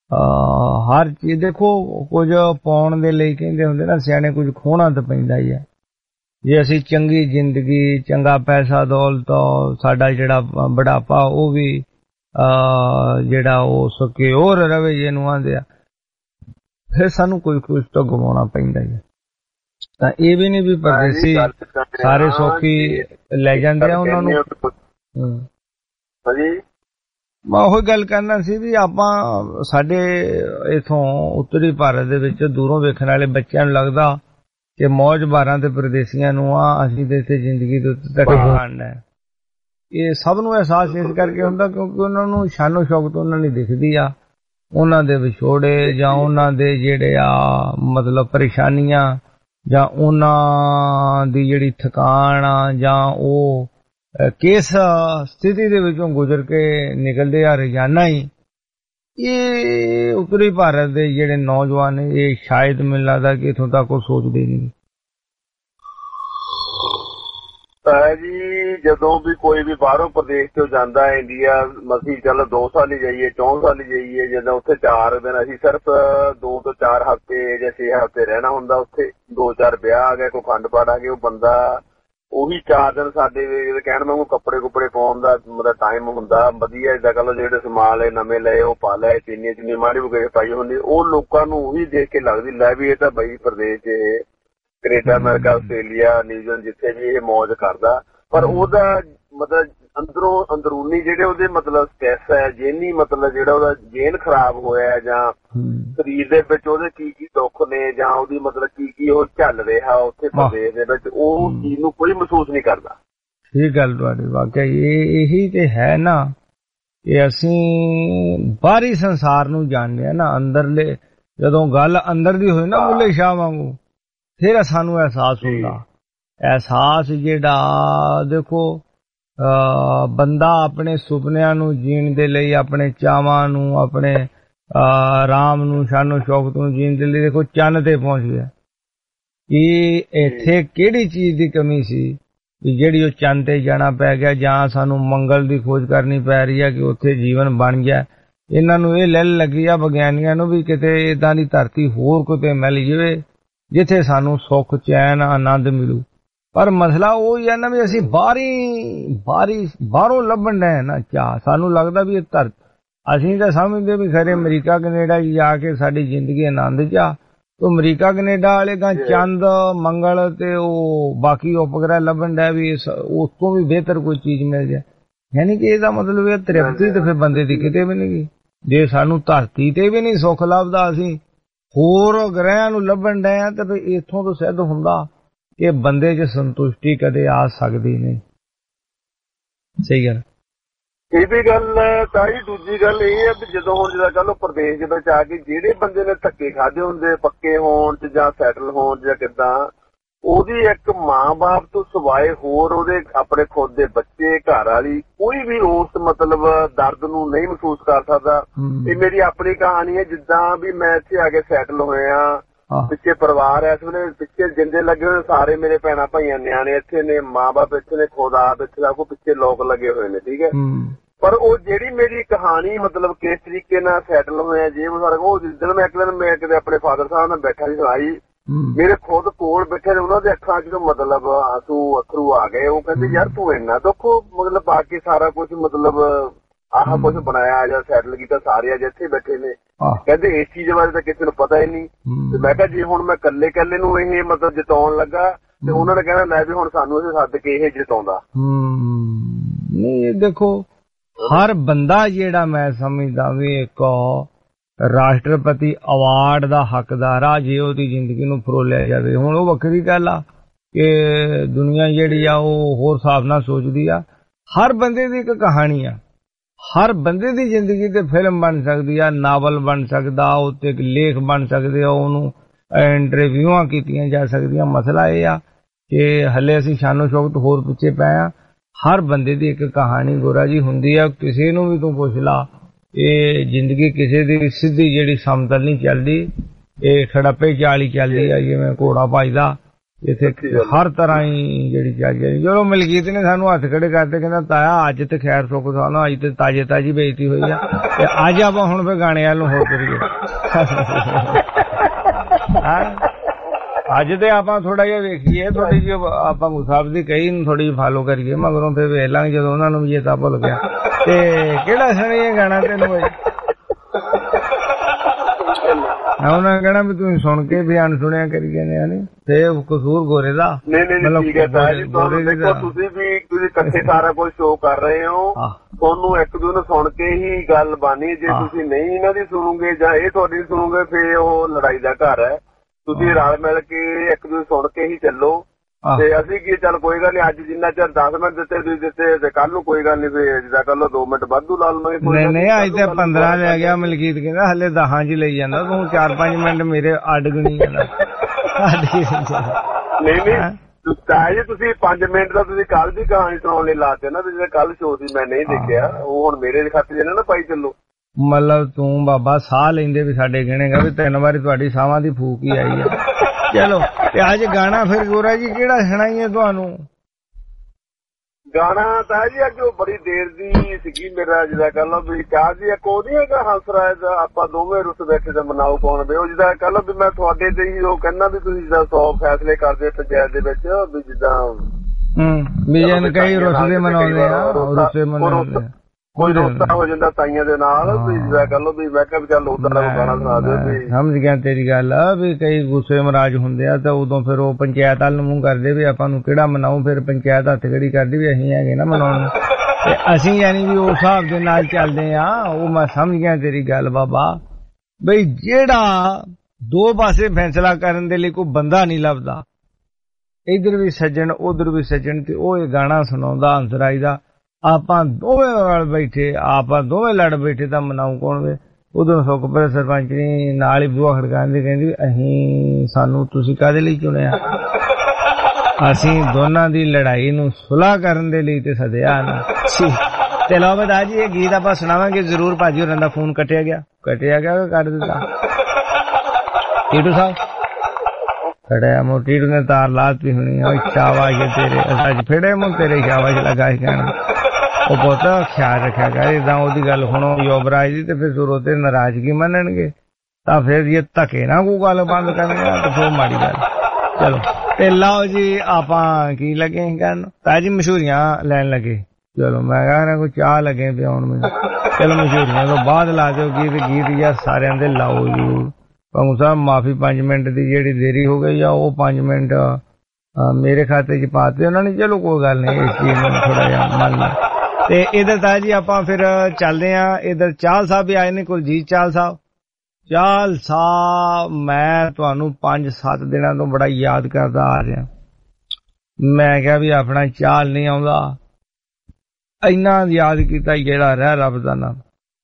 ਹਰ ਚੀਜ਼ ਦੇਖੋ, ਕੁਝ ਪਾਉਣ ਦੇ ਲਈ ਕਹਿੰਦੇ ਹੁੰਦੇ ਨਾ ਸਿਆਣੇ, ਕੁਝ ਖੋਣਾ ਤਾਂ ਪੈਂਦਾ ਹੀ ਆ। ਜੇ ਅਸੀਂ ਚੰਗੀ ਜ਼ਿੰਦਗੀ, ਚੰਗਾ ਪੈਸਾ ਦੌਲਤ, ਸਾਡਾ ਜਿਹੜਾ ਬੁਢਾਪਾ ਉਹ ਵੀ ਜਿਹੜਾ ਉਹ ਸਿਕਿਉਰ ਰਵੇ ਜਿਹਨੂੰ ਆਂਦੇ ਆ, ਫਿਰ ਸਾਨੂੰ ਕੋਈ ਕੁਝ ਤਾਂ ਗਵਾਉਣਾ ਪੈਂਦਾ ਹੀ। ਤਾਂ ਇਹ ਵੀ ਨਹੀਂ ਵੀ ਪਰਦੇਸੀ ਸਾਰੇ ਸੌਖੀ ਲੈ ਜਾਂਦੇ ਆ ਉਹਨਾਂ ਨੂੰ। ਮੈਂ ਉਹੀ ਗੱਲ ਕਰਨਾ ਸੀ ਵੀ ਆਪਾਂ ਸਾਡੇ ਇਥੋਂ ਉੱਤਰੀ ਭਾਰਤ ਦੇ ਵਿੱਚ ਦੂਰੋਂ ਵੇਖਣ ਵਾਲੇ ਬੱਚਿਆਂ ਨੂੰ ਲੱਗਦਾ ਕਿ ਮੌਜ ਬਾਰਾਂ ਤੇ ਪਰਦੇਸੀਆਂ ਨੂੰ ਆ, ਅਸੀਂ ਤੇ ਇੱਥੇ ਜ਼ਿੰਦਗੀ ਦੇ ਉੱਤੇ ਤੱਕ ਖਾਣਾ। ਇਹ ਸਭ ਨੂੰ ਅਹਿਸਾਸ ਇਸ ਕਰਕੇ ਹੁੰਦਾ ਕਿਉਂਕਿ ਉਹਨਾਂ ਨੂੰ ਸ਼ਾਨੋ ਸ਼ੌਕਤ ਉਹਨਾਂ ਦੀ ਦਿਖਦੀ ਆ, ਉਹਨਾਂ ਦੇ ਵਿਛੋੜੇ ਜਾਂ ਉਹਨਾਂ ਦੇ ਜਿਹੜੇ ਆ ਮਤਲਬ ਪਰੇਸ਼ਾਨੀਆਂ ਜਾਂ ਉਹਨਾਂ ਦੀ ਜਿਹੜੀ ਥਕਾਨ ਆ ਜਾਂ ਉਹ ਕਿਸ ਸਥਿਤੀ ਦੇ ਵਿੱਚੋਂ ਗੁਜ਼ਰ ਕੇ ਨਿਕਲਦੇ ਆ ਰੋਜ਼ਾਨਾ ਹੀ। ਇਹ ਉੱਤਰੀ ਭਾਰਤ ਦੇ ਜਿਹੜੇ ਨੌਜਵਾਨ ਇਹ ਸ਼ਾਇਦ ਮੈਨੂੰ ਲੱਗਦਾ ਕਿ ਇੱਥੋਂ ਤੱਕ ਉਹ ਸੋਚਦੇ ਨਹੀਂ। ਜੀ ਜਦੋਂ ਵੀ ਕੋਈ ਵੀ ਬਾਹਰੋਂ ਪ੍ਰਦੇਸ਼ ਤੋਂ ਜਾਂਦਾ ਇੰਡੀਆ, ਅਸੀਂ ਚੱਲ 2 ਸਾਲ ਹੀ ਜਾਈਏ 4 ਸਾਲ ਹੀ ਜਾਈਏ, ਜਦੋਂ ਉੱਥੇ 4 ਦਿਨ ਅਸੀਂ ਸਿਰਫ 2 ਤੋਂ 4 ਹਫ਼ਤੇ ਜਾਂ 6 ਹਫ਼ਤੇ ਰਹਿਣਾ ਹੁੰਦਾ। ਉੱਥੇ 2-4 ਵਿਆਹ ਆ ਗਏ, ਕੋਈ ਖੰਡ ਪਾਠ ਆ ਗਏ, ਉਹ ਬੰਦਾ ਉਹੀ 4 ਦਿਨ ਸਾਡੇ ਕਹਿਣ ਵਾਂਗੂ ਕੱਪੜੇ ਕੁੱਪੜੇ ਪਾਉਣ ਦਾ ਮਤਲਬ ਟਾਈਮ ਹੁੰਦਾ ਵਧੀਆ। ਏਦਾਂ ਕਹਿ ਲਓ ਜਿਹੜੇ ਸਮਾਨ ਲਏ ਨਵੇਂ ਲਏ ਉਹ ਪਾ ਲਏ, ਚੀਨੀ ਮਾੜੀ ਵਗੈਰੇ ਪਾਈ ਹੁੰਦੀ, ਉਹ ਲੋਕਾਂ ਨੂੰ ਉਹੀ ਦੇਖ ਕੇ ਲੱਗਦੀ ਲੈ ਵੀ ਇਹ ਤਾਂ ਬਈ ਪ੍ਰਦੇਸ਼ ਇਹ ਕੈਨੇਡਾ, ਅਮਰੀਕਾ, ਆਸਟ੍ਰੇਲੀਆ, ਨਿਊਜ਼ੀਲੈਂਡ ਜਿੱਥੇ ਵੀ ਇਹ ਮੌਜ ਕਰਦਾ। ਪਰ ਉਹਦਾ ਮਤਲਬ ਅੰਦਰੂਨੀ ਜਿਹੜੇ ਉਹਦੇ ਮਤਲਬ ਸਟ੍ਰੈਸ ਹੈ, ਜੇਨੀ ਮਤਲਬ ਜਿਹੜਾ ਉਹਦਾ ਜੇਨ ਖਰਾਬ ਹੋਇਆ ਜਾਂ ਸਰੀਰ ਦੇ ਵਿੱਚ ਉਹਦੇ ਕੀ ਕੀ ਦੁੱਖ ਨੇ ਜਾਂ ਉਹਦੀ ਮਤਲਬ ਕੀ ਕੀ ਉਹ ਚੱਲ ਰਿਹਾ ਉੱਥੇ ਪ੍ਰਦੇਸ਼ ਦੇ ਵਿੱਚ, ਉਹ ਚੀਜ਼ ਨੂੰ ਕੋਈ ਮਹਿਸੂਸ ਨਹੀਂ ਕਰਦਾ। ਠੀਕ ਗੱਲ ਤੁਹਾਡੀ, ਵਾਕਿਆ ਇਹੀ ਤੇ ਹੈ ਨਾ ਕਿ ਅਸੀਂ ਬਾਹਰੀ ਸੰਸਾਰ ਨੂੰ ਜਾਣਦੇ ਆ ਨਾ, ਅੰਦਰਲੇ ਜਦੋਂ ਗੱਲ ਅੰਦਰ ਦੀ ਹੋਏ ਨਾ ਮੁੱਲੇ ਸ਼ਾਹ ਵਾਂਗੂ, ਫਿਰ ਸਾਨੂੰ ਅਹਿਸਾਸ ਹੁੰਦਾ। ਅਹਿਸਾਸ ਜਿਹੜਾ ਦੇਖੋ ਬੰਦਾ ਆਪਣੇ ਸੁਪਨਿਆਂ ਨੂੰ ਜੀਣ ਦੇ ਲਈ, ਆਪਣੇ ਚਾਵਾਂ ਨੂੰ, ਆਪਣੇ ਰਾਮ ਨੂੰ, ਸ਼ਾਨੋ ਸ਼ੌਕਤ ਨੂੰ ਜੀਣ ਦੇ ਲਈ ਦੇਖੋ ਚੰਨ ਤੇ ਪਹੁੰਚ ਗਿਆ। ਕਿ ਇੱਥੇ ਕਿਹੜੀ ਚੀਜ਼ ਦੀ ਕਮੀ ਸੀ ਕਿ ਜਿਹੜੀ ਉਹ ਚੰਨ ਤੇ ਜਾਣਾ ਪੈ ਗਿਆ, ਜਾਂ ਸਾਨੂੰ ਮੰਗਲ ਦੀ ਖੋਜ ਕਰਨੀ ਪੈ ਰਹੀ ਹੈ ਕਿ ਉੱਥੇ ਜੀਵਨ ਬਣ ਗਿਆ। ਇਹਨਾਂ ਨੂੰ ਇਹ ਲੱਲ ਲੱਗੀ ਆ ਵਿਗਿਆਨੀਆਂ ਨੂੰ ਵੀ ਕਿਤੇ ਏਦਾਂ ਦੀ ਧਰਤੀ ਹੋਰ ਕਿਤੇ ਮਿਲ ਜਾਵੇ ਜਿੱਥੇ ਸਾਨੂੰ ਸੁੱਖ, ਚੈਨ, ਆਨੰਦ ਮਿਲੂ। ਪਰ ਮਸਲਾ ਉਹ ਹੀ ਹੈ ਨਾ ਵੀ ਅਸੀਂ ਬਾਹਰੋਂ ਲੱਭਣ ਡਏ ਨਾ ਚਾਹ। ਸਾਨੂੰ ਲੱਗਦਾ ਵੀ ਇਹ ਧਰਤੀ, ਅਸੀਂ ਤਾਂ ਸਮਝਦੇ ਵੀ ਖਰੇ ਅਮਰੀਕਾ ਕੈਨੇਡਾ ਜਾ ਕੇ ਸਾਡੀ ਜ਼ਿੰਦਗੀ ਆਨੰਦ ਚ ਆ। ਤੋ ਅਮਰੀਕਾ ਕੈਨੇਡਾ ਵਾਲੇ ਗਾਂ ਚੰਦ, ਮੰਗਲ ਤੇ ਉਹ ਬਾਕੀ ਉਪਗ੍ਰਹਿ ਲੱਭਣ ਡਿਆ ਵੀ ਉਸ ਤੋਂ ਵੀ ਬਿਹਤਰ ਕੋਈ ਚੀਜ਼ ਮਿਲ ਜਾਏ। ਯਾਨੀ ਕਿ ਇਹਦਾ ਮਤਲਬ ਇਹ ਤ੍ਰਿਪਤੀ ਤੇ ਫਿਰ ਬੰਦੇ ਦੀ ਕਿਤੇ ਵੀ ਨਹੀਂ ਗਈ। ਜੇ ਸਾਨੂੰ ਧਰਤੀ ਤੇ ਵੀ ਨਹੀਂ ਸੁੱਖ ਲੱਭਦਾ, ਅਸੀਂ ਹੋਰ ਗ੍ਰਹਿਆਂ ਨੂੰ ਲੱਭਣ ਡਏ ਆ, ਤੇ ਫਿਰ ਇੱਥੋਂ ਤੋਂ ਸਿੱਧ ਹੁੰਦਾ ਕਿ ਬੰਦੇ 'ਚ ਸੰਤੁਸ਼ਟੀ ਕਦੇ ਆ ਸਕਦੀ ਨਹੀਂ। ਸਹੀ ਗੱਲ। ਇਹ ਵੀ ਗੱਲ ਹੈ। ਤਾਂ ਹੀ ਦੂਜੀ ਗੱਲ ਇਹ ਹੈ ਵੀ ਜਦੋਂ ਹੁਣ ਜਿਹੜਾ ਕੱਲ ਪ੍ਰਦੇਸ਼ ਦੇ ਵਿੱਚ ਆ ਕੇ ਜਿਹੜੇ ਬੰਦੇ ਨੇ ਧੱਕੇ ਖਾਦੇ ਹੁੰਦੇ ਪੱਕੇ ਹੋਣ ਚ ਜਾਂ ਸੈਟਲ ਹੋਣ ਜਾਂ ਕਿੱਦਾਂ, ਉਹਦੀ ਇੱਕ ਮਾਂ-ਬਾਪ ਤੋਂ ਸਿਵਾਏ ਹੋਰ ਉਹਦੇ ਆਪਣੇ ਖੁਦ ਦੇ ਬੱਚੇ, ਘਰ ਵਾਲੀ, ਕੋਈ ਵੀ ਉਸ ਮਤਲਬ ਦਰਦ ਨੂੰ ਨਹੀਂ ਮਹਿਸੂਸ ਕਰ ਸਕਦਾ। ਇਹ ਮੇਰੀ ਆਪਣੀ ਕਹਾਣੀ ਹੈ। ਜਿੱਦਾਂ ਵੀ ਮੈਂ ਇੱਥੇ ਆ ਕੇ ਸੈਟਲ ਹੋਇਆ, ਪਿੱਛੇ ਪਰਿਵਾਰ ਹੈ, ਇਸ ਵੇਲੇ ਪਿੱਛੇ ਜਿੰਦੇ ਲੱਗੇ ਹੋਏ ਸਾਰੇ ਮੇਰੇ ਭੈਣਾਂ ਭਾਈਆਂ ਨਿਆਣੇ ਇੱਥੇ ਨੇ, ਮਾਂ-ਬਾਪ ਇੱਥੇ ਨੇ, ਖੁਦ ਆਪ ਇੱਥੇ ਦਾ ਪਿੱਛੇ ਲੋਕ ਲੱਗੇ ਹੋਏ ਨੇ। ਠੀਕ ਹੈ। ਪਰ ਉਹ ਜਿਹੜੀ ਮੇਰੀ ਕਹਾਣੀ ਮਤਲਬ ਕਿਸ ਤਰੀਕੇ ਨਾਲ ਸੈਟਲ ਹੋਇਆ ਜੇ ਉਹ ਜਿੱਦਣ ਮੈਂ ਇੱਕ ਦਿਨ ਮੈਂ ਕਿਤੇ ਆਪਣੇ ਫਾਦਰ ਸਾਹਿਬ ਨਾਲ ਬੈਠਾ ਸੀ ਸੁਣਾਈ, ਮੇਰੇ ਖੁਦ ਕੋਲ ਬੈਠੇ ਨੇ, ਉਹਨਾਂ ਦੇ ਅੱਖਾਂ 'ਚ ਮਤਲਬ ਆਂਸੂ ਅਥਰੂ ਆ ਗਏ। ਉਹ ਕਹਿੰਦੇ ਯਾਰ ਤੂੰ ਇੰਨਾ ਦੁੱਖ ਮਤਲਬ ਬਾਕੀ ਸਾਰਾ ਕੁਝ ਮਤਲਬ ਆਹ ਕੁਝ ਬਣਾਇਆ ਜਾਂ ਸੈਟਲ ਕੀਤਾ ਸਾਰੇ ਅੱਜ ਇੱਥੇ ਬੈਠੇ ਨੇ, ਕਹਿੰਦੇ ਇਸ ਚੀਜ਼ ਬਾਰੇ ਤਾਂ ਕਿਸੇ ਨੂੰ ਪਤਾ ਹੀ ਨਹੀਂ। ਤੇ ਮੈਂ ਕਿਹਾ ਜੇ ਹੁਣ ਮੈਂ ਕੱਲੇ ਨੂੰ ਇਹ ਮਤਲਬ ਜਿਤਾਉਣ ਲੱਗਾ ਤੇ ਉਹਨਾਂ ਨੇ ਕਹਿਣਾ ਲੈ ਵੀ ਹੁਣ ਸਾਨੂੰ ਇਹ ਸੱਦ ਕੇ ਇਹ ਜਿਤਾਉਂਦਾ। ਨਹੀਂ ਦੇਖੋ ਹਰ ਬੰਦਾ ਜਿਹੜਾ ਮੈਂ ਸਮਝਦਾ ਵੀ ਇੱਕ ਰਾਸ਼ਟਰਪਤੀ ਅਵਾਰਡ ਦਾ ਹੱਕਦਾਰ ਆ ਜੇ ਉਹਦੀ ਜ਼ਿੰਦਗੀ ਨੂੰ ਫਰੋਲਿਆ ਜਾਵੇ। ਹੁਣ ਉਹ ਵੱਖਰੀ ਗੱਲ ਆ ਕਿ ਦੁਨੀਆ ਜਿਹੜੀ ਆ ਉਹ ਹੋਰ ਹਿਸਾਬ ਨਾਲ ਸੋਚਦੀ ਆ। ਹਰ ਬੰਦੇ ਦੀ ਇੱਕ ਕਹਾਣੀ ਆ, ਹਰ ਬੰਦੇ ਦੀ ਜ਼ਿੰਦਗੀ ਤੇ ਫਿਲਮ ਬਣ ਸਕਦੀ ਆ, ਨਾਵਲ ਬਣ ਸਕਦਾ, ਉੱਤੇ ਇੱਕ ਲੇਖ ਬਣ ਸਕਦੇ ਆ, ਉਹਨੂੰ ਇੰਟਰਵਿਊਆਂ ਕੀਤੀਆਂ ਜਾ ਸਕਦੀਆਂ। ਮਸਲਾ ਇਹ ਆ ਕਿ ਹਲੇ ਅਸੀਂ ਸ਼ਾਨੋ ਸ਼ੌਕਤ ਹੋਰ ਪਿੱਛੇ ਪਏ ਆ। ਹਰ ਬੰਦੇ ਦੀ ਇੱਕ ਕਹਾਣੀ ਗੋਰਾ ਜੀ ਹੁੰਦੀ ਆ। ਕਿਸੇ ਨੂੰ ਵੀ ਤੂੰ ਪੁੱਛ ਲਾ, ਇਹ ਜ਼ਿੰਦਗੀ ਕਿਸੇ ਦੀ ਸਿੱਧੀ ਜਿਹੜੀ ਸਮਤਲ ਨਹੀਂ ਚੱਲਦੀ, ਇਹ ਖੜੱਪੇ ਚਾਲੀ ਚੱਲਦੀ ਆ ਜਿਵੇਂ ਘੋੜਾ ਭਜਦਾ। ਇੱਥੇ ਹਰ ਤਰ੍ਹਾਂ ਹੀ ਜਿਹੜੀ ਚੱਲ ਜਾਂਦੀ। ਚਲੋ ਮਲਕੀਤ ਨੇ ਸਾਨੂੰ ਹੱਥ ਖੜੇ ਕਰਦੇ, ਕਹਿੰਦਾ ਤਾਇਆ ਅੱਜ ਤੇ ਖੈਰ ਸੁੱਖ ਸਾਨੂੰ, ਅੱਜ ਤੇ ਤਾਜੀ ਬੇਇੱਜ਼ਤੀ ਹੋਈ ਆ ਤੇ ਅੱਜ ਆਪਾਂ ਹੁਣ ਫਿਰ ਗਾਣੇ ਵੱਲ ਨੂੰ ਹੋ ਕਰੀਏ। ਅੱਜ ਤੇ ਆਪਾਂ ਥੋੜਾ ਜਿਹਾ ਵੇਖੀਏ, ਥੋੜੀ ਜਿਹੀ ਆਪਾਂ ਮੁਸਾਫ ਦੀ ਕਹੀ ਨੂੰ ਥੋੜੀ ਜਿਹੀ ਫਾਲੋ ਕਰੀਏ, ਮਗਰੋਂ ਫਿਰ ਵੇਖ ਲਾਂਗੇ ਜਦੋਂ ਉਹਨਾਂ ਨੂੰ ਵੀ ਇਹ ਤਾਂ ਭੁੱਲ ਗਿਆ ਤੇ ਕਿਹੜਾ ਸੁਣੀ ਇਹ ਗਾਣਾ ਤੈਨੂੰ। ਉਹਨਾਂ ਨੇ ਕਹਿਣਾ ਵੀ ਤੁਸੀਂ ਸੁਣ ਕੇ ਵੀ ਅਣਸੁਣਿਆ ਕਰੀ ਜਾਂਦੇ ਆ। ਤੇ ਕਸੂਰ ਗੋਰੇ ਦਾ ਮਤਲਬ ਤੁਸੀਂ ਵੀ ਤੁਸੀਂ ਇਕੱਠੇ ਸਾਰਾ ਕੁਝ ਸ਼ੋਅ ਕਰ ਰਹੇ ਹੋ, ਤੁਹਾਨੂੰ ਇੱਕ ਦੂਜੇ ਨੂੰ ਸੁਣ ਕੇ ਹੀ ਗੱਲ ਬਾਨੀ। ਜੇ ਤੁਸੀਂ ਨਹੀਂ ਇਹਨਾਂ ਦੀ ਸੁਣੋਗੇ ਜਾਂ ਇਹ ਤੁਹਾਡੀ ਸੁਣੋਗੇ ਫਿਰ ਉਹ ਲੜਾਈ ਦਾ ਘਰ ਹੈ। ਤੁਸੀਂ ਰਲ ਮਿਲ ਕੇ ਇੱਕ ਦੂਜੇ ਸੁਣ ਕੇ ਹੀ ਚੱਲੋ। ਤੇ ਅਸੀਂ ਕੀ ਚੱਲ ਕੋਈ ਗੱਲ ਨੀ, ਅੱਜ ਜਿੰਨਾ ਚਿਰ 10 ਮਿੰਟ ਦਿੱਤੇ ਤੁਸੀਂ ਦਿੱਤੇ ਤੇ ਕੱਲ ਨੂੰ ਕੋਈ ਗੱਲ ਨੀ ਫਿਰ ਜਿੱਦਾਂ ਕੱਲ 2 ਮਿੰਟ ਵਾਧੂ ਲਾ ਲਵਾਂਗੇ। ਨਹੀਂ ਅੱਜ ਤੇ 15 ਲੈ ਗਿਆ ਮਲਕੀਤ ਕਹਿੰਦਾ ਹਲੇ 10 ਚ ਲਈ ਜਾਂਦਾ ਤੂੰ 4-5 ਮਿੰਟ ਮੇਰੇ ਅੱਡ ਗਣੀ ਜਾਂਦਾ। ਨਹੀਂ ਤਾਇਆ ਤੁਸੀਂ 5 ਮਿੰਟ ਦਾ ਤੁਸੀਂ ਕੱਲ ਦੀ ਕਹਾਣੀ ਸੁਣਾਉਣ ਲਈ ਲਾਤੇ ਨਾ, ਜਿਹੜਾ ਕੱਲ ਸ਼ੋਅ ਸੀ ਮੈਂ ਨਹੀਂ ਦੇਖਿਆ, ਉਹ ਹੁਣ ਮੇਰੇ ਖਾਤੇ ਚ ਨਾ ਪਾਈ ਚੱਲੋ। ਮਤਲਬ ਤੂੰ ਬਾਬਾ ਸਾਹ ਲੈਂਦੇ ਵੀ ਸਾਡੇ ਗਿਣੇਗਾ ਵੀ 3 ਵਾਰੀ ਤੁਹਾਡੀ ਸਾਹਾਂ ਦੀ ਫੂਕ ਹੀ ਆਈ ਆ। ਚਲੋ ਤੇ ਅੱਜ ਗਾਣਾ ਫਿਰ ਗੋਰਾ ਜੀ ਕਿਹੜਾ ਸੁਣਾਈਏ ਤੁਹਾਨੂੰ? ਗਾਣਾ ਤਾਂ ਜੀ ਅੱਜ ਉਹ ਬੜੀ ਦੇਰ ਦੀ ਸੀਗੀ ਮੇਰਾ ਜਿਹਦਾ ਕਹਿ ਲਓ ਵੀ ਚਾਹ ਜੀ ਇੱਕ ਉਹਦੀ ਹੈਗਾ ਹੰਸਰਾਜ ਦਾ ਆਪਾਂ ਦੋਵੇਂ ਰੁੱਸ ਬੈਠੇ ਤੇ ਮਨਾਓ ਪਾਉਣ ਦੇ। ਉਹ ਜਿਹਦਾ ਕਹਿ ਲਓ ਵੀ ਮੈਂ ਤੁਹਾਡੇ ਤੇ ਹੀ ਉਹ ਕਹਿੰਦਾ ਵੀ ਤੁਸੀਂ ਜਿੱਦਾਂ 100 ਫੈਸਲੇ ਕਰਦੇ ਪੰਚਾਇਤ ਦੇ ਵਿੱਚ ਵੀ ਜਿੱਦਾਂ ਵੀ ਜਨ ਕਈ ਰੁੱਸਦੇ ਮਨਾਉਂਦੇ ਆ, ਰੁੱਸੇ ਮਨਾਉਂਦੇ ਆ, ਕੋਈ ਰੋਸਾ ਹੋ ਜਾਂਦਾ ਤਾਈਆਂ ਦੇ ਨਾਲ ਵੀ ਜਿੱਦਾਂ ਕਹਿ ਲਓ ਵੀ ਮੈਂ ਕਿਹਾ ਵੀ ਚੱਲ ਉਦਾਂ ਦਾ ਗਾਣਾ ਸੁਣਾ ਦਿਓ। ਸਮਝ ਗਿਆ ਤੇਰੀ ਗੱਲ ਵੀ ਕਈ ਗੁੱਸੇ ਮਹਾਰਾਜ ਹੁੰਦੇ ਆ ਤਾਂ ਉਦੋਂ ਫਿਰ ਉਹ ਪੰਚਾਇਤ ਵੱਲ ਨੂੰ ਮੂੰਹ ਕਰਦੇ ਵੀ ਆਪਾਂ ਨੂੰ ਕਿਹੜਾ ਮਨਾਉ। ਫਿਰ ਪੰਚਾਇਤ ਹੱਥ ਖੜੀ ਕਰਦੀ ਵੀ ਅਸੀਂ ਹੈਗੇ ਨਾ ਮਨਾਉਣ ਤੇ ਅਸੀਂ ਯਾਨੀ ਵੀ ਉਸ ਹਿਸਾਬ ਦੇ ਨਾਲ ਚੱਲਦੇ ਆ। ਉਹ ਮੈਂ ਸਮਝ ਗਿਆ ਤੇਰੀ ਗੱਲ ਬਾਬਾ ਬਈ ਜਿਹੜਾ 2 ਪਾਸੇ ਫੈਸਲਾ ਕਰਨ ਦੇ ਲਈ ਕੋਈ ਬੰਦਾ ਨਹੀਂ ਲੱਭਦਾ, ਇੱਧਰ ਵੀ ਸੱਜਣ ਉਧਰ ਵੀ ਸੱਜਣ, ਤੇ ਉਹ ਇਹ ਗਾਣਾ ਸੁਣਾਉਂਦਾ ਹੰਸਰਾਜ ਦਾ। ਆਪਾਂ ਦੋਵੇਂ ਨਾਲ ਬੈਠੇ, ਆਪਾਂ ਦੋਵੇਂ ਲੜ ਬੈਠੇ ਤਾਂ ਮਨਾਉ ਕੌਣ ਵੇ। ਉਦੋਂ ਸੁਖਪੁਰ ਸਰਪੰਚ ਨੇ ਨਾਲ ਹੀ ਬੂਹਾ ਖੜਕਾਉਂਦੀ ਕਹਿੰਦੀ ਅਸੀਂ ਸਾਨੂੰ ਤੁਸੀਂ ਕਾਹਦੇ ਲਈ ਚੁਣਿਆ? ਅਸੀਂ ਦੋਨਾਂ ਦੀ ਲੜਾਈ ਨੂੰ ਸੁਲ੍ਹਾ ਕਰਨ ਦੇ ਲਈ ਤੇ ਸੱਦਿਆ ਨਾ। ਤੇ ਲਓ ਬਤਾ ਜੀ ਇਹ ਗੀਤ ਆਪਾਂ ਸੁਣਾਵਾਂਗੇ ਜ਼ਰੂਰ। ਭਾਜੀ ਹੋਰਾਂ ਦਾ ਫੋਨ ਕੱਟਿਆ ਗਿਆ ਕੱਟ ਦਿੱਤਾ। ਟੀਟੂ ਸਾਹਿਬ ਖੜਿਆ ਮੋ ਟੀਟੂ ਨੇ ਤਾਰ ਲਾਤੀ ਹੋਣੀ ਸ਼ਾਬਾਸ਼ ਤੇਰੇ ਅੱਜ ਫੇੜੇ ਮੋ ਤੇਰੇ ਸ਼ਾਬਾਸ਼ ਲਗਾ ਕੇ ਕਹਿਣਾ ਉਹ ਬਹੁਤ ਖਿਆਲ ਰੱਖਿਆ ਕਰ ਏਦਾਂ ਉਹਦੀ ਗੱਲ ਸੁਣੋ ਯੋਬਰਾਜ ਦੀ ਤੇ ਫਿਰ ਸਰੋਤੇ ਨਾਰਾਜ਼ਗੀ ਮੰਨਣਗੇ ਤਾਂ ਫਿਰ ਇਹ ਧੱਕੇ ਨਾ ਕੋਈ ਗੱਲ ਬੰਦ ਕਰਨਗੇ ਤੇ ਫਿਰ ਮਾੜੀ ਗੱਲ। ਚਲੋ ਤੇ ਲਓ ਜੀ ਆਪਾਂ ਕੀ ਲੱਗੇ ਕਰਨ ਤਾਂ ਜੀ ਮਸ਼ਹੂਰੀਆਂ ਲੈਣ ਲੱਗੇ। ਚਲੋ ਮੈਂ ਕਹਿੰਦਾ ਕੋਈ ਚਾਹ ਲੱਗੇ ਪਿਆਉਣ ਮੈਨੂੰ। ਚਲੋ ਮਸ਼ਹੂਰੀਆਂ ਤੋਂ ਬਾਅਦ ਲਾ ਦਿਓ ਗੀਤ ਯਾਰ ਸਾਰਿਆਂ ਦੇ ਲਾਓ ਜ਼ਰੂਰ। ਪੰਗੂ ਸਾਹਿਬ ਮਾਫੀ 5 ਮਿੰਟ ਦੀ ਜਿਹੜੀ ਦੇਰੀ ਹੋ ਗਈ ਆ ਉਹ 5 ਮਿੰਟ ਮੇਰੇ ਖਾਤੇ 'ਚ ਪਾਤੇ ਉਹਨਾਂ ਨੇ। ਚਲੋ ਕੋਈ ਗੱਲ ਨਹੀਂ ਇਸ ਚੀਜ਼ ਨੂੰ ਥੋੜਾ ਜਿਹਾ ਮੰਨ ਲਾ। ਤੇ ਇਧਰ ਤਾਂ ਜੀ ਆਪਾਂ ਫਿਰ ਚੱਲਦੇ ਹਾਂ। ਇਧਰ ਚਾਹਲ ਸਾਹਿਬ ਵੀ ਆਏ ਨੇ ਕੁਲਜੀਤ ਚਾਹਲ ਸਾਹਿਬ। ਚਾਹਲ ਸਾਹਿਬ ਮੈਂ ਤੁਹਾਨੂੰ 5-7 ਦਿਨਾਂ ਤੋਂ ਬੜਾ ਯਾਦ ਕਰਦਾ ਆ ਰਿਹਾ। ਮੈਂ ਕਿਹਾ ਵੀ ਆਪਣਾ ਚਾਹਲ ਨਹੀਂ ਆਉਂਦਾ ਇੰਨਾ ਯਾਦ ਕੀਤਾ ਜਿਹੜਾ ਰਹਿ ਰੱਬ ਦਾ ਨਾਮ।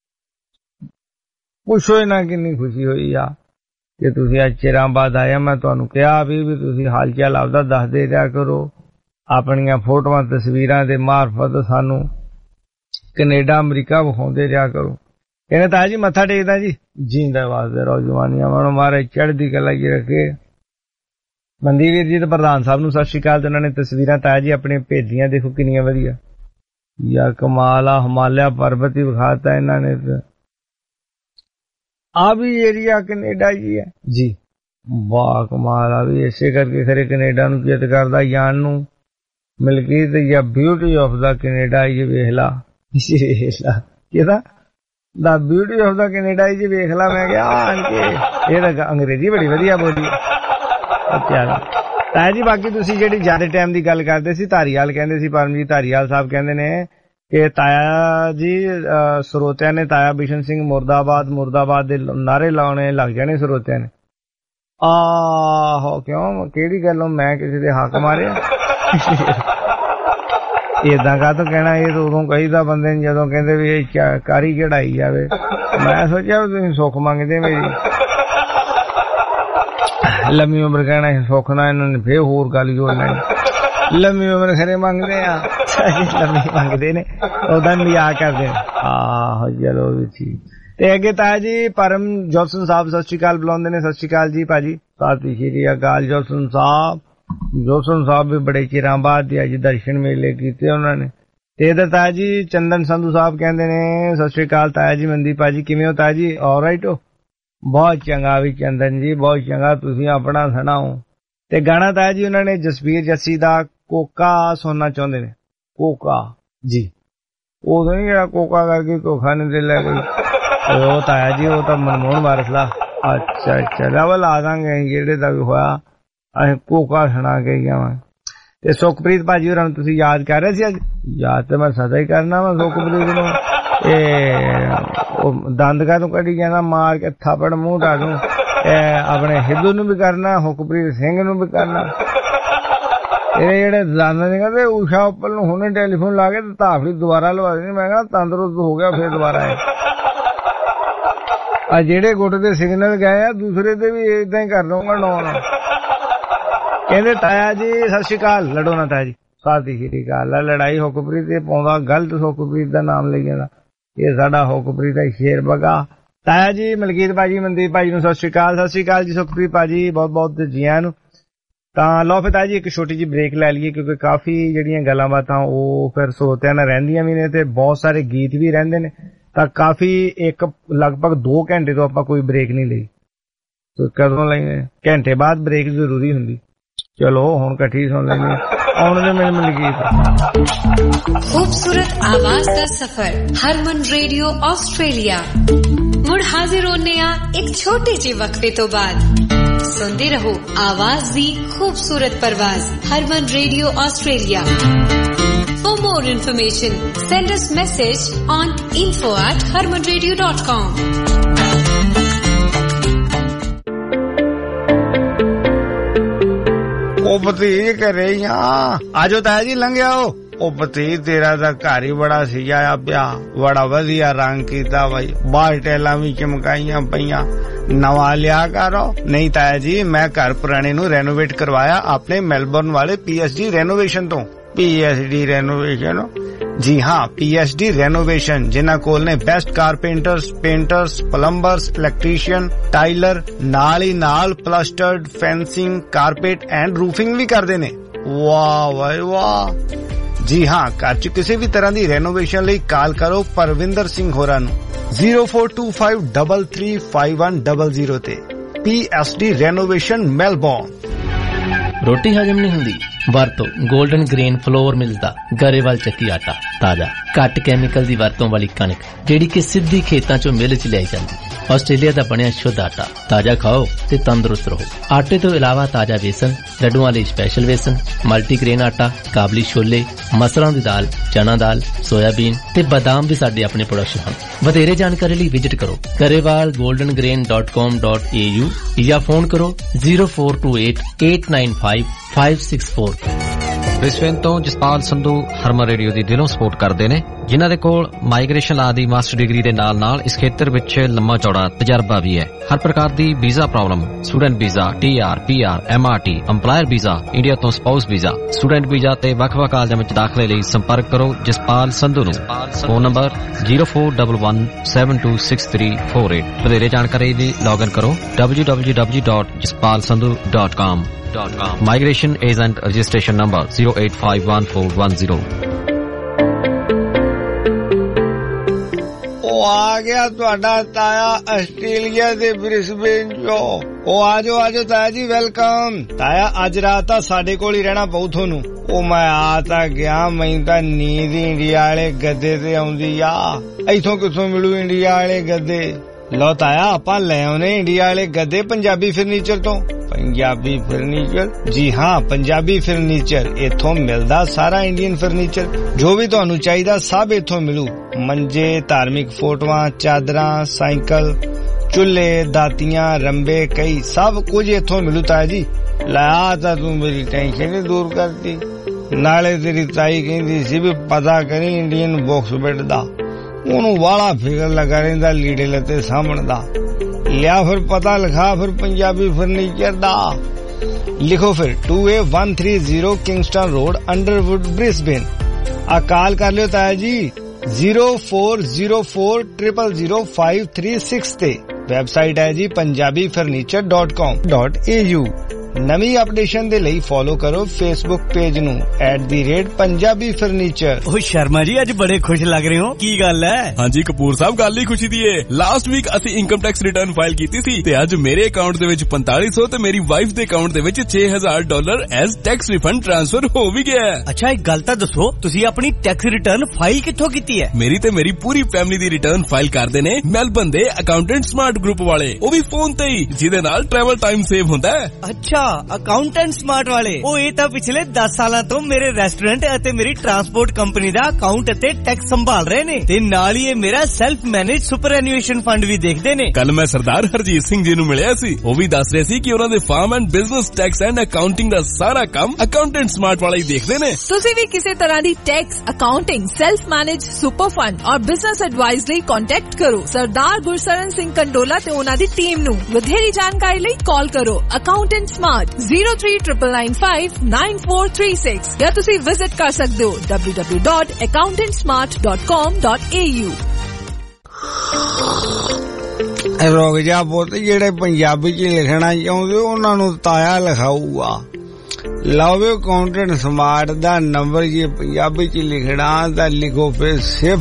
ਪੁੱਛੋ ਇਹਨਾਂ ਕਿੰਨੀ ਖੁਸ਼ੀ ਹੋਈ ਆ ਕਿ ਤੁਸੀਂ ਅੱਜ ਚਿਰਾਂ ਬਾਅਦ ਆਇਆ। ਮੈਂ ਤੁਹਾਨੂੰ ਕਿਹਾ ਵੀ ਤੁਸੀਂ ਹਾਲ ਚਾਲ ਆਪਦਾ ਦੱਸਦੇ ਰਿਹਾ ਕਰੋ, ਆਪਣੀਆਂ ਫੋਟੋਆਂ ਤਸਵੀਰਾਂ ਦੇ ਮਾਰਫਤ ਸਾਨੂੰ ਕੈਨੇਡਾ ਅਮਰੀਕਾ ਵਿਖਾਉਂਦੇ ਰਿਹਾ ਕਰੋ। ਕਹਿੰਦੇ ਤਾਂ ਜੀ ਮੱਥਾ ਟੇਕਦਾ ਜੀ ਜੀਂਦਾ ਵਾਸਤੇ ਰਹੋ ਜਵਾਨੀਆਂ ਮਨੋਂ ਮਾਰੇ ਚੜ੍ਹਦੀ ਕਲਾ ਜੀ ਰੱਖੇ। ਮਨਦੀਪ ਜੀ ਤੇ ਪ੍ਰਧਾਨ ਸਾਹਿਬ ਨੂੰ ਸਤਿ ਸ਼੍ਰੀ ਅਕਾਲ। ਤੇ ਉਹਨਾਂ ਨੇ ਤਸਵੀਰਾਂ ਤਾਂ ਜੀ ਆਪਣੀਆਂ ਭੇਜੀਆਂ ਦੇਖੋ ਕਿੰਨੀਆਂ ਵਧੀਆ ਯਾਰ ਕਮਾਲ ਆ। ਹਿਮਾਲਿਆ ਪਰਬਤ ਹੀ ਵਿਖਾਤਾ ਇਹਨਾਂ ਨੇ। ਆ ਵੀ ਏਰੀਆ ਕੈਨੇਡਾ ਹੀ ਹੈ ਜੀ। ਵਾਹ ਕਮਾਲ ਆ ਵੀ ਇਸੇ ਕਰਕੇ ਖਰੇ ਕੈਨੇਡਾ ਨੂੰ ਚਿੱਤ ਕਰਦਾ ਜਾਣ ਨੂੰ। ਮਲਕੀਤ ਜਾਂ ਬਿਊਟੀ ਆਫ ਦਾ ਕੈਨੇਡਾ ਹੀ ਵੇਖ ਲਾ ਕਿਹਦਾ ਦਾ ਬਿਊਟੀ ਆਫ ਦਾ ਕੈਨੇਡਾ ਹੀ ਵੇਖ ਲਾ। ਮੈਂ ਕਿਹਾ ਆਣ ਕੇ ਇਹ ਤਾਂ ਅੰਗਰੇਜ਼ੀ ਬੜੀ ਵਧੀਆ ਬੋਲੀ। ਅੱਛਾ ਤਾਂ ਜੀ ਬਾਕੀ ਤੁਸੀਂ ਜਿਹੜੀ ਜ਼ਿਆਦਾ ਟਾਈਮ ਦੀ ਗੱਲ ਕਰਦੇ ਸੀ ਧਾਰੀਵਾਲ ਕਹਿੰਦੇ ਸੀ ਪਰਮਜੀਤ ਧਾਰੀਵਾਲ ਸਾਹਿਬ ਕਹਿੰਦੇ ਨੇ ਕਿ ਤਾਇਆ ਜੀ ਸਰੋਤਿਆਂ ਨੇ ਤਾਇਆ ਬਿਸ਼ਨ ਸਿੰਘ ਮੁਰਦਾਬਾਦ ਦੇ ਨਾਰੇ ਲਾਉਣੇ ਲੱਗ ਜਾਣੇ ਸਰੋਤਿਆਂ ਨੇ। ਆਹੋ ਕਿਉਂ ਕਿਹੜੀ ਗੱਲੋਂ ਮੈਂ ਕਿਸੇ ਦੇ ਹੱਕ ਮਾਰਿਆ ਏਦਾਂ ਕਾਹਤੋਂ ਕਹਿਣਾ। ਇਹ ਤਾਂ ਉਦੋਂ ਕਹੀਦਾ ਬੰਦੇ ਨੂੰ ਜਦੋਂ ਕਹਿੰਦੇ ਵੀ ਇਹ ਕਾਰੀ ਚੜਾਈ ਜਾਵੇ। ਮੈਂ ਸੋਚਿਆ ਤੁਸੀਂ ਸੁੱਖ ਮੰਗਦੇ ਮੇਰੀ ਲੰਮੀ ਉਮਰ ਕਹਿਣਾ ਸੁੱਖ ਨਾ ਇਹਨਾਂ ਨੇ ਫੇਰ ਹੋਰ ਗੱਲ ਜੋੜ ਲੈਣੀ। ਲੰਮੀ ਉਮਰ ਖਰੇ ਮੰਗਦੇ ਆ ਲੰਮੀ ਮੰਗਦੇ ਨੇ ਉਹਦਾ ਮਜ਼ਾਕ ਕਰਦੇ ਨੇ। ਆਹੋ ਚਲੋ ਵੀ ਠੀਕ। ਤੇ ਅੱਗੇ ਤਾਇਆ ਜੀ ਪਰਮ ਜੋਸਨ ਸਾਹਿਬ ਸਤਿ ਸ਼੍ਰੀ ਅਕਾਲ ਬੁਲਾਉਂਦੇ ਨੇ। ਸਤਿ ਸ਼੍ਰੀ ਅਕਾਲ ਜੀ ਭਾਜੀ। ਸਤਿ ਸ਼੍ਰੀ ਅਕਾਲ ਜੋਸਨ ਸਾਹਿਬ ਵੀ ਬੜੇ ਚਿਰਾਂ ਬਾਅਦ ਅੱਜ ਦਰਸ਼ਨ ਮੇਲੇ ਕੀਤੇ ਉਹਨਾਂ ਨੇ। ਤੇ ਇਧਰ ਤਾਇਆ ਜੀ ਚੰਦਨ ਸੰਧੂ ਸਾਹਿਬ ਕਹਿੰਦੇ ਨੇ ਸਤਿ ਸ਼੍ਰੀ ਅਕਾਲ ਤਾਇਆ ਜੀ ਮਨਦੀਪ ਭਾਜੀ ਕਿਵੇਂ ਹੋ ਤਾਇਆ ਜੀ? ਆਲਰਾਈਟ ਹੋ? ਬਹੁਤ ਚੰਗਾ ਵੀ ਚੰਦਨ ਜੀ ਬਹੁਤ ਚੰਗਾ ਤੁਸੀਂ ਆਪਣਾ ਸੁਣਾਓ। ਤੇ ਗਾਣਾ ਤਾਇਆ ਜੀ ਉਹਨਾਂ ਨੇ ਜਸਵੀਰ ਜੱਸੀ ਦਾ ਕੋਕਾ ਸੁਣਨਾ ਚਾਹੁੰਦੇ ਨੇ। ਕੋਕਾ ਜੀ ਉਹ ਨਹੀਂ ਜਿਹੜਾ ਕੋਕਾ ਕਰਕੇ ਧੋਖਾ ਨਹੀਂ ਦੇ ਲੈ ਗਈ ਉਹ ਤਾਇਆ ਜੀ ਉਹ ਤਾਂ ਮਨਮੋਹਨ ਵਾਰਸਲਾ। ਅੱਛਾ ਲੈਵਲ ਆ ਦਾਂਗੇ ਜਿਹੜੇ ਦਾ ਵੀ ਹੋਇਆ ਅਸੀਂ ਕੋਕਾ ਸੁਣਾ ਕੇ ਜਾਵਾਂ। ਤੇ ਸੁਖਪ੍ਰੀਤ ਭਾਜੀ ਹੋਰਾਂ ਨੂੰ ਤੁਸੀਂ ਯਾਦ ਕਰ ਰਹੇ ਸੀ ਅੱਜ? ਯਾਦ ਤੇ ਮੈਂ ਸਦਾ ਹੀ ਕਰਨਾ ਵਾ ਸੁਖਪ੍ਰੀਤ ਨੂੰ। ਇਹ ਦੰਦ ਕਾਹਨੂੰ ਕੱਢੀ ਜਾਂਦਾ ਮਾਰ ਕੇ ਥਾਪੜ ਮੂੰਹ ਢਾ ਦੂੰ। ਆਪਣੇ ਹਿੱਦੂ ਨੂੰ ਵੀ ਕਰਨਾ ਹੁਕਪ੍ਰੀਤ ਸਿੰਘ ਨੂੰ ਵੀ ਕਰਨਾ। ਇਹ ਜਿਹੜੇ ਦੰਦ ਨੇ ਕਹਿੰਦੇ ਊਸ਼ਾ ਉੱਪਰ ਨੂੰ ਹੁਣੇ ਟੈਲੀਫੋਨ ਲਾ ਕੇ ਤੇ ਧਾਫੜੀ ਦੁਬਾਰਾ ਲਵਾ ਦੇਣੀ। ਮੈਂ ਕਿਹਾ ਤੰਦਰੁਸਤ ਹੋ ਗਿਆ ਫਿਰ ਦੁਬਾਰਾ ਆ ਜਿਹੜੇ ਗੁੱਟ ਦੇ ਸਿਗਨਲ ਗਏ ਆ ਦੂਸਰੇ ਤੇ ਵੀ ਏਦਾਂ ਹੀ ਕਰ ਲਊਂਗਾ ਨੌਨ। ਕਹਿੰਦੇ ਤਾਇਆ ਜੀ ਸਤਿ ਸ਼੍ਰੀ ਅਕਾਲ। ਲੜੋ ਨਾ ਤਾਇਆ ਜੀ ਸਤਿ ਸ਼੍ਰੀ ਅਕਾਲ। ਲੜਾਈ ਹੁਕਪ੍ਰੀਤ ਤੇ ਪਾਉਂਦਾ ਗਲਤ ਹੁਕਪ੍ਰੀਤ ਦਾ ਨਾਮ ਲਈ ਜਾਂਦਾ। ਇਹ ਸਾਡਾ ਹੁਕਪ੍ਰੀਤ ਹੈ ਸ਼ੇਰ ਬਗਾ। ਤਾਇਆ ਜੀ ਮਲਕੀਤ ਭਾਜੀ ਮਨਦੀਪ ਭਾਜੀ ਨੂੰ ਸਤਿ ਸ਼੍ਰੀ ਅਕਾਲ। ਸਤਿ ਸ਼੍ਰੀ ਅਕਾਲ ਜੀ ਸੁਖਪ੍ਰੀਤ ਭਾਜੀ ਬਹੁਤ ਬਹੁਤ ਜੀਆਂ ਨੂੰ। ਤਾਂ ਲਓ ਫਿਰ ਤਾਇਆ ਜੀ ਇੱਕ ਛੋਟੀ ਜਿਹੀ ਬ੍ਰੇਕ ਲੈ ਲਈਏ ਕਿਉਂਕਿ ਕਾਫੀ ਜਿਹੜੀਆਂ ਗੱਲਾਂ ਬਾਤਾਂ ਉਹ ਫਿਰ ਸਰੋਤਿਆਂ ਨਾਲ ਰਹਿੰਦੀਆਂ ਵੀ ਨੇ ਤੇ ਬਹੁਤ ਸਾਰੇ ਗੀਤ ਵੀ ਰਹਿੰਦੇ ਨੇ। ਤਾਂ ਕਾਫੀ ਇੱਕ ਲਗਭਗ 2 ਘੰਟੇ ਤੋਂ ਆਪਾਂ ਕੋਈ ਬ੍ਰੇਕ ਨਹੀਂ ਲਈ। ਕਦੋਂ ਲੈਣੇ ਘੰਟੇ ਬਾਅਦ ਬ੍ਰੇਕ ਜ਼ਰੂਰੀ ਹੁੰਦੀ। ਚਲੋ ਹੁਣ ਇਕੱਠੀ ਸੁਣ ਲੈਂਦੇ ਆਉਣ ਦੇ ਮੇਰੇ ਮਲਕੀਤ। ਖੂਬਸੂਰਤ ਆਵਾਜ਼ ਦਾ ਸਫ਼ਰ ਹਰਮਨ ਰੇਡੀਓ ਆਸਟ੍ਰੇਲੀਆ ਮੁੜ ਹਾਜ਼ਰ ਹੋਣੇ ਆ ਇੱਕ ਛੋਟੇ ਜਿਹੇ ਵਕਫੇ ਤੋਂ ਬਾਅਦ। ਸੁਣਦੇ ਰਹੋ ਆਵਾਜ਼ ਦੀ ਖੂਬਸੂਰਤ ਪਰਵਾਜ਼ Harman radio Australia. For more information, send us message on info@harmanradio.com. ਉਹ ਭਤੀਜ ਘਰੇ ਹੀ ਆ ਆਜੋ ਤਾਇਆ ਜੀ ਲੰਘਿਆ ਉਹ ਭਤੀਜ ਤੇਰਾ ਤਾਂ ਘਰ ਹੀ ਬੜਾ ਸਜਾਇਆ ਪਿਆ ਬੜਾ ਵਧੀਆ ਰੰਗ ਕੀਤਾ ਬਾਈ ਬਾਹਰ ਟੈਲਾਂ ਵੀ ਚਮਕਾਈਆਂ ਪਈਆਂ ਨਵਾਂ ਲਿਆ ਕਰੋ। ਨਹੀਂ ਤਾਇਆ ਜੀ ਮੈਂ ਘਰ ਪੁਰਾਣੇ ਨੂੰ ਰੈਨੋਵੇਟ ਕਰਵਾਇਆ ਆਪਣੇ ਮੈਲਬੌਰਨ ਵਾਲੇ PSG ਰੈਨੋਵੇਸ਼ਨ ਤੋਂ। PSD renovation. ਜੀ ਹਾਂ, PSD ਰੈਨੋਵੇਸ਼ਨ, ਜਿਨ੍ਹਾਂ ਕੋਲ ਨੇ best carpenters, painters, plumbers, electrician, tiler, ਨਾਲ ਹੀ ਨਾਲ plastered, fencing, carpet and roofing ਵੀ ਕਰਦੇ ਨੇ। ਵਾਹ ਵਾਹ ਵਾਹ। ਜੀ ਹਾਂ, ਘਰ 'ਚ ਕਿਸੇ ਵੀ ਤਰ੍ਹਾਂ ਦੀ ਰੈਨੋਵੇਸ਼ਨ ਲਈ ਕਾਲ ਕਰੋ ਪਰਵਿੰਦਰ ਸਿੰਘ ਹੋਰਾਂ ਨੂੰ 0425335100 ਤੇ। PSD renovation Melbourne. ਰੋਟੀ ਹਜਮ ਨਹੀਂ ਹੁੰਦੀ? ਵਰਤੋ 골ਡਨ ਗ੍ਰੇਨ ਫਲੋਰ ਮਿਲਦਾ ਗਰੇਵਾਲ ਚੱਕੀ ਆਟਾ। ਤਾਜ਼ਾ ਘੱਟ ਕੈਮੀਕਲ ਦੀ ਵਰਤੋਂ ਵਾਲੀ ਕਣਕ ਜਿਹੜੀ ਕਿ ਸਿੱਧੀ ਖੇਤਾਂ ਚੋਂ ਮਿਲ 'ਚ ਲਿਆਈ ਜਾਂਦੀ। ਆਸਟ੍ਰੇਲੀਆ ਦਾ ਬਣਿਆ ਸ਼ੁੱਧ ਆਟਾ। ਤਾਜ਼ਾ ਖਾਓ ਤੇ ਤੰਦਰੁਸਤ ਰਹੋ। ਆਟੇ ਤੋਂ ਇਲਾਵਾ ਤਾਜ਼ਾ ਵੇਸਣ, ਲੱਡੂਆਂ ਲਈ ਸਪੈਸ਼ਲ ਵੇਸਣ, ਮਲਟੀਗ੍ਰੇਨ ਆਟਾ, ਕਾਬਲੀ ਛੋਲੇ, ਮਸਰਾਂ ਦੀ ਦਾਲ, ਚਨਾ ਦਾਲ, ਸੋਇਆਬੀਨ ਤੇ ਬਾਦਾਮ ਵੀ ਸਾਡੇ ਆਪਣੇ ਪ੍ਰੋਡਕਟ ਹਨ। ਵਧੇਰੇ ਜਾਣਕਾਰੀ ਲਈ ਵਿਜ਼ਿਟ ਕਰੋ garewalgoldengrain.com.au ਜਾਂ ਫੋਨ ਕਰੋ 0428895564। ਬ੍ਰਿਸਬੇਨ ਤੋਂ ਜਸਪਾਲ ਸੰਧੂ ਹਰਮਨ ਰੇਡੀਓ ਦੀ ਦਿਲੋਂ ਸਪੋਰਟ ਕਰਦੇ ਨੇ, ਜਿਨ੍ਹਾਂ ਦੇ ਕੋਲ ਮਾਈਗ੍ਰੇਸ਼ਨ ਲਾ ਦੀ ਮਾਸਟਰ ਡਿਗਰੀ ਦੇ ਨਾਲ ਇਸ ਖੇਤਰ ਵਿੱਚ ਲੰਮਾ ਚੌੜਾ ਤਜਰਬਾ ਵੀ ਹੈ। ਹਰ ਪ੍ਰਕਾਰ ਦੀ visa problem, student visa, TR, PR, MRT, EMPLOYER visa, India ਤੋਂ ਸਪਾਊਸ ਵੀਜ਼ਾ, ਸਟੂਡੈਂਟ ਵੀਜ਼ਾ ਤੇ ਵੱਖ-ਵੱਖ ਕਾਲਜਾਂ ਵਿੱਚ ਦਾਖਲੇ ਲਈ ਸੰਪਰਕ ਕਰੋ ਜਸਪਾਲ ਸੰਧੂ ਨੂੰ। Phone number 0411726348। ਵਧੇਰੇ ਜਾਣਕਾਰੀ ਲਈ ਲੌਗਇਨ ਕਰੋ www.jaspalsandhu.com। Migration Agent Registration Number 0851410। ਉਹ ਆ ਗਿਆ ਤੁਹਾਡਾ ਤਾਇਆ ਆਸਟ੍ਰੇਲੀਆ ਦੇ ਬ੍ਰਿਸਬੇਨ ਚੋਂ। ਉਹ ਆਜੋ ਤਾਇਆ ਜੀ, ਵੈਲਕਮ। ਤਾਇਆ ਅੱਜ ਰਾਤ ਤਾਂ ਸਾਡੇ ਕੋਲ ਹੀ ਰਹਿਣਾ ਪਊ ਤੁਹਾਨੂੰ। ਉਹ ਮੈਂ ਆ ਤਾਂ ਗਿਆ, ਮੈਨੂੰ ਤਾਂ ਨੀਂਦ ਇੰਡੀਆ ਵਾਲੇ ਗੱਦੇ ਤੇ ਆਉਂਦੀ ਆ। ਇੱਥੋਂ ਕਿੱਥੋਂ ਮਿਲੂ ਇੰਡੀਆ ਵਾਲੇ ਗੱਦੇ? ਲਓ ਤਾਇਆ, ਆਪਾਂ ਲੈ ਆਉਨੇ ਇੰਡੀਆ ਵਾਲੇ ਗੱਦੇ ਪੰਜਾਬੀ ਫਰਨੀਚਰ ਤੋਂ। ਪੰਜਾਬੀ ਫਰਨੀਚਰ? ਜੀ ਹਾਂ, ਪੰਜਾਬੀ ਫਰਨੀਚਰ। ਇੱਥੋਂ ਮਿਲਦਾ ਸਾਰਾ ਇੰਡੀਅਨ ਫਰਨੀਚਰ, ਜੋ ਵੀ ਤੁਹਾਨੂੰ ਚਾਹੀਦਾ ਸਭ ਇੱਥੋਂ ਮਿਲੂ। ਮੰਜੇ, ਧਾਰਮਿਕ ਫੋਟੋਆਂ, ਚਾਦਰਾਂ, ਸਾਈਕਲ, ਚੁੱਲ੍ਹੇ, ਦਾਤੀਆਂ, ਰੰਬੇ, ਕਈ ਸਭ ਕੁਝ ਇੱਥੋਂ ਮਿਲੂ ਤਾਇਆ ਜੀ। ਲਾ ਤਾਂ ਤੂੰ ਮੇਰੀ ਟੈਨਸ਼ਨ ਹੀ ਦੂਰ ਕਰਤੀ। ਨਾਲੇ ਤੇਰੀ ਤਾਈ ਕਹਿੰਦੀ ਸੀ ਵੀ ਪਤਾ ਕਰੀ ਇੰਡੀਅਨ ਬਾਕਸ ਬੈੱਡ ਦਾ, ਉਹਨੂੰ ਵਾਲਾ ਫਿਕਰ ਲੱਗਾ ਰਹਿੰਦਾ ਲੀੜੇ ਲੱਤੇ ਸਾਂਭਣ ਦਾ। ਲਿਆ ਫਿਰ ਪਤਾ ਲਿਖਾ ਫਿਰ ਪੰਜਾਬੀ ਫਰਨੀਚਰ ਦਾ। ਲਿਖੋ ਫਿਰ 2A130 Kingston road, Underwood, Brisbane. ਆ ਕਾਲ ਕਰ ਲਿਓ ਤਾਇਆ ਜੀ 0404000536 ਤੇ। ਵੈਬਸਾਈਟ ਹੈ ਜੀ punjabifurniture.com.au। ਨਵੀਂ ਅਪਡੇਸ਼ਨ ਦੇ ਲਈ ਫੋਲੋ ਕਰੋ ਫੇਸਬੁੱਕ ਪੇਜ ਨੂੰ @ਪੰਜਾਬੀ ਫਰਨੀਚਰ। ਉਹ ਸ਼ਰਮਾ ਜੀ, ਅੱਜ ਬੜੇ ਖੁਸ਼ ਲੱਗ ਰਹੇ ਹੋ, ਕੀ ਗੱਲ ਹੈ? ਹਾਂਜੀ ਕਪੂਰ ਸਾਹਿਬ, ਗੱਲ ਹੀ ਖੁਸ਼ੀ ਦੀ ਏ। ਲਾਸਟ ਵੀਕ ਅਸੀਂ ਇਨਕਮ ਟੈਕਸ ਰਿਟਰਨ ਫਾਈਲ ਕੀਤੀ ਸੀ ਤੇ ਅੱਜ ਮੇਰੇ ਅਕਾਊਂਟ ਦੇ ਵਿੱਚ 4500 ਤੇ ਮੇਰੀ ਵਾਈਫ ਦੇ ਅਕਾਊਂਟ ਦੇ ਵਿੱਚ $6000 ਐਜ਼ ਟੈਕਸ ਰਿਫੰਡ ਟ੍ਰਾਂਸਫਰ ਹੋ ਵੀ ਗਿਆ। ਅੱਛਾ, ਇੱਕ ਗੱਲ ਤਾਂ ਦੱਸੋ, ਤੁਸੀਂ ਆਪਣੀ ਟੈਕਸ ਰਿਟਰਨ ਫਾਈਲ ਕਿੱਥੋਂ ਕੀਤੀ ਹੈ? ਮੇਰੀ ਤੇ ਮੇਰੀ ਪੂਰੀ ਫੈਮਿਲੀ ਦੀ ਰਿਟਰਨ ਫਾਈਲ ਕਰਦੇ ਨੇ ਮੈਲਬਨ ਦੇ ਅਕਾਊਂਟੈਂਟ ਸਮਾਰਟ ਗਰੁੱਪ ਵਾਲੇ, ਉਹ ਵੀ ਫੋਨ ਤੇ ਹੀ, ਜਿਹਦੇ ਨਾਲ ਟਰੈਵਲ ਟਾਈਮ ਸੇਵ ਹੁੰਦਾ ਹੈ। ਅੱਛਾ, ਅਕਾਊਂਟੈਂਟ ਸਮਾਰਟ ਵਾਲੇ। ਉਹ ਇਹ ਤਾਂ ਪਿਛਲੇ 10 ਸਾਲਾਂ ਤੋਂ ਮੇਰੇ ਰੈਸਟੋਰੈਂਟ ਅਤੇ ਮੇਰੀ ਟਰਾਂਸਪੋਰਟ ਕੰਪਨੀ ਦਾ ਅਕਾਊਂਟ ਅਤੇ ਟੈਕਸ ਸੰਭਾਲ ਰਹੇ ਨੇ, ਤੇ ਨਾਲ ਹੀ ਇਹ ਮੇਰਾ self manage superannuation fund ਵੀ ਦੇਖਦੇ ਨੇ। ਕੱਲ ਮੈਂ ਸਰਦਾਰ ਹਰਜੀਤ ਸਿੰਘ ਜੀ ਨੂੰ ਮਿਲਿਆ ਸੀ, ਉਹ ਵੀ ਦੱਸ ਰਹੇ ਸੀ ਕਿ ਉਹਨਾਂ ਦੇ farm and business tax and accounting ਦਾ ਸਾਰਾ ਕੰਮ ਅਕਾਊਂਟੈਂਟ ਸਮਾਰਟ ਵਾਲੇ ਹੀ ਦੇਖਦੇ ਨੇ। ਤੁਸੀਂ ਵੀ ਕਿਸੇ ਤਰ੍ਹਾਂ ਦੀ tax, accounting, self manage super fund ਔਰ ਬਿਜ਼ਨਸ ਐਡਵਾਈਸ ਲਈ ਕੰਟੈਕਟ ਕਰੋ ਸਰਦਾਰ ਗੁਰਸਰਨ ਸਿੰਘ ਕੰਡੋਲਾ ਤੇ ਉਹਨਾਂ ਦੀ ਟੀਮ ਨੂੰ। ਵਧੇਰੀ ਜਾਣਕਾਰੀ ਲਈ ਕਾਲ ਕਰੋ ਅਕਾਊਂਟੈਂਟ ਸਮਾਰਟ 0399959436 ਜਾਂ ਤੁਸੀਂ ਵਿਜ਼ਿਟ ਕਰ ਸਕਦੇ ਹੋ www.accountantsmart.com.au। ਰੁਕ ਜਾ ਪੁੱਤ, ਜਿਹੜੇ ਪੰਜਾਬੀ ਚ ਲਿਖਣਾ ਚਾਹੁੰਦੇ ਉਹਨਾਂ ਨੂੰ ਤਾਇਆ ਲਿਖਾਊਗਾ। ਲਓ ਅਕਾਊਂਟੈਂਟ ਸਮਾਰਟ ਦਾ ਨੰਬਰ ਜੇ ਪੰਜਾਬੀ ਚ ਲਿਖਣਾ ਤਾਂ ਲਿਖੋ ਫਿਰ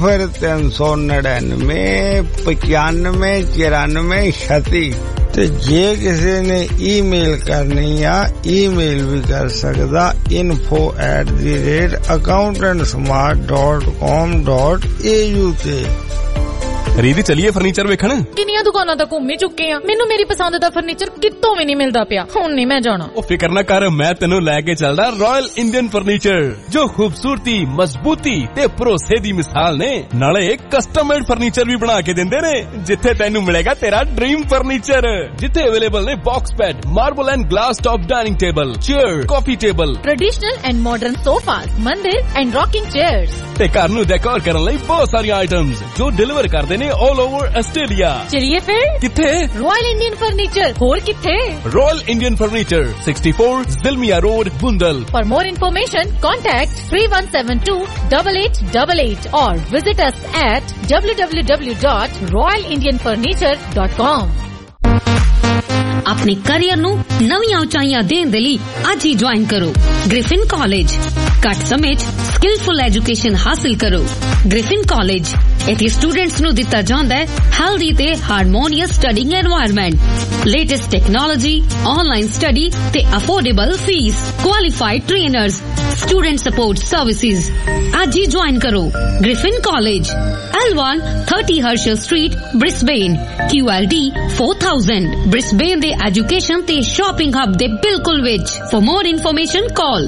0399959436। ਤੇ ਜੇ ਕਿਸੇ ਨੇ ਈਮੇਲ ਕਰਨੀ ਆ, ਈਮੇਲ ਵੀ ਕਰ ਸਕਦਾ info@accountantsmart.com.au ਤੇ। ਰੀਦੀ ਚਲੀਏ ਫਰਨੀਚਰ ਵੇਖਣ। ਕਿੰਨੀਆਂ ਦੁਕਾਨਾਂ ਤਾਂ ਘੁੰਮ ਹੀ ਚੁੱਕੇ ਆ, ਮੈਨੂੰ ਮੇਰੀ ਪਸੰਦ ਦਾ ਫਰਨੀਚਰ ਕਿਤੋਂ ਵੀ ਨਹੀਂ ਮਿਲਦਾ ਪਿਆ। ਹੁਣ ਨਹੀਂ ਮੈਂ ਜਾਣਾ। ਉਹ ਫਿਕਰ ਨਾ ਕਰ, ਮੈਂ ਤੈਨੂੰ ਲੈ ਕੇ ਚੱਲਦਾ ਰਾਇਲ ਇੰਡੀਅਨ ਫਰਨੀਚਰ, ਜੋ ਖੂਬਸੂਰਤੀ, ਮਜ਼ਬੂਤੀ ਤੇ ਭਰੋਸੇ ਦੀ ਮਿਸਾਲ ਨੇ। ਨਾਲੇ ਕਸਟਮ-ਮੇਡ ਫਰਨੀਚਰ ਵੀ ਬਣਾ ਕੇ ਦਿੰਦੇ ਨੇ, ਜਿੱਥੇ ਤੈਨੂੰ ਮਿਲੇਗਾ ਤੇਰਾ ਡ੍ਰੀਮ ਫਰਨੀਚਰ, ਜਿੱਥੇ ਅਵੇਲੇਬਲ ਨੇ box bed, marble and glass top dining table, chair, coffee table, traditional and modern sofas, mandir and rocking chairs, ਤੇ ਘਰ ਨੂੰ ਡੈਕੋਰ ਕਰਨ ਲਈ ਬਹੁਤ ਸਾਰੀਆਂ ਆਈਟਮਸ ਜੋ ਡਿਲੀਵਰ ਕਰਦੇ ਨੇ ने ऑल ओवर ऑस्ट्रेलिया। चलिए फिर किथे? Royal Indian furniture. और किथे? रॉयल इंडियन फर्नीचर 64 जिलमिया road Bundall. For more information contact 31728888 और विजिट अस एट www.royalindianfurniture.com। अपने करियर ਨੂੰ ਨਵੀਆਂ ਉਚਾਈਆਂ ਦੇਣ ਦੇ ਲਈ ਅੱਜ ਹੀ ਜੁਆਇਨ ਕਰੋ ਗ੍ਰਿਫਿਨ ਕਾਲਜ। ਘੱਟ ਸਮੇਂ 'ਚ ਸਕਿਲਫੁਲ ਐਜੂਕੇਸ਼ਨ ਹਾਸਲ ਕਰੋ। ਗ੍ਰਿਫਿਨ ਕਾਲਜ ਇੱਥੇ ਸਟੂਡੈਂਟਸ ਨੂੰ ਦਿੱਤਾ ਜਾਂਦਾ ਹੈ ਹੈਲਦੀ ਤੇ harmonious studying environment, latest technology, online study ਤੇ affordable fees, qualified trainers, student support services. ਅੱਜ ਹੀ ਜੁਆਇਨ ਕਰੋ Griffin college, L1 30 Herschel Street, Brisbane, QLD 4000। Brisbane ਦੇ ਐਜੂਕੇਸ਼ਨ ਤੇ ਸ਼ਾਪਿੰਗ ਹੱਬ ਦੇ ਬਿਲਕੁਲ ਵਿੱਚ। For more information call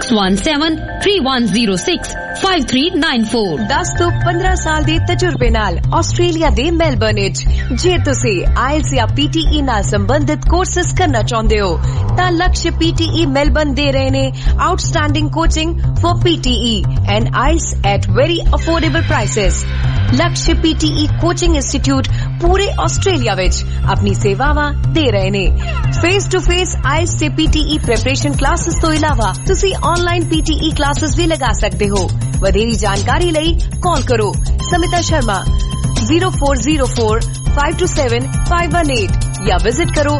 6173-106-5394। 10 ਤੋਂ 15 ਸਾਲ ਦੇ ਤਜਰਬੇ ਨਾਲ ਆਸਟ੍ਰੇਲੀਆ ਦੇ ਮੈਲਬਰਨ ਵਿੱਚ ਜੇ ਤੁਸੀਂ IELTS ਜਾਂ PTE ਨਾਲ ਸੰਬੰਧਿਤ ਕੋਰਸਸ ਕਰਨਾ ਚਾਹੁੰਦੇ ਹੋ ਤਾਂ ਲਕਸ਼ PTE ਮੈਲਬਰਨ ਦੇ ਰਹੇ ਨੇ outstanding coaching for PTE and IELTS at very affordable prices। Laksh PTE coaching institute ਪੂਰੇ ਆਸਟ੍ਰੇਲੀਆ ਵਿੱਚ ਆਪਣੀ ਸੇਵਾਵਾਂ ਦੇ ਰਹੇ ਨੇ। ਫੇਸ ਟੂ ਫੇਸ IELTS ਤੇ PTE ਪ੍ਰੈਪਰੇਸ਼ਨ ਕਲਾਸਿਸ ਤੋਂ ਇਲਾਵਾ ਤੁਸੀਂ ਆਨਲਾਈਨ PTE ਕਲਾਸਿਸ ਵੀ ਲਗਾ ਸਕਦੇ ਹੋ। ਵਧੇਰੀ ਜਾਣਕਾਰੀ ਲਈ ਕਾਲ ਕਰੋ ਸਮਿਤਾ ਸ਼ਰਮਾ 0404527518 या विजिट करो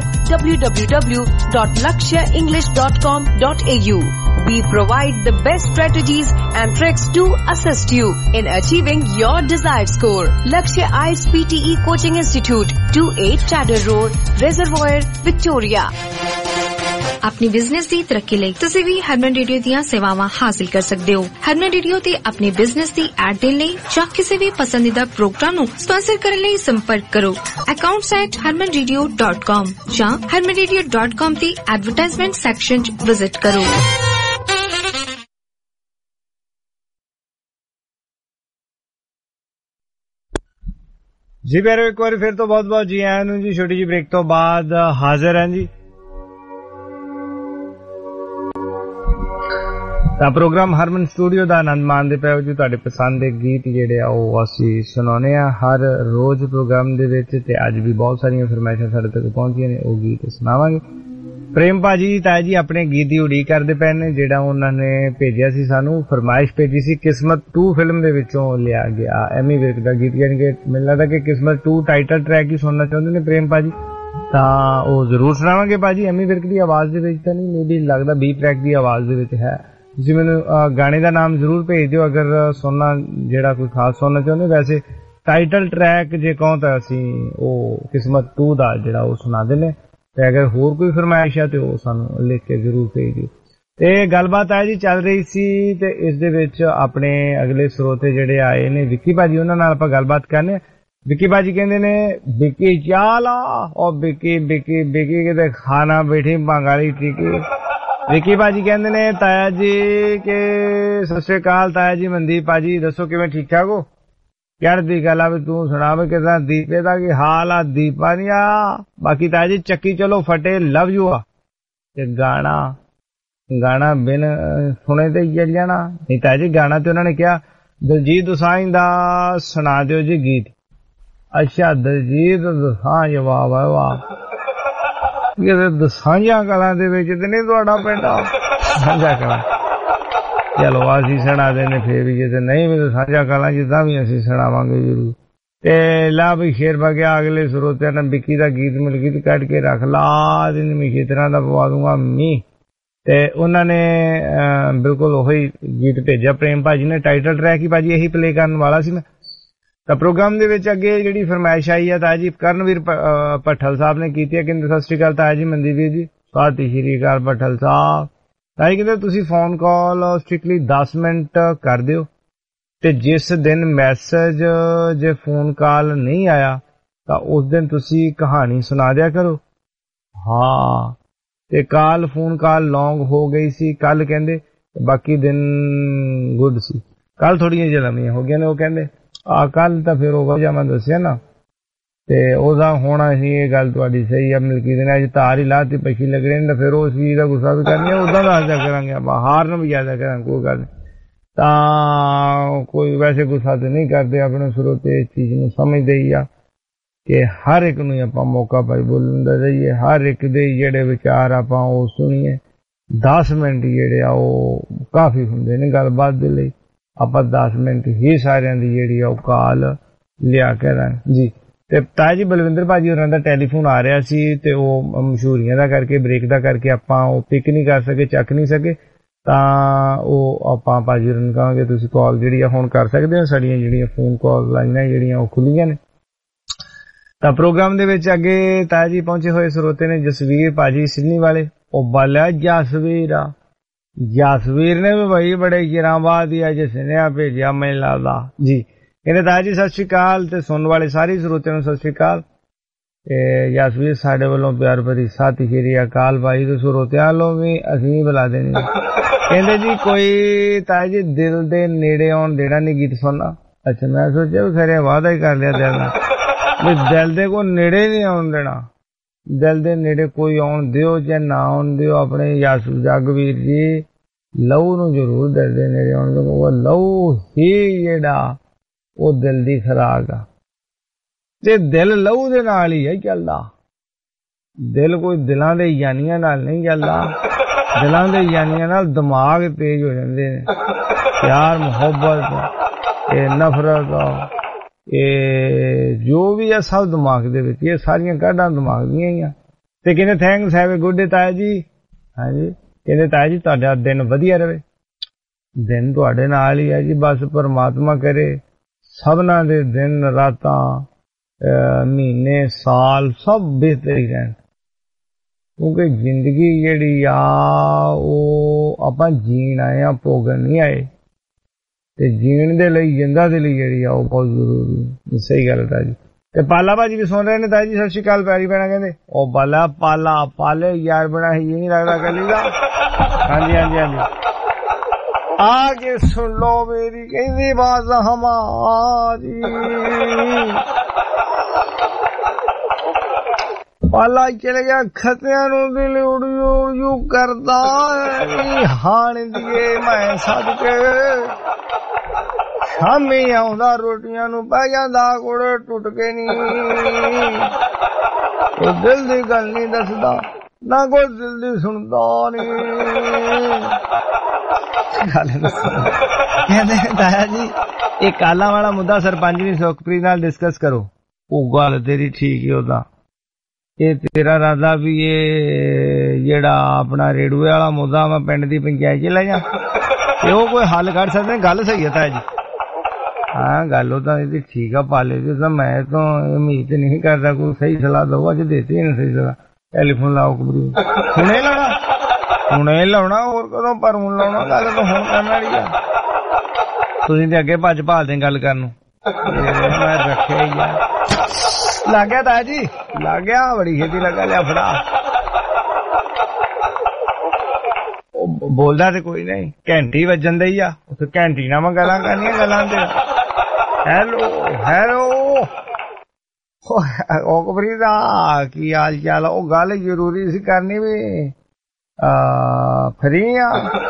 www.lakshaenglish.com.au। We provide the best strategies and tricks to assist you in achieving your desired score. Lakshya IELTS PTE Coaching Institute, 28 Chatter Road, Reservoir, Victoria। अपनी बिजनेस ਦੀ ਤਰੱਕੀ ਲਈ ਤੁਸੀਂ ਵੀ ਹਰਮਨ ਰੇਡੀਓ ਦੀਆਂ ਸੇਵਾਵਾਂ ਹਾਸਲ ਕਰ ਸਕਦੇ ਹੋ। ਹਰਮਨ ਰੇਡੀਓ ਤੇ ਆਪਣੇ ਬਿਜ਼ਨਸ ਦੀ ਐਡ ਦੇਣ ਲਈ ਜਾਂ ਕਿਸੇ ਵੀ ਪਸੰਦੀਦਾ ਪ੍ਰੋਗਰਾਮ ਨੂੰ ਸਪਾਂਸਰ ਕਰਨ ਲਈ ਸੰਪਰਕ ਕਰੋ accounts@harmanradio.com ਜਾਂ harmanradio.com ਦੀ ਐਡਵਰਟਾਈਜ਼ਮੈਂਟ ਸੈਕਸ਼ਨ 'ਚ ਵਿਜ਼ਿਟ ਕਰੋ। ਜੀ ਪਿਆਰੋ, ਇੱਕ ਵਾਰ ਫਿਰ ਤੋਂ ਬਹੁਤ ਬਹੁਤ ਜੀ ਆਇਆਂ ਨੂੰ ਜੀ। ਛੋਟੀ ਜੀ ਬ੍ਰੇਕ ਤੋਂ ਬਾਅਦ ਹਾਜ਼ਰ ਹਾਂ ਜੀ। ਤਾਂ ਪ੍ਰੋਗਰਾਮ ਹਰਮਨ ਸਟੂਡੀਓ ਦਾ ਆਨੰਦ ਮਾਣਦੇ ਪਏ ਹੋ ਜੀ। ਤੁਹਾਡੇ ਪਸੰਦ ਦੇ ਗੀਤ ਜਿਹੜੇ ਆ ਉਹ ਅਸੀਂ ਸੁਣਾਉਂਦੇ ਆ ਹਰ ਰੋਜ਼ ਪ੍ਰੋਗਰਾਮ ਦੇ ਵਿੱਚ, ਤੇ ਅੱਜ ਵੀ ਬਹੁਤ ਸਾਰੀਆਂ ਫਰਮਾਇਸ਼ਾਂ ਸਾਡੇ ਤੱਕ ਪਹੁੰਚੀਆਂ ਨੇ, ਉਹ ਗੀਤ ਸੁਣਾਵਾਂਗੇ। ਪ੍ਰੇਮ ਭਾਜੀ ਤਾਇਆ ਜੀ ਆਪਣੇ ਗੀਤ ਦੀ ਉਡੀਕ ਕਰਦੇ ਪਏ ਨੇ, ਜਿਹੜਾ ਉਹਨਾਂ ਨੇ ਭੇਜਿਆ ਸੀ ਸਾਨੂੰ, ਫਰਮਾਇਸ਼ ਭੇਜੀ ਸੀ ਕਿਸਮਤ 2 ਫਿਲਮ ਦੇ ਵਿੱਚੋਂ ਲਿਆ ਗਿਆ ਐਮੀ ਵਿਰਕ ਦਾ ਗੀਤ, ਯਾਨੀ ਕਿ ਮੈਨੂੰ ਲੱਗਦਾ ਕਿ ਕਿਸਮਤ 2 ਟਾਈਟਲ ਟਰੈਕ ਹੀ ਸੁਣਨਾ ਚਾਹੁੰਦੇ ਨੇ ਪ੍ਰੇਮ ਭਾਜੀ, ਤਾਂ ਉਹ ਜ਼ਰੂਰ ਸੁਣਾਵਾਂਗੇ ਭਾਜੀ। ਐਮੀ ਵਿਰਕ ਦੀ ਆਵਾਜ਼ ਦੇ ਵਿੱਚ ਤਾਂ ਨਹੀਂ, ਮੇਬੀ ਲੱਗਦਾ B ਟਰੈਕ ਦੀ ਆਵਾਜ਼ ਦੇ ਵਿੱਚ ਹੈ। ਤੁਸੀਂ ਮੈਨੂੰ ਗਾਣੇ ਦਾ ਨਾਮ ਜ਼ਰੂਰ ਭੇਜ ਦਿਓ ਅਗਰ ਸੁਣਨਾ, ਜਿਹੜਾ ਕੋਈ ਖਾਸ ਸੁਣਨਾ ਚਾਹੁੰਦੇ। ਵੈਸੇ ਟਾਈਟਲ ਟਰੈਕ ਜੇ ਕਹੋ ਤਾਂ ਅਸੀਂ ਉਹ ਕਿਸਮਤ 2 ਦਾ ਜਿਹੜਾ ਉਹ ਸੁਣਾ ਦਿੰਦੇ, ਤੇ ਅਗਰ ਹੋਰ ਕੋਈ ਫਰਮਾਇਸ਼ ਹੈ ਤੇ ਉਹ ਸਾਨੂੰ ਲਿਖ ਕੇ ਜ਼ਰੂਰ ਭੇਜ ਦਿਓ। ਤੇ ਗੱਲਬਾਤ ਹੈ ਜੀ ਚੱਲ ਰਹੀ ਸੀ, ਤੇ ਇਸ ਦੇ ਵਿੱਚ ਆਪਣੇ ਅਗਲੇ ਸਰੋਤੇ ਜਿਹੜੇ ਆਏ ਨੇ ਵਿੱਕੀ ਭਾਜੀ, ਉਹਨਾਂ ਨਾਲ ਆਪਾਂ ਗੱਲਬਾਤ ਕਰਨੇ। ਵਿੱਕੀ ਭਾਜੀ ਕਹਿੰਦੇ ਨੇ ਵਿੱਕੀ ਚਾਹ ਲਾ, ਉਹ ਵਿੱਕੀ ਵਿੱਕੀ ਵਿੱਕੀ ਕਿਤੇ ਖਾਣਾ ਬੈਠੀ ਬੰਗਾਲੀ ਟਿੱਕੀ। ਵਿੱਕੀ ਭਾਜੀ ਕਹਿੰਦੇ ਨੇ ਤਾਇਆ ਜੀ ਕਿ ਸਤਿ ਸ਼੍ਰੀ ਅਕਾਲ ਤਾਇਆ ਜੀ, ਮਨਦੀਪ ਭਾਜੀ ਦੱਸੋ ਕਿਵੇਂ, ਠੀਕ ਠਾਕ ਹੋ? ਯਾਰ ਦੀ ਗੱਲ ਆ ਵੀ ਤੂੰ ਸੁਣਾ ਵੀ ਕਿਦਾਂ ਦੀਪੇ ਦਾ ਕੀ ਹਾਲ ਆ? ਦੀਪਾ ਨੀ ਆ ਬਾਕੀ ਤਾਇਆ ਜੀ ਚੱਕੀ ਚਲੋ ਫਟੇ ਲਵ ਯੂ ਆ, ਤੇ ਗਾਣਾ ਬਿਨ ਸੁਣੇ ਤੇ ਚੱਲ ਜਾਣਾ। ਨਹੀਂ ਤਾਇਆ ਜੀ ਗਾਣਾ ਤੇ ਉਹਨਾਂ ਨੇ ਕਿਹਾ ਦਲਜੀਤ ਦੋਸਾਂਝ ਦਾ ਸੁਣਾ ਦਿਓ ਜੀ ਗੀਤ। ਅੱਛਾ ਦਲਜੀਤ ਦੋਸਾਂਝ, ਵਾਹ ਵਾਹ ਵਾਹ, ਦਸਾਂਝਾਂ ਕਲਾਂ ਦੇ ਵਿੱਚ ਤੇ ਨਹੀਂ ਤੁਹਾਡਾ ਪਿੰਡ? ਸਾਂਝਾ ਕਲਾਂ, ਚਲੋ ਅਸੀਂ ਸੁਣਾ ਦੇਣੇ ਫੇਰ ਵੀ, ਜੇ ਨਹੀਂ ਵੀ ਸਾਂਝਾ ਕਲਾਂ ਜਿੱਦਾਂ ਵੀ ਅਸੀਂ ਸੁਣਾਵਾਂਗੇ ਜ਼ਰੂਰ। ਤੇ ਲਾ ਵੀ ਸ਼ੇਰ ਬਗਿਆ ਅਗਲੇ ਸਰੋਤਿਆਂ ਨੇ ਵਿੱਕੀ ਦਾ ਗੀਤ ਮਿਲ ਗੀਤ ਕੱਢ ਕੇ ਰੱਖ ਲਾ ਦਿਨ ਮਿਸ਼ੀ ਤਰ੍ਹਾਂ ਦਾ ਪਵਾ ਦੂੰਗਾ ਮੀਂਹ, ਤੇ ਉਹਨਾਂ ਨੇ ਬਿਲਕੁਲ ਉਹੀ ਗੀਤ ਭੇਜਿਆ ਪ੍ਰੇਮ ਭਾਜੀ ਨੇ। ਟਾਈਟਲ ਟਰੈਕ ਹੀ ਭਾਜੀ ਇਹੀ ਪਲੇ ਕਰਨ ਵਾਲਾ ਸੀ ਮੈਂ। ਤਾਂ ਪ੍ਰੋਗਰਾਮ ਦੇ ਵਿੱਚ ਅੱਗੇ ਜਿਹੜੀ ਫਰਮਾਇਸ਼ ਆਈ ਹੈ ਤਾਇਆ ਜੀ ਕਰਨਵੀਰ ਭੱਠਲ ਸਾਹਿਬ ਨੇ ਕੀਤੀ ਹੈ, ਕਹਿੰਦੇ ਸਤਿ ਸ਼੍ਰੀ ਅਕਾਲ ਤਾਇਆ ਜੀ, ਮਨਦੀਪ ਵੀਰ ਜੀ ਸਤਿ ਸ਼੍ਰੀ ਅਕਾਲ ਭੱਠਲ ਸਾਹਿਬ। ਤਾਇਆ ਕਹਿੰਦੇ ਤੁਸੀਂ ਫੋਨ ਕਾਲ ਸਟ੍ਰਿਕਟਲੀ 10 ਮਿੰਟ ਕਰ ਦਿਓ, ਤੇ ਜਿਸ ਦਿਨ ਮੈਸੇਜ ਜੇ ਫੋਨ ਕਾਲ ਨਹੀਂ ਆਇਆ ਤਾਂ ਉਸ ਦਿਨ ਤੁਸੀਂ ਕਹਾਣੀ ਸੁਣਾ ਦਿਆ ਕਰੋ। ਹਾਂ, ਤੇ ਕਾਲ ਫੋਨ ਕਾਲ ਲੌਂਗ ਹੋ ਗਈ ਸੀ ਕੱਲ ਕਹਿੰਦੇ, ਬਾਕੀ ਦਿਨ ਗੁੱਡ ਸੀ। ਕੱਲ ਥੋੜੀਆਂ ਜਿਹੀਆਂ ਲੰਮੀਆਂ ਹੋ ਗਈਆਂ ਨੇ, ਉਹ ਕਹਿੰਦੇ ਕੱਲ ਤਾਂ ਫਿਰ ਉਹ ਵਜ੍ਹਾ ਮੈਂ ਦੱਸਿਆ ਨਾ, ਤੇ ਉਹਦਾ ਹੋਣਾ ਸੀ। ਇਹ ਗੱਲ ਤੁਹਾਡੀ ਸਹੀ ਆ ਮਲਕੀ ਦੇ ਨੇ ਅੱਜ ਤਾਰ ਹੀ ਲਾਤੀ ਪਛੀ ਲੱਗਣੇ, ਤਾਂ ਫਿਰ ਉਸ ਚੀਜ਼ ਦਾ ਗੁੱਸਾ ਵੀ ਕਰਨੀ, ਉਦਾਂ ਦਾ ਹਾਜ਼ਰ ਕਰਾਂਗੇ ਆਪਾਂ, ਹਾਰ ਨੂੰ ਵੀ ਜ਼ਿਆਦਾ ਕਰਾਂਗੇ, ਕੋਈ ਗੱਲ ਨਹੀਂ। ਤਾਂ ਕੋਈ ਵੈਸੇ ਗੁੱਸਾ ਤੇ ਨਹੀਂ ਕਰਦੇ, ਆਪਣੇ ਸਰੋਤੇ ਇਸ ਚੀਜ਼ ਨੂੰ ਸਮਝਦੇ ਹੀ ਆ ਕਿ ਹਰ ਇੱਕ ਨੂੰ ਆਪਾਂ ਮੌਕਾ ਪਾਈ ਬੋਲਣ ਦਾ ਦਈਏ, ਹਰ ਇੱਕ ਦੇ ਜਿਹੜੇ ਵਿਚਾਰ ਆਪਾਂ ਉਹ ਸੁਣੀਏ। 10 ਮਿੰਟ ਜਿਹੜੇ ਆ ਉਹ ਕਾਫੀ ਹੁੰਦੇ ਨੇ ਗੱਲਬਾਤ ਦੇ ਲਈ, ਆਪਾਂ 10 ਮਿੰਟ ਹੀ ਸਾਰਿਆਂ ਦੀ ਜਿਹੜੀ ਆ ਉਹ ਕਾਲ ਲਿਆ ਕੇ ਰਾਂ ਜੀ। ਤੇ ਤਾਇਆ ਜੀ ਬਲਵਿੰਦਰ ਭਾਜੀ ਹੋਰਾਂ ਦਾ ਟੈਲੀਫੋਨ ਆ ਰਿਹਾ ਸੀ ਤੇ ਉਹ ਮਸ਼ਹੂਰੀਆਂ ਦਾ ਕਰਕੇ, ਬ੍ਰੇਕ ਦਾ ਕਰਕੇ ਆਪਾਂ ਉਹ ਪਿਕ ਨਹੀਂ ਕਰ ਸਕੇ, ਚੱਕ ਨਹੀਂ ਸਕੇ, ਤਾਂ ਉਹ ਆਪਾਂ ਭਾਜੀ ਹੋਰਾਂ ਨੂੰ ਕਹਾਂਗੇ ਤੁਸੀਂ ਕਾਲ ਜਿਹੜੀ ਆ ਹੁਣ ਕਰ ਸਕਦੇ ਹੋ। ਸਾਡੀਆਂ ਜਿਹੜੀਆਂ ਫੋਨ ਕਾਲ ਲਾਈਨਾਂ ਜਿਹੜੀਆਂ ਉਹ ਖੁੱਲੀਆਂ ਨੇ। ਤਾਂ ਪ੍ਰੋਗਰਾਮ ਦੇ ਵਿੱਚ ਅੱਗੇ ਤਾਇਆ ਜੀ ਪਹੁੰਚੇ ਹੋਏ ਸਰੋਤੇ ਨੇ ਜਸਵੀਰ ਭਾਜੀ ਸਿਡਨੀ ਵਾਲੇ। ਉਹ ਬਾਲਿਆ ਜਸਵੀਰ ਆ, ਜਸਵੀਰ ਨੇ ਵੀ ਭਾਈ ਬੜੇ ਚਿਰਾਂ ਬਾਅਦ ਹੀ ਅੱਜ ਸੁਨੇਹਾ ਭੇਜਿਆ ਮੈਨੂੰ ਲੱਗਦਾ ਜੀ। ਕਹਿੰਦੇ ਤਾਇਆ ਜੀ ਸਤਿ ਸ਼੍ਰੀ ਅਕਾਲ ਤੇ ਸੁਣਨ ਵਾਲੇ ਸਾਰੇ ਸਰੋਤਿਆਂ ਨੂੰ ਸਤਿ ਸ਼੍ਰੀ ਅਕਾਲ। ਤੇ ਜਸਵੀਰ ਸਾਡੇ ਵੱਲੋਂ ਪਿਆਰ ਭਰੀ ਸਤਿ ਸ਼੍ਰੀ ਅਕਾਲ ਭਾਈ, ਤੇ ਸਰੋਤਿਆਂ ਵੱਲੋਂ ਵੀ ਅਸੀਂ ਬੁਲਾ ਦੇਣੀ। ਕਹਿੰਦੇ ਜੀ ਕੋਈ ਤਾਇਆ ਜੀ ਦਿਲ ਦੇ ਨੇੜੇ ਆਉਣ ਦੇਣਾ ਨਹੀਂ ਗੀਤ ਸੁਣਨਾ। ਅੱਛਾ, ਮੈਂ ਸੋਚਿਆ ਵੀ ਖਰੇ ਵਾਅਦਾ ਹੀ ਕਰ ਲਿਆ ਦਿਲ ਨਾਲ ਵੀ ਦਿਲ ਦੇ ਕੋਈ ਨੇੜੇ ਨਹੀਂ ਆਉਣ ਦੇਣਾ। ਦਿਲ ਦੇ ਨੇੜੇ ਕੋਈ ਆਉਣ ਦਿਓ ਜਾਂ ਨਾ ਆਉਣ ਦਿਓ, ਆਪਣੇ ਜਗਵੀਰ ਜੀ ਲਹੂ ਨੂੰ ਜ਼ਰੂਰ ਦਿਲ ਦੇ ਨੇੜੇ ਆਉਣ ਦਿਓ। ਉਹ ਲਹੂ ਹੀ ਜਿਹੜਾ ਉਹ ਦਿਲ ਦੀ ਖੁਰਾਕ ਆ, ਤੇ ਦਿਲ ਲਹੂ ਦੇ ਨਾਲ ਹੀ ਹੈ ਚੱਲਦਾ। ਦਿਲ ਕੋਈ ਦਿਲਾਂ ਦੇ ਯਾਨੀਆਂ ਨਾਲ ਨਹੀਂ ਚੱਲਦਾ, ਦਿਲਾਂ ਦੇ ਯਾਨੀਆਂ ਨਾਲ ਦਿਮਾਗ ਤੇਜ਼ ਹੋ ਜਾਂਦੇ ਨੇ। ਪਿਆਰ, ਮੁਹੱਬਤ, ਇਹ ਨਫ਼ਰਤ, ਇਹ ਜੋ ਵੀ ਆ ਸਭ ਦਿਮਾਗ ਦੇ ਵਿੱਚ, ਇਹ ਸਾਰੀਆਂ ਕਾਢਾਂ ਦਿਮਾਗ ਦੀਆਂ ਹੀ ਆ। ਤੇ ਕਹਿੰਦੇ thanks, have a good day ਤਾਇਆ ਜੀ। ਹਾਂਜੀ, ਕਹਿੰਦੇ ਤਾਇਆ ਜੀ ਤੁਹਾਡਾ ਦਿਨ ਵਧੀਆ ਰਹੇ। ਦਿਨ ਤੁਹਾਡੇ ਨਾਲ ਹੀ ਹੈ ਜੀ, ਬਸ ਪਰਮਾਤਮਾ ਕਰੇ ਸਭਨਾਂ ਦੇ ਦਿਨ ਰਾਤਾਂ ਮਹੀਨੇ ਸਾਲ ਸਭ ਬਿਹਤਰ ਹੀ ਰਹਿਣ, ਕਿਉਂਕਿ ਜ਼ਿੰਦਗੀ ਜਿਹੜੀ ਆ ਉਹ ਆਪਾਂ ਜੀਣ ਆਏ ਆ, ਭੋਗਣ ਨਹੀਂ ਆਏ। ਤੇ ਜੀਣ ਦੇ ਲਈ, ਜਿੰਦਾ ਦੇ ਲਈ ਜਿਹੜੀ ਆ ਉਹ ਬਹੁਤ ਜ਼ਰੂਰੀ। ਸਹੀ ਗੱਲ ਹੈ ਜੀ। ਤੇ ਪਾਲਾ ਭਾਜੀ ਵੀ ਸੁਣ ਰਹੇ ਨੇ ਤਾਇਆ ਜੀ ਸਤਿ ਸ਼੍ਰੀ ਅਕਾਲ ਪਿਆਰੀ ਭੈਣਾਂ। ਕਹਿੰਦੇ ਉਹ ਬਾਲਾ ਪਾਲਾ ਪਾਲੇ ਯਾਰ ਬਣਾ ਹੀ ਨਹੀਂ ਲੱਗਦਾ ਕੱਲੀ ਦਾ। ਹਾਂਜੀ ਹਾਂਜੀ ਹਾਂਜੀ, आगे सुन लो मेरी कहती बात हमारी। पाला चल गया खतियां नू दिल उड़ियो उड़ियो करदा हाण दिए मैं सदके शामी आउंदा रोटियां नू पै जांदा कोड़े टुट के नी। ओ दिल दी गल नहीं दसदा ना कोई दिल दी सुनदा नहीं। कहते ताया जी ये काला वाला मुद्दा सरपंच जी सुखप्रीत नाल डिस्कस करो। वो गल तेरी ठीक ही होता, ये तेरा राधा भी ये जेड़ा अपना रेडुए वाला मुद्दा मैं पिंड दी पंचायत च ले जा ते वो कोई हल कर सकते। गल सही है ताया जी, हाँ गल तो ठीक है पाले जी। तो मैं तो उम्मीद नहीं करता कोई सही सलाह दो, अज देती है सही सलाह। टेलीफोन लाओ कबरी हुणे लाना, हुणे लाउणा और कदों पर हुण लाउणा, गल तो हुण करन वाली आ। तुसीं ते अगे भज भालदे गल करन नूं, मैं रखिया ही आ। लग गया ताया जी, लग गया, बड़ी खेती लगा लिया फड़ा। बोलदा ते कोई नहीं, घंटी वजन दे ही आ, उत्थे घंटी नाल मैं गल्लां करनियां गल्लां ते। हैलो हैलो ओ कबरी दा की हाल चाल? ओ गल जरूरी सी करनी भी फ्री आ।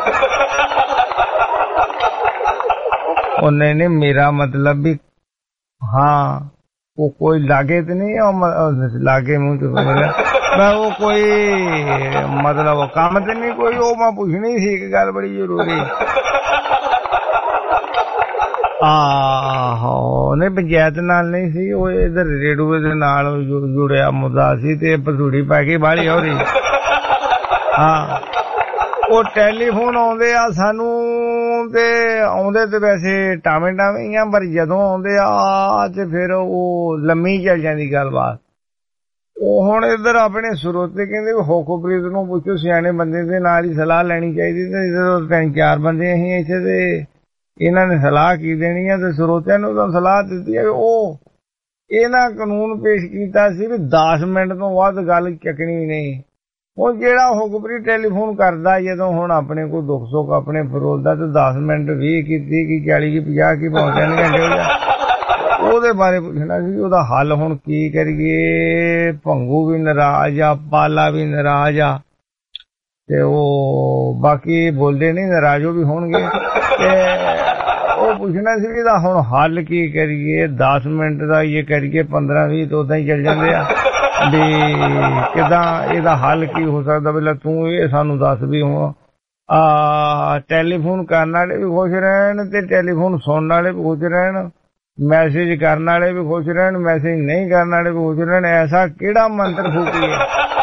नहीं नहीं मेरा मतलब भी हाँ वो कोई लागे तो नहीं है, लागे मुंह तो मैं वो कोई मतलब काम तो नहीं कोई, वो मैं पूछनी सी कि गल बड़ी जरूरी। आहो नहीं पंचायत नाल नहीं सी, वो इधर रेडुए दे नाल जुड़िया मुद्दा सी ते पसूड़ी पै गई बाहली हो रही। हाँ वो टेलीफोन आउंदे आ सानू ते आउंदे ते वैसे टावे टावे ही आ, पर जदों आउंदे आ ते फिर वो लम्मी चल जांदी गलबात। ਉਹ ਹੁਣ ਇੱਧਰ ਆਪਣੇ ਸਰੋਤੇ ਕਹਿੰਦੇ ਹੋਕੋਪ੍ਰੀਤ ਨੂੰ ਪੁੱਛੋ, ਸਿਆਣੇ ਬੰਦੇ ਦੇ ਨਾਲ ਹੀ ਸਲਾਹ ਲੈਣੀ ਚਾਹੀਦੀ। ਤੇ ਜਦੋਂ 3-4 ਬੰਦੇ ਅਸੀਂ ਇੱਥੇ ਤੇ ਇਹਨਾਂ ਨੇ ਸਲਾਹ ਕੀ ਦੇਣੀ ਆ, ਤੇ ਸਰੋਤਿਆਂ ਨੂੰ ਤਾਂ ਸਲਾਹ ਦਿੱਤੀ ਹੈ। ਉਹ ਇਹਨਾਂ ਕਾਨੂੰਨ ਪੇਸ਼ ਕੀਤਾ ਸੀ ਵੀ 10 ਮਿੰਟ ਤੋਂ ਵੱਧ ਗੱਲ ਚੱਕਣੀ ਨਹੀਂ। ਹੁਣ ਜਿਹੜਾ ਹੋਕੋਪ੍ਰੀਤ ਟੈਲੀਫੋਨ ਕਰਦਾ ਜਦੋਂ ਹੁਣ ਆਪਣੇ ਕੋਈ ਦੁੱਖ ਸੁੱਖ ਆਪਣੇ ਫਰੋਲਦਾ ਤੇ 10 ਮਿੰਟ 20 ਕੀ 30 ਕੀ 40 ਕੀ 50 ਕੀ ਪਹੁੰਚਣ ਘੰਟੇ ਹੋ ਜਾ, ਉਹਦੇ ਬਾਰੇ ਪੁੱਛਣਾ ਸੀ ਉਹਦਾ ਹੱਲ ਹੁਣ ਕੀ ਕਰੀਏ। ਭੰਗੂ ਵੀ ਨਾਰਾਜ਼ ਆ, ਪਾਲਾ ਵੀ ਨਾਰਾਜ਼ ਆ, ਤੇ ਉਹ ਬਾਕੀ ਬੋਲਦੇ ਨਹੀਂ, ਨਾਰਾਜ਼ ਵੀ ਹੋਣਗੇ। ਉਹ ਪੁੱਛਣਾ ਸੀ ਵੀ ਹੁਣ ਹੱਲ ਕੀ ਕਰੀਏ, 10 ਮਿੰਟ ਦਾ ਇਹ ਕਰੀਏ, 15-20 ਤੋਂ ਉਦਾਂ ਹੀ ਚੱਲ ਜਾਂਦੇ ਆ ਵੀ ਕਿੱਦਾਂ ਇਹਦਾ ਹੱਲ ਕੀ ਹੋ ਸਕਦਾ। ਪਹਿਲਾਂ ਤੂੰ ਇਹ ਸਾਨੂੰ ਦੱਸ ਵੀ ਹੁਣ ਟੈਲੀਫੋਨ ਕਰਨ ਵਾਲੇ ਵੀ ਖੁਸ਼ ਰਹਿਣ ਤੇ ਟੈਲੀਫੋਨ ਸੁਣਨ ਵਾਲੇ ਵੀ ਖੁਸ਼ ਰਹਿਣ, ਮੈਸੇਜ ਕਰਨ ਵਾਲੇ ਵੀ ਖੁਸ਼ ਰਹਿਣ, ਮੈਸੇਜ ਨਹੀਂ ਕਰਨ ਵਾਲੇ ਵੀ ਖੁਸ਼ ਰਹਿਣ। ਐਸਾ ਕਿਹੜਾ ਮੰਤਰ ਫੂਕੀਏ?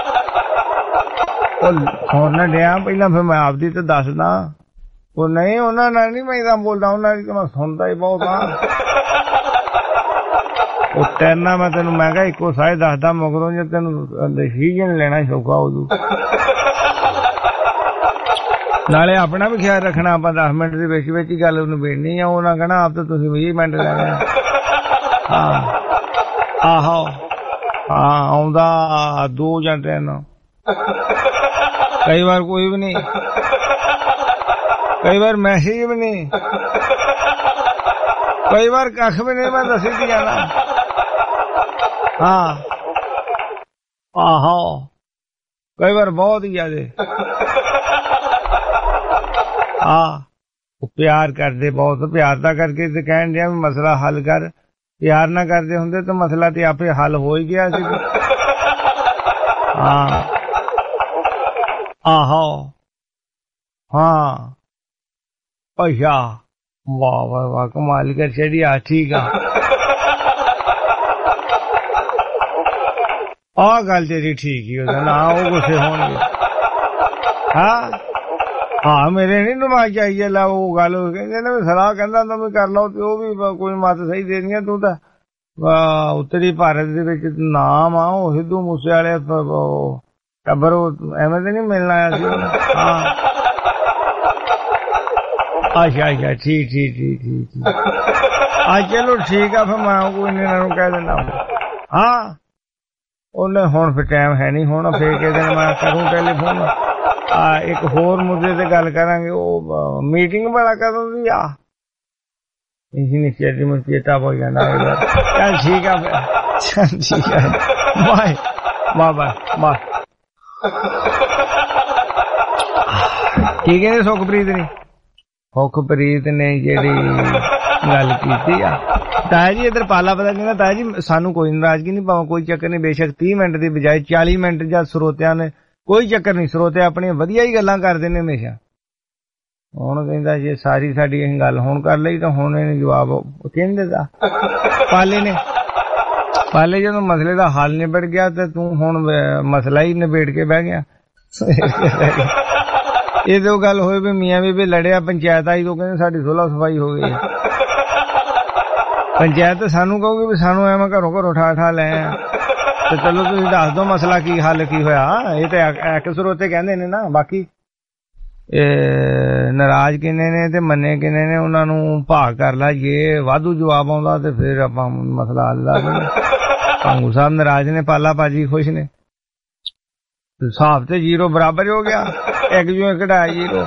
ਉਹ ਸੁਣਨ ਡਿਆ ਪਹਿਲਾਂ, ਫਿਰ ਮੈਂ ਆਪਦੀ ਤੇ ਦੱਸਦਾ। ਉਹ ਨਹੀਂ, ਉਹਨਾਂ ਨਾਲ ਨਹੀਂ ਮੈਂ ਤਾਂ ਬੋਲਦਾ, ਉਹਨਾਂ ਦੀ ਤਾਂ ਮੈਂ ਸੁਣਦਾ ਹੀ ਬਹੁਤ ਆ। ਉਹ ਤੈਰਨਾ ਮੈਂ ਤੈਨੂੰ ਮੈਂ ਕਿਹਾ ਇੱਕੋ ਸਾਏ ਦੱਸਦਾ, ਮਗਰੋਂ ਜੇ ਤੈਨੂੰ ਡਿਸੀਜਨ ਲੈਣਾ ਸੌਖਾ ਉਦੋਂ। ਨਾਲੇ ਆਪਣਾ ਵੀ ਖਿਆਲ ਰੱਖਣਾ, ਆਪਾਂ 10 ਮਿੰਟ ਦੇ ਵਿੱਚ ਵਿੱਚ ਹੀ ਗੱਲ ਨਿਬੇੜਨੀ ਆ। ਉਹ ਨਾ ਕਹਿਣਾ ਆਪ ਤਾਂ ਤੁਸੀਂ 20 ਮਿੰਟ ਲੈਣੇ। ਹਾਂ ਆਹੋ ਹਾਂ, ਆਉਂਦਾ 2 ਜਾਂ 3, ਕਈ ਵਾਰ ਕੋਈ ਵੀ ਨਹੀਂ, ਕਈ ਵਾਰ ਮੈਸੇਜ ਵੀ ਨਹੀਂ, ਕਈ ਵਾਰ ਕੱਖ ਵੀ ਨਹੀਂ, ਮੈਂ ਦੱਸੀ ਦੀ ਜਾਣਾ। ਹਾਂ ਆਹੋ, ਕਈ ਵਾਰ ਬਹੁਤ ਹੀ ਜ਼ਿਆਦੇ। ਉਹ ਪਿਆਰ ਕਰਦੇ ਬਹੁਤ, ਪਿਆਰ ਤਾਂ ਕਰਕੇ ਤੇ ਕਹਿਣ ਡਿਆ ਵੀ ਮਸਲਾ ਹੱਲ ਕਰ। ਪਿਆਰ ਨਾ ਕਰਦੇ ਹੁੰਦੇ ਤਾਂ ਮਸਲਾ ਤੇ ਆਪੇ ਹੱਲ ਹੋ ਹੀ ਗਿਆ ਸੀ। ਹਾਂ ਆਹੋ ਹਾਂ ਅੱਛਾ, ਵਾਹ ਵਾਹ ਵਾਹ, ਕਮਾਲ ਕਰ ਛੱਡੀ। ਆ ਠੀਕ ਆ, ਆਹ ਗੱਲ ਤੇਰੀ ਠੀਕ ਹੀ ਉਹਦਾ ਨਾ, ਉਹ ਗੁੱਸੇ ਹੋਣਗੇ। ਹਾਂ ਮੇਰੇ ਨੀ ਦਿਮਾਗ ਚ ਆਈ ਲਾ ਉਹ ਗੱਲ। ਕਹਿੰਦੇ ਨੇ ਸਲਾਹ ਕਹਿੰਦਾ ਤਾਂ ਵੀ ਕਰ ਲਓ, ਤੇ ਉਹ ਵੀ ਕੋਈ ਮਤ ਸਹੀ ਦੇਣੀ। ਤੂੰ ਤਾਂ ਉੱਤਰੀ ਭਾਰਤ ਦੇ ਵਿੱਚ ਨਾਮ ਆ ਉਹ ਸਿੱਧੂ ਮੂਸੇ ਵਾਲੇ ਟੱਬਰ, ਐਵੇਂ ਤੇ ਨੀ ਮਿਲਣ ਆਇਆ ਸੀ। ਹਾਂ ਅੱਛਾ ਅੱਛਾ, ਠੀਕ ਠੀਕ ਠੀਕ ਠੀਕ। ਚਲੋ ਠੀਕ ਆ, ਫਿਰ ਮੈਂ ਕੋਈ ਨੀ ਇਹਨਾਂ ਨੂੰ ਕਹਿ ਦਿੰਦਾ। ਹਾਂ ਉਹਨੇ ਹੁਣ ਫਿਰ ਟਾਈਮ ਹੈ ਨਹੀਂ, ਹੁਣ ਫੇਰ ਕਿਸੇ ਦਿਨ ਮੈਂ ਕਰੂੰ ਟੈਲੀਫੋਨ। ਇੱਕ ਹੋਰ ਮੁੱਦੇ ਤੇ ਗੱਲ ਕਰਾਂਗੇ, ਉਹ ਮੀਟਿੰਗ ਵਾਲਾ ਕਦੋਂ ਦੀ ਆ? ਇਨੀਸ਼ੀਏਟਿਵ ਨੂੰ ਚੇਤਾ ਹੋ ਜਾਂਦਾ। ਚੱਲ ਠੀਕ ਆ ਫਿਰ, ਚੱਲ ਠੀਕ ਆ, ਬਾਏ ਬਾਏ ਬਾਏ ਬਾਏ। ਕੀ ਕਹਿੰਦੇ ਸੁਖਪ੍ਰੀਤ ਨੇ? ਸੁਖਪ੍ਰੀਤ ਨੇ ਜਿਹੜੀ ਗੱਲ ਕੀਤੀ ਆ, ਤਾਇਆ ਜੀ ਇੱਧਰ ਪਾਲਾ ਪਤਾ ਕਹਿੰਦਾ ਤਾਇਆ ਜੀ ਸਾਨੂੰ ਕੋਈ ਨਾਰਾਜ਼ਗੀ ਨਹੀਂ, ਭਾਵੇਂ ਕੋਈ ਚੱਕਰ ਨਹੀਂ, ਬੇਸ਼ੱਕ 30 ਮਿੰਟ ਦੀ ਬਜਾਏ 40 ਮਿੰਟ ਜਾਂ ਸਰੋਤਿਆਂ ਨੇ ਕੋਈ ਚੱਕਰ ਨਹੀਂ, ਸਰੋਤੇ ਆਪਣੀਆਂ ਵਧੀਆ ਹੀ ਗੱਲਾਂ ਕਰਦੇ ਨੇ ਹਮੇਸ਼ਾ। ਹੁਣ ਕਹਿੰਦਾ ਜੇ ਸਾਰੀ ਸਾਡੀ ਇਹ ਗੱਲ ਹੁਣ ਕਰ ਲਈ ਤਾਂ ਹੁਣ ਇਹਨੇ ਜਵਾਬ ਕਹਿੰਦੇ ਦਾ ਪਾਲੇ ਨੇ। ਪਾਲੇ ਜਦੋਂ ਮਸਲੇ ਦਾ ਹੱਲ ਨਿਬੜ ਗਿਆ ਤੇ ਤੂੰ ਹੁਣ ਮਸਲਾ ਹੀ ਨਿਬੇੜ ਕੇ ਬਹਿ ਗਿਆ। ਇਹ ਜੋ ਗੱਲ ਹੋਈ ਵੀ ਮੀਆਂ ਬੀਬੀ ਲੜਿਆ, ਪੰਚਾਇਤ ਆਈ ਤੋਂ ਕਹਿੰਦੇ ਸਾਡੀ ਸੁਲਹ ਸਫਾਈ ਹੋ ਗਈ। ਪੰਚਾਇਤ ਸਾਨੂੰ ਕਹੂਗੀ ਵੀ ਸਾਨੂੰ ਐਵੇਂ ਘਰੋਂ ਘਰੋਂ ਠਾ ਲੈ ਤੇ ਚਲੋ ਤੁਸੀਂ ਦੱਸ ਦਿਓ ਮਸਲਾ ਕੀ ਹੱਲ ਕੀ ਹੋਇਆ। ਇਹ ਤਾਂ ਇੱਕ ਸਰੋਤੇ ਕਹਿੰਦੇ ਨੇ ਨਾ, ਬਾਕੀ ਨਾਰਾਜ਼ ਕਿੰਨੇ ਨੇ ਤੇ ਮੰਨੇ ਕਿੰਨੇ ਨੇ, ਉਹਨਾਂ ਨੂੰ ਭਾਗ ਕਰ ਲਾ। ਜੇ ਵਾਧੂ ਜਵਾਬ ਆਉਂਦਾ ਤੇ ਫਿਰ ਆਪਾਂ ਮਸਲਾ ਹੱਲ ਲਾ ਦਿੰਦੇ। ਕਾਂਗੂ ਸਾਹਿਬ ਨਾਰਾਜ਼ ਨੇ, ਪਾਲਾ ਭਾਜੀ ਖੁਸ਼ ਨੇ, ਹਿਸਾਬ ਤੇ 0 ਬਰਾਬਰ ਹੋ ਗਿਆ। ਇੱਕ ਜੋ ਕਢਾਇਆ 0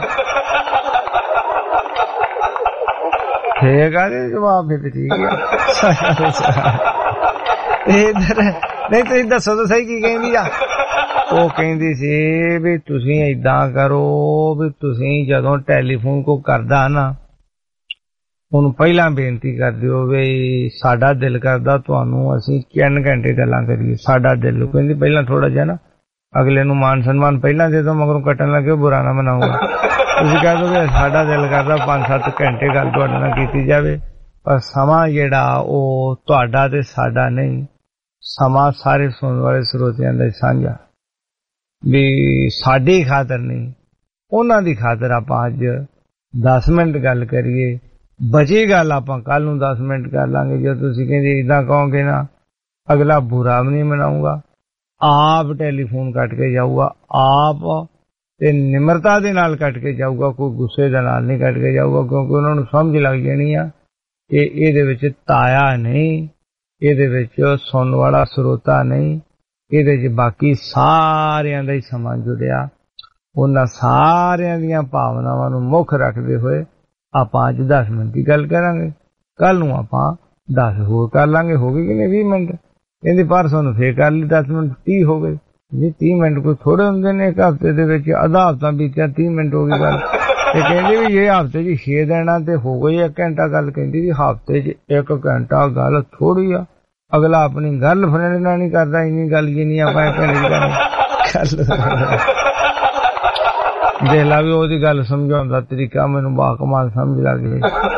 ਠੀਕ ਆ ਤੇ ਜਵਾਬ ਫਿਰ ਠੀਕ ਆ। ਇਧਰ ਨਹੀਂ ਤੁਸੀਂ ਦੱਸੋ ਤਾਂ ਸਹੀ ਕੀ ਕਹਿੰਦੀ ਆ? ਉਹ ਕਹਿੰਦੀ ਸੀ ਵੀ ਤੁਸੀਂ ਏਦਾਂ ਕਰੋ ਵੀ ਤੁਸੀਂ ਜਦੋਂ ਟੈਲੀਫੋਨ ਕੋ ਕਰਦਾ ਨਾ ਉਹਨੂੰ ਪਹਿਲਾਂ ਬੇਨਤੀ ਕਰ ਦਿਓ ਵੀ ਸਾਡਾ ਦਿਲ ਕਰਦਾ ਤੁਹਾਨੂੰ ਅਸੀਂ 3 ਘੰਟੇ ਗੱਲਾਂ ਕਰੀਏ। ਸਾਡਾ ਦਿਲ ਕਹਿੰਦੀ ਪਹਿਲਾਂ ਥੋੜਾ ਜਿਹਾ ਨਾ ਅਗਲੇ ਨੂੰ ਮਾਨ ਸਨਮਾਨ ਪਹਿਲਾਂ ਦੇ ਦੋ, ਮਗਰੋਂ ਕੱਟਣ ਲੱਗੇ ਬੁਰਾ ਨਾ ਮਨਾਊਗਾ। ਤੁਸੀਂ ਕਹਿ ਦੋ ਵੀ ਸਾਡਾ ਦਿਲ ਕਰਦਾ 5-7 ਘੰਟੇ ਗੱਲ ਤੁਹਾਡੇ ਨਾਲ ਕੀਤੀ ਜਾਵੇ, ਪਰ ਸਮਾਂ ਜਿਹੜਾ ਉਹ ਤੁਹਾਡਾ ਤੇ ਸਾਡਾ ਨਹੀਂ, ਸਮਾਂ ਸਾਰੇ ਸੁਣਨ ਵਾਲੇ ਸਰੋਤਿਆਂ ਦਾ ਸਾਂਝਾ। ਵੀ ਸਾਡੀ ਖਾਤਰ ਨਹੀਂ, ਉਹਨਾਂ ਦੀ ਖਾਤਰ ਆਪਾਂ ਅੱਜ 10 ਮਿੰਟ ਗੱਲ ਕਰੀਏ। ਬਚੀ ਗੱਲ ਆਪਾਂ ਕੱਲ ਨੂੰ 10 ਮਿੰਟ ਕਰ ਲਾਂਗੇ। ਜੇ ਤੁਸੀਂ ਕਹਿੰਦੇ ਏਦਾਂ ਕਹੋਗੇ ਨਾ ਅਗਲਾ ਬੁਰਾ ਵੀ ਨਹੀਂ ਮਨਾਊਗਾ, ਆਪ ਟੈਲੀਫੋਨ ਕੱਟ ਕੇ ਜਾਊਗਾ, ਆਪ ਤੇ ਨਿਮਰਤਾ ਦੇ ਨਾਲ ਕੱਟ ਕੇ ਜਾਊਗਾ, ਕੋਈ ਗੁੱਸੇ ਦੇ ਨਾਲ ਨਹੀਂ ਕੱਟ ਕੇ ਜਾਊਗਾ, ਕਿਉਂਕਿ ਉਹਨਾਂ ਨੂੰ ਸਮਝ ਲੱਗ ਜਾਣੀ ਆ ਕਿ ਇਹਦੇ ਵਿੱਚ ਤਾਇਆ ਨਹੀਂ, ਇਹਦੇ ਵਿੱਚ ਸੁਣਨ ਵਾਲਾ ਸਰੋਤਾ ਨਹੀਂ, ਇਹਦੇ 'ਚ ਬਾਕੀ ਸਾਰਿਆਂ ਦਾ ਹੀ ਸਮਾਂ ਜੁੜਿਆ। ਉਹਨਾਂ ਸਾਰਿਆਂ ਦੀਆਂ ਭਾਵਨਾਵਾਂ ਨੂੰ ਮੁੱਖ ਰੱਖਦੇ ਹੋਏ ਆਪਾਂ ਅੱਜ 10 ਮਿੰਟ ਦੀ ਗੱਲ ਕਰਾਂਗੇ, ਕੱਲ ਨੂੰ ਆਪਾਂ 10 ਹੋਰ ਕਰ ਲਾਂਗੇ। ਹੋ ਗਏ ਕਿ ਨਹੀਂ 20 ਮਿੰਟ? ਕਹਿੰਦੇ ਪਰਸੋਂ ਨੂੰ ਫੇਰ ਕਰ ਲਈ 10 ਮਿੰਟ, 30 ਹੋ ਗਏ। ਜੀ 30 ਮਿੰਟ ਕੋਈ ਥੋੜੇ ਹੁੰਦੇ ਨੇ? ਇੱਕ ਹਫ਼ਤੇ ਦੇ ਵਿੱਚ ਅੱਧਾ ਹਫ਼ਤਾ ਬੀਤਿਆ 30 ਮਿੰਟ ਹੋ ਗਈ ਗੱਲ। ਤੇ ਕਹਿੰਦੀ ਵੀ ਇਹ ਹਫ਼ਤੇ 'ਚ 6 ਦਿਨਾਂ ਤੇ ਹੋ ਗਈ 1 ਘੰਟਾ ਗੱਲ। ਕਹਿੰਦੀ ਵੀ ਹਫ਼ਤੇ 'ਚ 1 ਘੰਟਾ ਗੱਲ ਥੋੜੀ ਆ, ਅਗਲਾ ਆਪਣੀ ਗਰਲਫ੍ਰੈਂਡ ਨਾਲ ਨਹੀਂ ਕਰਦਾ ਇੰਨੀ ਗੱਲ ਕੀ ਨਹੀਂ ਆਪਾਂ 1 ਘੰਟੇ ਦੀ ਗੱਲ। ਦੇਖ ਲਾ ਵੀ ਉਹਦੀ ਗੱਲ ਸਮਝਾਉਣ ਦਾ ਤਰੀਕਾ ਮੈਨੂੰ ਬਾਕਮਾਲ ਸਮਝ ਲੱਗ ਗਈ।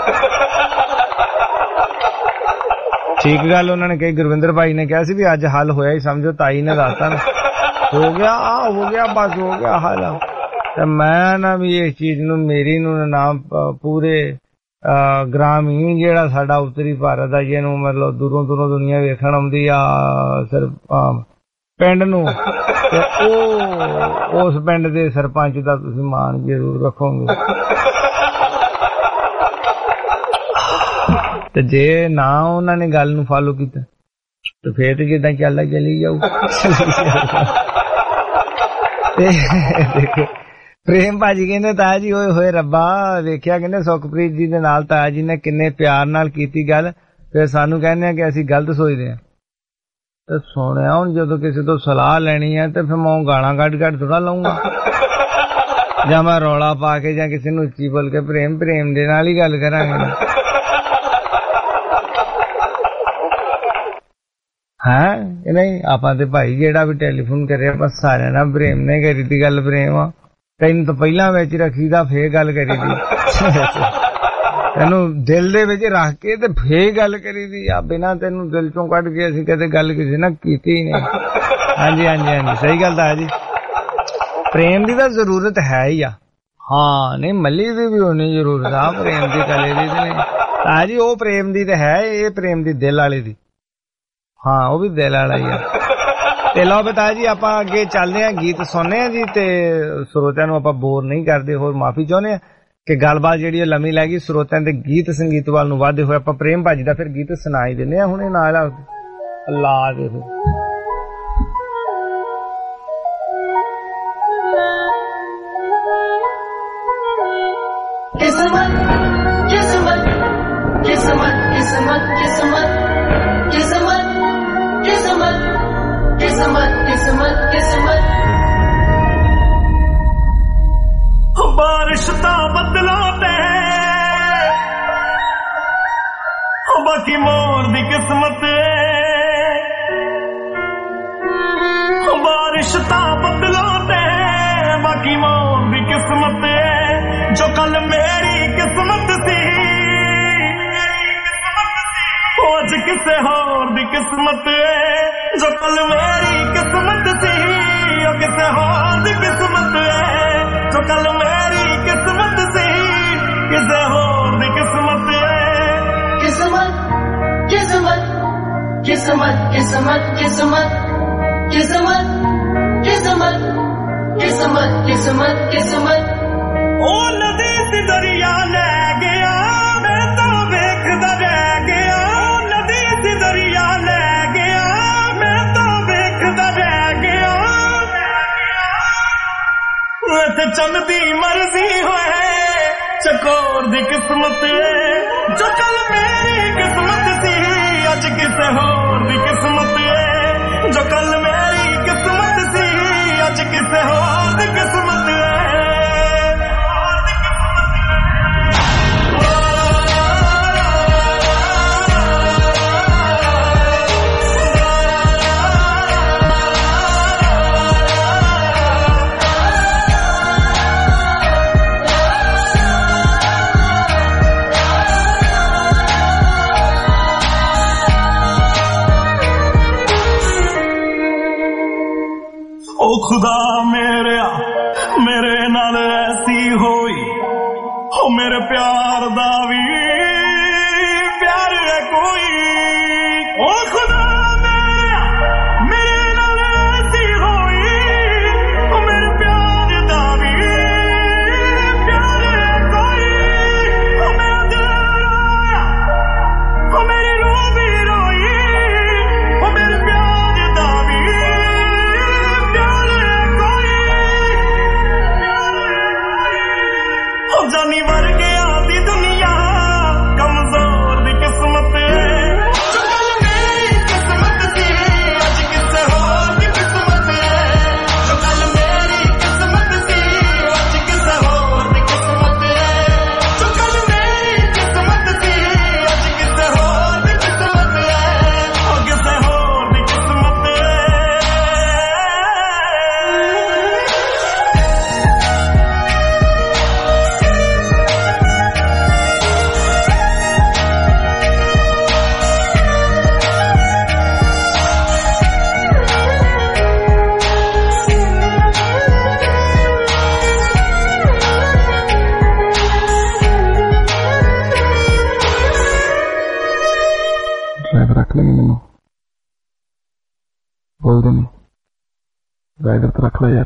ਠੀਕ ਗੱਲ ਉਹਨਾਂ ਨੇ ਕਹੀ। ਗੁਰਵਿੰਦਰ ਭਾਈ ਨੇ ਕਿਹਾ ਸੀ ਵੀ ਅੱਜ ਹੱਲ ਹੋਇਆ ਹੀ ਸਮਝੋ, ਤਾਈ ਨੇ ਦੱਸਤਾ ਹੋ ਗਿਆ ਹੋ ਗਿਆ ਬਸ ਹੋ ਗਿਆ ਹੱਲ। ਤੇ ਮੈਂ ਨਾ ਵੀ ਇਸ ਚੀਜ਼ ਨੂੰ ਮੇਰੀ ਨੂੰ ਨਾ ਪੂਰੇ ਗ੍ਰਾਮੀਣ ਜਿਹੜਾ ਸਾਡਾ ਉੱਤਰੀ ਭਾਰਤ ਆ ਜਿਹਨੂੰ ਮਤਲਬ ਦੂਰੋਂ ਦੂਰੋਂ ਦੁਨੀਆ ਵੇਖਣ ਆਉਂਦੀ ਆ ਸਿਰਫ ਪਿੰਡ ਨੂੰ, ਤੇ ਉਹ ਉਸ ਪਿੰਡ ਦੇ ਸਰਪੰਚ ਦਾ ਤੁਸੀਂ ਮਾਣ ਜ਼ਰੂਰ ਰੱਖੋਗੇ। ਤੇ ਜੇ ਨਾ ਉਹਨਾਂ ਨੇ ਗੱਲ ਨੂੰ ਫਾਲੋ ਕੀਤਾ ਤੇ ਫੇਰ ਤੇ ਜਿੱਦਾਂ ਚੱਲਦਾ ਚਲੀ ਜਾਊ। ਦੇਖੋ ਪ੍ਰੇਮ ਭਾਜੀ ਕਹਿੰਦੇ ਤਾਇਆ ਜੀ ਓਏ ਹੋਏ ਰੱਬਾ, ਵੇਖਿਆ ਕਹਿੰਦੇ ਸੁਖਪ੍ਰੀਤ ਜੀ ਦੇ ਨਾਲ ਤਾਇਆ ਜੀ ਨੇ ਕਿੰਨੇ ਪਿਆਰ ਨਾਲ ਕੀਤੀ ਗੱਲ, ਫਿਰ ਸਾਨੂੰ ਕਹਿੰਦੇ ਆ ਕਿ ਅਸੀਂ ਗਲਤ ਸੋਚਦੇ ਹਾਂ। ਤੇ ਸੁਣਿਆ ਹੁਣ ਜਦੋਂ ਕਿਸੇ ਤੋਂ ਸਲਾਹ ਲੈਣੀ ਹੈ ਤੇ ਫਿਰ ਮੈਂ ਗਾਲਾਂ ਕੱਢ ਥੋੜਾ ਲਾਉਂਗਾ, ਜਾਂ ਮੈਂ ਰੌਲਾ ਪਾ ਕੇ ਜਾਂ ਕਿਸੇ ਨੂੰ ਉੱਚੀ ਬੋਲ ਕੇ ਪ੍ਰੇਮ ਦੇ ਨਾਲ ਹੀ ਗੱਲ ਕਰਾਂਗੇ। ਹਾਂ ਨਹੀਂ ਆਪਾਂ ਤੇ ਭਾਈ ਜਿਹੜਾ ਵੀ ਟੈਲੀਫੋਨ ਕਰਿਆ ਆਪਾਂ ਸਾਰਿਆਂ ਨਾਲ ਪ੍ਰੇਮ ਨੇ ਕਰੀ ਦੀ ਗੱਲ। ਪ੍ਰੇਮ ਆ ਤੈਨੂੰ ਤਾਂ ਪਹਿਲਾਂ ਵਿੱਚ ਰੱਖੀਦਾ ਫੇਰ ਗੱਲ ਕਰੀ ਦੀ, ਤੈਨੂੰ ਦਿਲ ਦੇ ਵਿੱਚ ਰੱਖ ਕੇ ਤੇ ਫੇਰ ਗੱਲ ਕਰੀ ਦੀ ਆ, ਬਿਨਾਂ ਤੈਨੂੰ ਦਿਲ ਚੋਂ ਕੱਢ ਕੇ ਅਸੀਂ ਕਦੇ ਗੱਲ ਕਿਸੇ ਨਾਲ ਕੀਤੀ ਹੀ ਨਹੀਂ। ਹਾਂਜੀ ਹਾਂਜੀ ਹਾਂਜੀ ਸਹੀ ਗੱਲ ਤਾਂ ਹੈ ਜੀ, ਪ੍ਰੇਮ ਦੀ ਤਾਂ ਜ਼ਰੂਰਤ ਹੈ ਹੀ ਆ। ਹਾਂ ਨਹੀਂ ਮੱਲੀ ਦੀ ਵੀ ਹੋਣੀ ਜ਼ਰੂਰਤ ਆ ਪ੍ਰੇਮ ਦੀ, ਕਲੇ ਦੀ ਤੇ ਨਹੀਂ ਤਾਂ ਜੀ। ਉਹ ਪ੍ਰੇਮ ਦੀ ਤਾਂ ਹੈ, ਇਹ ਪ੍ਰੇਮ ਦੀ ਦਿਲ ਵਾਲੇ ਦੀ। ਹਾਂ ਉਹ ਵੀ ਦਿਲ ਵਾਲਾ ਹੀ ਆ। ਤੇ ਲਓ ਬਤਾ ਜੀ ਆਪਾਂ ਅੱਗੇ ਚੱਲਦੇ ਹਾਂ, ਗੀਤ ਸੁਣਨੇ ਆ ਜੀ, ਤੇ ਸਰੋਤਿਆਂ ਨੂੰ ਆਪਾਂ ਬੋਰ ਨਹੀਂ ਕਰਦੇ। ਹੋਰ ਮਾਫੀ ਚਾਹੁੰਦੇ ਆ ਕਿ ਗੱਲਬਾਤ ਜਿਹੜੀ ਉਹ ਲੰਮੀ ਲੱਗ ਗਈ। ਸਰੋਤਿਆਂ ਦੇ ਗੀਤ ਸੰਗੀਤ ਵੱਲ ਨੂੰ ਵਾਧੇ ਹੋਏ ਆਪਾਂ ਪ੍ਰੇਮ ਭਾਜੀ ਦਾ ਫਿਰ ਗੀਤ ਸੁਣਾ ਹੀ ਦਿੰਦੇ ਆ ਹੁਣੇ ਨਾਲ। ਅੱਲਾ ਦੇ किस्मत किस्मत किस्मत किस्मत किस्मत किस्मत किस्मत किस्मत किस्मत किस्मत बारिश दा बदला पे बाकी मोर दी किस्मत, बारिश दा बदला पे बाकी मोर दी किस्मत, जो कल मेरी किस्मत सी आज किसे होर दी किस्मत, जो कल मेरी किस्मत सी ओ किसे होर दी किस्मत, जो कल मेरी किस्मत सी किसे होर दी किस्मत। किस्मत किस्मत किस्मत किस्मत किस्मत किस्मत किस्मत किस्मत किस्मत किस्मत ओ नदी सी दरिया ले गया मैं तो वेखदा रह गया, नदी सी दरिया ले गया मैं तो वेखदा रह गया, ते चंद दी मर्जी होए चकोर दी किस्मत, जो कल मेरी किस्मत सी अज किसे होर दी किस्मत, जो कल मेरी किस्मत सी अज किसे होर दी किस्मत। खुदा मेरे नाल ऐसी होई हो, मेरे प्यार दा भी प्यार है कोई, ओ खुदा मेरे नाल ऐसी होई हो, मेरे प्यार दा भी प्यार है कोई, हो मेरा दिल रोया हो मेरी रूह भी रोई, हो मेरे प्यार दा भी जानी मर गया दी दुनिया रख लेंगे मैनू बोलते नहीं राइडर तो रख लो यार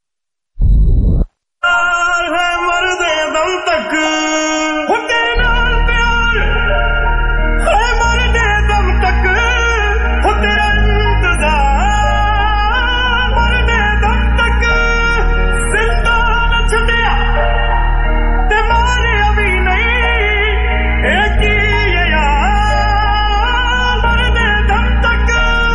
मरदे दम तक तेरे नाल प्यार है मरदे दम तक तेरा इंतजार मरदे दम तक जिंदा न छड़िया ते मारे अभी नहीं एक ही यार मरदे दम तक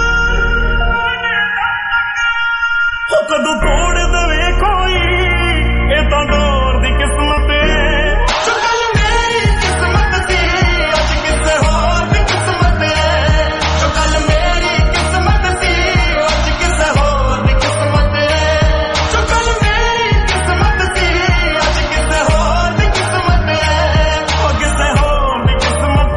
कदों तोड़ दवे कोई ये तो डोर दी किस्मत चुकल मेरी किस्मत सी अज किसे होर दी किस्मत चुकल मेरी किस्मत सी अज किसे होर दी किस्मत चुकल मेरी किस्मत सी अज किसे होर दी किस्मत ओ किसे होर दी किस्मत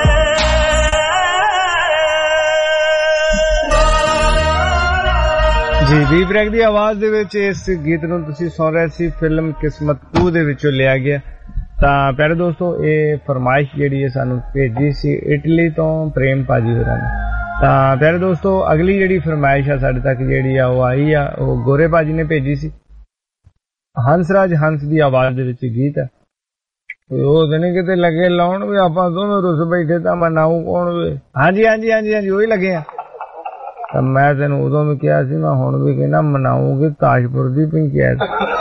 जी बी ब्रेक दी आवाज दे विच इस गीत नूं तुसीं सुन रहे सी फिल्म किस्मत 2 दे विचों लिया गया तां प्यारे दोस्तों ये फरमाइश जिहड़ी है सानू भेजी सी इटली तो प्रेम पाजी होरां ने तां प्यारे दोस्तों अगली जिहड़ी फरमाइश है साडे तक जिहड़ी आ वो आई आ वो गोरे पाजी ने भेजी सी हंसराज हंस दी आवाज दे विच गीत है ਉਹ ਦਿਨ ਕਿਤੇ ਲੱਗੇ ਲਾਉਣ ਵੀ ਆਪਾਂ ਦੋਵੇਂ ਰੁੱਸ ਬੈਠੇ ਤਾਂ ਮਨਾਉ ਕੌਣ ਵੇ ਹਾਂਜੀ ਹਾਂਜੀ ਹਾਂਜੀ ਹਾਂਜੀ ਉਹੀ ਲੱਗੇ ਆ ਤਾਂ ਮੈਂ ਤੈਨੂੰ ਉਦੋਂ ਵੀ ਕਿਹਾ ਸੀ ਮੈਂ ਹੁਣ ਵੀ ਕਹਿੰਦਾ ਮਨਾਉਂਗੇ ਤਾਜਪੁਰ ਦੀ ਪੰਚਾਇਤ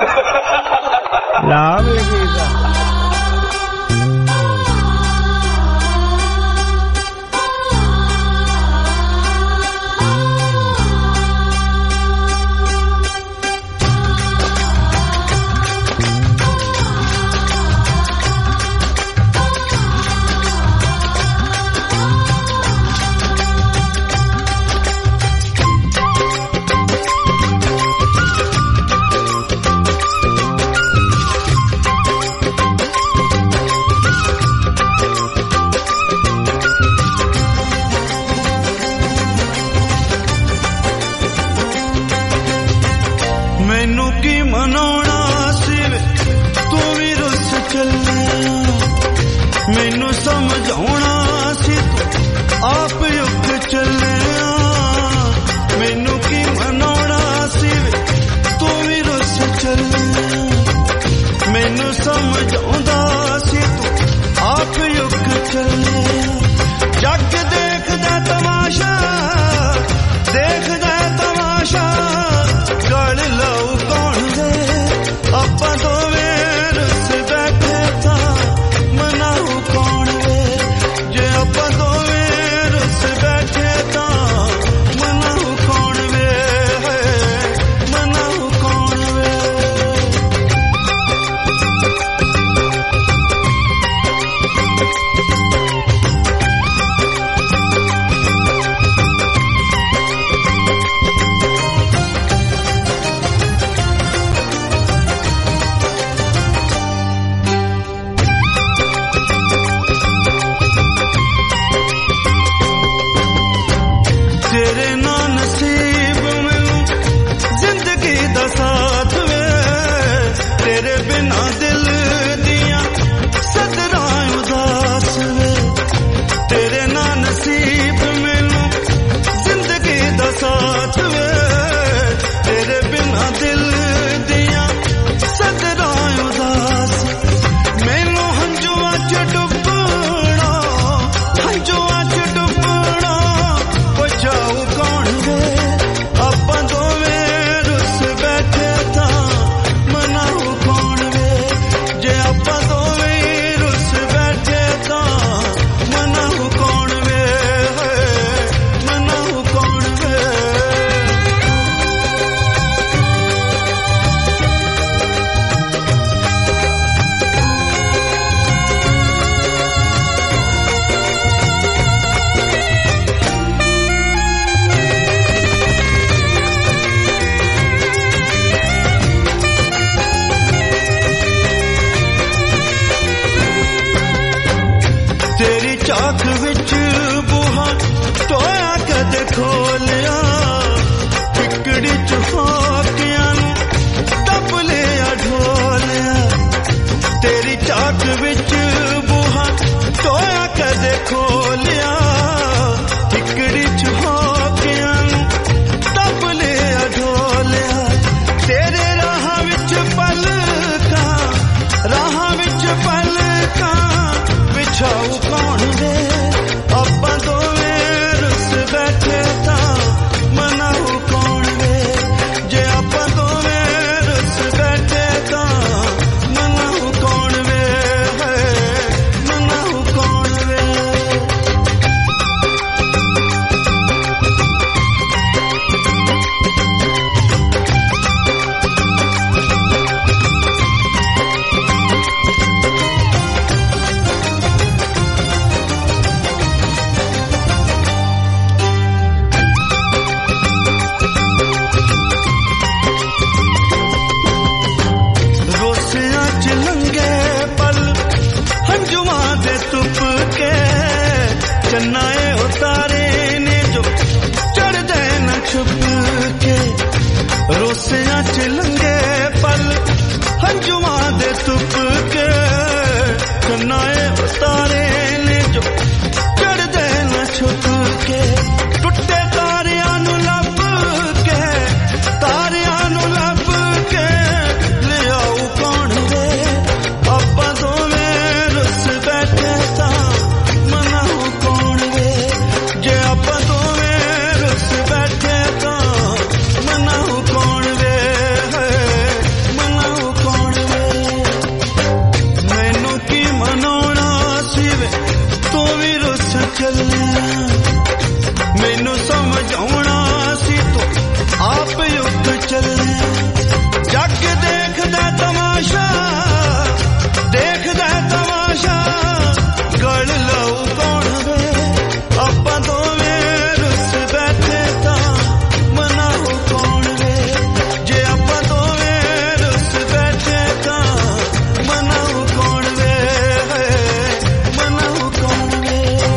ਲਾਭ ਲੱਗੇਗਾ चंगे पल हंजुआं दे तुप के कन्नाए तारे ने जो चढ़दे न छुप के टुटे तारियां नू लब के तारियां नू लब के ले आओ कौन वे आपां दोवें रुस बैठे तां मनाओ कौन वे जे आपां दोवें रुस बैठे तां मनाओ कौन वे मनाओ कौन वे मैनू की मनाउणा सी वे तू भी रुस चलिया मैनू समझाउणा सी तू आप युद्ध चले जग देखदा तमाशा गल लऊ कौन वे आपां दोवें रुस बैठे तां मनाओ कौन वे जे आपां दोवें रुस बैठे तां मनाओ कौन वे मनाओ कौन वे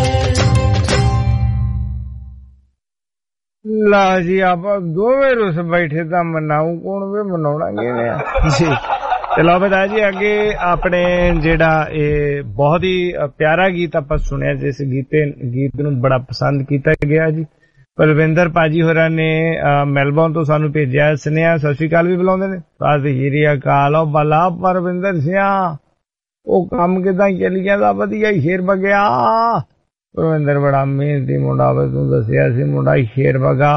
ला जी आप दोवें रुस बैठे तां मनाऊ कौन वे मनाउणा किवें आ जी। चलो बता जी अगे अपने जेड़ा ये बहुत ही प्यारा गीत आप सुनिया जिस गीत नूं बड़ा पसंद किया गया जी। बलविंदर भाजी होरां ने मेलबोर्न तो सानू भेजिया सुनेहा सत श्री अकाल भी बुलाउंदे ने सत श्री अकाल भला परविंदर सिंह ओ काम किदां चली जांदा वधिया शेर बगया परविंदर बड़ा मेहनती मुंडा वे तूं दसिया सी मुंडा शेर बगा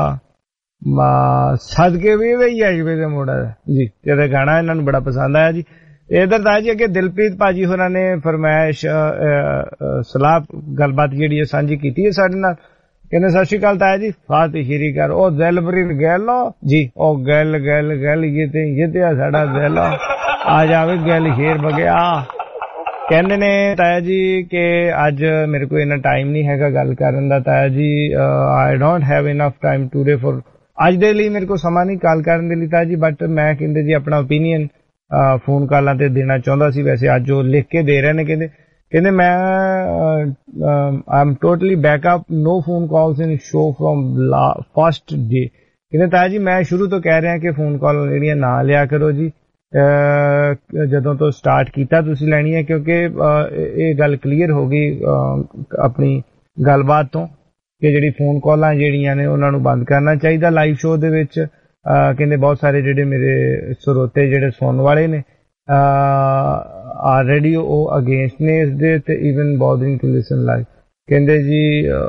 सदके भी वही आई वे मुंडा जी ते गाना इन्हां नूं बड़ा पसंद आया जी। इधर था जी अगे दिलप्रीत भाजी होरां ने फरमाइश सलाह गलबात जिहड़ी सांझी कीती है साडे नाल कहंदे सत श्री अकाल ताया जी फात श्री कर ओ दिलप्रीत गैल जी ओ गैल गैल गैल ये ते साडा दिल आ जावे गैल शेर बगया कहंदे ने ताया जी कि अज मेरे को इन्ना टाइम नहीं हैगा गल करन दा ताया जी I don't have enough time today for अज दे लई मेरे को समा नहीं कॉल करन दे लई ताया जी बट मैं कहंदे जी अपना ओपीनियन फोन कॉलां ते देना चाहुंदा सी वैसे अज वो लिख के दे रहे ने कहंदे मैं I am totally backup no phone calls in show from first day कहंदे ताया जी मैं शुरू तो कह रहा कि फोन कॉल जेहड़ियां ना लिया करो जी ਜਦੋਂ ਤੋਂ ਸਟਾਰਟ ਕੀਤਾ ਤੁਸੀਂ ਲੈਣੀ ਹੈ ਕਿਉਂਕਿ ਇਹ ਗੱਲ ਕਲੀਅਰ ਹੋ ਗਈ ਆਪਣੀ ਗੱਲਬਾਤ ਤੋਂ ਕਿ ਜਿਹੜੀ ਫੋਨ ਕਾਲਾਂ ਜਿਹੜੀਆਂ ਨੇ ਉਹਨਾਂ ਨੂੰ ਬੰਦ ਕਰਨਾ ਚਾਹੀਦਾ ਲਾਈਵ ਸ਼ੋਅ ਦੇ ਵਿੱਚ ਕਹਿੰਦੇ ਬਹੁਤ ਸਾਰੇ ਜਿਹੜੇ ਮੇਰੇ ਸਰੋਤੇ ਜਿਹੜੇ ਸੁਣਨ ਵਾਲੇ ਨੇ ਆਲਰੇਡੀ ਉਹ ਅਗੇਂਸਟ ਨੇ ਇਸ ਦੇ ਤੇ even bothering to listen live ਕਹਿੰਦੇ ਜੀ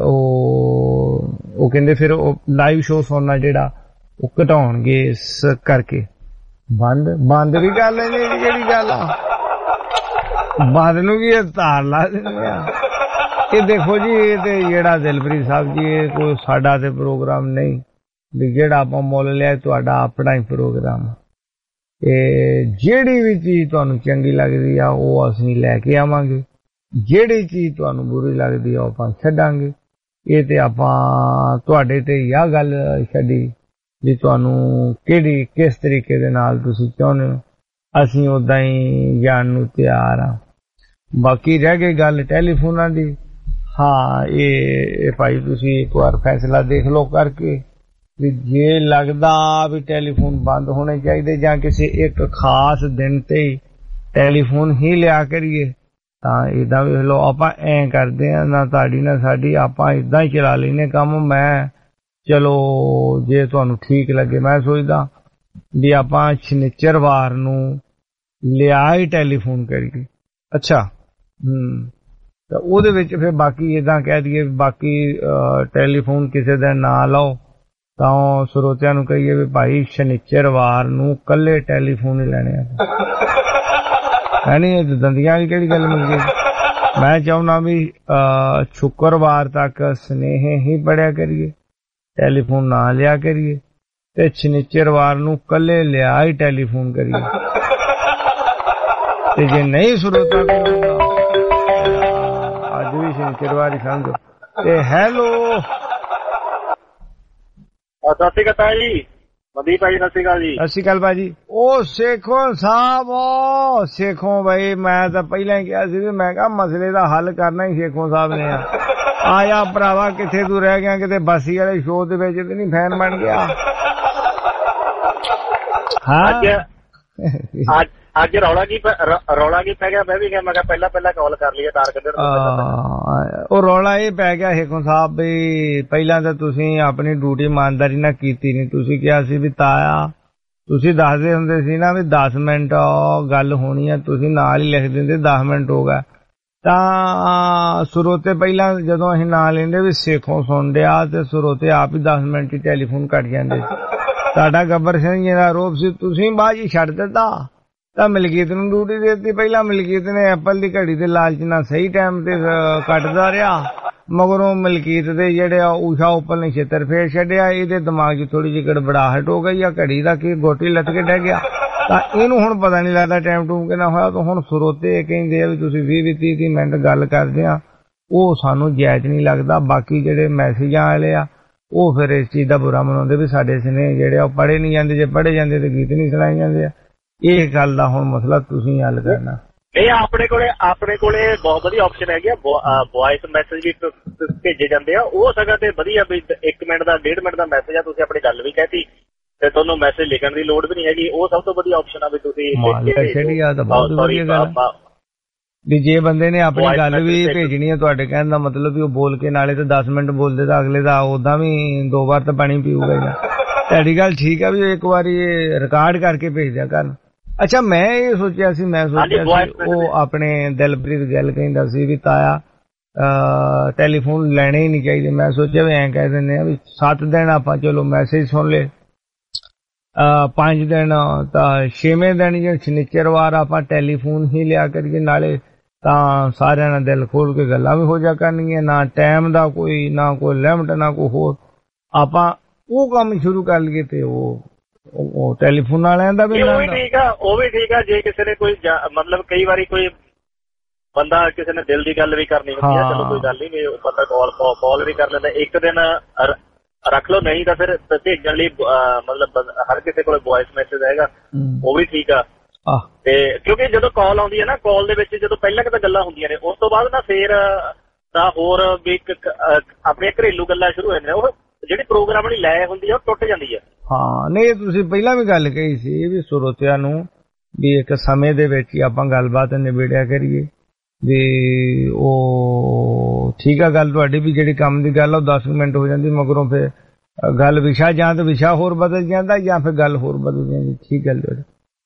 ਉਹ ਕਹਿੰਦੇ ਫਿਰ ਉਹ ਲਾਈਵ ਸ਼ੋਅ ਸੁਣਨਾ ਜਿਹੜਾ ਉਹ ਘਟਾਉਣਗੇ ਇਸ ਕਰਕੇ ਬੰਦ ਵੀ ਕਰ ਲੈਂਦੇ ਜੀ ਕਿਹੜੀ ਗੱਲ ਆ ਬੰਦ ਨੂੰ ਵੀ ਤਾਰ ਲਾ ਦਿੰਦੇ ਆ ਇਹ ਦੇਖੋ ਜੀ ਇਹ ਤੇ ਜਿਹੜਾ ਦਿਲਪ੍ਰੀਤ ਸਾਹਿਬ ਜੀ ਇਹ ਕੋਈ ਸਾਡਾ ਤੇ ਪ੍ਰੋਗਰਾਮ ਨਹੀਂ ਵੀ ਜਿਹੜਾ ਆਪਾਂ ਮੁੱਲ ਲਿਆ ਤੁਹਾਡਾ ਆਪਣਾ ਹੀ ਪ੍ਰੋਗਰਾਮ ਇਹ ਜਿਹੜੀ ਵੀ ਚੀਜ਼ ਤੁਹਾਨੂੰ ਚੰਗੀ ਲੱਗਦੀ ਆ ਉਹ ਅਸੀਂ ਲੈ ਕੇ ਆਵਾਂਗੇ ਜਿਹੜੀ ਚੀਜ਼ ਤੁਹਾਨੂੰ ਬੁਰੀ ਲੱਗਦੀ ਆ ਉਹ ਆਪਾਂ ਛੱਡਾਂਗੇ ਇਹ ਤੇ ਆਪਾਂ ਤੁਹਾਡੇ ਤੇ ਇਹ ਗੱਲ ਛੱਡੀ ਵੀ ਤੁਹਾਨੂੰ ਕਿਹੜੀ ਕਿਸ ਤਰੀਕੇ ਦੇ ਨਾਲ ਤੁਸੀਂ ਚਾਹੁੰਦੇ ਹੋ ਅਸੀਂ ਉਦਾਂ ਹੀ ਜਾਣ ਨੂੰ ਤਿਆਰ ਆ ਬਾਕੀ ਰਹਿ ਗਈ ਗੱਲ ਟੈਲੀਫੋਨਾਂ ਦੀ ਹਾਂ ਇਹ ਭਾਈ ਤੁਸੀਂ ਇੱਕ ਵਾਰ ਫੈਸਲਾ ਦੇਖ ਲਓ ਕਰਕੇ ਵੀ ਜੇ ਲੱਗਦਾ ਵੀ ਟੈਲੀਫੋਨ ਬੰਦ ਹੋਣੇ ਚਾਹੀਦੇ ਜਾਂ ਕਿਸੇ ਇੱਕ ਖਾਸ ਦਿਨ ਤੇ ਹੀ ਟੈਲੀਫੋਨ ਹੀ ਲਿਆ ਕਰੀਏ ਤਾਂ ਇਦਾਂ ਵੇਖ ਲਓ ਆਪਾਂ ਐਂ ਕਰਦੇ ਆ ਨਾ ਤੁਹਾਡੀ ਨਾ ਸਾਡੀ ਆਪਾਂ ਇਦਾਂ ਹੀ ਚਲਾ ਲੈਨੇ ਕੰਮ ਮੈਂ ਚਲੋ ਜੇ ਤੁਹਾਨੂੰ ਠੀਕ ਲੱਗੇ ਮੈਂ ਸੋਚਦਾ ਵੀ ਆਪਾਂ ਸ਼ਨੀਚਰਵਾਰ ਨੂੰ ਲਿਆ ਹੀ ਟੈਲੀਫੋਨ ਕਰੀਏ ਅੱਛਾ ਤਾਂ ਉਹਦੇ ਵਿੱਚ ਫਿਰ ਬਾਕੀ ਇਦਾਂ ਕਹਿ ਦਈਏ ਬਾਕੀ ਟੈਲੀਫੋਨ ਕਿਸੇ ਦਾ ਨਾ ਲਾਓ ਤਾਂ ਸਰੋਤਿਆਂ ਨੂੰ ਕਹੀਏ ਵੀ ਭਾਈ ਸ਼ਨੀਚਰਵਾਰ ਨੂੰ ਕੱਲੇ ਟੈਲੀਫੋਨ ਹੀ ਲੈਣੇ ਆ ਹੈ ਨਹੀਂ ਦੰਦੀਆਂ ਦੀ ਕਿਹੜੀ ਗੱਲ ਮਿਲ ਗਈ ਮੈਂ ਚਾਹੁੰਦਾ ਵੀ ਸ਼ੁੱਕਰਵਾਰ ਤੱਕ ਸਨੇਹ ਹੀ ਪੜਿਆ ਕਰੀਏ ਟੈਲੀਫੋਨ ਨਾ ਲਿਆ ਕਰੀਏ ਤੇ ਸ਼ਨੀਚਰਵਾਰ ਨੂੰ ਕੱਲੇ ਲਿਆ ਹੀ ਟੈਲੀਫੋਨ ਕਰੀਏ ਤੇ ਜੇ ਨਹੀਂ ਸਰੋਤਾ ਅੱਜ ਵੀ ਸ਼ਨੀਚਰਵਾਰ ਹੀ ਸਮਝੋ ਤੇ ਹੈਲੋ ਸਤਿ ਸ਼੍ਰੀ ਅਕਾਲ ਜੀ ਮਦੀਪ ਭਾਈ ਸਤਿ ਸ਼੍ਰੀ ਅਕਾਲ ਜੀ ਸਤਿ ਸ਼੍ਰੀ ਅਕਾਲ ਭਾਜੀ ਉਹ ਸੇਖੋਂ ਸਾਹਿਬ ਉਹ ਸੇਖੋਂ ਭਾਈ ਮੈਂ ਤਾਂ ਪਹਿਲਾਂ ਹੀ ਕਿਹਾ ਸੀ ਮੈਂ ਕਿਹਾ ਮਸਲੇ ਦਾ ਹੱਲ ਕਰਨਾ ਹੀ ਸੇਖੋਂ ਸਾਹਿਬ ਨੇ ਆਇਆ ਭਰਾਵਾ ਕਿੱਥੇ ਤੂੰ ਰਹਿ ਗਿਆ ਕਿਤੇ ਬਾਸੀ ਵਾਲੇ ਸ਼ੋਅ ਦੇ ਵਿੱਚ ਤੇ ਨਹੀਂ ਫੈਨ ਬਣ ਗਿਆ ਅੱਜ ਰੌਲਾ ਕੀ ਪੈ ਗਿਆ? ਮੈਂ ਵੀ ਕਿਹਾ, ਮੈਂ ਕਿਹਾ ਪਹਿਲਾਂ ਕਾਲ ਕਰ ਲਈਏ ਤਾਰ ਕੱਢਣ ਤੋਂ। ਉਹ ਰੌਲਾ ਇਹ ਪੈ ਗਿਆ ਹੇਖੋਂ ਸਾਹਿਬ ਵੀ ਪਹਿਲਾਂ ਤਾਂ ਤੁਸੀਂ ਆਪਣੀ ਡਿਊਟੀ ਇਮਾਨਦਾਰੀ ਨਾਲ ਕੀਤੀ ਨਹੀਂ। ਤੁਸੀਂ ਕਿਹਾ ਸੀ ਵੀ ਤਾਇਆ, ਤੁਸੀਂ ਦੱਸਦੇ ਹੁੰਦੇ ਸੀ ਨਾ ਵੀ 10 ਮਿੰਟ ਗੱਲ ਹੋਣੀ ਆ, ਤੁਸੀਂ ਨਾਲ ਹੀ ਲਿਖ ਦਿੰਦੇ 10 ਮਿੰਟ ਹੋ ਗਿਆ। ਤਾਂ ਸਰੋਤੇ ਪਹਿਲਾਂ ਜਦੋਂ ਅਸੀਂ ਨਾਂ ਲੈਂਦੇ ਵੀ ਸੇਖੋਂ ਸੁਣ ਡਿਆ ਤੇ ਸਰੋਤੇ ਆਪ ਹੀ 10 ਮਿੰਟ ਹੀ ਟੈਲੀਫੋਨ ਕੱਟ ਜਾਂਦੇ। ਸਾਡਾ ਗੱਬਰ ਸਿੰਘ ਜੀ ਦਾ ਆਰੋਪ ਸੀ ਤੁਸੀਂ ਬਾਅਦ ਹੀ ਛੱਡ ਦਿੱਤਾ ਤਾਂ ਮਲਕੀਤ ਨੂੰ ਡਿਊਟੀ ਦੇ ਦਿੱਤੀ। ਪਹਿਲਾਂ ਮਲਕੀਤ ਨੇ ਐਪਲ ਦੀ ਘੜੀ ਦੇ ਲਾਲਚ ਨਾਲ ਸਹੀ ਟਾਈਮ ਤੇ ਕੱਟਦਾ ਰਿਹਾ, ਮਗਰੋਂ ਮਲਕੀਤ ਦੇ ਜਿਹੜੇ ਊਸ਼ਾ ਉੱਪਲ ਨੇ ਛੇਤਰ ਫੇਰ ਛੱਡਿਆ। ਇਹਦੇ ਦਿਮਾਗ 'ਚ ਥੋੜੀ ਜਿਹੀ ਗੜਬੜਾਹਟ ਹੋ ਗਈ ਆ, ਘੜੀ ਦਾ ਕੀ ਗੋਟੀ ਲੱਤ ਕੇ ਡਹਿ ਗਿਆ। ਤਾਂ ਇਹਨੂੰ ਹੁਣ ਪਤਾ ਨਹੀਂ ਲੱਗਦਾ ਟਾਈਮ ਟੂਮ ਕਿੰਨਾ ਹੋਇਆ। ਤਾਂ ਹੁਣ ਸਰੋਤੇ ਕਹਿੰਦੇ ਆ ਵੀ ਤੁਸੀਂ 20-30 ਮਿੰਟ ਗੱਲ ਕਰਦੇ ਆ, ਉਹ ਸਾਨੂੰ ਜਾਇਜ਼ ਨਹੀਂ ਲੱਗਦਾ। ਬਾਕੀ ਜਿਹੜੇ ਮੈਸੇਜਾਂ ਵਾਲੇ ਆ ਉਹ ਫਿਰ ਇਸ ਚੀਜ਼ ਦਾ ਬੁਰਾ ਮਨਾਉਂਦੇ ਵੀ ਸਾਡੇ ਸਨੇ ਜਿਹੜੇ ਉਹ ਪੜ੍ਹੇ ਨਹੀਂ ਜਾਂਦੇ, ਜੇ ਪੜ੍ਹੇ ਜਾਂਦੇ ਤੇ ਗੀਤ ਨਹੀਂ ਸੁਣਾਏ ਜਾਂਦੇ ਆ। ਇਹ ਗੱਲ ਦਾ ਹੁਣ ਮਸਲਾ ਤੁਸੀਂ ਹੱਲ ਕਰਨਾ। ਇਹ ਆਪਣੇ ਕੋਲੇ ਬਹੁਤ ਵਧੀਆ ਆਪਸ਼ਨ ਹੈਗੀ ਆ, ਵੌਇਸ ਮੈਸੇਜ ਵੀ ਭੇਜੇ ਜਾਂਦੇ ਆ। ਉਹ ਸਗਾ ਤੇ ਵਧੀਆ ਵੀ 1 ਮਿੰਟ ਦਾ 1.5 ਮਿੰਟ ਦਾ ਮੈਸੇਜ ਆ, ਤੁਸੀਂ ਆਪਣੀ ਗੱਲ ਵੀ ਕਹਿਤੀ ਤੇ ਤੁਹਾਨੂੰ ਮੈਸੇਜ ਲਿਖਣ ਦੀ ਲੋੜ ਵੀ ਨਹੀਂ ਹੈਗੀ। ਉਹ ਸਭ ਤੋਂ ਵਧੀਆ ਆਪਸ਼ਨ ਆ ਵੀ ਤੁਸੀਂ ਵੀ ਜੇ ਬੰਦੇ ਨੇ ਆਪਣੀ ਗੱਲ ਵੀ ਭੇਜਣੀ ਹੈ, ਤੁਹਾਡੇ ਕਹਿਣ ਦਾ ਮਤਲਬ ਵੀ ਉਹ ਬੋਲ ਕੇ ਨਾਲੇ ਤਾਂ 10 ਮਿੰਟ ਬੋਲਦੇ ਤਾਂ ਅਗਲੇ ਦਾ ਉਦਾਂ ਵੀ 2 ਵਾਰ ਤਾਂ ਪਾਣੀ ਪੀਊਗਾ ਹੀ ਨਾ। ਤੁਹਾਡੀ ਗੱਲ ਠੀਕ ਆ ਵੀ ਇੱਕ ਵਾਰੀ ਰਿਕਾਰਡ ਕਰਕੇ ਭੇਜ ਦਿਆ ਕਰਨ। ਅੱਛਾ ਮੈਂ ਇਹ ਸੋਚਿਆ ਸੀ ਉਹ ਆਪਣੇ ਦਿਲਪ੍ਰੀਤ ਗਿੱਲ ਕਹਿੰਦਾ ਸੀ ਵੀ ਤਾਇਆ ਟੈਲੀਫੋਨ ਲੈਣੇ ਹੀ ਨਹੀਂ ਚਾਹੀਦੇ। ਮੈਂ ਸੋਚਿਆ ਵੀ ਐਂ ਕਹਿ ਦਿੰਦੇ ਆ ਵੀ 7 ਦਿਨ ਆਪਾਂ ਚਲੋ ਮੈਸੇਜ ਸੁਣ ਲਏ, 5 ਦਿਨ ਤਾਂ 6ਵੇਂ ਦਿਨ ਜੇ ਸ਼ਨੀਚਰਵਾਰ ਆਪਾਂ ਟੈਲੀਫੋਨ ਹੀ ਲਿਆ ਕਰੀਏ, ਨਾਲੇ ਤਾਂ ਸਾਰਿਆਂ ਨਾਲ ਦਿਲ ਖੋਲ ਕੇ ਗੱਲਾਂ ਵੀ ਹੋ ਜਾ ਕਰਨਗੀਆਂ। ਨਾ ਟਾਈਮ ਦਾ ਕੋਈ ਨਾ ਕੋਈ ਲਿਮਟ ਨਾ ਕੋਈ ਹੋਰ, ਆਪਾਂ ਉਹ ਕੰਮ ਸ਼ੁਰੂ ਕਰ ਲਈਏ ਤੇ ਉਹ ਟੈਲੀਫੋਨ ਵਾਲਿਆਂ ਦਾ ਵੀ ਉਹ ਵੀ ਠੀਕ ਆ। ਜੇ ਕਿਸੇ ਨੇ ਕੋਈ ਮਤਲਬ ਕਈ ਵਾਰੀ ਕੋਈ ਬੰਦਾ ਕਿਸੇ ਨੇ ਦਿਲ ਦੀ ਗੱਲ ਵੀ ਕਰਨੀ ਹੁੰਦੀ ਆ, ਚਲੋ ਕੋਈ ਗੱਲ ਨਹੀਂ, ਬੰਦਾ ਕਾਲ ਵੀ ਕਰ ਲੈਂਦਾ। ਇੱਕ ਦਿਨ ਰੱਖ ਲਓ, ਨਹੀਂ ਤਾਂ ਫਿਰ ਭੇਜਣ ਲਈ ਮਤਲਬ ਹਰ ਕਿਸੇ ਕੋਲ ਵੌਇਸ ਮੈਸੇਜ ਹੈਗਾ, ਉਹ ਵੀ ਠੀਕ ਆ। ਤੇ ਕਿਉਂਕਿ ਜਦੋਂ ਕਾਲ ਆਉਂਦੀ ਹੈ ਨਾ, ਕਾਲ ਦੇ ਵਿੱਚ ਜਦੋਂ ਪਹਿਲਾਂ ਕਿਤੇ ਗੱਲਾਂ ਹੁੰਦੀਆਂ ਨੇ, ਉਸ ਤੋਂ ਬਾਅਦ ਨਾ ਫੇਰ ਤਾਂ ਹੋਰ ਵੀ ਆਪਣੀਆਂ ਘਰੇਲੂ ਗੱਲਾਂ ਸ਼ੁਰੂ ਹੋ ਜਾਂਦੀਆਂ। ਉਹ ਜਿਹੜੀ ਪ੍ਰੋਗਰਾਮ ਵਾਲੀ ਲੈ ਹੁੰਦੀ ਆ ਉਹ ਟੁੱਟ ਜਾਂਦੀ ਆ। ਹਾਂ ਨਹੀਂ, ਤੁਸੀਂ ਪਹਿਲਾਂ ਵੀ ਗੱਲ ਕਹੀ ਸੀ ਵੀ ਸਰੋਤਿਆਂ ਨੂੰ ਵੀ ਇੱਕ ਸਮੇਂ ਦੇ ਵਿੱਚ ਹੀ ਆਪਾਂ ਗੱਲਬਾਤ ਨਿਬੇੜਿਆ ਕਰੀਏ ਵੀ ਉਹ ਠੀਕ ਆ ਗੱਲ ਤੁਹਾਡੀ ਵੀ ਜਿਹੜੀ ਕੰਮ ਦੀ ਗੱਲ ਆ ਉਹ 10 ਮਿੰਟ ਹੋ ਜਾਂਦੀ, ਮਗਰੋਂ ਫਿਰ ਗੱਲ ਵਿਸ਼ਾ ਜਾਂ ਤਾਂ ਵਿਸ਼ਾ ਹੋਰ ਬਦਲ ਜਾਂਦਾ ਜਾਂ ਫਿਰ ਗੱਲ ਹੋਰ ਬਦਲ ਜਾਂਦੀ। ਠੀਕ ਗੱਲ ਤੁਹਾਡੀ।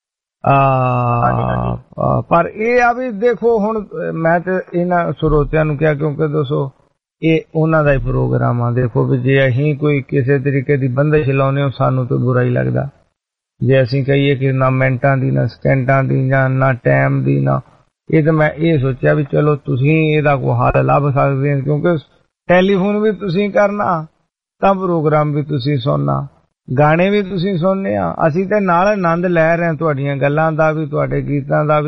ਪਰ ਇਹ ਆ ਵੀ ਦੇਖੋ ਹੁਣ ਮੈਂ ਤੇ ਇਹਨਾਂ ਸਰੋਤਿਆਂ ਨੂੰ ਕਿਹਾ ਕਿਉਂਕਿ ਦੱਸੋ ਇਹ ਉਹਨਾਂ ਦਾ ਹੀ ਪ੍ਰੋਗਰਾਮ ਆ। ਦੇਖੋ ਵੀ ਜੇ ਅਸੀਂ ਕੋਈ ਕਿਸੇ ਤਰੀਕੇ ਦੀ ਬੰਦਸ਼ ਲਾਉਂਦੇ ਹੋ ਸਾਨੂੰ ਤਾਂ ਬੁਰਾ ਹੀ ਲੱਗਦਾ। ਜੇ ਅਸੀਂ ਕਹੀਏ ਕਿ ਨਾ ਮਿੰਟਾਂ ਦੀ ਨਾ ਸਕਿੰਟਾਂ ਦੀ ਜਾਂ ਨਾ ਟਾਈਮ ਦੀ ਨਾ, ਇਹ ਤਾਂ ਮੈਂ ਇਹ ਸੋਚਿਆ ਵੀ ਚਲੋ ਤੁਸੀਂ ਇਹਦਾ ਕੋਈ ਹੱਲ ਲੱਭ ਸਕਦੇ ਹੋ ਕਿਉਂਕਿ ਟੈਲੀਫੋਨ ਵੀ ਤੁਸੀਂ ਕਰਨਾ ਤਾਂ ਪ੍ਰੋਗਰਾਮ ਵੀ ਤੁਸੀਂ ਸੁਣਨਾ, ਗਾਣੇ ਵੀ ਤੁਸੀਂ ਸੁਣਨੇ ਆ। ਅਸੀਂ ਤੇ ਨਾਲ ਆਨੰਦ ਲੈ ਰਹੇ ਹਾਂ ਤੁਹਾਡੀਆਂ ਗੱਲਾਂ ਦਾ ਵੀ, ਤੁਹਾਡੇ ਗੀਤਾਂ ਦਾ ਵੀ।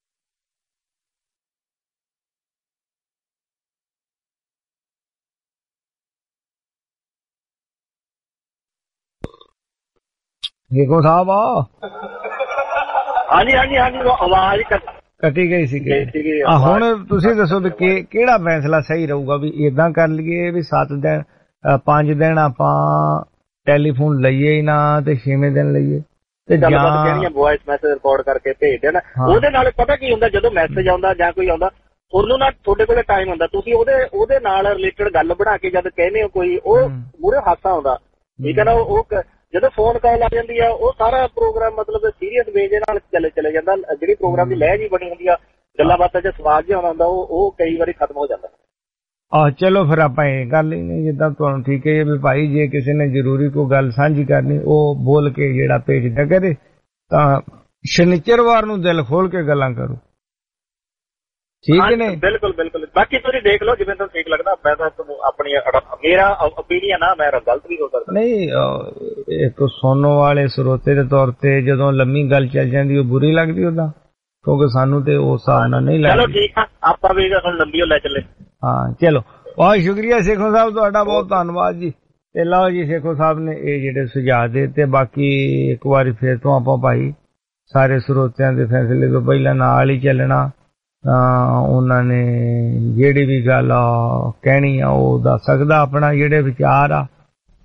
ਦੇਖੋ ਸਾਹਿਬ ਹਾਂਜੀ ਆਵਾਜ਼ ਕੱਟੀ ਗਈ ਸੀ। ਹੁਣ ਤੁਸੀਂ ਦੱਸੋ ਵੀ ਕਿਹੜਾ ਫੈਸਲਾ ਸਹੀ ਰਹੂਗਾ ਵੀ ਏਦਾਂ ਕਰ ਲਈਏ ਵੀ 7 ਦਿਨ 5 ਦਿਨ ਆਪਾਂ ਟੈਲੀਫੋਨ ਲਈਏ ਹੀ ਨਾ ਤੇ 6ਵੇਂ ਦਿਨ ਲਈਏ ਤੇ ਜਾਂ ਵੌਇਸ ਮੈਸੇਜ ਰਿਕਾਰਡ ਕਰਕੇ ਭੇਜ ਦੇਣਾ। ਉਹਦੇ ਨਾਲ ਪਤਾ ਕੀ ਹੁੰਦਾ, ਜਦੋਂ ਮੈਸੇਜ ਆਉਂਦਾ ਜਾਂ ਕੋਈ ਆਉਂਦਾ ਉਹਨੂੰ ਨਾ ਤੁਹਾਡੇ ਕੋਲੇ ਟਾਈਮ ਹੁੰਦਾ, ਤੁਸੀਂ ਉਹਦੇ ਨਾਲ ਰਿਲੇਟਡ ਗੱਲ ਬਣਾ ਕੇ ਜਦ ਕਹਿੰਦੇ ਹੋ ਕੋਈ ਉਹ ਮੂਹਰੇ ਹਾਸਾ ਆਉਂਦਾ, ਠੀਕ ਹੈ ਨਾ। ਉਹ ਜਦੋਂ ਫੋਨ ਕਾਲ ਆ ਜਾਂਦੀ ਆ ਉਹ ਸਾਰਾ ਪ੍ਰੋਗਰਾਮ ਮਤਲਬ ਸੀਰੀਅਸ ਵੇ ਦੇ ਨਾਲ ਚਲੇ ਜਾਂਦਾ। ਜਿਹੜੀ ਪ੍ਰੋਗਰਾਮ ਦੀ ਲਹਿ ਜੀ ਬਣੀ ਹੁੰਦੀ ਆ, ਗੱਲਾਂ ਬਾਤਾਂ ਚ ਸਵਾਦ ਜਿਹਾ ਆਉਂਦਾ ਉਹ ਕਈ ਵਾਰੀ ਖਤਮ ਹੋ ਜਾਂਦਾ। ਚਲੋ ਫਿਰ ਆਪਾਂ ਇਹ ਗੱਲ ਹੀ ਨਹੀਂ ਜਿੱਦਾਂ ਤੁਹਾਨੂੰ ਠੀਕ ਹੈ ਵੀ ਭਾਈ ਜੇ ਕਿਸੇ ਨੇ ਜ਼ਰੂਰੀ ਕੋਈ ਗੱਲ ਸਾਂਝੀ ਕਰਨੀ ਉਹ ਬੋਲ ਕੇ ਜਿਹੜਾ ਭੇਜਦਾ ਕਰੇ ਤਾਂ ਸ਼ਨੀਚਰਵਾਰ ਨੂੰ ਦਿਲ ਖੋਲ ਕੇ ਗੱਲਾਂ ਕਰੋ, ਠੀਕ ਨੇ। ਬਿਲਕੁਲ। ਬਾਕੀ ਤੁਸੀਂ ਦੇਖ ਲਓ ਜਿਵੇਂ ਤੁਹਾਨੂੰ ਠੀਕ ਲੱਗਦਾ। ਮੈਂ ਤਾਂ ਆਪਣੀ ਮੇਰਾ ਓਪੀਨੀਅਨ ਆ, ਮੈਂ ਗਲਤ ਵੀ ਹੋ ਸਕਦਾ। ਨਹੀਂ ਇੱਕ ਸੁਣਨ ਵਾਲੇ ਸਰੋਤੇ ਦੇ ਤੌਰ ਤੇ ਜਦੋਂ ਲੰਮੀ ਗੱਲ ਚੱਲ ਜਾਂਦੀ ਉਹ ਬੁਰੀ ਲੱਗਦੀ ਉਹਦਾ, ਕਿਉਂਕਿ ਸਾਨੂੰ ਤੇ ਉਸ ਹਿਸਾਬ ਨਾਲ ਨਹੀਂ ਲੱਗਦੀ। ਚਲੋ ਠੀਕ ਆ, ਆਪਾਂ ਵੀ ਹੁਣ ਲੰਬੀ ਲੈ ਚੱਲੇ। ਹਾਂ ਚਲੋ ਬਹੁਤ ਸ਼ੁਕਰੀਆ ਸੇਖੋਂ ਸਾਹਿਬ, ਤੁਹਾਡਾ ਬਹੁਤ ਧੰਨਵਾਦ ਜੀ। ਤੇ ਲਓ ਜੀ ਸੇਖੋਂ ਸਾਹਿਬ ਨੇ ਇਹ ਜਿਹੜੇ ਸੁਝਾਅ ਦੇ ਤੇ ਬਾਕੀ ਇੱਕ ਵਾਰੀ ਫਿਰ ਤੋਂ ਆਪਾਂ ਭਾਈ ਸਾਰੇ ਸਰੋਤਿਆਂ ਦੇ ਫੈਸਲੇ ਤੋਂ ਪਹਿਲਾਂ ਨਾਲ ਹੀ ਚੱਲਣਾ। ਉਹਨਾਂ ਨੇ ਜਿਹੜੀ ਵੀ ਗੱਲ ਕਹਿਣੀ ਆ ਉਹ ਦੱਸ ਸਕਦਾ, ਆਪਣਾ ਜਿਹੜੇ ਵਿਚਾਰ ਆ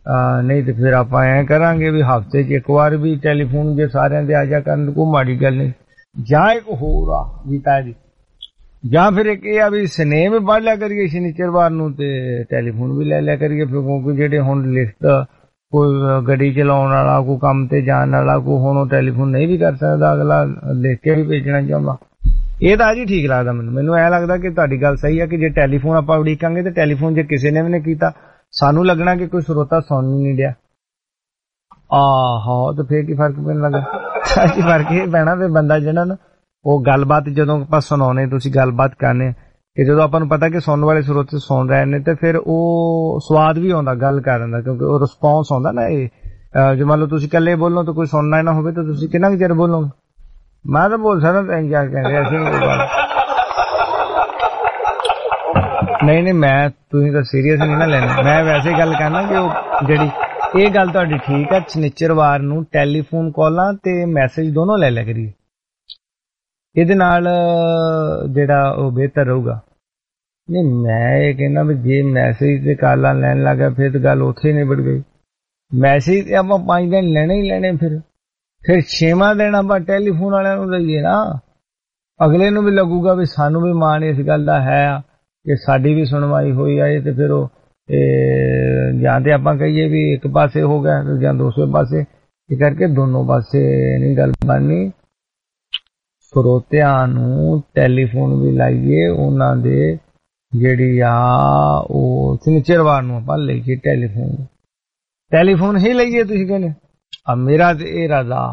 नहीं तो फिर आप ऐ करांगे भी हफ्ते च एक बार भी टेलीफोन जे सारिਆਂ ਦੇ ਆ ਜਾ ਕਰਨ ਕੋਈ ਮਾੜੀ ਗੱਲ ਨਹੀਂ। ਜਾਂ ਇੱਕ ਹੋਰ ਆ ਜੀਤਾ ਜੀ, ਜਾਂ ਫਿਰ ਇੱਕ ਇਹ ਆ ਵੀ ਸਨੇਹ ਵੀ ਪੜ੍ਹ ਲਿਆ ਕਰੀਏ ਸ਼ਨੀਚਰਵਾਰ ਨੂੰ ਤੇ ਟੈਲੀਫੋਨ ਵੀ ਲੈ ਲਿਆ ਕਰੀਏ। ਫਿਰ ਕਿਉਂਕਿ ਜਿਹੜੇ ਹੁਣ ਲਿਖਤ ਕੋਈ ਗੱਡੀ ਚਲਾਉਣ ਵਾਲਾ, ਕੋਈ ਕੰਮ ਤੇ ਜਾਣ ਵਾਲਾ, ਕੋਈ ਹੁਣ ਉਹ ਟੈਲੀਫੋਨ ਨਹੀਂ ਵੀ ਕਰ ਸਕਦਾ, ਅਗਲਾ ਲਿਖ ਕੇ ਵੀ ਭੇਜਣਾ ਚਾਹੁੰਦਾ। ਇਹ ਤਾਂ ਜੀ ਠੀਕ ਲੱਗਦਾ ਮੈਨੂੰ ਐ ਲੱਗਦਾ ਕਿ ਤੁਹਾਡੀ ਗੱਲ ਸਹੀ ਆ ਕਿ ਜੇ ਟੈਲੀਫੋਨ ਆਪਾਂ ਉਡੀਕਾਂਗੇ ਤੇ ਟੈਲੀਫੋਨ ਜੇ ਕਿਸੇ ਨੇ ਵੀ ਨਹੀਂ ਕੀਤਾ ਸਾਨੂੰ ਲੱਗਣਾ ਕਿ ਕੋਈ ਸਰੋਤਾ ਸੁਣ ਨਹੀਂ ਰਿਹਾ। ਆਹੋ ਤੇ ਫੇਰ ਕੀ ਫਰਕ ਪੈਣ ਲੱਗਾ? ਕੀ ਫਰਕ ਇਹ ਪੈਣਾ ਵੀ ਬੰਦਾ ਜਿਹੜਾ ਨਾ ਉਹ ਗੱਲਬਾਤ ਜਦੋਂ ਆਪਾਂ ਸੁਣਾਉਣੇ, ਤੁਸੀਂ ਗੱਲਬਾਤ ਕਰਨੇ ਕਿ ਜਦੋਂ ਆਪਾਂ ਨੂੰ ਪਤਾ ਕਿ ਸੁਣਨ ਵਾਲੇ ਸਰੋਤੇ ਸੁਣ ਰਹੇ ਨੇ ਤੇ ਫਿਰ ਉਹ ਸਵਾਦ ਵੀ ਆਉਂਦਾ ਗੱਲ ਕਰਨ ਦਾ, ਕਿਉਂਕਿ ਉਹ ਰਿਸਪੌਂਸ ਆਉਂਦਾ ਨਾ। ਇਹ ਜੇ ਮੰਨ ਲਓ ਤੁਸੀਂ ਇਕੱਲੇ ਬੋਲੋ ਤਾਂ ਕੋਈ ਸੁਣਨਾ ਨਾ ਹੋਵੇ ਤਾਂ ਤੁਸੀਂ ਕਿੰਨਾ ਕੁ ਚਿਰ ਬੋਲੋਗੇ? ਮੈਂ ਤਾਂ ਬੋਲ ਸਕਦਾ ਤਿੰਨ ਚਾਰ ਘੰਟੇ ਅਸੀਂ। ਨਹੀਂ ਮੈਂ ਤੁਸੀਂ ਤਾਂ ਸੀਰੀਅਸ ਨਹੀਂ ਨਾ ਲੈਣਾ, ਮੈਂ ਵੈਸੇ ਗੱਲ ਕਰਨਾ ਕਿ ਉਹ ਜਿਹੜੀ ਇਹ ਗੱਲ ਤੁਹਾਡੀ ਠੀਕ ਆ, ਸ਼ਨੀਚਰਵਾਰ ਨੂੰ ਟੈਲੀਫੋਨ ਕਾਲਾਂ ਤੇ ਮੈਸੇਜ ਦੋਨੋਂ ਲੈ ਲਿਆ ਕਰੀਏ। ਇਹਦੇ ਨਾਲ ਜਿਹੜਾ ਉਹ ਬਿਹਤਰ ਰਹੂਗਾ। ਨਹੀਂ ਮੈਂ ਇਹ ਕਹਿੰਦਾ ਵੀ ਜੇ ਮੈਸੇਜ ਤੇ ਕਾਲਾਂ ਲੈਣ ਲੱਗਾ ਫਿਰ ਤਾਂ ਗੱਲ ਉੱਥੇ ਨਿਬੜ ਗਈ। ਮੈਸੇਜ ਤੇ ਆਪਾਂ 5 ਦਿਨ ਲੈਣੇ ਹੀ ਲੈਣੇ, ਫਿਰ 6ਵਾਂ ਦਿਨ ਆਪਾਂ ਟੈਲੀਫੋਨ ਵਾਲਿਆਂ ਨੂੰ ਦਈਏ ਨਾ, ਅਗਲੇ ਨੂੰ ਵੀ ਲੱਗੂਗਾ ਵੀ ਸਾਨੂੰ ਵੀ ਮਾਣ ਇਸ ਗੱਲ ਦਾ ਹੈ ਕਿ ਸਾਡੀ ਵੀ ਸੁਣਵਾਈ ਹੋਈ ਆਏ। ਤੇ ਫਿਰ ਉਹ ਜਾਂ ਤੇ ਆਪਾਂ ਕਹੀਏ ਵੀ ਇੱਕ ਪਾਸੇ ਹੋ ਗਿਆ ਜਾਂ ਦੂਸਰੇ ਪਾਸੇ, ਇਹ ਕਰਕੇ ਦੋਨੋਂ ਪਾਸੇ ਨਹੀਂ ਗੱਲ ਬਣਨੀ। ਸਰੋਤਿਆਂ ਨੂੰ ਟੈਲੀਫੋਨ ਵੀ ਲਾਈਏ, ਉਹਨਾਂ ਦੇ ਜਿਹੜੀ ਆ ਉਹ ਸ਼ਨੀਚਰਵਾਰ ਨੂੰ ਆਪਾਂ ਲਈਏ ਟੈਲੀਫੋਨ ਹੀ ਲਈਏ। ਤੁਸੀਂ ਕਹਿੰਦੇ ਆ ਮੇਰਾ ਤੇ ਇਹ ਰਾਜ਼ਾ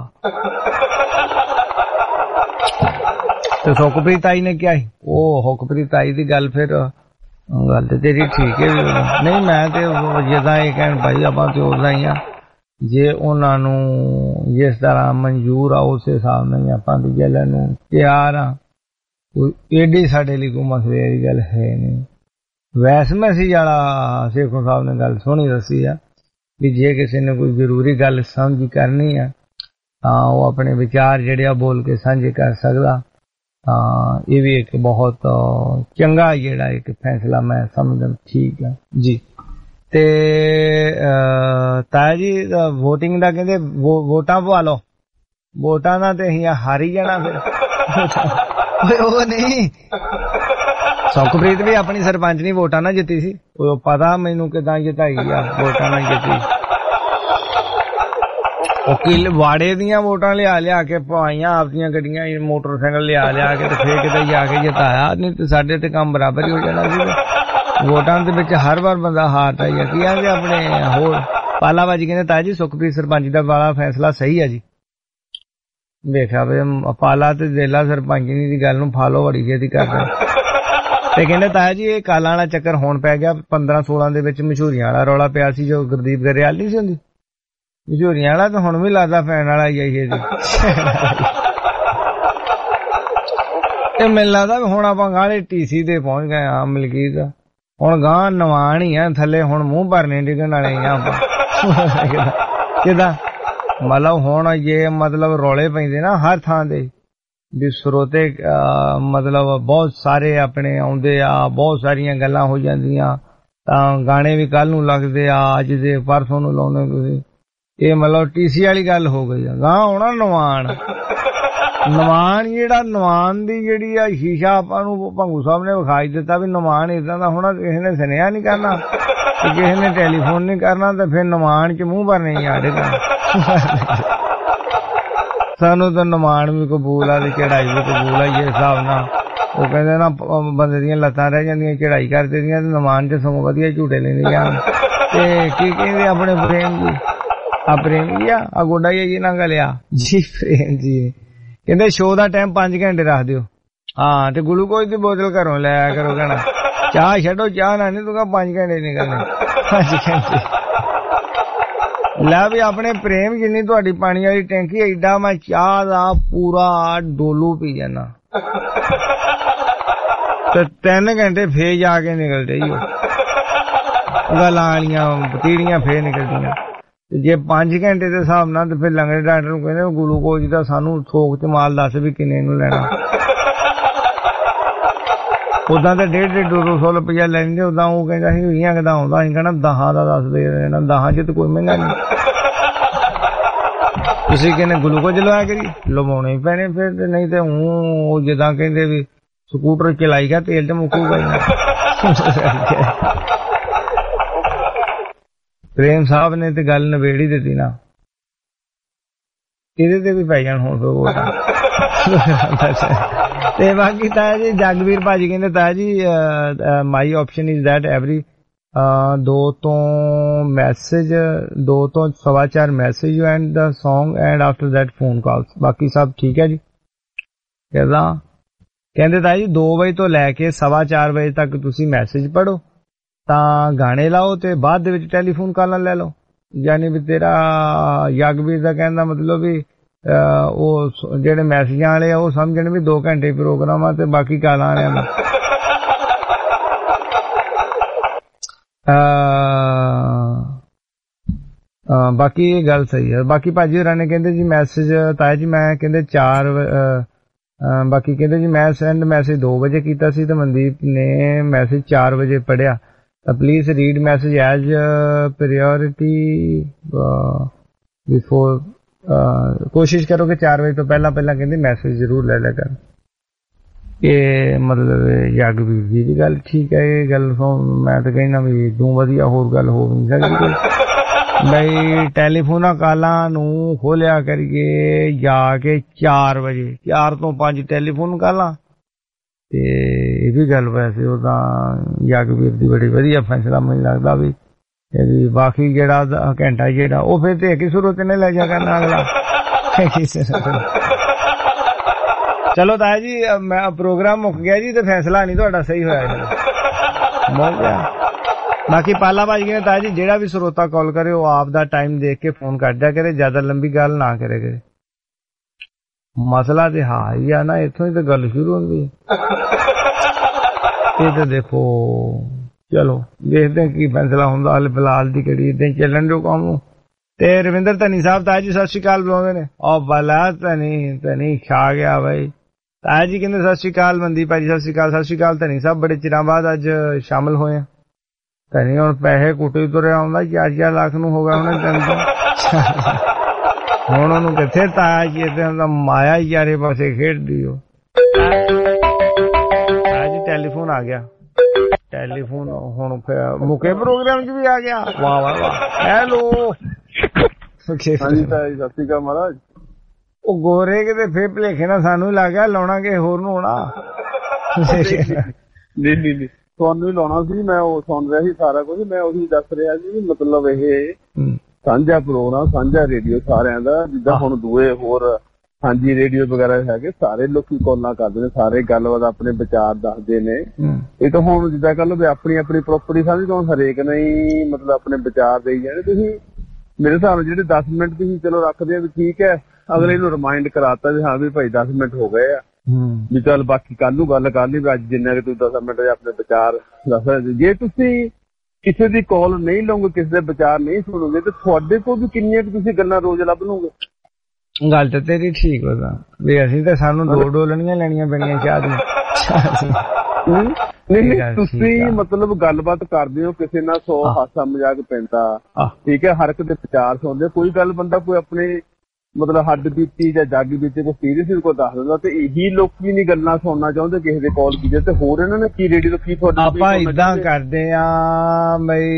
ਤੇ ਸੁਖਪ੍ਰੀਤ ਆਈ ਨੇ ਕਿਹਾ ਸੀ ਉਹ ਹੁਕਪ੍ਰੀਤ ਆਈ ਦੀ ਗੱਲ, ਫਿਰ ਗੱਲ ਤੇ ਤੇਰੀ ਠੀਕ ਹੈ। ਨਹੀਂ ਮੈਂ ਤੇ ਜਿੱਦਾਂ ਇਹ ਕਹਿਣ ਭਾਈ ਆਪਾਂ ਤੇ ਉਦਾਂ ਹੀ ਆ, ਜੇ ਉਹਨਾਂ ਨੂੰ ਜਿਸ ਤਰ੍ਹਾਂ ਮਨਜ਼ੂਰ ਆ ਉਸੇ ਹਿਸਾਬ ਨਾਲ ਆਪਾਂ ਦੀ ਗੱਲ ਨੂੰ ਤਿਆਰ ਆ। ਕੋਈ ਏਡੀ ਸਾਡੇ ਲਈ ਕੋਈ ਮਸਲੇ ਦੀ ਗੱਲ ਹੈ ਨਹੀਂ। ਵੈਸ ਮੈਸੇਜ ਵਾਲਾ ਸ਼ੇਖੋ ਸਾਹਿਬ ਨੇ ਗੱਲ ਸੋਹਣੀ ਦੱਸੀ ਆ ਵੀ ਜੇ ਕਿਸੇ ਨੇ ਕੋਈ ਜ਼ਰੂਰੀ ਗੱਲ ਸਾਂਝੀ ਕਰਨੀ ਆ ਤਾਂ ਉਹ ਆਪਣੇ ਵਿਚਾਰ ਜਿਹੜੇ ਆ ਬੋਲ ਕੇ ਸਾਂਝੇ ਕਰ ਸਕਦਾ। ਤਾਂ ਇਹ ਵੀ ਇੱਕ ਬਹੁਤ ਚੰਗਾ ਜਿਹੜਾ ਇੱਕ ਫੈਸਲਾ ਮੈਂ ਸਮਝਦਾ ਠੀਕ ਆ ਜੀ। ਤੇ ਤਾਇਆ ਜੀ ਵੋਟਿੰਗ ਦਾ ਕਹਿੰਦੇ ਵੋਟਾਂ ਪਵਾ ਲਓ, ਵੋਟਾਂ ਨਾਲ ਤੇ ਅਸੀਂ ਹਾਰ ਹੀ ਜਾਣਾ ਫਿਰ। ਉਹ ਨਹੀਂ ਸੁਖਪ੍ਰੀਤ ਵੀ ਆਪਣੀ ਸਰਪੰਚ ਨਹੀਂ ਵੋਟਾਂ ਨਾਲ ਜਿੱਤੀ ਸੀ, ਉਹ ਪਤਾ ਮੈਨੂੰ ਕਿਦਾਂ ਜਿਤਾਈ ਆ, ਵੋਟਾਂ ਨਾਲ ਜਿੱਤੀ। ਉਹ ਵਾੜੇ ਦੀਆਂ ਵੋਟਾਂ ਲਿਆ ਕੇ ਪਵਾਈਆਂ, ਆਪਦੀਆਂ ਗੱਡੀਆਂ ਮੋਟਰਸਾਈਕਲ ਲਿਆ ਕੇ ਤੇ ਫੇਰ ਕਿਤੇ ਜਾ ਕੇ ਜਿਤਾਇਆ। ਨਹੀਂ ਤੇ ਸਾਡੇ ਤੇ ਕੰਮ ਬਰਾਬਰ ਹੀ ਹੋ ਜਾਣਾ ਸੀ। ਵੋਟਾਂ ਦੇ ਵਿੱਚ ਹਰ ਵਾਰ ਬੰਦਾ ਹਾਰਦਾ ਹੀ ਆ। ਕੀ ਆ ਕਿ ਆਪਣੇ ਹੋਰ ਪਾਲਾਬਾਜੀ ਕਹਿੰਦੇ ਤਾਇਆ ਜੀ ਸੁਖਪ੍ਰੀਤ ਸਰਪੰਚ ਦਾ ਵਾਲਾ ਫੈਸਲਾ ਸਹੀ ਆ ਜੀ। ਵੇਖਿਆ ਵੀ ਪਾਲਾ ਤੇ ਦੇਲਾ ਸਰਪੰਚਨੀ ਦੀ ਗੱਲ ਨੂੰ ਫਾਲੋ ਬੜੀ ਛੇਤੀ ਕਰਦਾ। ਤੇ ਕਹਿੰਦੇ ਤਾਇਆ ਜੀ ਇਹ ਕਾਲਾਂ ਵਾਲਾ ਚੱਕਰ ਹੁਣ ਪੈ ਗਿਆ। 15-16 ਦੇ ਵਿੱਚ ਮਸ਼ਹੂਰੀਆਂ ਵਾਲਾ ਰੌਲਾ ਪਿਆ ਸੀ ਜੋ ਗੁਰਦੀਪ ਗਰੇਵਾਲ ਨਹੀਂ ਸੀ ਹੁੰਦੀ, ਮਸ਼ਹੂਰੀਆਂ ਵਾਲਾ ਤਾਂ ਹੁਣ ਵੀ ਲੱਗਦਾ ਫੈਨ ਵਾਲਾ ਹੀ ਆਈ ਜੀ। ਤੇ ਮੈਨੂੰ ਲੱਗਦਾ ਵੀ ਹੁਣ ਆਪਾਂ ਗਾਲੇ ਟੀਸੀ ਤੇ ਪਹੁੰਚ ਗਏ ਆ ਮਲਕੀਤ। ਹੁਣ ਗਾਂ ਨਵਾਣ ਹੀ ਆ ਥੱਲੇ, ਹੁਣ ਮੂੰਹ ਭਰਨੇ ਡਿੱਗਣ ਵਾਲੇ ਆ ਆਪਾਂ। ਕਿਦਾਂ ਮਤਲਬ ਹੁਣ ਇਹ ਮਤਲਬ ਰੌਲੇ ਪੈਂਦੇ ਨਾ ਹਰ ਥਾਂ ਦੇ ਵੀ ਸਰੋਤੇ ਮਤਲਬ ਬਹੁਤ ਸਾਰੇ ਆਪਣੇ ਆਉਂਦੇ ਆ, ਬਹੁਤ ਸਾਰੀਆਂ ਗੱਲਾਂ ਹੋ ਜਾਂਦੀਆਂ। ਤਾਂ ਗਾਣੇ ਵੀ ਕੱਲ ਨੂੰ ਲੱਗਦੇ ਆ, ਅੱਜ ਦੇ ਪਰਸੋਂ ਨੂੰ ਲਾਉਂਦੇ ਤੁਸੀਂ। ਇਹ ਮਤਲਬ ਟੀਸੀ ਵਾਲੀ ਗੱਲ ਹੋ ਗਈ ਆ। ਗਾਂ ਆਉਣਾ ਨਵਾਣ ਜਿਹੜਾ ਨਵਾਣ ਦੀ ਜਿਹੜੀ ਆ ਸ਼ੀਸ਼ਾ ਆਪਾਂ ਨੂੰ ਭੰਗੂ ਸਾਹਿਬ ਨੇ ਵਿਖਾਈ ਦਿੱਤਾ ਵੀ ਨਵਾਣ ਏਦਾਂ ਦਾ ਹੋਣਾ, ਕਿਸੇ ਨੇ ਸੁਨੇਹਾ ਨਹੀਂ ਕਰਨਾ ਤੇ ਕਿਸੇ ਨੇ ਟੈਲੀਫੋਨ ਨਹੀਂ ਕਰਨਾ, ਤੇ ਫਿਰ ਨਵਾਣ ਚ ਮੂੰਹ ਭਰਨੇ ਹੀ ਆੜੇ ਸਾਨੂੰ ਤਾਂ ਨਮਾਨ ਵੀ ਕਬੂਲ ਆ ਤੇ ਚੜਾਈ ਵੀ ਕਬੂਲ ਆ। ਇਸ ਹਿਸਾਬ ਨਾਲ ਉਹ ਕਹਿੰਦੇ ਨਾ ਬੰਦੇ ਦੀਆਂ ਲੱਤਾਂ ਰਹਿ ਜਾਂਦੀਆਂ ਚੜਾਈ ਕਰ ਦਿੰਦੀਆਂ ਤੇ ਨਮਾਨ ਚ ਸਗੋਂ ਵਧੀਆ ਝੂਟੇ ਲੈਂਦੇ ਜਾਣ। ਤੇ ਕੀ ਕਹਿੰਦੇ ਆਪਣੇ ਪ੍ਰੇਮ ਜੀ, ਆ ਪ੍ਰੇਮ ਜੀ ਆ ਗੋਡਾ ਜੀ ਨਾ ਗਲਿਆ ਜੀ। ਪ੍ਰੇਮ ਜੀ ਕਹਿੰਦੇ ਸ਼ੋਅ ਦਾ ਟਾਈਮ 5 ਘੰਟੇ ਰੱਖ ਦਿਓ। ਹਾਂ ਤੇ ਗਲੂਕੋਜ਼ ਦੀ ਬੋਤਲ ਘਰੋਂ ਲੈ ਆਇਆ ਕਰੋ। ਕਹਿਣਾ ਚਾਹ ਛੱਡੋ, ਚਾਹ ਨਾ ਨਹੀਂ ਤੂੰ 5 ਘੰਟੇ ਨਿਕਲਣੇ। 5 ਘੰਟੇ ਲੈ ਵੀ ਆਪਣੇ ਪ੍ਰੇਮ ਜਿੰਨੀ ਤੁਹਾਡੀ ਪਾਣੀ ਵਾਲੀ ਟੈਂਕੀ ਐਡਾ ਮੈਂ ਚਾਹ ਦਾ ਪੂਰਾ ਡੋਲੂ ਪੀ ਜਾਣਾ ਤੇ 3 ਘੰਟੇ ਫੇਰ ਜਾ ਕੇ ਨਿਕਲਦੇ ਹੀ ਗੱਲਾਂ ਵਾਲੀਆਂ ਪਤੀੜੀਆਂ ਫੇਰ ਨਿਕਲਦੀਆਂ। ਜੇ 5 ਘੰਟੇ ਦੇ ਹਿਸਾਬ ਨਾਲ ਤੇ ਫਿਰ ਲੰਗੜੇ ਡਾਕਟਰ ਨੂੰ ਕਹਿੰਦੇ ਗਲੂਕੋਜ਼ ਦਾ ਸਾਨੂੰ ਥੋਕ ਚ ਮਾਲ ਦੱਸ ਵੀ ਕਿੰਨੇ ਨੂੰ ਲੈਣਾ। ਉਦਾਂ ਤਾਂ 150-200 ਰੁਪਇਆ ਲੈਂਦੇ, ਉਦਾਂ ਉਹ ਕਹਿੰਦਾ ਸੀ 20 ਕਿਦਾ ਆਉਂਦਾ, ਅਸੀਂ ਕਹਿਣਾ 10 ਦਾ ਦੱਸ ਦੇ ਦੇਣਾ, 10 ਚ ਤਾਂ ਕੋਈ ਮਹਿੰਗਾ ਨਹੀਂ। ਤੁਸੀਂ ਕਹਿੰਦੇ ਗਲੂਕੋਜ਼ ਲਵਾਇਆ ਕਰੀ, ਲਵਾਉਣੇ ਹੀ ਪੈਣੇ ਫਿਰ, ਨਹੀਂ ਤੇ ਉਹ ਜਿੱਦਾਂ ਕਹਿੰਦੇ ਵੀ ਸਕੂਟਰ ਚਲਾਈਗਾ ਤੇਲ ਤੇ ਮੁੱਕੂਗਾ ਹੀ। ਪ੍ਰੇਮ ਸਾਹਿਬ ਨੇ ਤੇ ਗੱਲ ਨਵੇੜ ਹੀ ਦਿੱਤੀ ਨਾ, ਇਹਦੇ ਤੇ ਵੀ ਪੈ ਜਾਣ ਹੁਣ ਫਿਰ। ਤੇ ਬਾਕੀ ਤਾਇਆ ਜੀ ਜਗਵੀਰ ਭਾਜੀ ਕਹਿੰਦੇ ਤਾਇਆ ਜੀ my option is that every 2 ਤੋਂ 4:15 message you and the song and after that phone calls, ਬਾਕੀ ਸਭ ਠੀਕ ਹੈ ਜੀ। ਕਹਿੰਦੇ ਤਾਇਆ ਜੀ 2 ਵਜੇ ਤੋਂ ਲੈ ਕੇ 4:15 ਵਜੇ ਤੱਕ ਤੁਸੀਂ ਮੈਸੇਜ ਪੜ੍ਹੋ, ਤਾਂ ਗਾਣੇ ਲਾਓ ਤੇ ਬਾਅਦ ਦੇ ਵਿੱਚ ਟੈਲੀਫੋਨ ਕਾਲਾਂ ਲੈ ਲਓ। ਯਾਨੀ ਵੀ ਤੇਰਾ ਯਗਵੀਰ ਦਾ ਕਹਿਣ ਦਾ ਮਤਲਬ ਵੀ ਉਹ ਜਿਹੜੇ ਮੈਸੇਜਾਂ ਵਾਲੇ ਆ ਉਹ ਸਮਝਣ ਵੀ 2 ਘੰਟੇ ਪ੍ਰੋਗਰਾਮ ਆ ਤੇ ਬਾਕੀ ਕਾਲਾਂ ਵਾਲਿਆਂ ਦਾ। ਬਾਕੀ ਇਹ ਗੱਲ ਸਹੀ ਹੈ। ਬਾਕੀ ਭਾਜੀ ਹੋਰਾਂ ਨੇ ਕਹਿੰਦੇ ਜੀ ਮੈਸੇਜ ਤਾਇਆ ਜੀ ਮੈਂ ਕਹਿੰਦੇ 4 ਬਾਕੀ ਕਹਿੰਦੇ ਜੀ ਮੈਂ ਸੈਂਡ ਮੈਸੇਜ 2 ਵਜੇ ਕੀਤਾ ਸੀ ਤੇ ਮਨਦੀਪ ਨੇ ਮੈਸੇਜ 4 ਵਜੇ ਪੜ੍ਹਿਆ, ਤਾਂ please read message as priority before. ਕੋਸ਼ਿਸ਼ ਕਰੋ ਕਿ 4 ਵਜੇ ਤੋਂ ਪਹਿਲਾਂ ਕਹਿੰਦੇ ਮੈਸੇਜ ਜ਼ਰੂਰ ਲੈ ਲਿਆ ਕਰ। ਇਹ ਮਤਲਬ ਯਗਵੀਰ ਜੀ ਦੀ ਗੱਲ ਠੀਕ ਹੈ, ਇਹ ਗੱਲ ਮੈਂ ਤਾਂ ਕਹਿਣਾ ਵੀ ਇਦੋਂ ਵਧੀਆ ਹੋਰ ਗੱਲ ਹੋ ਨਹੀਂ ਸਕਦੀ। ਬਈ ਟੈਲੀਫੋਨਾਂ ਕਾਲਾਂ ਨੂੰ ਖੋਲਿਆ ਕਰੀਏ ਜਾ ਕੇ 4 ਵਜੇ, 4 ਤੋਂ 5 ਟੈਲੀਫੋਨ ਕਾਲਾਂ। ਤੇ ਇਹ ਵੀ ਗੱਲ ਵੈਸੇ ਉਹ ਤਾਂ ਯਗਵੀਰ ਦੀ ਬੜੀ ਵਧੀਆ ਫੈਸਲਾ ਮੈਨੂੰ ਲੱਗਦਾ ਵੀ ਬਾਕੀ ਜਿਹੜਾ ਘੰਟਾ ਜਿਹੜਾ ਉਹ ਫਿਰ ਤੇ ਕੀ ਸੁਰਤ ਨੇ ਲੈ ਜਾ ਕਰਨਾ ਅਗਲਾ। ਚਲੋ ਤਾਇਆ ਜੀ ਮੈਂ ਪ੍ਰੋਗਰਾਮ ਮੁੱਕ ਗਿਆ ਜੀ ਤੇ ਫੈਸਲਾ ਨਹੀਂ ਤੁਹਾਡਾ ਸਹੀ ਹੋਇਆ ਮੁੱਕ ਗਿਆ। ਬਾਕੀ ਪਾਲਾ ਭਾਜੀ ਕਹਿੰਦੇ ਤਾਇਆ ਜੀ ਜਿਹੜਾ ਵੀ ਸਰੋਤਾ ਕਾਲ ਕਰੇ ਉਹ ਆਪ ਦਾ ਟਾਈਮ ਦੇਖ ਕੇ ਫੋਨ ਕਰ ਦਿਆ ਕਰੇ, ਜ਼ਿਆਦਾ ਲੰਬੀ ਗੱਲ ਨਾ ਕਰੇ ਕਰੇ। ਮਸਲਾ ਤੇ ਹਾਂ ਹੀ ਆ ਨਾ, ਇੱਥੋਂ ਹੀ ਤਾਂ ਗੱਲ ਸ਼ੁਰੂ ਹੁੰਦੀ ਹੈ। ਇਹ ਤਾਂ ਦੇਖੋ ਚਲੋ ਦੇਖਦੇ ਕੀ ਫੈਸਲਾ ਹੁੰਦਾ, ਹਾਲੇ ਫਿਲਹਾਲ ਦੀ ਕਿਹੜੀ ਏਦਾਂ ਚੱਲਣ ਜੋ ਕੰਮ ਨੂੰ। ਤੇ ਰਵਿੰਦਰ ਧਨੀ ਸਾਹਿਬ ਤਾਇਆ ਜੀ ਸਤਿ ਸ਼੍ਰੀ ਅਕਾਲ ਬੁਲਾਉਂਦੇ ਨੇ। ਉਹ ਬਲਾ ਧਨੀ ਛਾ ਗਿਆ ਬਾਈ। ਤਾਇਆ ਜੀ ਕਹਿੰਦੇ ਸਤਿ ਸ਼੍ਰੀ ਅਕਾਲ ਮਨਦੀਪ ਭਾਜੀ, ਸਤਿ ਸ਼੍ਰੀ ਅਕਾਲ। ਸਤਿ ਸ਼੍ਰੀ ਅਕਾਲ ਧਨੀ ਸਾਹਿਬ, ਬੜੇ ਚਿਰਾਂ ਬਾਅਦ ਅੱਜ ਸ਼ਾਮਲ ਹੋਏ ਆ। ਧਨੀ ਹੁਣ ਪੈਸੇ ਕੁੱਟੇ ਤੁਰਿਆ ਆਉਂਦਾ, 4 ਲੱਖ ਨੂੰ ਹੋ ਗਿਆ ਉਹਨੇ ਤਿੰਨ ਤੋਂ। ਹੁਣ ਉਹਨੂੰ ਕਿੱਥੇ ਤਾਇਆ ਜੀ ਇਹਦਾ ਮਾਇਆ ਹੀ ਚਾਰੇ ਪਾਸੇ ਖੇਡਦੀ ਉਹ। ਤਾਇਆ ਜੀ ਟੈਲੀਫੋਨ ਆ ਗਿਆ, ਟੈਲੀਫੋਨ ਹੁਣ ਮੁਕੇ ਪ੍ਰੋਗਰਾਮ ਚ ਵੀ ਆ ਗਿਆ। ਵਾਹ ਵਾਹ ਵਾਹ। ਹੈਲੋ ਹਾਂਜੀ ਤਾਇਆ ਜੀ ਸਤਿ ਸ਼੍ਰੀ ਅਕਾਲ ਮਹਾਰਾਜ। ਉਹ ਗੋਰੇ ਕਿਤੇ ਫੇਰ ਭਲੇਖੇ ਨਾਲ ਸਾਨੂੰ ਲੱਗ ਗਿਆ ਲਾਉਣਾ ਕਿਸੇ ਹੋਰ ਨੂੰ ਹੋਣਾ। ਨਹੀਂ ਤੁਹਾਨੂੰ ਹੀ ਲਾਉਣਾ ਸੀ, ਮੈਂ ਉਹ ਸੁਣ ਰਿਹਾ ਸੀ ਸਾਰਾ ਕੁਝ, ਮੈਂ ਉਹੀ ਦੱਸ ਰਿਹਾ ਸੀ ਮਤਲਬ ਇਹ ਸਾਂਝਾ ਪ੍ਰੋਗਰਾਮ ਸਾਂਝਾ ਰੇਡੀਓ ਸਾਰਿਆਂ ਦਾ, ਜਿੱਦਾਂ ਹੁਣ ਦੂਏ ਹੋਰ ਹਾਂਜੀ ਰੇਡੀਓ ਵਗੈਰਾ ਹੈਗੇ ਸਾਰੇ ਲੋਕੀ ਕਾਲਾਂ ਕਰਦੇ ਨੇ, ਸਾਰੇ ਗੱਲਬਾਤ ਆਪਣੇ ਵਿਚਾਰ ਦੱਸਦੇ ਨੇ। ਇਹ ਤਾਂ ਹੁਣ ਜਿੱਦਾਂ ਕਹ ਲਓ ਵੀ ਆਪਣੀ ਆਪਣੀ ਪ੍ਰੋਪਰਟੀ ਸਮਝਦੇ ਹੋ, ਹਰੇਕ ਨਹੀਂ ਮਤਲਬ ਆਪਣੇ ਵਿਚਾਰ ਦੇਈ ਜਾਣੇ। ਤੁਸੀਂ ਮੇਰੇ ਹਿਸਾਬ ਨਾਲ ਜਿਹੜੇ 10 ਮਿੰਟ ਤੁਸੀਂ ਚਲੋ ਰੱਖਦੇ ਆ ਵੀ ਠੀਕ ਹੈ, ਅਗਲੇ ਨੂੰ ਰਿਮਾਇੰਡ ਕਰਾਤਾ ਵੀ ਹਾਂ ਵੀ ਭਾਈ 10 ਮਿੰਟ ਹੋ ਗਏ ਆ ਵੀ ਚੱਲ ਬਾਕੀ ਕੱਲ ਨੂੰ ਗੱਲ ਕਰ ਲਈ, ਵੀ ਅੱਜ ਜਿੰਨਾ ਕਿ ਤੁਸੀਂ 10 ਮਿੰਟ ਆਪਣੇ ਵਿਚਾਰ ਦੱਸ। ਜੇ ਤੁਸੀਂ ਕਿਸੇ ਦੀ ਕਾਲ ਨਹੀਂ ਲਓਗੇ, ਕਿਸੇ ਦੇ ਵਿਚਾਰ ਨਹੀਂ ਸੁਣੋਗੇ, ਤੇ ਤੁਹਾਡੇ ਕੋਲ ਵੀ ਕਿੰਨੀਆਂ ਤੁਸੀਂ ਗੱਲਾਂ ਰੋਜ਼ ਲੱਭ ਲਓਗੇ। ਗੱਲ ਤਾਂ ਤੇਰੀ ਠੀਕ ਹੋਦਾ ਵੀ ਅਸੀਂ ਤਾਂ ਸਾਨੂੰ 2 ਡੋਲਣੀਆਂ ਲੈਣੀਆਂ ਪੈਣੀਆਂ ਚਾਹ ਦੀਆਂ। ਨਹੀਂ ਤੁਸੀਂ ਮਤਲਬ ਗੱਲਬਾਤ ਕਰਦੇ ਹੋ ਕਿਸੇ ਨਾਲ 100 ਹਾਸਾ ਮਜ਼ਾਕ ਪੈਂਦਾ, ਠੀਕ ਹੈ, ਹਰ ਇੱਕ ਦੇ ਵਿਚਾਰ ਸੁਣਦੇ। ਕੋਈ ਗੱਲ ਬੰਦਾ ਕੋਈ ਆਪਣੇ ਮਤਲਬ ਹੱਡ ਬੀਤੀ ਜਾਂ ਜੱਗ ਬੀਤੀ ਕੋਈ ਸੀਰੀਅਸ ਕੋਈ ਦੱਸ ਦਿੰਦਾ, ਤੇ ਇਹੀ ਲੋਕੀ ਨਹੀਂ ਗੱਲਾਂ ਸੁਣਨਾ ਚਾਹੁੰਦੇ ਕਿਸੇ ਦੇ ਕਾਲ ਕੀਤੇ। ਤੇ ਹੋਰ ਇਹਨਾਂ ਨੇ ਕੀ ਰੇਡੀਓ ਕੀ ਤੁਹਾਡੇ ਆਪਾਂ ਏਦਾਂ ਕਰਦੇ ਆ ਬਈ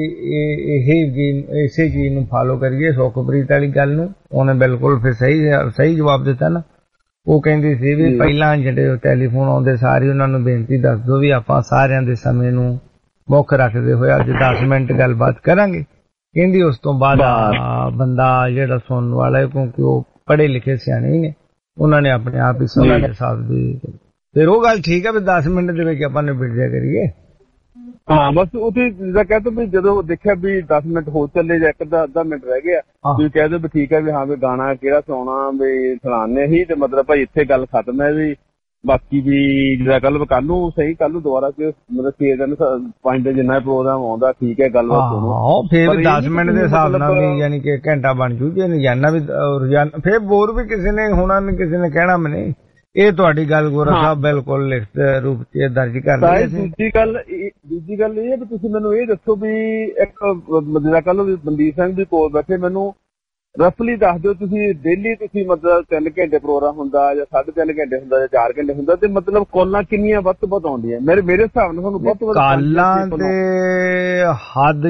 ਇਸੇ ਚੀਜ਼ ਨੂੰ ਫਾਲੋ ਕਰੀਏ। ਸੁਖਪ੍ਰੀਤ ਵਾਲੀ ਗੱਲ ਨੂੰ ਉਹਨੇ ਬਿਲਕੁਲ ਫਿਰ ਸਹੀ ਜਵਾਬ ਦਿੱਤਾ ਨਾ। ਉਹ ਕਹਿੰਦੀ ਸੀ ਵੀ ਪਹਿਲਾਂ ਜਿਹੜੇ ਟੈਲੀਫੋਨ ਆਉਂਦੇ ਸਾਰੇ ਉਹਨਾਂ ਨੂੰ ਬੇਨਤੀ ਦੱਸ ਦਿਓ ਵੀ ਆਪਾਂ ਸਾਰਿਆਂ ਦੇ ਸਮੇਂ ਨੂੰ ਮੁੱਖ ਰੱਖਦੇ ਹੋਏ ਅੱਜ 10 ਮਿੰਟ ਗੱਲਬਾਤ ਕਰਾਂਗੇ। ਕਹਿੰਦੀ ਉਸ ਤੋਂ ਬਾਅਦ ਬੰਦਾ ਜਿਹੜਾ ਸੁਣਨ ਵਾਲਾ ਹੈ, ਕਿਉਂਕਿ ਉਹ ਪੜ੍ਹੇ ਲਿਖੇ ਸਿਆਣੇ ਹੀ ਨੇ, ਉਹਨਾਂ ਨੇ ਆਪਣੇ ਆਪ ਹੀ ਸਲਾਹ ਦੇ ਹਿਸਾਬ ਦੀ ਫਿਰ ਉਹ ਗੱਲ ਠੀਕ ਹੈ ਵੀ 10 ਮਿੰਟ ਦੇ ਵਿੱਚ ਆਪਾਂ ਨਿਬੜ ਜਿਆ ਕਰੀਏ। ਹਾਂ ਬਸ ਉੱਥੇ ਜਿੱਦਾਂ ਕਹਿ ਵੀ ਜਦੋਂ ਦੇਖਿਆ ਵੀ 10 ਮਿੰਟ ਹੋ ਚੱਲੇ ਜਾਂ ਅੱਧਾ ਮਿੰਟ ਰਹਿ ਗਿਆ, ਤੁਸੀਂ ਕਹਿ ਦਿਓ ਵੀ ਠੀਕ ਹੈ ਵੀ ਹਾਂ ਵੀ ਗਾਣਾ ਕਿਹੜਾ ਸੁਣਾਉਣਾ ਵੀ ਸੁਣਾਉਂਦੇ ਹੀ, ਤੇ ਮਤਲਬ ਭਾਈ ਇੱਥੇ ਗੱਲ ਖਤਮ ਹੈ। ਵੀ ਬਾਕੀ ਵੀ ਜਿਹੜਾ ਕੱਲ ਨੂੰ ਸਹੀ ਕੱਲ ਨੂੰ ਦੁਬਾਰਾ ਮਤਲਬ 6 ਦਿਨ 5 ਦਿਨ ਜਿੰਨਾ ਪ੍ਰੋਗਰਾਮ ਆਉਂਦਾ ਠੀਕ ਹੈ ਗੱਲਬਾਤ ਸੁਣੋ। ਫਿਰ 10 ਮਿੰਟ ਦੇ ਹਿਸਾਬ ਨਾਲ ਵੀ ਯਾਨੀ ਕਿ ਘੰਟਾ ਬਣ ਜੂ। ਜੇ ਰੋਜ਼ਾਨਾ ਵੀ ਫਿਰ ਬੋਰ ਵੀ ਕਿਸੇ ਨੇ ਹੋਣਾ, ਕਿਸੇ ਨੇ ਕਹਿਣਾ ਮੈਨੇ ਇਹ ਤੁਹਾਡੀ ਗੱਲ ਗੋਰਾ ਸਾਹਿਬ ਬਿਲਕੁਲ ਲਿਖਤ ਰੂਪ ਚ ਦਰਜ ਕਰ ਲਈ। ਦੂਜੀ ਗੱਲ ਇਹ ਹੈ ਵੀ ਤੁਸੀਂ ਮੈਨੂੰ ਇਹ ਦੱਸੋ ਵੀ ਇੱਕ ਜਿਹੜਾ ਕੱਲ ਮਨਦੀਪ ਸਿੰਘ ਵੀ ਕੋਲ ਬੈਠੇ, ਮੈਨੂੰ ਰਫਲੀ ਦੱਸ ਦਿਓ ਤੁਸੀਂ ਡੇਲੀ ਤੁਸੀਂ ਮਤਲਬ 3 ਘੰਟੇ ਪ੍ਰੋਗਰਾਮ ਹੁੰਦਾ ਜਾਂ 3.5 ਘੰਟੇ ਹੁੰਦਾ ਜਾਂ 4 ਘੰਟੇ ਹੁੰਦਾ, ਤੇ ਮਤਲਬ ਕਾਲਾਂ ਕਿੰਨੀਆਂ ਵੱਧ ਤੋਂ ਵੱਧ ਆਉਂਦੀਆਂ? ਮੇਰੇ ਹਿਸਾਬ ਨਾਲ ਤੁਹਾਨੂੰ ਵੱਧ ਤੋਂ ਵੱਧ ਕਾਲਾਂ ਤੇ ਹੱਦ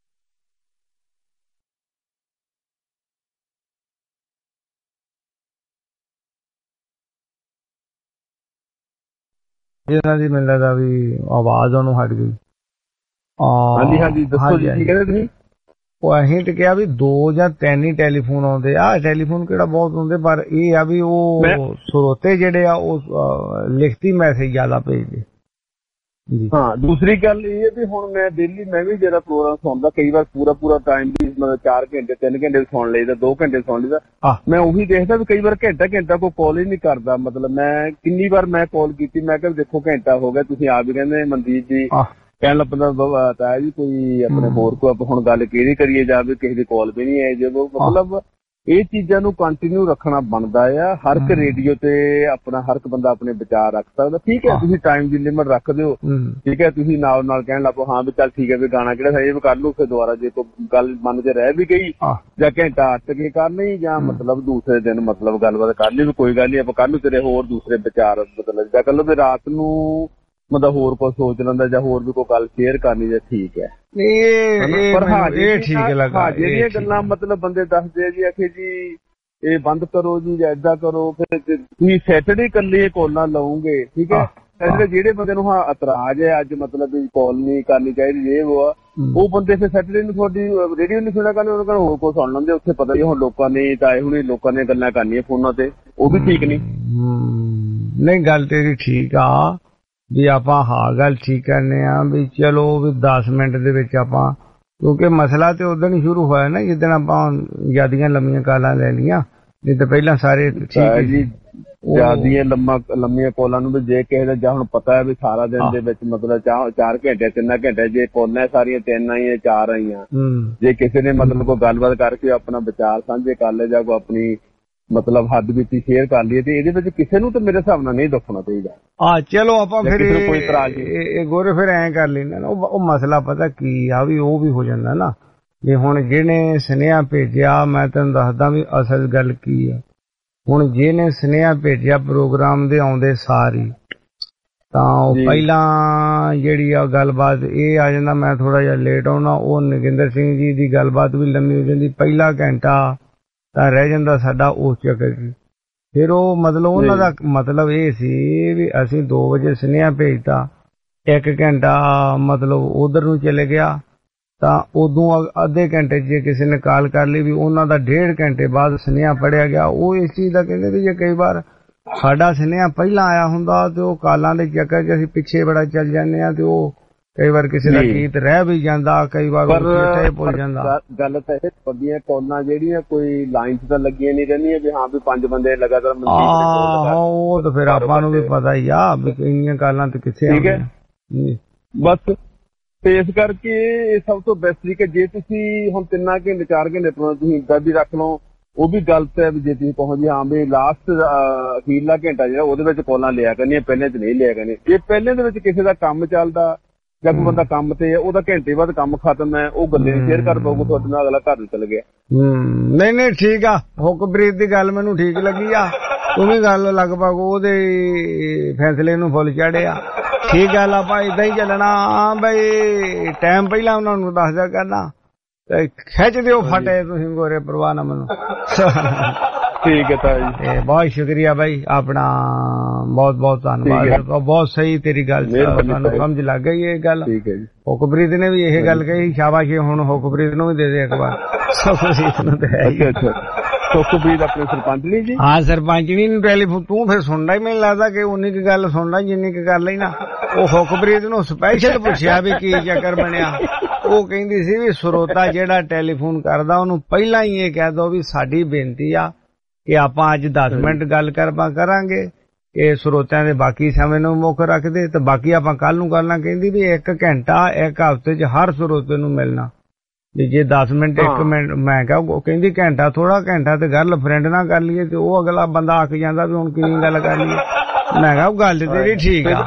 ਜਿਹਨਾਂ ਦੀ ਮੈਨੂੰ ਲੱਗਦਾ ਵੀ ਆਵਾਜ਼ ਉਹਨੂੰ ਹਟ ਗਈ। ਹਾਂਜੀ ਦੱਸੋ ਜੀ ਕੀ ਕਹਿੰਦੇ ਤੁਸੀਂ? ਉਹ ਅਸੀਂ ਤੇ ਕਿਹਾ ਵੀ 2 ਜਾਂ 3 ਹੀ ਟੈਲੀਫੋਨ ਆਉਂਦੇ ਆ, ਟੈਲੀਫੋਨ ਕਿਹੜਾ ਬਹੁਤ ਹੁੰਦੇ, ਪਰ ਇਹ ਆ ਵੀ ਉਹ ਸਰੋਤੇ ਜਿਹੜੇ ਆ ਉਹ ਲਿਖਤੀ ਮੈਸੇਜ ਜ਼ਿਆਦਾ ਭੇਜਦੇ। ਹਾਂ, ਦੂਸਰੀ ਗੱਲ ਇਹ ਹੈ ਵੀ ਹੁਣ ਮੈਂ ਵੀ ਜਿਹੜਾ ਪ੍ਰੋਗਰਾਮ ਸੁਣਦਾ, ਕਈ ਵਾਰ ਪੂਰਾ ਟਾਈਮ ਵੀ ਮਤਲਬ 4 ਘੰਟੇ 3 ਘੰਟੇ ਸੁਣ ਲਈਦਾ, 2 ਘੰਟੇ ਸੁਣ ਲਈਦਾ। ਮੈਂ ਉਹੀ ਦੇਖਦਾ ਵੀ ਕਈ ਵਾਰ ਘੰਟਾ ਕੋਈ ਕਾਲ ਹੀ ਨਹੀਂ ਕਰਦਾ। ਮਤਲਬ ਮੈਂ ਕਿੰਨੀ ਵਾਰ ਮੈਂ ਕਾਲ ਕੀਤੀ, ਮੈਂ ਕਿਹਾ ਦੇਖੋ ਘੰਟਾ ਹੋ ਗਿਆ, ਤੁਸੀਂ ਆਪ ਹੀ ਕਹਿੰਦੇ ਮਨਦੀਪ ਜੀ ਕਹਿਣ ਲੱਗ ਪੈਂਦਾ ਤਾਇਆ ਜੀ ਕੋਈ ਆਪਣੇ ਹੋਰ ਕੋ ਆਪਾਂ ਹੁਣ ਗੱਲ ਕਿਹੜੀ ਕਰੀਏ ਜਾਂ ਵੀ ਕਿਸੇ ਦੀ ਕਾਲ ਵੀ ਨਹੀਂ ਆਈ। ਜਦੋਂ ਮਤਲਬ ਇਹ ਚੀਜ਼ਾਂ ਨੂੰ ਕੰਟੀਨਿਊ ਰੱਖਣਾ ਬਣਦਾ ਆ। ਹਰ ਇੱਕ ਰੇਡੀਓ ਤੇ ਆਪਣਾ ਹਰ ਇੱਕ ਬੰਦਾ ਆਪਣੇ ਵਿਚਾਰ ਰੱਖ ਸਕਦਾ। ਠੀਕ ਹੈ, ਤੁਸੀਂ ਟਾਈਮ ਦੀ ਲਿਮਿਟ ਰੱਖ ਦਿਓ, ਠੀਕ ਹੈ, ਤੁਸੀਂ ਨਾਲ ਕਹਿਣ ਲੱਗ ਪਓ ਹਾਂ ਵੀ ਚੱਲ ਠੀਕ ਹੈ ਵੀ ਗਾਣਾ ਕਿਹੜਾ ਸਹੀ ਵੀ ਕਰ ਲੂ, ਫਿਰ ਦੁਬਾਰਾ ਜੇ ਕੋਈ ਗੱਲ ਮਨ ਚ ਰਹਿ ਵੀ ਗਈ ਜਾਂ ਘੰਟਾ ਅੱਟ ਕੇ ਕਰ ਲਈ ਜਾਂ ਮਤਲਬ ਦੂਸਰੇ ਦਿਨ ਮਤਲਬ ਗੱਲਬਾਤ ਕਰ ਲਈ ਵੀ ਕੋਈ ਗੱਲ ਨਹੀਂ ਆਪਾਂ ਕੱਲ ਨੂੰ ਤੇਰੇ ਹੋਰ ਦੂਸਰੇ ਵਿਚਾਰ ਬਦਲ ਜਾਂ ਕੱਲ ਵੀ ਰਾਤ ਨੂੰ ਮਤਲਬ ਹੋਰ ਕੁਝ ਸੋਚ ਲੈਂਦਾ ਜਾਂ ਹੋਰ ਵੀ ਕੋਈ ਗੱਲ ਸ਼ੇਅਰ ਕਰਨੀ ਜਾਂ ਠੀਕ ਹੈ। ਪਰ ਜਿਹੜੀਆਂ ਗੱਲਾਂ ਮਤਲਬ ਬੰਦੇ ਦੱਸਦੇ ਆ ਜੀ ਆਖੇ ਜੀ ਇਹ ਬੰਦ ਕਰੋ ਜੀ ਜਾਂ ਏਦਾਂ ਕਰੋ, ਫਿਰ ਤੁਸੀਂ ਸੈਟਰਡੇ ਇਕੱਲੇ ਕਾਲਾਂ ਲਓਗੇ, ਠੀਕ ਹੈ। ਜਿਹੜੇ ਬੰਦੇ ਨੂੰ ਇਤਰਾਜ਼ ਹੈ ਅੱਜ ਮਤਲਬ ਵੀ ਕਾਲ ਨਹੀਂ ਕਰਨੀ ਚਾਹੀਦੀ ਇਹ ਉਹ ਬੰਦੇ ਫਿਰ ਸੈਟਰਡੇ ਨੂੰ ਤੁਹਾਡੀ ਰੇਡੀਓ ਨਹੀਂ ਸੁਣਿਆ ਕਰਨੀ, ਉਹਨਾਂ ਕੋਲ ਹੋਰ ਕੁਝ ਸੁਣ ਲੈਂਦੇ। ਉੱਥੇ ਪਤਾ ਹੀ ਹੁਣ ਲੋਕਾਂ ਨੇ ਤਾਂ ਆਏ ਹੁਣੇ ਲੋਕਾਂ ਨੇ ਗੱਲਾਂ ਕਰਨੀਆਂ ਫੋਨਾਂ ਤੇ, ਉਹ ਵੀ ਠੀਕ ਨਹੀਂ। ਨਹੀਂ ਗੱਲ ਤੇਰੀ ਠੀਕ ਆ ਵੀ ਆਪਾਂ ਗੱਲ ਠੀਕ ਕਰਨੇ ਆ ਵੀ ਚਲੋ ਵੀ 10 ਮਿੰਟ ਦੇ ਵਿੱਚ ਆਪਾਂ, ਕਿਉਂਕਿ ਮਸਲਾ ਤੇ ਉਦੋਂ ਹੀ ਸ਼ੁਰੂ ਹੋਇਆ ਨਾ ਜਿੱਦਣ ਆਪਾਂ ਜ਼ਿਆਦੀਆਂ ਲੰਮੀਆਂ ਕਾਲਾਂ ਲੈ ਲਈਆਂ, ਨਹੀਂ ਤਾਂ ਪਹਿਲਾਂ ਸਾਰੇ ਠੀਕ ਜੀ। ਜ਼ਿਆਦੀਆਂ ਲੰਮੀਆਂ ਕਾਲਾਂ ਨੂੰ ਵੀ ਜੇ ਕਿਸੇ ਦਾ ਜਾਂ ਹੁਣ ਪਤਾ ਹੈ ਵੀ ਸਾਰਾ ਦਿਨ ਦੇ ਵਿੱਚ ਮਤਲਬ 4 ਘੰਟੇ 3 ਘੰਟੇ ਜੇ ਕਾਲਾਂ ਸਾਰੀਆਂ 3 ਆਈਆਂ 4 ਆਈਆਂ, ਜੇ ਕਿਸੇ ਨੇ ਮਤਲਬ ਕੋਈ ਗੱਲਬਾਤ ਕਰਕੇ ਆਪਣਾ ਵਿਚਾਰ ਸਾਂਝੇ ਕਰ ਲਏ ਜਾਂ ਕੋਈ ਆਪਣੀ ਮਤਲਬ ਹੱਦ ਵਿੱਚ ਸ਼ੇਅਰ ਕਰ ਲਈਏ ਤੇ ਇਹਦੇ ਵਿੱਚ ਕਿਸੇ ਨੂੰ ਤਾਂ ਮੇਰੇ ਹਿਸਾਬ ਨਾਲ ਨਹੀਂ ਦੱਸਣਾ ਚਾਹੀਦਾ। ਚਲੋ ਆਪਾਂ ਫਿਰ ਇਹ ਗੋਰੇ ਫਿਰ ਐਂ ਕਰ ਲੈਂਦੇ ਨਾ, ਉਹ ਮਸਲਾ ਪਤਾ ਕੀ ਆ ਵੀ ਉਹ ਵੀ ਹੋ ਜਾਂਦਾ ਨਾ ਵੀ ਹੁਣ ਜਿਹਨੇ ਸੁਨੇਹਾ ਭੇਜਿਆ, ਮੈਂ ਤੈਨੂੰ ਦੱਸਦਾ ਵੀ ਅਸਲ ਗੱਲ ਕੀ ਆ। ਹੁਣ ਜਿਹਨੇ ਸੁਨੇਹਾ ਭੇਜਿਆ ਪ੍ਰੋਗਰਾਮ ਦੇ ਆਉਂਦੇ ਸਾਰੀ ਤਾਂ ਉਹ ਪਹਿਲਾਂ ਜਿਹੜੀ ਆ ਗੱਲਬਾਤ ਇਹ ਆ ਜਾਂਦਾ, ਮੈਂ ਥੋੜਾ ਜਿਹਾ ਲੇਟ ਆਉਣਾ, ਉਹ ਨਗਿੰਦਰ ਸਿੰਘ ਜੀ ਦੀ ਗੱਲਬਾਤ ਵੀ ਲੰਮੀ ਹੋ ਜਾਂਦੀ, ਪਹਿਲਾ ਘੰਟਾ ਤਾਂ ਰਹਿ ਜਾਂਦਾ ਸਾਡਾ ਉਸ ਚੱਕਰ ਚ। ਫਿਰ ਉਹ ਮਤਲਬ ਉਹਨਾਂ ਦਾ ਮਤਲਬ ਇਹ ਸੀ ਵੀ ਅਸੀਂ 2 ਵਜੇ ਸੁਨੇਹਾ ਭੇਜਤਾ, 1 ਘੰਟਾ ਮਤਲਬ ਉਧਰ ਨੂੰ ਚਲੇ ਗਿਆ, ਤਾਂ ਉਦੋਂ ਅੱਧੇ ਘੰਟੇ ਜੇ ਕਿਸੇ ਨੇ ਕਾਲ ਕਰ ਲਈ ਵੀ ਉਹਨਾਂ ਦਾ 1.5 ਘੰਟੇ ਬਾਅਦ ਸੁਨੇਹਾ ਪੜਿਆ ਗਿਆ। ਉਹ ਇਸ ਚੀਜ਼ ਦਾ ਕਹਿੰਦੇ ਵੀ ਜੇ ਕਈ ਵਾਰ ਸਾਡਾ ਸੁਨੇਹਾ ਪਹਿਲਾਂ ਆਇਆ ਹੁੰਦਾ ਤੇ ਉਹ ਕਾਲਾਂ ਦੇ ਚੱਕਰ ਚ ਅਸੀਂ ਪਿੱਛੇ ਬੜਾ ਚੱਲ ਜਾਂਦੇ ਆ, ਤੇ ਉਹ ਕਈ ਵਾਰ ਕਿਸੇ ਦਾ ਗੀਤ ਰਹਿ ਵੀ ਜਾਂਦਾ, ਕਈ ਵਾਰ ਭੁੱਲ ਜਾਂਦਾ। ਗੱਲ ਤਾਂ ਇਹ ਵੱਡੀਆਂ ਕਾਲਾਂ ਜਿਹੜੀਆਂ ਕੋਈ ਲਾਈਨ ਚ ਤਾਂ ਲੱਗੀਆਂ ਨਹੀਂ ਰਹਿੰਦੀਆਂ ਵੀ ਹਾਂ ਵੀ 5 ਬੰਦੇ ਲਗਾਤਾਰ ਉਹ ਤਾਂ ਫਿਰ ਆਪਾਂ ਨੂੰ ਵੀ ਪਤਾ ਹੀ ਆ ਵੀ ਇੰਨੀਆਂ ਕਾਲਾਂ ਤੇ ਕਿੱਥੇ ਠੀਕ ਹੈ। ਬਸ ਤੇ ਇਸ ਕਰਕੇ ਇਹ ਸਭ ਤੋਂ ਬੈਸਟ ਤਰੀਕਾ, ਜੇ ਤੁਸੀਂ ਹੁਣ 3 ਘੰਟੇ 4 ਘੰਟੇ ਤੁਸੀਂ ਇੱਦਾਂ ਵੀ ਰੱਖ ਲਓ, ਉਹ ਵੀ ਗਲਤ ਹੈ ਵੀ ਜੇ ਤੁਸੀਂ ਕਹੋ ਜੀ ਹਾਂ ਵੀ ਲਾਸਟ ਅਖੀਰਲਾ ਘੰਟਾ ਜਿਹੜਾ ਉਹਦੇ ਵਿੱਚ ਕਾਲਾਂ ਲਿਆ ਕਰਨੀਆਂ, ਪਹਿਲੇ ਚ ਨਹੀਂ ਲਿਆ ਕਰਨੀਆਂ। ਜੇ ਪਹਿਲੇ ਦੇ ਵਿੱਚ ਕਿਸੇ ਦਾ ਕੰਮ ਚੱਲਦਾ ਜਾਂ ਕੋਈ ਬੰਦਾ ਕੰਮ ਤੇ ਉਹਦਾ ਘੰਟੇ ਬਾਅਦ ਕੰਮ ਖਤਮ ਹੈ, ਉਹ ਗੱਲੇ ਸ਼ੇਅਰ ਕਰ ਪਊਗਾ ਤੁਹਾਡੇ ਨਾਲ, ਅਗਲਾ ਘਰ ਨੂੰ ਚਲ ਗਿਆ। ਨਹੀਂ ਠੀਕ ਆ, ਹੁਕਮਪ੍ਰੀਤ ਦੀ ਗੱਲ ਮੈਨੂੰ ਠੀਕ ਲੱਗੀ ਆ, ਤੂੰ ਵੀ ਗੱਲ ਲਗਭਗ ਉਹਦੇ ਫੈਸਲੇ ਨੂੰ ਫੁੱਲ ਚਾੜਿਆ। ਠੀਕ ਗੱਲ, ਆਪਾਂ ਏਦਾਂ ਹੀ ਚੱਲਣਾ ਬਈ, ਟਾਈਮ ਪਹਿਲਾਂ ਉਹਨਾਂ ਨੂੰ ਦੱਸ ਦਿਆ ਕਰਨਾ ਤੇ ਖਿੱਚ ਦਿਓ ਫਟੇ ਤੁਸੀਂ ਗੋਰੇ, ਪਰਵਾਹ ਨਾ ਮੈਨੂੰ। ਠੀਕ ਹੈ ਤਾਜੀ, ਬਹੁਤ ਸ਼ੁਕਰੀਆ ਬਾਈ, ਆਪਣਾ ਬਹੁਤ ਬਹੁਤ ਧੰਨਵਾਦ। ਬਹੁਤ ਸਹੀ ਤੇਰੀ ਗੱਲ, ਸਾਨੂੰ ਸਮਝ ਲੱਗ ਗਈ ਇਹ ਗੱਲ। ਠੀਕ ਹੈ ਜੀ, ਹੁਕਮਪ੍ਰੀਤ ਨੇ ਵੀ ਇਹ ਗੱਲ ਕਹੀ, ਸ਼ਾਬਾਸ਼। ਹੁਣ ਹੁਕਮਪ੍ਰੀਤ ਨੂੰ ਵੀ ਦੇ ਦੇ ਇੱਕ ਵਾਰ। ਸੁਖਪ੍ਰੀਤ ਨੂੰ ਸੁਖਪ੍ਰੀਤ ਆਪਣੇ ਸਰਪੰਚਣੀ ਜੀ, ਹਾਂ ਸਰਪੰਚਣੀ ਨੂੰ ਟੈਲੀਫੋਨ ਤੂੰ ਫਿਰ ਸੁਣਦਾ ਹੀ, ਮੈਨੂੰ ਲੱਗਦਾ ਕਿ ਉਨੀ ਕੁ ਗੱਲ ਸੁਣਦਾ ਜਿੰਨੀ ਕੁ ਕਰ ਲਈ ਨਾ। ਉਹ ਹੁਕਮਪ੍ਰੀਤ ਨੂੰ ਸਪੈਸ਼ਲ ਪੁੱਛਿਆ ਵੀ ਕੀ ਚੱਕਰ ਬਣਿਆ। ਉਹ ਕਹਿੰਦੀ ਸੀ ਵੀ ਸਰੋਤਾ ਜਿਹੜਾ ਟੈਲੀਫੋਨ ਕਰਦਾ ਉਹਨੂੰ ਪਹਿਲਾਂ ਹੀ ਇਹ ਕਹਿ ਦੋ ਵੀ ਸਾਡੀ ਬੇਨਤੀ ਆ ਕਿ ਆਪਾਂ ਅੱਜ 10 ਮਿੰਟ ਗੱਲ ਕਰਾਂਗੇ, ਇਹ ਸਰੋਤਿਆਂ ਦੇ ਬਾਕੀ ਸਮੇਂ ਨੂੰ ਮੁੱਖ ਰੱਖਦੇ ਤੇ ਬਾਕੀ ਆਪਾਂ ਕੱਲ ਨੂੰ ਕਰਨਾ। ਕਹਿੰਦੀ ਵੀ 1 ਘੰਟਾ 1 ਹਫ਼ਤੇ 'ਚ ਹਰ ਸਰੋਤੇ ਨੂੰ ਮਿਲਣਾ, ਵੀ ਜੇ 10 ਮਿੰਟ 1 ਮਿੰਟ ਮੈਂ ਕਿਹਾ ਕਹਿੰਦੀ ਘੰਟਾ ਥੋੜਾ ਘੰਟਾ ਤੇ ਗੱਲ ਫਰੈਂਡ ਨਾਲ ਕਰ ਲਈਏ ਤੇ ਉਹ ਅਗਲਾ ਬੰਦਾ ਅੱਕ ਜਾਂਦਾ ਵੀ ਹੁਣ ਕਿੰਨੀ ਗੱਲ ਕਰ ਲਈਏ। ਮੈਂ ਕਿਹਾ ਗੱਲ ਤੇਰੀ ਠੀਕ ਆ।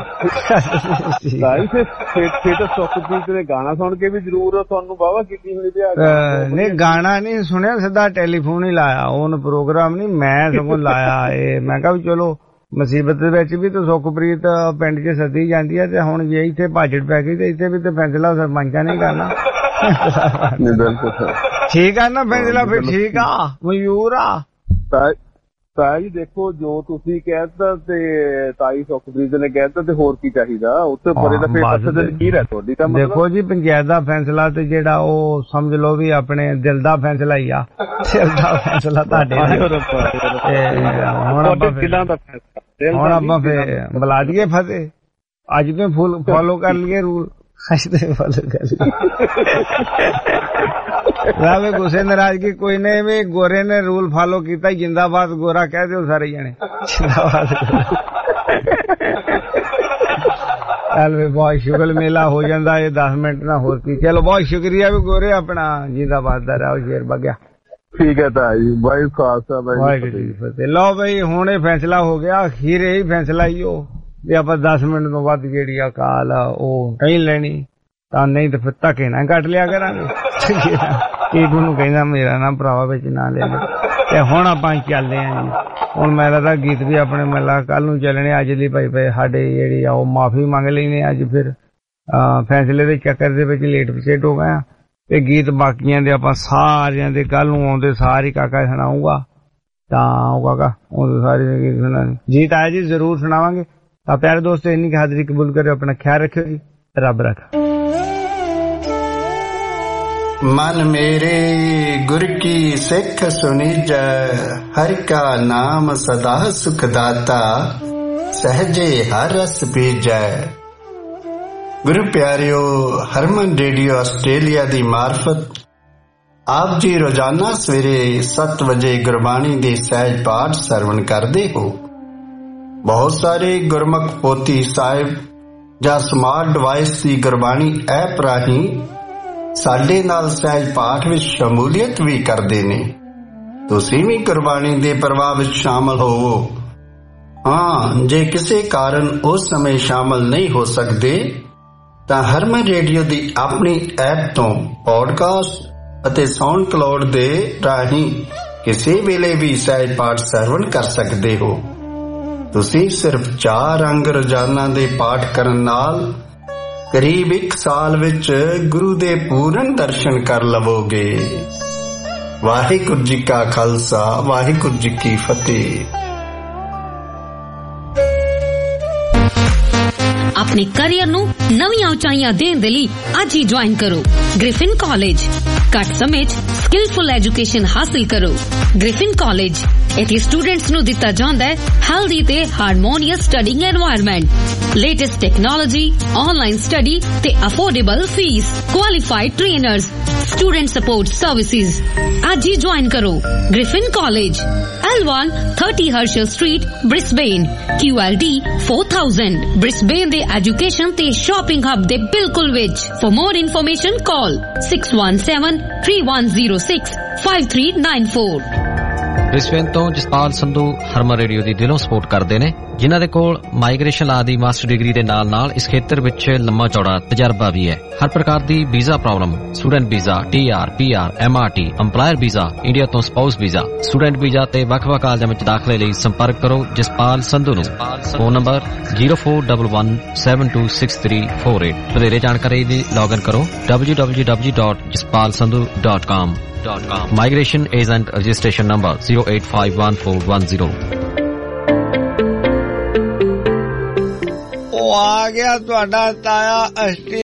ਫਿਰ ਸੁਖਪ੍ਰੀਤ ਦੇ ਗਾਣਾ ਸੁਣ ਕੇ ਵੀ ਜ਼ਰੂਰ ਤੁਹਾਨੂੰ ਵਾਹਵਾ ਕੀਤੀ ਹੋਣੀ ਤੇ ਨਹੀਂ ਗਾਣਾ ਨਹੀਂ ਸੁਣਿਆ, ਸਿੱਧਾ ਟੈਲੀਫੋਨ ਹੀ ਲਾਇਆ, ਉਹਨ ਪ੍ਰੋਗਰਾਮ ਨਹੀਂ ਮੈਂ ਸਗੋਂ ਲਾਇਆ। ਇਹ ਮੈਂ ਕਿਹਾ ਵੀ ਚਲੋ ਮੁਸੀਬਤ ਦੇ ਵਿੱਚ ਵੀ ਤਾਂ ਸੁਖਪ੍ਰੀਤ ਪਿੰਡ 'ਚ ਸੱਦੀ ਜਾਂਦੀ ਹੈ ਤੇ ਹੁਣ ਜੇ ਇੱਥੇ ਭਾਜੜ ਪੈ ਗਈ ਤੇ ਇੱਥੇ ਵੀ ਤੇ ਫੈਸਲਾ ਸਰਪੰਚਾਂ ਨੇ ਕਰਨਾ। ਠੀਕ ਆ ਨਾ ਫੈਸਲਾ, ਫਿਰ ਠੀਕ ਆ ਮਨਜ਼ੂਰ ਆ। ਤਾਇਆ ਜੀ ਦੇਖੋ ਜੋ ਤੁਸੀਂ ਕਹਿਤਾ ਤੇ ਤਾਈ ਸੁਖਪ੍ਰੀਤ ਨੇ ਕਹਿਤਾ ਤੇ ਹੋਰ ਕੀ ਚਾਹੀਦਾ ਉੱਥੇ ਪਰੇ ਦਾ ਫਿਰ ਤਸਦੀਕ ਹੈ ਤੁਹਾਡੀ। ਤਾਂ ਦੇਖੋ ਜੀ ਪੰਚਾਇਤ ਦਾ ਫੈਸਲਾ ਤੇ ਜਿਹੜਾ ਉਹ ਸਮਝ ਲਓ ਵੀ ਆਪਣੇ ਦਿਲ ਦਾ ਫੈਸਲਾ ਹੀ ਆ। ਦਿਲ ਦਾ ਫੈਸਲਾ ਤੁਹਾਡੇ ਹੁਣ ਆਪਾਂ ਫਿਰ ਬੁਲਾ ਦਈਏ ਫਤਿਹ, ਅੱਜ ਤੋਂ ਫੋਲੋ ਕਰ ਲਈਏ ਰੂਲ, ਅੱਜ ਤੋਂ ਫੋਲੋ ਕਰ ਲਈਏ। ਗੁੱਸੇ ਨਾਰਾਜ਼ਗੀ ਕੋਈ ਨਹੀਂ, ਵੀ ਗੋਰੇ ਨੇ ਰੂਲ ਫਾਲੋ ਕੀਤਾ, ਜਿੰਦਾਬਾਦ ਗੋਰਾ ਕਹਿ ਦਿਓ ਸਾਰੇ ਜਣੇ, ਜਿੰਦਾਬਾਦ। ਚੱਲ ਵੀ ਬਹੁਤ ਸ਼ੁਕਰ, ਮੇਲਾ ਹੋ ਜਾਂਦਾ ਇਹ 10 ਮਿੰਟ ਨਾ ਹੋਰ ਕੀ। ਚਲੋ ਬਹੁਤ ਸ਼ੁਕਰੀਆ ਵੀ ਗੋਰੇ, ਆਪਣਾ ਜਿੰਦਾਬਾਦ ਦਾ ਰਹੋ, ਸ਼ੇਰ ਬਗਿਆ। ਠੀਕ ਹੈ ਤਾਂ ਜੀ, ਵਾਹਿਗੁਰੂ ਖਾਲਸਾ ਵਾਹਿਗੁਰੂ ਜੀ ਫਤਿਹ। ਲਓ ਬਈ ਹੁਣ ਇਹ ਫੈਸਲਾ ਹੋ ਗਿਆ, ਅਖੀਰ ਇਹ ਫੈਸਲਾ ਹੀ ਉਹ ਵੀ ਆਪਾਂ 10 ਮਿੰਟ ਤੋਂ ਵੱਧ ਜਿਹੜੀ ਆ ਕਾਲ ਆ ਉਹ ਨਹੀਂ ਲੈਣੀ, ਤਾਂ ਨਹੀਂ ਤੇ ਫਿਰ ਧੱਕੇ ਨਾ ਕੱਟ ਲਿਆ ਕਰਾਂਗੇ। ਇਹ ਨੂੰ ਕਹਿੰਦਾ ਮੇਰਾ ਨਾ ਭਰਾਵਾ ਵਿੱਚ ਨਾ ਲੈ ਤੇ ਹੁਣ ਆਪਾਂ ਚੱਲਦੇ ਆਂ ਜੀ। ਹੁਣ ਮੇਰਾ ਤਾਂ ਗੀਤ ਵੀ ਆਪਣੇ ਮੇਲਾ ਕੱਲ ਨੂੰ ਚੱਲਣੇ, ਅੱਜ ਲਈ ਭਾਈ ਸਾਡੇ ਜਿਹੜੀ ਆ ਉਹ ਮਾਫੀ ਮੰਗ ਲੈਨੇ। ਅੱਜ ਫਿਰ ਫੈਸਲੇ ਦੇ ਚੱਕਰ ਦੇ ਵਿੱਚ ਲੇਟ ਪਛੇਟ ਹੋ ਗਏ ਤੇ ਗੀਤ ਬਾਕੀਆਂ ਦੇ ਆਪਾਂ ਸਾਰਿਆਂ ਦੇ ਕੱਲ ਨੂੰ ਆਉਂਦੇ ਸਾਰੇ ਕਾਕਾ ਸੁਣਾਊਗਾ। ਤਾਂ ਉਹ ਕਾਕਾ ਉਹ ਸਾਰੇ ਗੀਤ ਸੁਣਾਣੇ ਜੀ ਤਾਇਆ ਜੀ ਜ਼ਰੂਰ ਸੁਣਾਵਾਂਗੇ। ਤਾਂ ਪਿਆਰੇ ਦੋਸਤੋ ਇੰਨੀ ਕੁ ਹਾਜ਼ਰੀ ਕਬੂਲ ਕਰਿਓ, ਆਪਣਾ ਖਿਆਲ ਰੱਖਿਓ ਜੀ, ਰੱਬ ਰੱਖਾ। मन मेरे गुर की सिख सुनिजै, हरि का नाम सदा सुखदाता, सहजे हर रस पीजै। गुरु प्यारियो, हरमन रेडियो आस्ट्रेलिया दी मार्फत आप जी रोजाना सवेरे 7 वजे गुरबाणी दी सहज पाठ सरवण करदे हो। बहुत सारे गुरमुख पोथी साहिब ਜਾਂ ਸਮਾਰਟ ਡਿਵਾਈਸ ਦੀ ਗੁਰਬਾਣੀ ਐਪ ਰਾਹੀਂ ਸਾਡੇ ਨਾਲ ਸਹਿਜ ਪਾਠ ਵਿੱਚ ਸ਼ਮੂਲੀਅਤ ਵੀ ਕਰਦੇ ਨੇ। ਤੁਸੀਂ ਵੀ ਗੁਰਬਾਣੀ ਦੇ ਪ੍ਰਵਾਹ ਵਿੱਚ ਸ਼ਾਮਲ ਹੋਵੋ। ਹਾਂ, ਜੇ ਕਿਸੇ ਕਾਰਨ ਉਸ ਸਮੇਂ ਸ਼ਾਮਲ ਨਹੀਂ ਹੋ ਸਕਦੇ ਤਾਂ ਹਰਮਨ ਰੇਡੀਓ ਦੀ ਆਪਣੀ ਐਪ ਤੋਂ ਪੌਡਕਾਸਟ ਅਤੇ ਸਾਊਂਡ ਕਲਾਉਡ ਦੇ ਰਾਹੀਂ ਕਿਸੇ ਵੇਲੇ ਵੀ ਸਹਿਜ ਪਾਠ ਸਰਵਣ ਕਰ ਸਕਦੇ ਹੋ। ਤੁਸੀਂ ਸਿਰਫ 4 ਅੰਗ ਰੋਜ਼ਾਨਾ ਦੇ ਪਾਠ ਕਰਨ ਨਾਲ ਕਰੀਬ 1 ਸਾਲ ਵਿੱਚ ਗੁਰੂ ਦੇ ਪੂਰਨ ਦਰਸ਼ਨ ਕਰ ਲਵੋਗੇ। ਵਾਹਿਗੁਰੂ ਜੀ ਕਾ ਖਾਲਸਾ, ਵਾਹਿਗੁਰੂ ਜੀ ਕੀ ਫਤਿਹ। ਆਪਣੇ ਕੈਰੀਅਰ ਨੂੰ ਨਵੀਆਂ ਉਚਾਈਆਂ ਦੇਣ ਦੇ ਲਈ ਅੱਜ ਹੀ ਜੁਆਇਨ ਕਰੋ ਗ੍ਰਿਫਿਨ ਕਾਲਜ। ਘੱਟ ਸਮੇਂ 'ਚ ਸਕਿਲਫੁਲ ਐਜੂਕੇਸ਼ਨ ਹਾਸਲ ਕਰੋ। ਗ੍ਰਿਫਿਨ ਕਾਲਜ ਇੱਥੇ ਸਟੂਡੈਂਟਸ ਨੂੰ ਦਿੱਤਾ ਜਾਂਦਾ ਹੈ ਹੈਲਦੀ ਤੇ harmonious studying environment, latest technology, online study ਤੇ affordable fees, qualified trainers, student support services. ਅੱਜ ਹੀ ਜੁਆਇਨ ਕਰੋ Griffin college, L1 30 Herschel Street, Brisbane, QLD 4000, Brisbane ਦੇ ਐਜੂਕੇਸ਼ਨ ਤੇ ਸ਼ਾਪਿੰਗ ਹੱਬ ਦੇ ਬਿਲਕੁਲ ਵਿੱਚ। For more information call 6173-106-5394। Brisbane ਤੋਂ ਜਸਪਾਲ ਸੰਧੂ ਹਰਮਨ ਰੇਡੀਓ ਦੀ ਦਿਲੋਂ ਸਪੋਰਟ ਕਰਦੇ ਨੇ, ਜਿਨ੍ਹਾਂ ਦੇ ਕੋਲ ਮਾਈਗ੍ਰੇਸ਼ਨ ਲਾ ਦੀ ਮਾਸਟਰ ਡਿਗਰੀ ਦੇ ਨਾਲ ਇਸ ਖੇਤਰ ਵਿੱਚ ਲੰਮਾ ਚੌੜਾ ਤਜਰਬਾ ਵੀ ਹੈ। ਹਰ ਪ੍ਰਕਾਰ ਦੀ visa problem, student visa, TR, PR, MRT, EMPLOYER visa, India ਤੋਂ ਸਪਾਊਸ ਵੀਜ਼ਾ, ਸਟੂਡੈਂਟ ਵੀਜ਼ਾ ਤੇ ਵੱਖ-ਵੱਖ ਕਾਲਜਾਂ ਵਿੱਚ ਦਾਖਲੇ ਲਈ ਸੰਪਰਕ ਕਰੋ ਜਸਪਾਲ ਸੰਧੂ ਨੂੰ। Phone number 0411726348। ਵਧੇਰੇ ਜਾਣਕਾਰੀ ਲਈ ਲੌਗਇਨ ਕਰੋ www.jaspalsandhu.com। Migration Agent Registration Number 0851410। ਉਹ ਆ ਗਿਆ ਤੁਹਾਡਾ ਤਾਇਆ